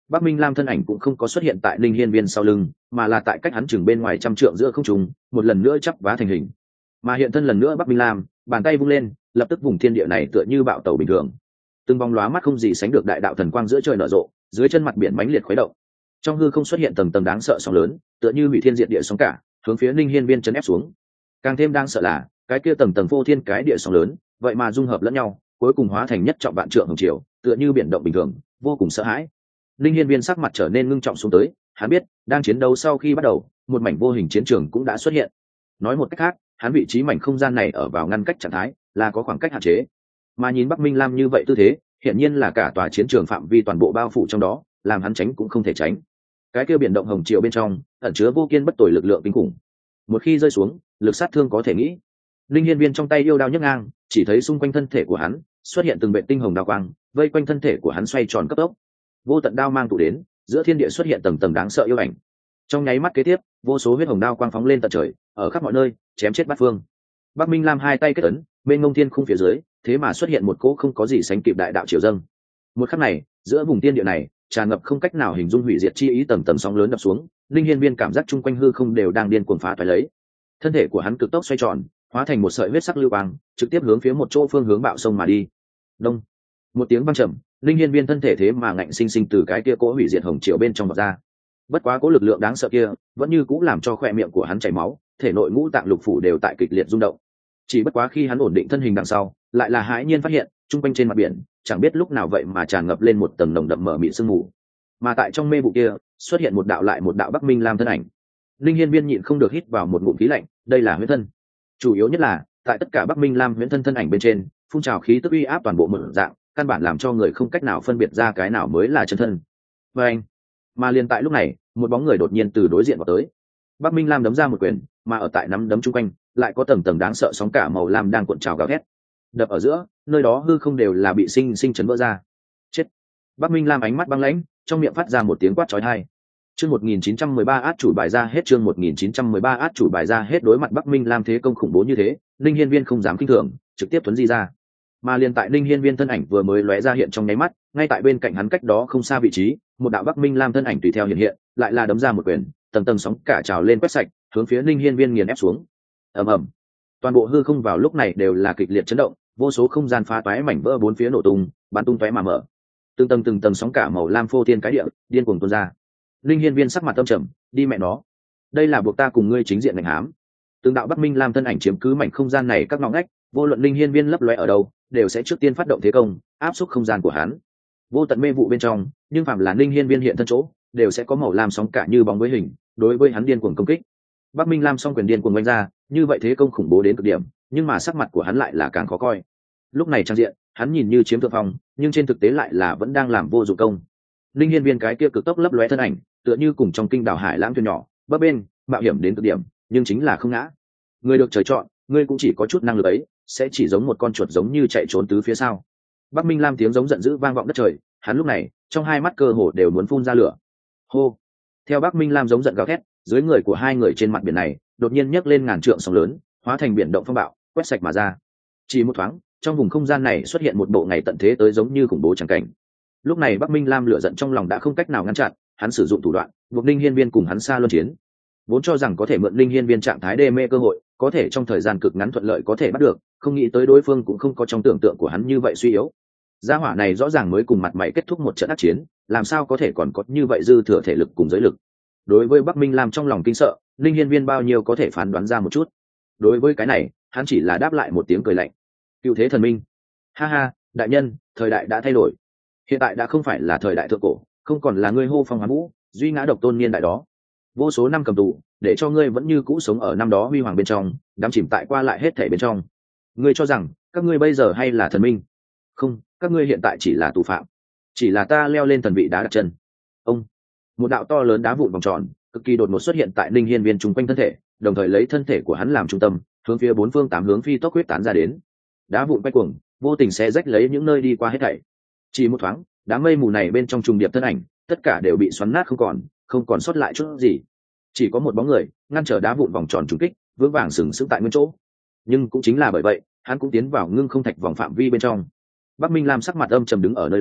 Bắc Minh Lam thân ảnh cũng không có xuất hiện tại Ninh Hiên Viên sau lưng, mà là tại cách hắn chừng bên ngoài trăm trượng giữa không trung, một lần nữa chắp vá thành hình. Mà hiện thân lần nữa Bắc Minh Lam, bàn tay vung lên, lập tức vùng thiên địa này tựa như bạo tàu bình thường. Từng bóng lóa mắt không gì sánh được đại đạo thần quang giữa trời nở rộ, dưới chân mặt biển mãnh liệt khuấy động. Trong hư không xuất hiện tầng tầng đáng sợ sóng lớn, tựa như hủy thiên diệt địa sóng cả, hướng phía Ninh Hiên Viên chấn ép xuống. Càng thêm đáng sợ là, cái kia tầng tầng vô thiên cái địa sóng lớn, vậy mà dung hợp lẫn nhau, cuối cùng hóa thành nhất trọng vạn trượng hồng triều, tựa như biển động bình thường, vô cùng sợ hãi. Ninh Hiên Viên sắc mặt trở nên ngưng trọng xuống tới, hắn biết, đang chiến đấu sau khi bắt đầu, một mảnh vô hình chiến trường cũng đã xuất hiện. Nói một cách khác, hắn vị trí mảnh không gian này ở vào ngăn cách trạng thái, là có khoảng cách hạn chế. Mà nhìn Bắc Minh Lam như vậy tư thế, hiển nhiên là cả tòa chiến trường phạm vi toàn bộ bao phủ trong đó, làm hắn tránh cũng không thể tránh. Cái kia biển động hồng triều bên trong, ẩn chứa vô kiên bất tồi lực lượng kinh khủng. Một khi rơi xuống, lực sát thương có thể nghĩ. Linh Hiên Viên trong tay yêu đao nhấc ngang, chỉ thấy xung quanh thân thể của hắn xuất hiện từng vệt tinh hồng đao quang, vây quanh thân thể của hắn xoay tròn cấp tốc. Vô tận đao mang tụ đến, giữa thiên địa xuất hiện tầng tầng đáng sợ yêu ảnh. Trong nháy mắt kế tiếp, vô số huyết hồng đao quang phóng lên tận trời, ở khắp mọi nơi, chém chết bát phương. Bắc Minh Lam hai tay kết ấn, bên ngông thiên khung phía dưới, thế mà xuất hiện một cỗ không có gì sánh kịp đại đạo triều dâng. Một khắc này, giữa vùng tiên địa này, tràn ngập không cách nào hình dung hủy diệt chi ý, tầng tầng sóng lớn đập xuống. Linh Hiên Viên cảm giác chung quanh hư không đều đang điên cuồng phá toái lấy. Thân thể của hắn cực tốc xoay tròn, hóa thành một sợi huyết sắc lưu quang, trực tiếp hướng phía một chỗ phương hướng bạo sông mà đi. Đông, một tiếng vang trầm, Linh Hiên Viên thân thể thế mà ngạnh sinh sinh từ cái kia cỗ hủy diệt hồng triều bên trong vọt ra. Bất quá cỗ lực lượng đáng sợ kia, vẫn như cũng làm cho khóe miệng của hắn chảy máu, thể nội ngũ tạng lục phủ đều tại kịch liệt rung động. Chỉ bất quá khi hắn ổn định thân hình đằng sau, lại là hãi nhiên phát hiện, trung quanh trên mặt biển, chẳng biết lúc nào vậy mà tràn ngập lên một tầng nồng đậm mờ mịt sương mù. Mà tại trong mê vụ kia, xuất hiện một đạo lại một đạo Bắc Minh Lam thân ảnh. Linh Hiên Viên nhịn không được hít vào một ngụm khí lạnh, đây là huyễn thân. Chủ yếu nhất là, tại tất cả Bắc Minh Lam huyễn thân thân ảnh bên trên, phun trào khí tức uy áp toàn bộ mở dạng, căn bản làm cho người không cách nào phân biệt ra cái nào mới là chân thân. Và anh, mà liền tại lúc này, một bóng người đột nhiên từ đối diện vào tới. Bắc Minh Lam đấm ra một quyền, mà ở tại nắm đấm chung quanh, lại có tầng tầng đáng sợ sóng cả màu lam đang cuộn trào gào thét. Đập ở giữa, nơi đó hư không đều là bị sinh sinh chấn vỡ ra. Chết. Bắc Minh Lam ánh mắt băng lãnh, trong miệng phát ra một tiếng quát chói tai. Chương một nghìn chín trăm mười ba át chủ bài ra hết, chương một nghìn chín trăm mười ba át chủ bài ra hết. Đối mặt Bắc Minh Lam thế công khủng bố như thế, Linh Hiên Viên không dám kinh thường, trực tiếp tuấn di ra. Mà liền tại Linh Hiên Viên thân ảnh vừa mới lóe ra hiện trong nháy mắt, ngay tại bên cạnh hắn cách đó không xa vị trí, một đạo Bắc Minh Lam thân ảnh tùy theo hiện hiện, lại là đấm ra một quyền, tầng tầng sóng cả trào lên quét sạch, hướng phía Linh Hiên Viên nghiền ép xuống. Ầm ầm. Toàn bộ hư không vào lúc này đều là kịch liệt chấn động, vô số không gian phá toái mảnh vỡ bốn phía nổ tung, bắn tung tóe mà mở. Từng tầng từng tầng sóng cả màu lam phô thiên cái địa, điên cuồng tuôn ra. Linh Hiên Viên sắc mặt âm trầm, đi mẹ nó, đây là buộc ta cùng ngươi chính diện đánh hám. Từng đạo Bắc Minh Lam thân ảnh chiếm cứ mảnh không gian này các ngõ ngách, vô luận Linh Hiên Viên lấp lóe ở đâu, đều sẽ trước tiên phát động thế công, áp xúc không gian của hắn. Vô tận mê vụ bên trong, nhưng phạm là Linh Hiên Viên hiện thân chỗ, đều sẽ có màu lam sóng cả như bóng với hình, đối với hắn điên cuồng công kích. Bắc Minh Lam song quyền điên cuồng vung ra, như vậy thế công khủng bố đến cực điểm, nhưng mà sắc mặt của hắn lại là càng khó coi. Lúc này trang diện, hắn nhìn như chiếm thượng phong, nhưng trên thực tế lại là vẫn đang làm vô dụng công. Linh Hiên Viên cái kia cực tốc lấp lóe thân ảnh, tựa như cùng trong kinh đảo hải lãng thuyền nhỏ, bấp bên, mạo hiểm đến cực điểm, nhưng chính là không ngã. Người được trời chọn, ngươi cũng chỉ có chút năng lực ấy, sẽ chỉ giống một con chuột giống như chạy trốn tứ phía sau. Bắc Minh Lam tiếng giống giận dữ vang vọng đất trời, hắn lúc này, trong hai mắt cơ hồ đều muốn phun ra lửa. Hô! Theo Bắc Minh Lam giống giận gào thét, dưới người của hai người trên mặt biển này, đột nhiên nhấc lên ngàn trượng sóng lớn, hóa thành biển động phong bạo, quét sạch mà ra. Chỉ một thoáng, trong vùng không gian này xuất hiện một bộ ngày tận thế tới giống như khủng bố chẳng cảnh. Lúc này Bắc Minh Lam lửa giận trong lòng đã không cách nào ngăn chặn, hắn sử dụng thủ đoạn, buộc Linh Hiên Viên cùng hắn xa luân chiến. Vốn cho rằng có thể mượn Linh Hiên Viên trạng thái đê mê cơ hội, có thể trong thời gian cực ngắn thuận lợi có thể bắt được, không nghĩ tới đối phương cũng không có trong tưởng tượng của hắn như vậy suy yếu. Gia hỏa này rõ ràng mới cùng mặt mày kết thúc một trận ác chiến, làm sao có thể còn có như vậy dư thừa thể lực cùng giới lực. Đối với Bắc Minh Lam trong lòng kinh sợ, Linh Hiên Viên bao nhiêu có thể phán đoán ra một chút. Đối với cái này, hắn chỉ là đáp lại một tiếng cười lạnh. Cựu thế thần minh. Ha ha, đại nhân, thời đại đã thay đổi. Hiện tại đã không phải là thời đại thượng cổ, không còn là ngươi hô phong hoán vũ, duy ngã độc tôn niên đại đó. Vô số năm cầm tù, để cho ngươi vẫn như cũ sống ở năm đó huy hoàng bên trong, đắm chìm tại qua lại hết thể bên trong. Ngươi cho rằng các ngươi bây giờ hay là thần minh? Không, các ngươi hiện tại chỉ là tù phạm. Chỉ là ta leo lên thần vị đá đặt chân. Ông, một đạo to lớn đá vụn vòng tròn, cực kỳ đột ngột xuất hiện tại Linh Hiên Viên trung quanh thân thể, đồng thời lấy thân thể của hắn làm trung tâm, hướng phía bốn phương tám hướng phi tốc huyết tán ra đến. Đá vụn quay cuồng, vô tình xé rách lấy những nơi đi qua hết thảy. Chỉ một thoáng, đám mây mù này bên trong trùng điệp thân ảnh, tất cả đều bị xoắn nát không còn, không còn sót lại chút gì. Chỉ có một bóng người ngăn trở đá vụn vòng tròn trùng kích, vững vàng sừng sững tại nguyên chỗ. Nhưng cũng chính là bởi vậy, hắn cũng tiến vào ngưng không thạch vòng phạm vi bên trong. Bắc Minh Lam sắc mặt âm trầm đứng ở nơi đó,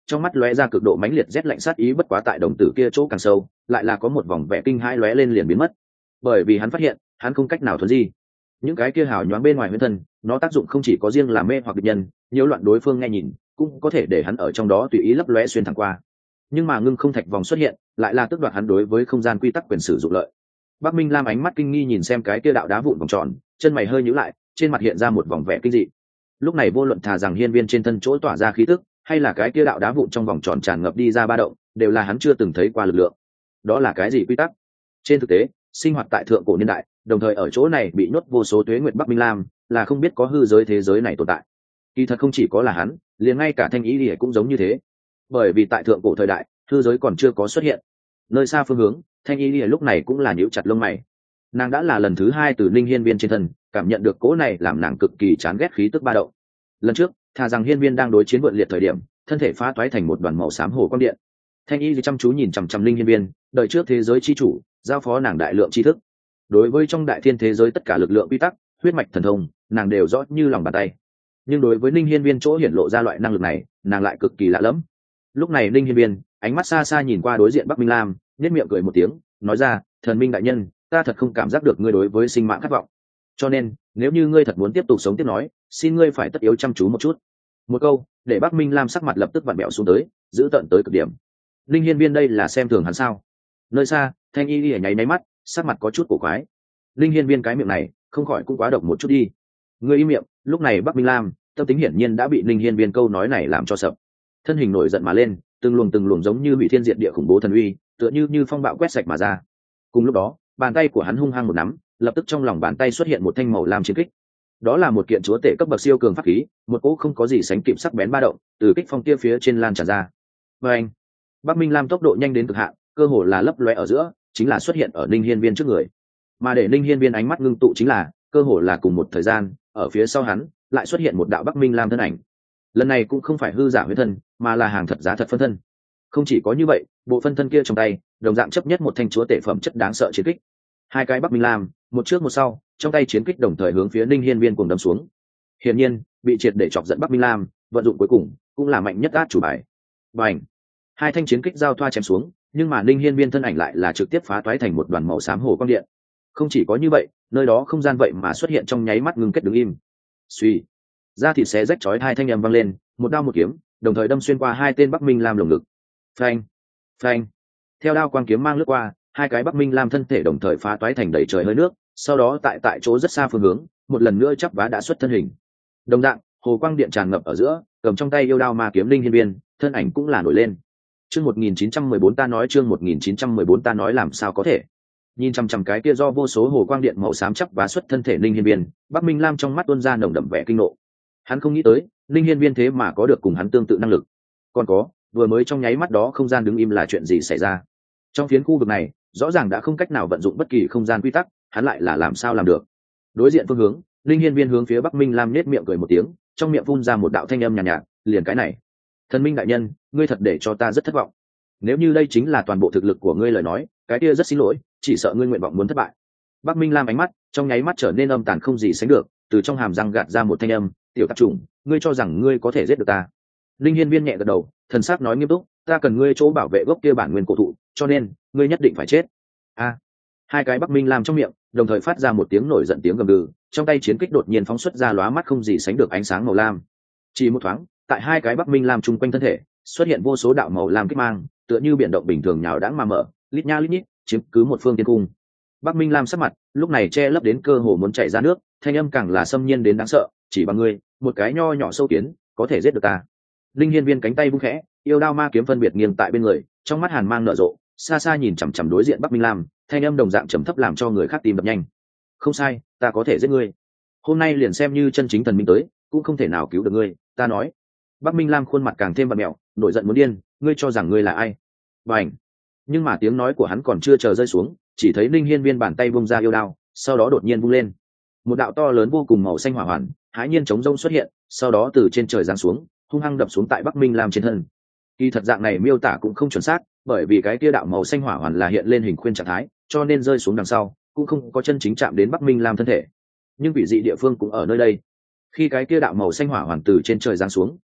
trong mắt lóe ra cực độ mãnh liệt rét lạnh sát ý, bất quá tại đồng tử kia chỗ càng sâu lại là có một vòng vẻ kinh hãi lóe lên liền biến mất, bởi vì hắn phát hiện hắn không cách nào thuần di những cái kia hào nhoáng bên ngoài huyễn thân, nó tác dụng không chỉ có riêng là mê hoặc địch nhân, nhiễu loạn đối phương nghe nhìn, cũng có thể để hắn ở trong đó tùy ý lấp lóe xuyên thẳng qua. Nhưng mà ngưng không thạch vòng xuất hiện lại là tước đoạt hắn đối với không gian quy tắc quyền sử dụng lợi. Bắc Minh Lam ánh mắt kinh nghi nhìn xem cái kia đạo đá vụn vòng tròn, chân mày hơi nhíu lại, trên mặt hiện ra một vòng vẻ kinh dị. Lúc này vô luận thà rằng hiên viên trên thân chỗ tỏa ra khí tức, hay là cái kia đạo đá vụn trong vòng tròn tràn ngập đi ra ba động, đều là hắn chưa từng thấy qua lực lượng. Đó là cái gì quy tắc? Trên thực tế, sinh hoạt tại thượng cổ niên đại, đồng thời ở chỗ này bị nhốt vô số tuế nguyệt Bắc Minh Lam, là không biết có hư giới thế giới này tồn tại. Kỳ thật không chỉ có là hắn, liền ngay cả Thanh Ý Lìa cũng giống như thế. Bởi vì tại thượng cổ thời đại, hư giới còn chưa có xuất hiện. Nơi xa phương hướng, Thanh Ý Lìa lúc này cũng là nhíu chặt lông mày. Nàng đã là lần thứ hai từ Ninh Hiên Viên trên thân cảm nhận được cỗ này làm nàng cực kỳ chán ghét khí tức ba động. Lần trước, thà rằng Hiên Viên đang đối chiến vượn liệt thời điểm, thân thể phá toái thành một đoàn màu xám hồ quang điện. Thanh Y chăm chú nhìn chằm chằm Ninh Hiên Viên, đợi trước thế giới chi chủ, giao phó nàng đại lượng tri thức. Đối với trong đại thiên thế giới tất cả lực lượng quy tắc, huyết mạch thần thông, nàng đều rõ như lòng bàn tay. Nhưng đối với Ninh Hiên Viên chỗ hiển lộ ra loại năng lực này, nàng lại cực kỳ lạ lẫm. Lúc này Ninh Hiên Viên ánh mắt xa xa nhìn qua đối diện Bắc Minh Lam, nhếch miệng cười một tiếng, nói ra: "Thần Minh đại nhân, ta thật không cảm giác được ngươi đối với sinh mạng khát vọng. Cho nên, nếu như ngươi thật muốn tiếp tục sống tiếp nói, xin ngươi phải tất yếu chăm chú một chút." Một câu, để Bắc Minh Lam sắc mặt lập tức vặn bẹo xuống tới, giữ tận tới cực điểm. Ninh Hiên Viên đây là xem thường hắn sao? Nơi xa, Thanh Y Lìa nháy nháy mắt, sắc mặt có chút cổ quái. Ninh Hiên Viên cái miệng này, không khỏi cũng quá độc một chút đi. Ngươi im miệng. Lúc này Bắc Minh Lam, tâm tính hiển nhiên đã bị Ninh Hiên Viên câu nói này làm cho sập. Thân hình nổi giận mà lên, từng luồng từng luồng giống như hủy thiên diệt địa khủng bố thần uy, tựa như như phong bạo quét sạch mà ra. Cùng lúc đó, bàn tay của hắn hung hăng một nắm, lập tức trong lòng bàn tay xuất hiện một thanh màu lam chiến kích. Đó là một kiện chúa tể cấp bậc siêu cường pháp khí, một cỗ không có gì sánh kịp sắc bén ba động, từ kích phong kia phía trên lan tràn ra. Và anh, Bắc Minh Lam tốc độ nhanh đến cực hạn, cơ hồ là lấp lóe ở giữa, chính là xuất hiện ở Ninh Hiên Viên trước người. Mà để Ninh Hiên Viên ánh mắt ngưng tụ chính là, cơ hồ là cùng một thời gian, ở phía sau hắn lại xuất hiện một đạo Bắc Minh Lam thân ảnh. Lần này cũng không phải hư giả huyễn thân, mà là hàng thật giá thật phân thân. Không chỉ có như vậy, bộ phân thân kia trong tay đồng dạng chấp nhất một thanh chúa tể phẩm chất đáng sợ chiến kích. Hai cái Bắc Minh Lam, một trước một sau, trong tay chiến kích đồng thời hướng phía Ninh Hiên Viên cùng đâm xuống. Hiển nhiên, bị triệt để chọc giận Bắc Minh Lam, vận dụng cuối cùng cũng là mạnh nhất át chủ bài. Bành! Hai thanh chiến kích giao thoa chém xuống, nhưng mà Ninh Hiên Viên thân ảnh lại là trực tiếp phá toái thành một đoàn màu xám hồ quang điện. Không chỉ có như vậy, nơi đó không gian vậy mà xuất hiện trong nháy mắt ngưng kết đứng im. Suy, da thịt xé rách chói hai thanh âm vang lên, một đao một kiếm, đồng thời đâm xuyên qua hai tên Bắc Minh Lam lồng ngực. Phanh, phanh. Theo đao quang kiếm mang lướt qua, hai cái Bắc Minh Lam thân thể đồng thời phá toái thành đầy trời hơi nước, sau đó tại tại chỗ rất xa phương hướng, một lần nữa chắp vá đã xuất thân hình. Đồng dạng, hồ quang điện tràn ngập ở giữa, cầm trong tay yêu đao ma kiếm Linh Hiên Viên, thân ảnh cũng là nổi lên. Chương một nghìn chín trăm mười bốn ta nói chương một nghìn chín trăm mười bốn ta nói làm sao có thể. Nhìn chằm chằm cái kia do vô số hồ quang điện màu xám chắp vá xuất thân thể Linh Hiên Viên, Bắc Minh Lam trong mắt tuôn ra nồng đậm vẻ kinh nộ. Hắn không nghĩ tới, Linh Hiên Viên thế mà có được cùng hắn tương tự năng lực. Còn có, vừa mới trong nháy mắt đó không gian đứng im là chuyện gì xảy ra? Trong phiến khu vực này, rõ ràng đã không cách nào vận dụng bất kỳ không gian quy tắc, hắn lại là làm sao làm được? Đối diện phương hướng, Linh Hiên Viên hướng phía Bắc Minh Lam nhếch miệng cười một tiếng, trong miệng phun ra một đạo thanh âm nhàn nhạt, nhạt, liền cái này. Thần Minh đại nhân, ngươi thật để cho ta rất thất vọng. Nếu như đây chính là toàn bộ thực lực của ngươi lời nói, cái kia rất xin lỗi, chỉ sợ ngươi nguyện vọng muốn thất bại. Bắc Minh Lam ánh mắt, trong nháy mắt trở nên âm tàn không gì sánh được, từ trong hàm răng gạt ra một thanh âm, tiểu tạp chủng, ngươi cho rằng ngươi có thể giết được ta? Linh Hiên Viên nhẹ gật đầu, thần sắc nói nghiêm túc, ta cần ngươi chỗ bảo vệ gốc kia bản nguyên cổ thụ, cho nên ngươi nhất định phải chết. A! Hai cái Bắc Minh Lam trong miệng đồng thời phát ra một tiếng nổi giận tiếng gầm gừ, trong tay chiến kích đột nhiên phóng xuất ra lóa mắt không gì sánh được ánh sáng màu lam. Chỉ một thoáng, tại hai cái Bắc Minh Lam chung quanh thân thể xuất hiện vô số đạo màu lam kích mang, tựa như biển động bình thường nhào đãng mà mở, lít nha lít nhít, chiếm cứ một phương thiên cung. Bắc Minh Lam sắc mặt lúc này che lấp đến cơ hồ muốn chảy ra nước, thanh âm càng là xâm nhiên đến đáng sợ, chỉ bằng ngươi, một cái nho nhỏ sâu kiến, có thể giết được ta? Linh Hiên Viên cánh tay vung khẽ, yêu đao ma kiếm phân biệt nghiêng tại bên người, trong mắt hàn mang nở rộ, xa xa nhìn chằm chằm đối diện Bắc Minh Lam, thanh âm đồng dạng trầm thấp làm cho người khác tim đập nhanh. Không sai, ta có thể giết ngươi. Hôm nay liền xem như chân chính thần minh tới, cũng không thể nào cứu được ngươi, ta nói. Bắc Minh Lam khuôn mặt càng thêm bặm mèo, nổi giận muốn điên, ngươi cho rằng ngươi là ai? Bành! Nhưng mà tiếng nói của hắn còn chưa chờ rơi xuống, chỉ thấy Linh Hiên Viên bàn tay vung ra yêu đao, sau đó đột nhiên vung lên. Một đạo to lớn vô cùng màu xanh hỏa hoàn, hãi nhiên chống rông xuất hiện, sau đó từ trên trời giáng xuống, hung hăng đập xuống tại Bắc Minh Lam trên thân. Kỳ thật dạng này miêu tả cũng không chuẩn xác, bởi vì cái kia đạo màu xanh hỏa hoàn là hiện lên hình khuyên trạng thái, cho nên rơi xuống đằng sau cũng không có chân chính chạm đến Bắc Minh Lam thân thể. Nhưng vị dị địa phương cũng ở nơi đây. Khi cái kia đạo màu xanh hỏa hoàn từ trên trời giáng xuống,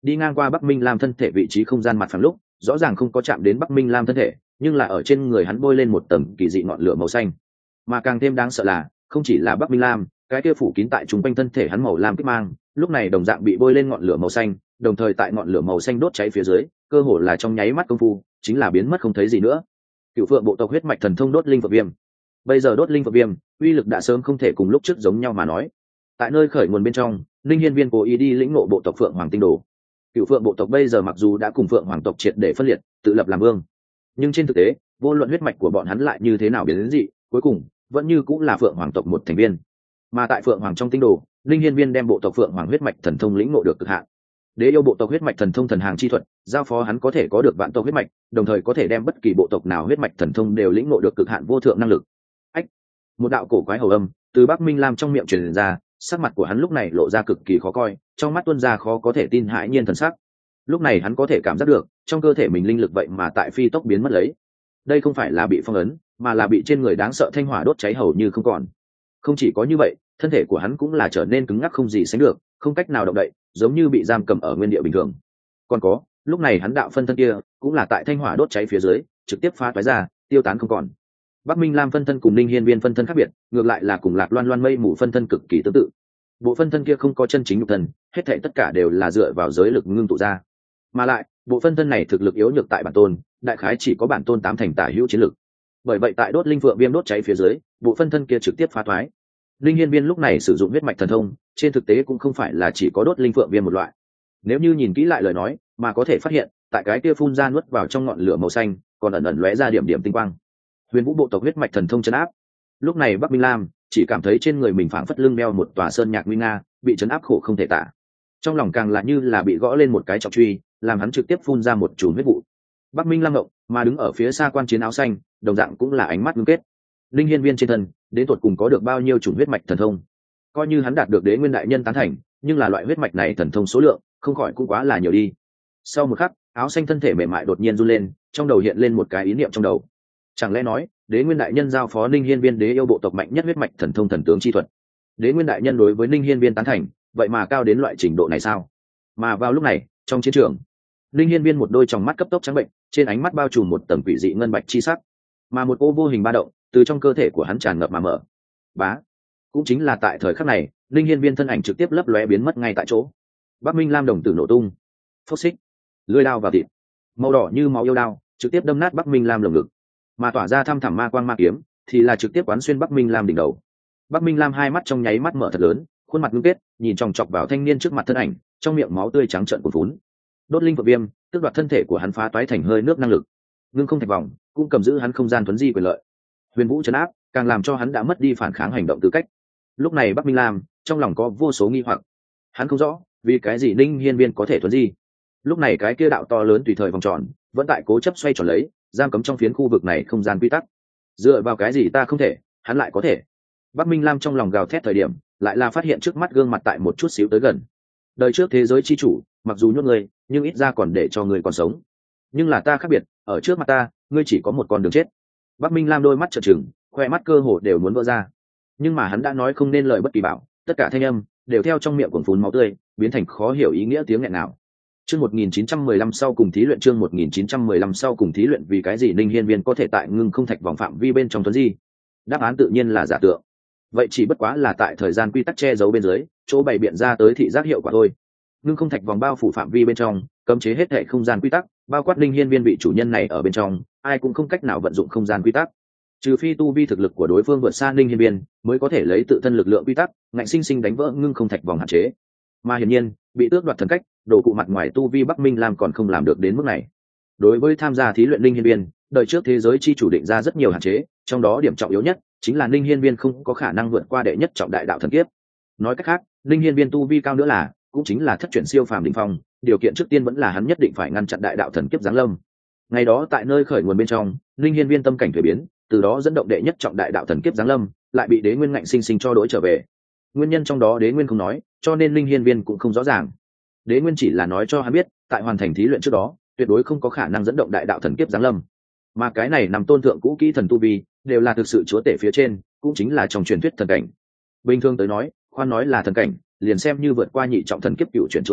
đi ngang qua Bắc Minh Lam thân thể vị trí không gian mặt phẳng lúc rõ ràng không có chạm đến Bắc Minh Lam thân thể, nhưng là ở trên người hắn bôi lên một tầng kỳ dị ngọn lửa màu xanh. Mà càng thêm đáng sợ là không chỉ là Bắc Minh Lam, cái kia phủ kín tại trung quanh thân thể hắn màu lam kích mang lúc này đồng dạng bị bôi lên ngọn lửa màu xanh, đồng thời tại ngọn lửa màu xanh đốt cháy phía dưới cơ hồ là trong nháy mắt công phu chính là biến mất không thấy gì nữa. Cựu Phượng bộ tộc huyết mạch thần thông đốt linh phượng viêm. Bây giờ đốt linh phượng viêm uy lực đã sớm không thể cùng lúc trước giống nhau mà nói. Tại nơi khởi nguồn bên trong, Linh Hiên Viên cố ý đi lĩnh ngộ bộ tộc Phượng Hoàng tinh đồ. Cựu Phượng bộ tộc bây giờ mặc dù đã cùng Phượng Hoàng tộc triệt để phân liệt, tự lập làm vương, nhưng trên thực tế, vô luận huyết mạch của bọn hắn lại như thế nào biến đến dị, cuối cùng vẫn như cũng là Phượng Hoàng tộc một thành viên. Mà tại Phượng Hoàng trong tinh đồ, Linh Hiên Viên đem bộ tộc Phượng Hoàng huyết mạch thần thông lĩnh ngộ được cực hạn. Đế yêu bộ tộc huyết mạch thần thông thần hàng chi thuật, giao phó hắn có thể có được vạn tộc huyết mạch, đồng thời có thể đem bất kỳ bộ tộc nào huyết mạch thần thông đều lĩnh ngộ được cực hạn vô thượng năng lực. Ách! Một đạo cổ quái hầu âm từ Bắc Minh Lam trong miệng truyền ra, sắc mặt của hắn lúc này lộ ra cực kỳ khó coi, trong mắt tuôn ra khó có thể tin hãi nhiên thần sắc. Lúc này hắn có thể cảm giác được, trong cơ thể mình linh lực vậy mà tại phi tốc biến mất lấy. Đây không phải là bị phong ấn, mà là bị trên người đáng sợ thanh hỏa đốt cháy hầu như không còn. Không chỉ có như vậy, thân thể của hắn cũng là trở nên cứng ngắc không gì sánh được, không cách nào động đậy, giống như bị giam cầm ở nguyên địa bình thường. Còn có, lúc này hắn đạo phân thân kia cũng là tại thanh hỏa đốt cháy phía dưới, trực tiếp phá toái ra, tiêu tán không còn. Bắc Minh Lam phân thân cùng Linh Hiên Viên phân thân khác biệt, ngược lại là cùng Lạc Loan Loan Mây Mù phân thân cực kỳ tương tự. Bộ phân thân kia không có chân chính nhục thân, hết thảy tất cả đều là dựa vào giới lực ngưng tụ ra. Mà lại, bộ phân thân này thực lực yếu nhược tại bản tôn, đại khái chỉ có bản tôn tám thành tả hữu chiến lực. Bởi vậy tại đốt linh phượng viêm đốt cháy phía dưới, bộ phân thân kia trực tiếp phá thoái. Linh Hiên Viên lúc này sử dụng huyết mạch thần thông, trên thực tế cũng không phải là chỉ có đốt linh phượng viêm một loại. Nếu như nhìn kỹ lại lời nói, mà có thể phát hiện, tại cái kia phun ra nuốt vào trong ngọn lửa màu xanh, còn ẩn ẩn lóe ra điểm điểm tinh quang. Huyền Vũ bộ tộc huyết mạch thần thông chấn áp. Lúc này Bắc Minh Lam chỉ cảm thấy trên người mình phảng phất lưng đeo một tòa sơn nhạc nguy nga, bị chấn áp khổ không thể tả. Trong lòng càng là như là bị gõ lên một cái trọng truy, làm hắn trực tiếp phun ra một chùm huyết vụ. Bắc Minh Lam ngộng, mà đứng ở phía xa quan chiến áo xanh, đồng dạng cũng là ánh mắt ngưng kết. Linh Hiên Viên trên thân, đến tuột cùng có được bao nhiêu chủng huyết mạch thần thông? Coi như hắn đạt được Đế Nguyên đại nhân tán thành, nhưng là loại huyết mạch này thần thông số lượng, không khỏi cũng quá là nhiều đi. Sau một khắc, áo xanh thân thể mềm mại đột nhiên run lên, trong đầu hiện lên một cái ý niệm trong đầu. Chẳng lẽ nói, Đế Nguyên đại nhân giao phó Linh Hiên Viên đế yêu bộ tộc mạnh nhất huyết mạch thần thông thần tướng chi thuật. Đế Nguyên đại nhân đối với Linh Hiên Viên tán thành, vậy mà cao đến loại trình độ này sao? Mà vào lúc này, trong chiến trường, Linh Hiên Viên một đôi tròng mắt cấp tốc trắng bệnh, trên ánh mắt bao trùm một tầng quỷ dị ngân bạch chi sắc, mà một ô vô hình ba động từ trong cơ thể của hắn tràn ngập mà mở. Bá, cũng chính là tại thời khắc này, Linh Hiên Viên thân ảnh trực tiếp lấp lóe biến mất ngay tại chỗ. Bắc Minh Lam đồng tử nổ tung, phốc xích, lưỡi đao vào thịt, màu đỏ như máu yêu đao, trực tiếp đâm nát Bắc Minh Lam lồng ngực, mà tỏa ra thăm thẳm ma quang ma kiếm, thì là trực tiếp quán xuyên Bắc Minh Lam đỉnh đầu. Bắc Minh Lam hai mắt trong nháy mắt mở thật lớn, khuôn mặt ngưng kết, nhìn chòng chọc vào thanh niên trước mặt thân ảnh, trong miệng máu tươi trắng trợn cuồn phún. Đốt linh phượng viêm, tước đoạt thân thể của hắn phá toái thành hơi nước năng lực, ngưng không thành vòng, cũng cầm giữ hắn không gian thuấn di quyền lợi. Huyền Vũ trấn áp, càng làm cho hắn đã mất đi phản kháng hành động tư cách. Lúc này Bắc Minh Lam trong lòng có vô số nghi hoặc, hắn không rõ vì cái gì Linh Hiên Viên có thể thuấn di. Lúc này cái kia đạo to lớn tùy thời vòng tròn vẫn tại cố chấp xoay tròn lấy, giam cấm trong phiến khu vực này không gian quy tắc. Dựa vào cái gì ta không thể, hắn lại có thể? Bắc Minh Lam trong lòng gào thét thời điểm, lại là phát hiện trước mắt gương mặt tại một chút xíu tới gần. Đời trước thế giới chi chủ, mặc dù nhốt người, nhưng ít ra còn để cho người còn sống. Nhưng là ta khác biệt, ở trước mặt ta, ngươi chỉ có một con đường chết. Bắc Minh Lam đôi mắt trợn trừng, khoe mắt cơ hồ đều muốn vỡ ra. Nhưng mà hắn đã nói không nên lời bất kỳ bảo, tất cả thanh âm đều theo trong miệng cuồn phún máu tươi, biến thành khó hiểu ý nghĩa tiếng nghẹn nào. Chương một nghìn chín trăm mười lăm sau cùng thí luyện chương một nghìn chín trăm mười lăm sau cùng thí luyện vì cái gì Linh Hiên Viên có thể tại ngưng không thạch vòng phạm vi bên trong tuấn di? Đáp án tự nhiên là giả tượng. Vậy chỉ bất quá là tại thời gian quy tắc che giấu bên dưới, chỗ bày biện ra tới thị giác hiệu quả thôi. Ngưng không thạch vòng bao phủ phạm vi bên trong, cấm chế hết thảy không gian quy tắc, bao quát Linh Hiên Viên vị chủ nhân này ở bên trong, ai cũng không cách nào vận dụng không gian quy tắc. Trừ phi tu vi thực lực của đối phương vượt xa Linh Hiên Viên, mới có thể lấy tự thân lực lượng quy tắc, ngạnh sinh sinh đánh vỡ ngưng không thạch vòng hạn chế. Mà hiển nhiên, bị tước đoạt thần cách, đồ cụ mặt ngoài tu vi Bắc Minh Lam còn không làm được đến mức này. Đối với tham gia thí luyện Linh Hiên Viên, đời trước thế giới chi chủ định ra rất nhiều hạn chế, trong đó điểm trọng yếu nhất chính là Linh Hiên Viên không có khả năng vượt qua đệ nhất trọng đại đạo thần kiếp. Nói cách khác, Linh Hiên Viên tu vi cao nữa là, cũng chính là thất chuyển siêu phàm đỉnh phong, điều kiện trước tiên vẫn là hắn nhất định phải ngăn chặn đại đạo thần kiếp giáng lâm. Ngày đó tại nơi khởi nguồn bên trong, Linh Hiên Viên tâm cảnh thay biến, từ đó dẫn động đệ nhất trọng đại đạo thần kiếp giáng lâm, lại bị Đế Nguyên ngạnh sinh sinh cho đối trở về. Nguyên nhân trong đó Đế Nguyên không nói, cho nên Linh Hiên Viên cũng không rõ ràng. Đế Nguyên chỉ là nói cho hắn biết, tại hoàn thành thí luyện trước đó, tuyệt đối không có khả năng dẫn động đại đạo thần kiếp giáng lâm. Mà cái này nằm tôn thượng cũ kỹ thần tu vi, đều là thực sự chúa tể phía trên, cũng chính là trong truyền thuyết thần cảnh. Bình thường tới nói, khoan nói là thần cảnh, liền xem như vượt qua nhị trọng thần kiếp cựu chuyển chúa tể,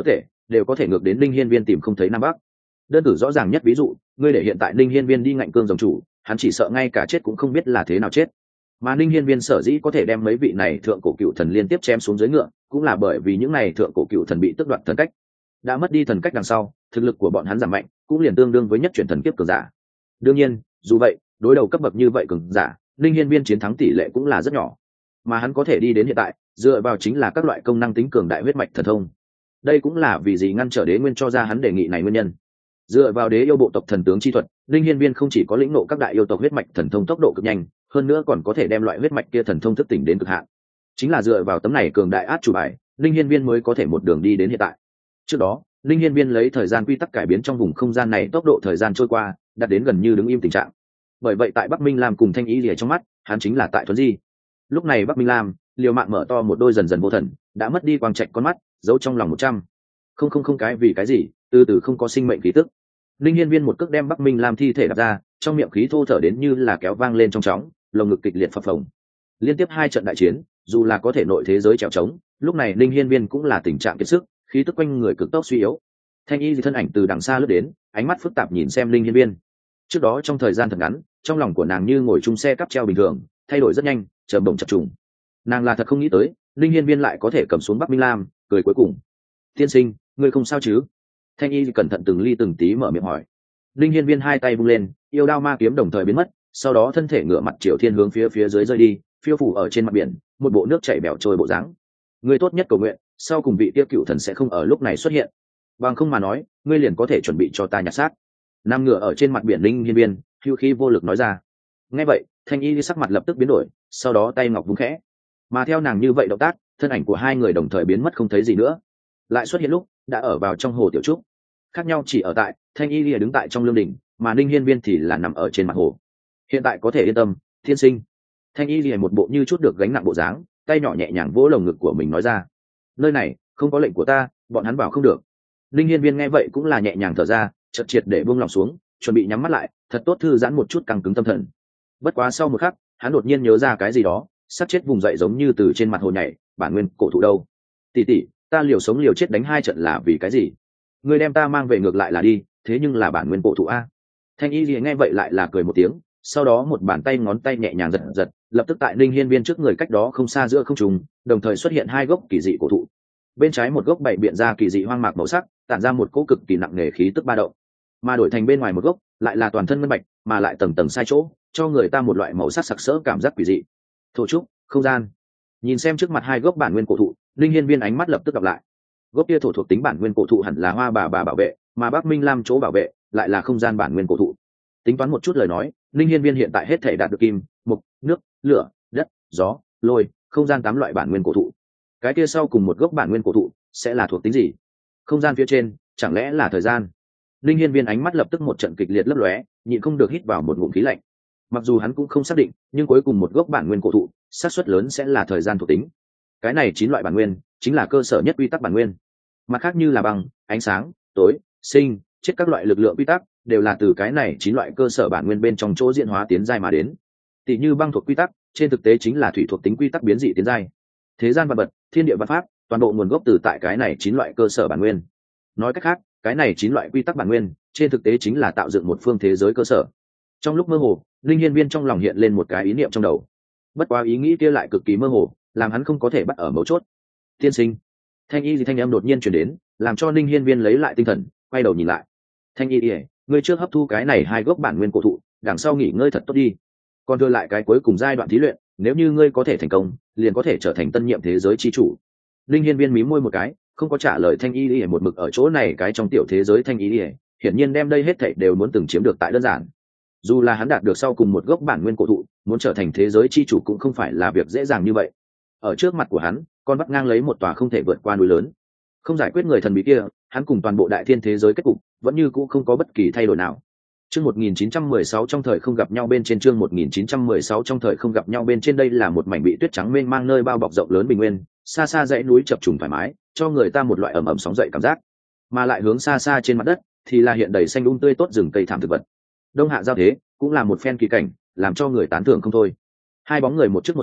đều có thể ngược đến Linh Hiên Viên tìm không thấy nam bắc. Đơn cử rõ ràng nhất ví dụ, ngươi để hiện tại Linh Hiên Viên đi ngạnh cương rồng chủ, hắn chỉ sợ ngay cả chết cũng không biết là thế nào chết. Mà Linh Hiên Viên sở dĩ có thể đem mấy vị này thượng cổ cựu thần liên tiếp chém xuống dưới ngựa, cũng là bởi vì những này thượng cổ cựu thần bị tước đoạt thần cách. Đã mất đi thần cách đằng sau, thực lực của bọn hắn giảm mạnh, cũng liền tương đương với nhất chuyển thần kiếp cường giả. Đương nhiên, dù vậy, đối đầu cấp bậc như vậy cường giả, Linh Hiên Viên chiến thắng tỷ lệ cũng là rất nhỏ. Mà hắn có thể đi đến hiện tại, dựa vào chính là các loại công năng tính cường đại huyết mạch thần thông. Đây cũng là vì gì ngăn trở Đế Nguyên cho ra hắn đề nghị này nguyên nhân. Dựa vào Đế yêu bộ tộc thần tướng chi thuật, Linh Hiên Viên không chỉ có lĩnh ngộ các đại yêu tộc huyết mạch thần thông tốc độ cực nhanh, hơn nữa còn có thể đem loại huyết mạch kia thần thông thức tỉnh đến cực hạn. Chính là dựa vào tấm này cường đại át chủ bài, Linh Hiên Viên mới có thể một đường đi đến hiện tại. Trước đó, Linh Hiên Viên lấy thời gian quy tắc cải biến trong vùng không gian này tốc độ thời gian trôi qua, đạt đến gần như đứng im tình trạng. Bởi vậy tại Bắc Minh Lam cùng Thanh Ý Lìa trong mắt, hắn chính là tại Thuấn Di. Lúc này Bắc Minh Lam liều mạng mở to một đôi dần dần vô thần, đã mất đi quang trạch con mắt, giấu trong lòng một trăm không không không cái vì cái gì, từ từ không có sinh mệnh khí tức. Linh Hiên Viên một cước đem Bắc Minh Lam thi thể đập ra, trong miệng khí thô thở đến như là kéo vang lên trong chóng, lồng ngực kịch liệt phập phồng. Liên tiếp hai trận đại chiến, dù là có thể nội thế giới trèo trống, lúc này Linh Hiên Viên cũng là tình trạng kiệt sức, khí tức quanh người cực tốc suy yếu. Thanh Y thì thân ảnh từ đằng xa lướt đến, ánh mắt phức tạp nhìn xem Linh Hiên Viên. Trước đó trong thời gian thật ngắn, trong lòng của nàng như ngồi chung xe cắp treo bình thường, thay đổi rất nhanh, chợt bỗng chập trùng. Nàng là thật không nghĩ tới, Linh Hiên Viên lại có thể cầm xuống Bắc Minh Lam, cười cuối cùng. "Tiên sinh, ngươi không sao chứ?" Thanh Y cẩn thận từng ly từng tí mở miệng hỏi. Linh Hiên Viên hai tay vung lên, yêu đao ma kiếm đồng thời biến mất, sau đó thân thể ngửa mặt Triều Thiên hướng phía phía dưới rơi đi, phiêu phù ở trên mặt biển, một bộ nước chảy bèo trôi bộ dáng. "Ngươi tốt nhất cầu nguyện, sau cùng vị tiêu cựu thần sẽ không ở lúc này xuất hiện. Bằng không mà nói, ngươi liền có thể chuẩn bị cho ta nhặt xác." Nam ngựa ở trên mặt biển Linh Hiên Viên, hưu khí vô lực nói ra. Nghe vậy, Thanh Y sắc mặt lập tức biến đổi, sau đó tay ngọc vung khẽ. Mà theo nàng như vậy động tác, thân ảnh của hai người đồng thời biến mất không thấy gì nữa. Lại xuất hiện lúc, đã ở vào trong hồ tiểu trúc. Khác nhau chỉ ở tại, Thanh Y lìa đứng tại trong lương đỉnh, mà Linh Hiên Viên thì là nằm ở trên mặt hồ. "Hiện tại có thể yên tâm, thiên sinh." Thanh Y lìa một bộ như chút được gánh nặng bộ dáng, tay nhỏ nhẹ nhàng vỗ lồng ngực của mình nói ra. "Nơi này không có lệnh của ta, bọn hắn vào không được." Linh Hiên Viên nghe vậy cũng là nhẹ nhàng thở ra, chợt triệt để buông lòng xuống, chuẩn bị nhắm mắt lại, thật tốt thư giãn một chút căng cứng tâm thần. Bất quá sau một khắc, hắn đột nhiên nhớ ra cái gì đó, sắp chết vùng dậy giống như từ trên mặt hồ nhảy, bản nguyên cổ thụ đâu? "Tỷ tỷ, ta liều sống liều chết đánh hai trận là vì cái gì? Ngươi đem ta mang về ngược lại là đi, thế nhưng là bản nguyên cổ thụ a." Thanh Y Lìa nghe vậy lại là cười một tiếng, sau đó một bàn tay ngón tay nhẹ nhàng giật giật, lập tức tại Linh Hiên Viên trước người cách đó không xa giữa không trung, đồng thời xuất hiện hai gốc kỳ dị cổ thụ. Bên trái một gốc bảy biện ra kỳ dị hoang mạc màu sắc, tản ra một cỗ cực kỳ nặng nề khí tức ba động, mà đổi thành bên ngoài một gốc lại là toàn thân ngân bạch, mà lại tầng tầng sai chỗ, cho người ta một loại màu sắc sặc sỡ cảm giác quỷ dị. Thổ trúc, không gian. Nhìn xem trước mặt hai gốc bản nguyên cổ thụ, Linh Hiên Viên ánh mắt lập tức đọc lại. Gốc kia thổ thuộc tính bản nguyên cổ thụ hẳn là hoa bà bà bảo vệ, mà Bắc Minh Lam chỗ bảo vệ lại là không gian bản nguyên cổ thụ. Tính toán một chút lời nói, Linh Hiên Viên hiện tại hết thể đạt được kim, mộc, nước, lửa, đất, gió, lôi, không gian tám loại bản nguyên cổ thụ. Cái kia sau cùng một gốc bản nguyên cổ thụ sẽ là thuộc tính gì? Không gian phía trên chẳng lẽ là thời gian? Linh Hiên Viên ánh mắt lập tức một trận kịch liệt lấp lóe, nhịn không được hít vào một ngụm khí lạnh. Mặc dù hắn cũng không xác định, nhưng cuối cùng một gốc bản nguyên cổ thụ, xác suất lớn sẽ là thời gian thuộc tính. Cái này chín loại bản nguyên, chính là cơ sở nhất quy tắc bản nguyên. Mặt khác như là băng, ánh sáng, tối, sinh, chết các loại lực lượng quy tắc, đều là từ cái này chín loại cơ sở bản nguyên bên trong chỗ diễn hóa tiến giai mà đến. Tỷ như băng thuộc quy tắc, trên thực tế chính là thủy thuộc tính quy tắc biến dị tiến giai. Thế gian vật vật, thiên địa văn pháp, toàn bộ nguồn gốc từ tại cái này chín loại cơ sở bản nguyên. Nói cách khác, cái này chín loại quy tắc bản nguyên, trên thực tế chính là tạo dựng một phương thế giới cơ sở. Trong lúc mơ hồ, Linh Hiên Viên trong lòng hiện lên một cái ý niệm trong đầu. Bất quá ý nghĩ kia lại cực kỳ mơ hồ, làm hắn không có thể bắt ở mấu chốt. "Tiên sinh." Thanh Y thì thanh âm đột nhiên truyền đến, làm cho Linh Hiên Viên lấy lại tinh thần, quay đầu nhìn lại. "Thanh Y, ngươi trước hấp thu cái này hai gốc bản nguyên cổ thụ, đằng sau nghỉ ngơi thật tốt đi. Còn đưa lại cái cuối cùng giai đoạn thí luyện, nếu như ngươi có thể thành công, liền có thể trở thành tân nhiệm thế giới chi chủ." Linh Hiên Viên mím môi một cái, không có trả lời Thanh Y Lìa một mực ở chỗ này cái trong tiểu thế giới Thanh Y Lìa, hiển nhiên đem đây hết thảy đều muốn từng chiếm được tại đơn giản. Dù là hắn đạt được sau cùng một gốc bản nguyên cổ thụ, muốn trở thành thế giới chi chủ cũng không phải là việc dễ dàng như vậy. Ở trước mặt của hắn, con bắt ngang lấy một tòa không thể vượt qua núi lớn. Không giải quyết người thần bí kia, hắn cùng toàn bộ đại thiên thế giới kết cục vẫn như cũ không có bất kỳ thay đổi nào. Chương một nghìn chín trăm mười sáu trong thời không gặp nhau bên trên chương một nghìn chín trăm mười sáu trong thời không gặp nhau bên trên đây là một mảnh bị tuyết trắng mênh mang nơi bao bọc rộng lớn bình nguyên, xa xa dãy núi chập trùng thoải mái, cho người ta một loại ẩm ẩm sóng dậy cảm giác. Mà lại hướng xa xa trên mặt đất thì là hiện đầy xanh um tươi tốt rừng cây thảm thực vật. Đông hạ giao thế, cũng là một phen kỳ cảnh, làm cho người tán thưởng không thôi. Hai bóng người một trước một sau,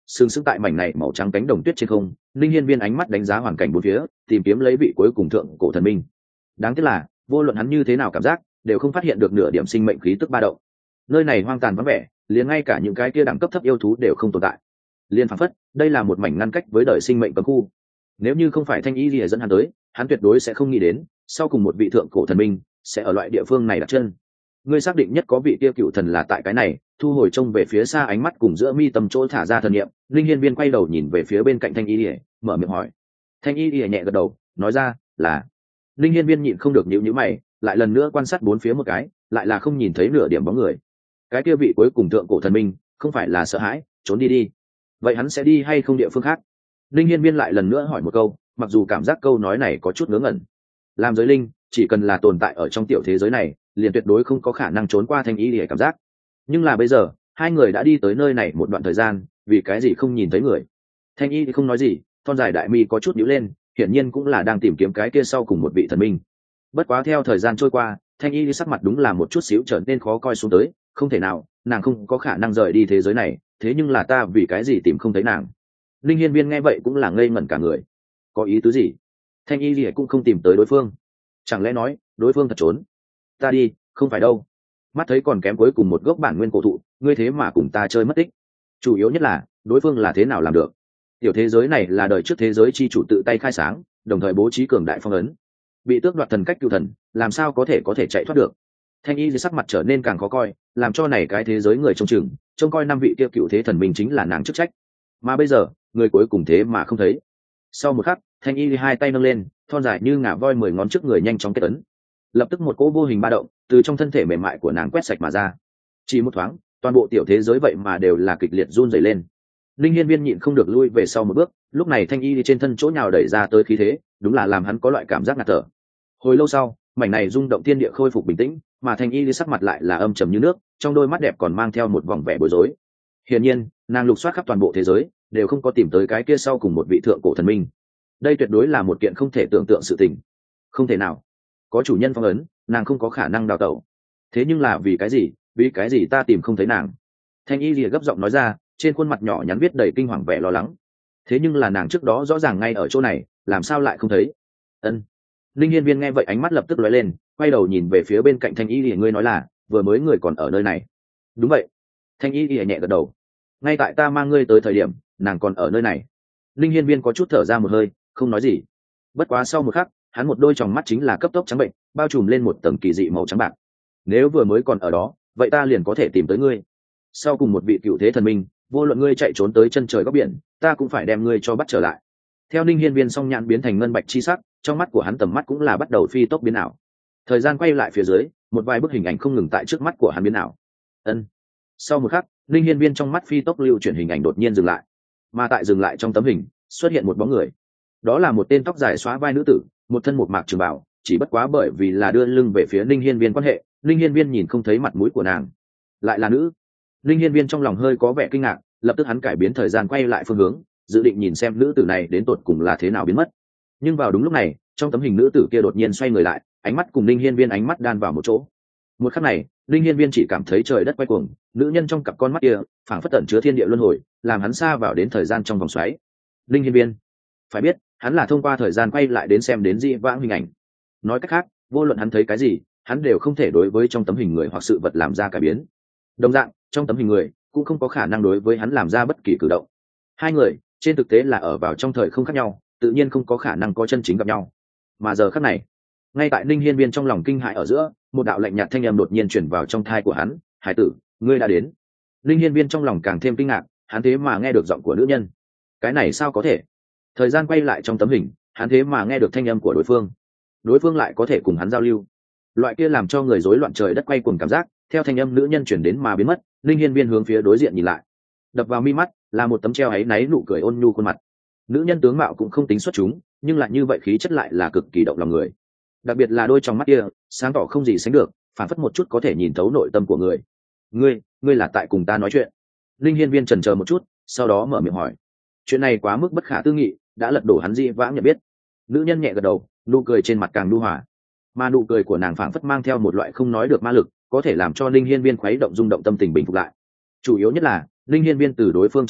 sừng sững tại mảnh này màu trắng cánh đồng tuyết trên không, linh hiên viên ánh mắt đánh giá hoàn cảnh bốn phía, tìm kiếm lấy vị cuối cùng thượng cổ thần minh. Đáng tiếc là vô luận hắn như thế nào cảm giác đều không phát hiện được nửa điểm sinh mệnh khí tức ba động. Nơi này hoang tàn vắng vẻ, liền ngay cả những cái kia đẳng cấp thấp yêu thú đều không tồn tại. Liên phảng phất đây là một mảnh ngăn cách với đời sinh mệnh cấm khu. Nếu như không phải Thanh Y Lìa dẫn hắn tới, hắn tuyệt đối sẽ không nghĩ đến sau cùng một vị thượng cổ thần minh sẽ ở loại địa phương này đặt chân. Ngươi xác định nhất có vị kia cựu thần là tại cái này? Thu hồi trông về phía xa ánh mắt cùng giữa mi tâm chỗ thả ra thần niệm, linh hiên viên quay đầu nhìn về phía bên cạnh Thanh Y Lìa, mở miệng hỏi. Thanh Y Lìa nhẹ gật đầu, nói ra là. Linh hiên viên nhịn không được nhíu nhíu mày, lại lần nữa quan sát bốn phía một cái, lại là không nhìn thấy nửa điểm bóng người. Cái kia vị cuối cùng thượng cổ thần minh không phải là sợ hãi trốn đi đi, vậy hắn sẽ đi hay không địa phương khác? Linh hiên viên lại lần nữa hỏi một câu, mặc dù cảm giác câu nói này có chút ngớ ngẩn. Làm giới linh chỉ cần là tồn tại ở trong tiểu thế giới này liền tuyệt đối không có khả năng trốn qua Thanh Y để cảm giác, nhưng là bây giờ hai người đã đi tới nơi này một đoạn thời gian, vì cái gì không nhìn thấy người? Thanh Y thì không nói gì, thon dài đại mi có chút nhíu lên, hiển nhiên cũng là đang tìm kiếm cái kia sau cùng một vị thần minh. Bất quá theo thời gian trôi qua, Thanh Y sắc mặt đúng là một chút xíu trở nên khó coi xuống tới. Không thể nào, nàng không có khả năng rời đi thế giới này, thế nhưng là ta vì cái gì tìm không thấy nàng? Linh hiên viên nghe vậy cũng là ngây ngẩn cả người. Có ý tứ gì? Thanh Y gì cũng không tìm tới đối phương, chẳng lẽ nói đối phương thật trốn? Ta đi, không phải đâu. Mắt thấy còn kém cuối cùng một gốc bản nguyên cổ thụ, ngươi thế mà cùng ta chơi mất tích. Chủ yếu nhất là đối phương là thế nào làm được? Tiểu thế giới này là đời trước thế giới chi chủ tự tay khai sáng, đồng thời bố trí cường đại phong ấn. Bị tước đoạt thần cách cựu thần, làm sao có thể có thể chạy thoát được? Thanh Y sắc mặt trở nên càng khó coi, làm cho này cái thế giới người trông chừng, trông coi năm vị kia cựu thế thần minh chính là nàng chức trách. Mà bây giờ, người cuối cùng thế mà không thấy. Sau một khắc, Thanh Y hai tay nâng lên, thon dài như ngà voi mười ngón trước người nhanh chóng kết ấn. Lập tức một cỗ vô hình ba động từ trong thân thể mềm mại của nàng quét sạch mà ra. Chỉ một thoáng, toàn bộ tiểu thế giới vậy mà đều là kịch liệt run rẩy lên. Linh hiên viên nhịn không được lui về sau một bước, lúc này Thanh Y trên thân chỗ nhào đẩy ra tới khí thế, đúng là làm hắn có loại cảm giác ngạt thở. Hồi lâu sau, mảnh này rung động thiên địa khôi phục bình tĩnh, mà Thanh Y sắc mặt lại là âm trầm như nước, trong đôi mắt đẹp còn mang theo một vòng vẻ bối rối. Hiển nhiên, nàng lục soát khắp toàn bộ thế giới, đều không có tìm tới cái kia sau cùng một vị thượng cổ thần minh. Đây tuyệt đối là một kiện không thể tưởng tượng sự tình. Không thể nào, có chủ nhân phong ấn, nàng không có khả năng đào tẩu. Thế nhưng là vì cái gì? Vì cái gì ta tìm không thấy nàng? Thanh Y lìa gấp giọng nói ra, trên khuôn mặt nhỏ nhắn viết đầy kinh hoàng vẻ lo lắng. Thế nhưng là nàng trước đó rõ ràng ngay ở chỗ này, làm sao lại không thấy? Ân. Linh hiên viên nghe vậy ánh mắt lập tức lóe lên, quay đầu nhìn về phía bên cạnh Thanh Y lìa, ngươi nói là vừa mới người còn ở nơi này? Đúng vậy. Thanh Y lìa nhẹ gật đầu. Ngay tại ta mang ngươi tới thời điểm, nàng còn ở nơi này. Linh hiên viên có chút thở ra một hơi, không nói gì. Bất quá sau một khắc, hắn một đôi tròng mắt chính là cấp tốc trắng bệnh, bao trùm lên một tầng kỳ dị màu trắng bạc. Nếu vừa mới còn ở đó, vậy ta liền có thể tìm tới ngươi. Sau cùng một vị cựu thế thần minh, vô luận ngươi chạy trốn tới chân trời góc biển, ta cũng phải đem ngươi cho bắt trở lại. Theo Linh hiên viên song nhãn biến thành ngân bạch chi sắc, trong mắt của hắn tầm mắt cũng là bắt đầu phi tốc biến ảo. Thời gian quay lại phía dưới, một vài bức hình ảnh không ngừng tại trước mắt của hắn biến ảo. Ân. Sau một khắc, Linh hiên viên trong mắt phi tốc lưu chuyển hình ảnh đột nhiên dừng lại, mà tại dừng lại trong tấm hình xuất hiện một bóng người. Đó là một tên tóc dài xóa vai nữ tử, một thân một mạc trường bào, chỉ bất quá bởi vì là đưa lưng về phía Linh hiên viên quan hệ, Linh hiên viên nhìn không thấy mặt mũi của nàng. Lại là nữ. Linh hiên viên trong lòng hơi có vẻ kinh ngạc, lập tức hắn cải biến thời gian quay lại phương hướng, dự định nhìn xem nữ tử này đến tột cùng là thế nào biến mất. Nhưng vào đúng lúc này, trong tấm hình nữ tử kia đột nhiên xoay người lại, ánh mắt cùng Linh hiên viên ánh mắt đan vào một chỗ. Một khắc này, Linh hiên viên chỉ cảm thấy trời đất quay cuồng, nữ nhân trong cặp con mắt kia phảng phất tẩn chứa thiên địa luân hồi, làm hắn xa vào đến thời gian trong vòng xoáy. Linh hiên viên phải biết, hắn là thông qua thời gian quay lại đến xem đến dị vãng hình ảnh. Nói cách khác, vô luận hắn thấy cái gì, hắn đều không thể đối với trong tấm hình người hoặc sự vật làm ra cải biến. Đồng dạng, trong tấm hình người cũng không có khả năng đối với hắn làm ra bất kỳ cử động. Hai người trên thực tế là ở vào trong thời không khác nhau, tự nhiên không có khả năng có chân chính gặp nhau. Mà giờ khắc này, ngay tại Linh hiên viên trong lòng kinh hãi ở giữa, một đạo lạnh nhạt thanh âm đột nhiên truyền vào trong thai của hắn, hải tử, ngươi đã đến. Linh hiên viên trong lòng càng thêm kinh ngạc, hắn thế mà nghe được giọng của nữ nhân. Cái này sao có thể? Thời gian quay lại trong tấm hình, hắn thế mà nghe được thanh âm của đối phương, đối phương lại có thể cùng hắn giao lưu. Loại kia làm cho người rối loạn trời đất quay cuồng cảm giác theo thanh âm nữ nhân chuyển đến mà biến mất. Linh hiên viên hướng phía đối diện nhìn lại, đập vào mi mắt là một tấm treo áy náy nụ cười ôn nhu khuôn mặt. Nữ nhân tướng mạo cũng không tính xuất chúng, nhưng lại như vậy khí chất lại là cực kỳ động lòng người, đặc biệt là đôi trong mắt kia sáng tỏ không gì sánh được, phản phất một chút có thể nhìn thấu nội tâm của người. Ngươi, ngươi là tại cùng ta nói chuyện? Linh hiên viên chần chờ một chút, sau đó mở miệng hỏi. Chuyện này quá mức bất khả tư nghị, đã lật đổ hắn dị vãng nhận biết. Nữ nhân nhẹ gật đầu, nụ cười trên mặt càng nhu hòa, mà nụ cười của nàng phảng phất mang theo một loại không nói được ma lực, có thể làm cho Linh hiên viên khuấy động rung động tâm tình bình phục lại. Chủ yếu nhất là Linh hiên viên từ đối phương trong mắt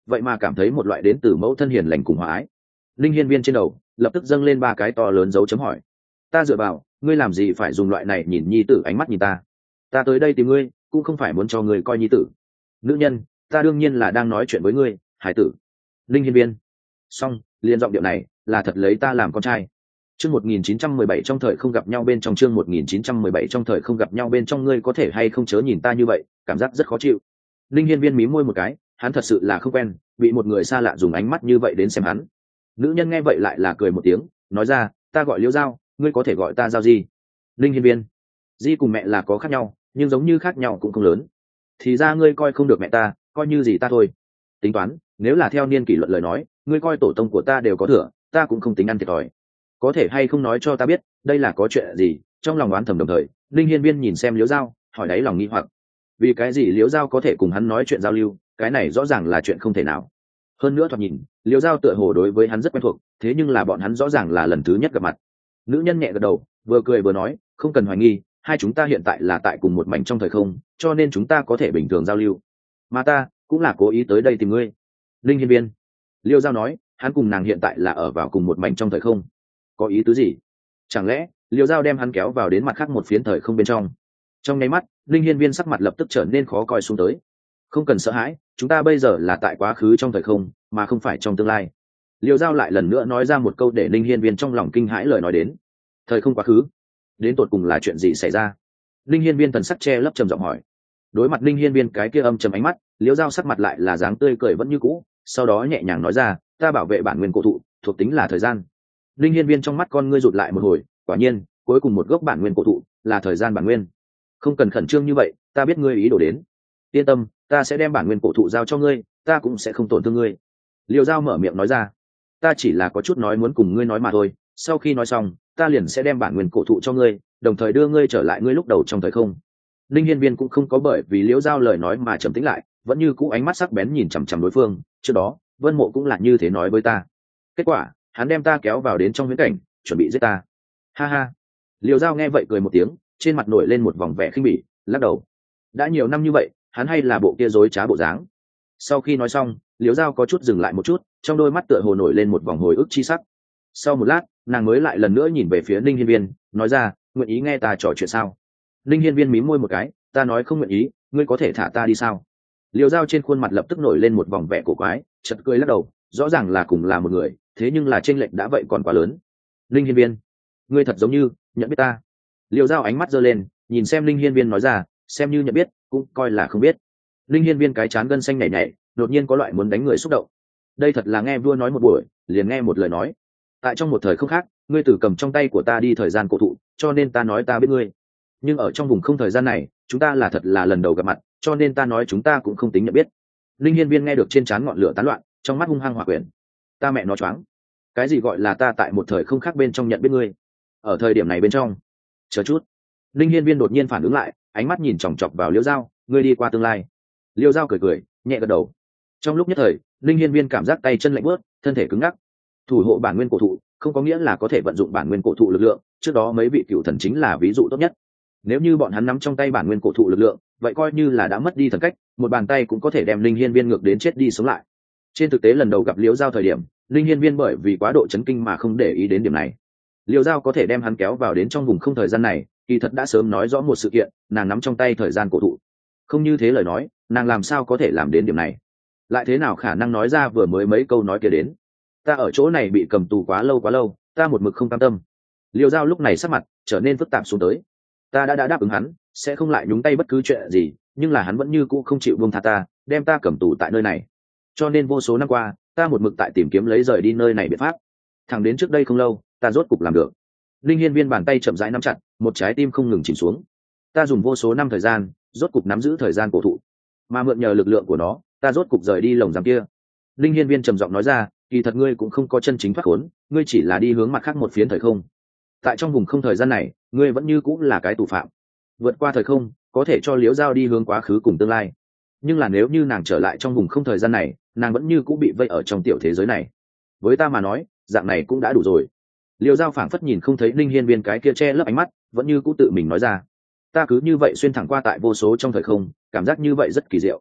vậy mà cảm thấy một loại đến từ mẫu thân hiền lành cùng hòa ái. Linh hiên viên trên đầu lập tức dâng lên ba cái to lớn dấu chấm hỏi. Ta dựa vào, ngươi làm gì phải dùng loại này nhìn nhi tử ánh mắt nhìn ta? Ta tới đây tìm ngươi cũng không phải muốn cho ngươi coi nhi tử. Nữ nhân, ta đương nhiên là đang nói chuyện với ngươi, hải tử. Linh hiên viên. Xong, liền giọng điệu này là thật lấy ta làm con trai. Chương một nghìn chín trăm mười bảy trong thời không gặp nhau bên trong chương một nghìn chín trăm mười bảy trong thời không gặp nhau bên trong ngươi có thể hay không chớ nhìn ta như vậy, cảm giác rất khó chịu. Linh hiên viên mí môi một cái, hắn thật sự là không quen, bị một người xa lạ dùng ánh mắt như vậy đến xem hắn. Nữ nhân nghe vậy lại là cười một tiếng, nói ra, ta gọi Liễu Giao, ngươi có thể gọi ta Giao Di. Linh hiên viên. Di cùng mẹ là có khác nhau, nhưng giống như khác nhau cũng không lớn. Thì ra ngươi coi không được mẹ ta, coi như gì ta thôi. Tính toán, nếu là theo niên kỷ luận lời nói, ngươi coi tổ tông của ta đều có thừa, ta cũng không tính ăn thiệt thòi. Có thể hay không nói cho ta biết đây là có chuyện gì? Trong lòng đoán thầm đồng thời, Linh hiên viên nhìn xem Liễu Giao, hỏi đáy lòng nghi hoặc, vì cái gì Liễu Giao có thể cùng hắn nói chuyện giao lưu, cái này rõ ràng là chuyện không thể nào. Hơn nữa thoạt nhìn Liễu Giao tựa hồ đối với hắn rất quen thuộc, thế nhưng là bọn hắn rõ ràng là lần thứ nhất gặp mặt. Nữ nhân nhẹ gật đầu, vừa cười vừa nói, không cần hoài nghi, hai chúng ta hiện tại là tại cùng một mảnh trong thời không, cho nên chúng ta có thể bình thường giao lưu. Mà ta cũng là cố ý tới đây tìm ngươi. Linh hiên viên. Liễu Giao nói, hắn cùng nàng hiện tại là ở vào cùng một mảnh trong thời không. Có ý tứ gì? Chẳng lẽ Liễu Giao đem hắn kéo vào đến mặt khác một phiến thời không bên trong? Trong nháy mắt, Linh hiên viên sắc mặt lập tức trở nên khó coi xuống tới. Không cần sợ hãi, chúng ta bây giờ là tại quá khứ trong thời không, mà không phải trong tương lai. Liễu Giao lại lần nữa nói ra một câu để Linh hiên viên trong lòng kinh hãi lời nói đến. Thời không quá khứ, đến tột cùng là chuyện gì xảy ra? Linh hiên viên thần sắc che lấp trầm giọng hỏi. Đối mặt Linh hiên viên cái kia âm trầm ánh mắt, Liễu Giao sắc mặt lại là dáng tươi cười vẫn như cũ, sau đó nhẹ nhàng nói ra, ta bảo vệ bản nguyên cổ thụ, thuộc tính là thời gian. Linh hiên viên trong mắt con ngươi rụt lại một hồi, quả nhiên cuối cùng một gốc bản nguyên cổ thụ là thời gian bản nguyên. Không cần khẩn trương như vậy, ta biết ngươi ý đồ đến. Yên tâm, ta sẽ đem bản nguyên cổ thụ giao cho ngươi, ta cũng sẽ không tổn thương ngươi. Liễu Giao mở miệng nói ra, ta chỉ là có chút nói muốn cùng ngươi nói mà thôi, sau khi nói xong ta liền sẽ đem bản nguyên cổ thụ cho ngươi, đồng thời đưa ngươi trở lại ngươi lúc đầu trong thời không. Linh hiên viên cũng không có bởi vì Liễu Giao lời nói mà trầm tĩnh lại, vẫn như cũ ánh mắt sắc bén nhìn chằm chằm đối phương. Trước đó Vân Mộ cũng là như thế nói với ta, kết quả hắn đem ta kéo vào đến trong huyễn cảnh, chuẩn bị giết ta. Ha ha. Liễu Giao nghe vậy cười một tiếng, trên mặt nổi lên một vòng vẻ khinh bỉ, lắc đầu. Đã nhiều năm như vậy, hắn hay là bộ kia dối trá bộ dáng. Sau khi nói xong, Liễu Giao có chút dừng lại một chút, trong đôi mắt tựa hồ nổi lên một vòng hồi ức chi sắc. Sau một lát, nàng mới lại lần nữa nhìn về phía Linh hiên viên, nói ra, nguyện ý nghe ta trò chuyện sao? Linh hiên viên mím môi một cái, ta nói không nguyện ý, ngươi có thể thả ta đi sao? Liễu Giao trên khuôn mặt lập tức nổi lên một vòng vẻ cổ quái, chợt cười lắc đầu, rõ ràng là cùng là một người, thế nhưng là chênh lệch đã vậy còn quá lớn. Linh hiên viên, ngươi thật giống như nhận biết ta. Liễu Giao ánh mắt giơ lên, nhìn xem Linh hiên viên nói ra, xem như nhận biết cũng coi là không biết. Linh hiên viên cái chán gân xanh nhảy nhảy, đột nhiên có loại muốn đánh người xúc động. Đây thật là nghe vua nói một buổi liền nghe một lời nói. Tại trong một thời không khác, ngươi từ cầm trong tay của ta đi thời gian cổ thụ, cho nên ta nói ta biết ngươi. Nhưng ở trong vùng không thời gian này, chúng ta là thật là lần đầu gặp mặt, cho nên ta nói chúng ta cũng không tính nhận biết. Linh hiên viên nghe được trên trán ngọn lửa tán loạn, trong mắt hung hăng hỏa quyển. Ta mẹ nó choáng. Cái gì gọi là ta tại một thời không khác bên trong nhận biết ngươi? Ở thời điểm này bên trong, chờ chút. Linh hiên viên đột nhiên phản ứng lại, ánh mắt nhìn chòng chọc vào Liễu Giao, ngươi đi qua tương lai. Liễu Giao cười cười, nhẹ gật đầu. Trong lúc nhất thời, Linh hiên viên cảm giác tay chân lạnh buốt, thân thể cứng ngắc. Thủ hộ bản nguyên cổ thụ không có nghĩa là có thể vận dụng bản nguyên cổ thụ lực lượng, trước đó mấy vị cựu thần chính là ví dụ tốt nhất. Nếu như bọn hắn nắm trong tay bản nguyên cổ thụ lực lượng, vậy coi như là đã mất đi thần cách, một bàn tay cũng có thể đem Linh hiên viên ngược đến chết đi sống lại. Trên thực tế lần đầu gặp Liễu Giao thời điểm, Linh hiên viên bởi vì quá độ chấn kinh mà không để ý đến điểm này. Liễu Giao có thể đem hắn kéo vào đến trong vùng không thời gian này, kỳ thật đã sớm nói rõ một sự kiện, nàng nắm trong tay thời gian cổ thụ. Không như thế lời nói, nàng làm sao có thể làm đến điểm này? Lại thế nào khả năng nói ra vừa mới mấy câu nói kia đến? Ta ở chỗ này bị cầm tù quá lâu quá lâu, ta một mực không cam tâm. Liễu Giao lúc này sắc mặt trở nên phức tạp xuống tới. Ta đã đã đáp ứng hắn, sẽ không lại nhúng tay bất cứ chuyện gì, nhưng là hắn vẫn như cũ không chịu buông tha ta, đem ta cầm tù tại nơi này. Cho nên vô số năm qua, ta một mực tại tìm kiếm lấy rời đi nơi này biện pháp. Thẳng đến trước đây không lâu, ta rốt cục làm được. Linh hiên viên bàn tay chậm rãi nắm chặt, một trái tim không ngừng chìm xuống. Ta dùng vô số năm thời gian, rốt cục nắm giữ thời gian cổ thụ, mà mượn nhờ lực lượng của nó, ta rốt cục rời đi lồng giam kia. Linh hiên viên trầm giọng nói ra, kỳ thật ngươi cũng không có chân chính thoát khốn, ngươi chỉ là đi hướng mặt khác một phiến thời không. Tại trong vùng không thời gian này, ngươi vẫn như cũng là cái tù phạm. Vượt qua thời không, có thể cho Liễu Giao đi hướng quá khứ cùng tương lai. Nhưng là nếu như nàng trở lại trong vùng không thời gian này, nàng vẫn như cũng bị vây ở trong tiểu thế giới này. Với ta mà nói, dạng này cũng đã đủ rồi. Liễu Giao phảng phất nhìn không thấy Linh hiên viên cái kia che lấp ánh mắt, vẫn như cũ tự mình nói ra, ta cứ như vậy xuyên thẳng qua tại vô số trong thời không, cảm giác như vậy rất kỳ diệu.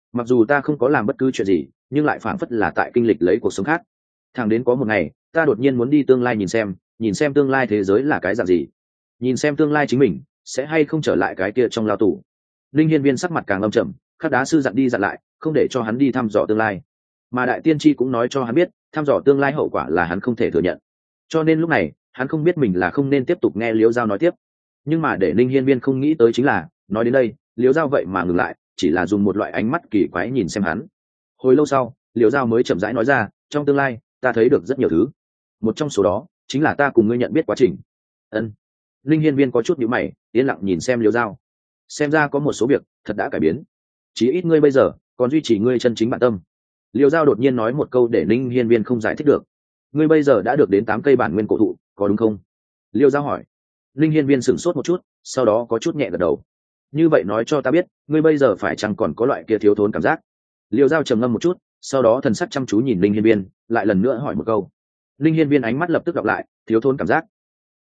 mặc dù ta không có làm bất cứ chuyện gì nhưng lại phảng phất là tại kinh lịch lấy cuộc sống khác. Thẳng đến có một ngày ta đột nhiên muốn đi tương lai nhìn xem nhìn xem tương lai thế giới là cái dạng gì, nhìn xem tương lai chính mình sẽ hay không trở lại cái kia trong lao tù. Linh Hiên Viên sắc mặt càng âm trầm, khắc đá sư dặn đi dặn lại không để cho hắn đi thăm dò tương lai, mà đại tiên tri cũng nói cho hắn biết thăm dò tương lai hậu quả là hắn không thể thừa nhận. Cho nên lúc này hắn không biết mình là không nên tiếp tục nghe Liễu Giao nói tiếp. Nhưng mà để Linh Hiên Viên không nghĩ tới chính là nói đến đây Liễu Giao vậy mà ngừng lại, chỉ là dùng một loại ánh mắt kỳ quái nhìn xem hắn. Hồi lâu sau Liễu Giao mới chậm rãi nói ra, trong tương lai ta thấy được rất nhiều thứ, một trong số đó chính là ta cùng ngươi nhận biết quá trình. Ân. Linh Hiên Viên có chút nhíu mày, yên lặng nhìn xem Liễu Giao. Xem ra có một số việc thật đã cải biến, chí ít ngươi bây giờ còn duy trì ngươi chân chính bản tâm. Liễu Giao đột nhiên nói một câu để Linh Hiên Viên không giải thích được. Ngươi bây giờ đã được đến tám cây bản nguyên cổ thụ, có đúng không? Liễu Giao hỏi. Linh Hiên Viên sửng sốt một chút, sau đó có chút nhẹ gật đầu. Như vậy nói cho ta biết, ngươi bây giờ phải chăng còn có loại kia thiếu thốn cảm giác? Liễu Giao trầm ngâm một chút, sau đó thần sắc chăm chú nhìn Linh Hiên Viên, lại lần nữa hỏi một câu. Linh Hiên Viên ánh mắt lập tức đọc lại, thiếu thốn cảm giác.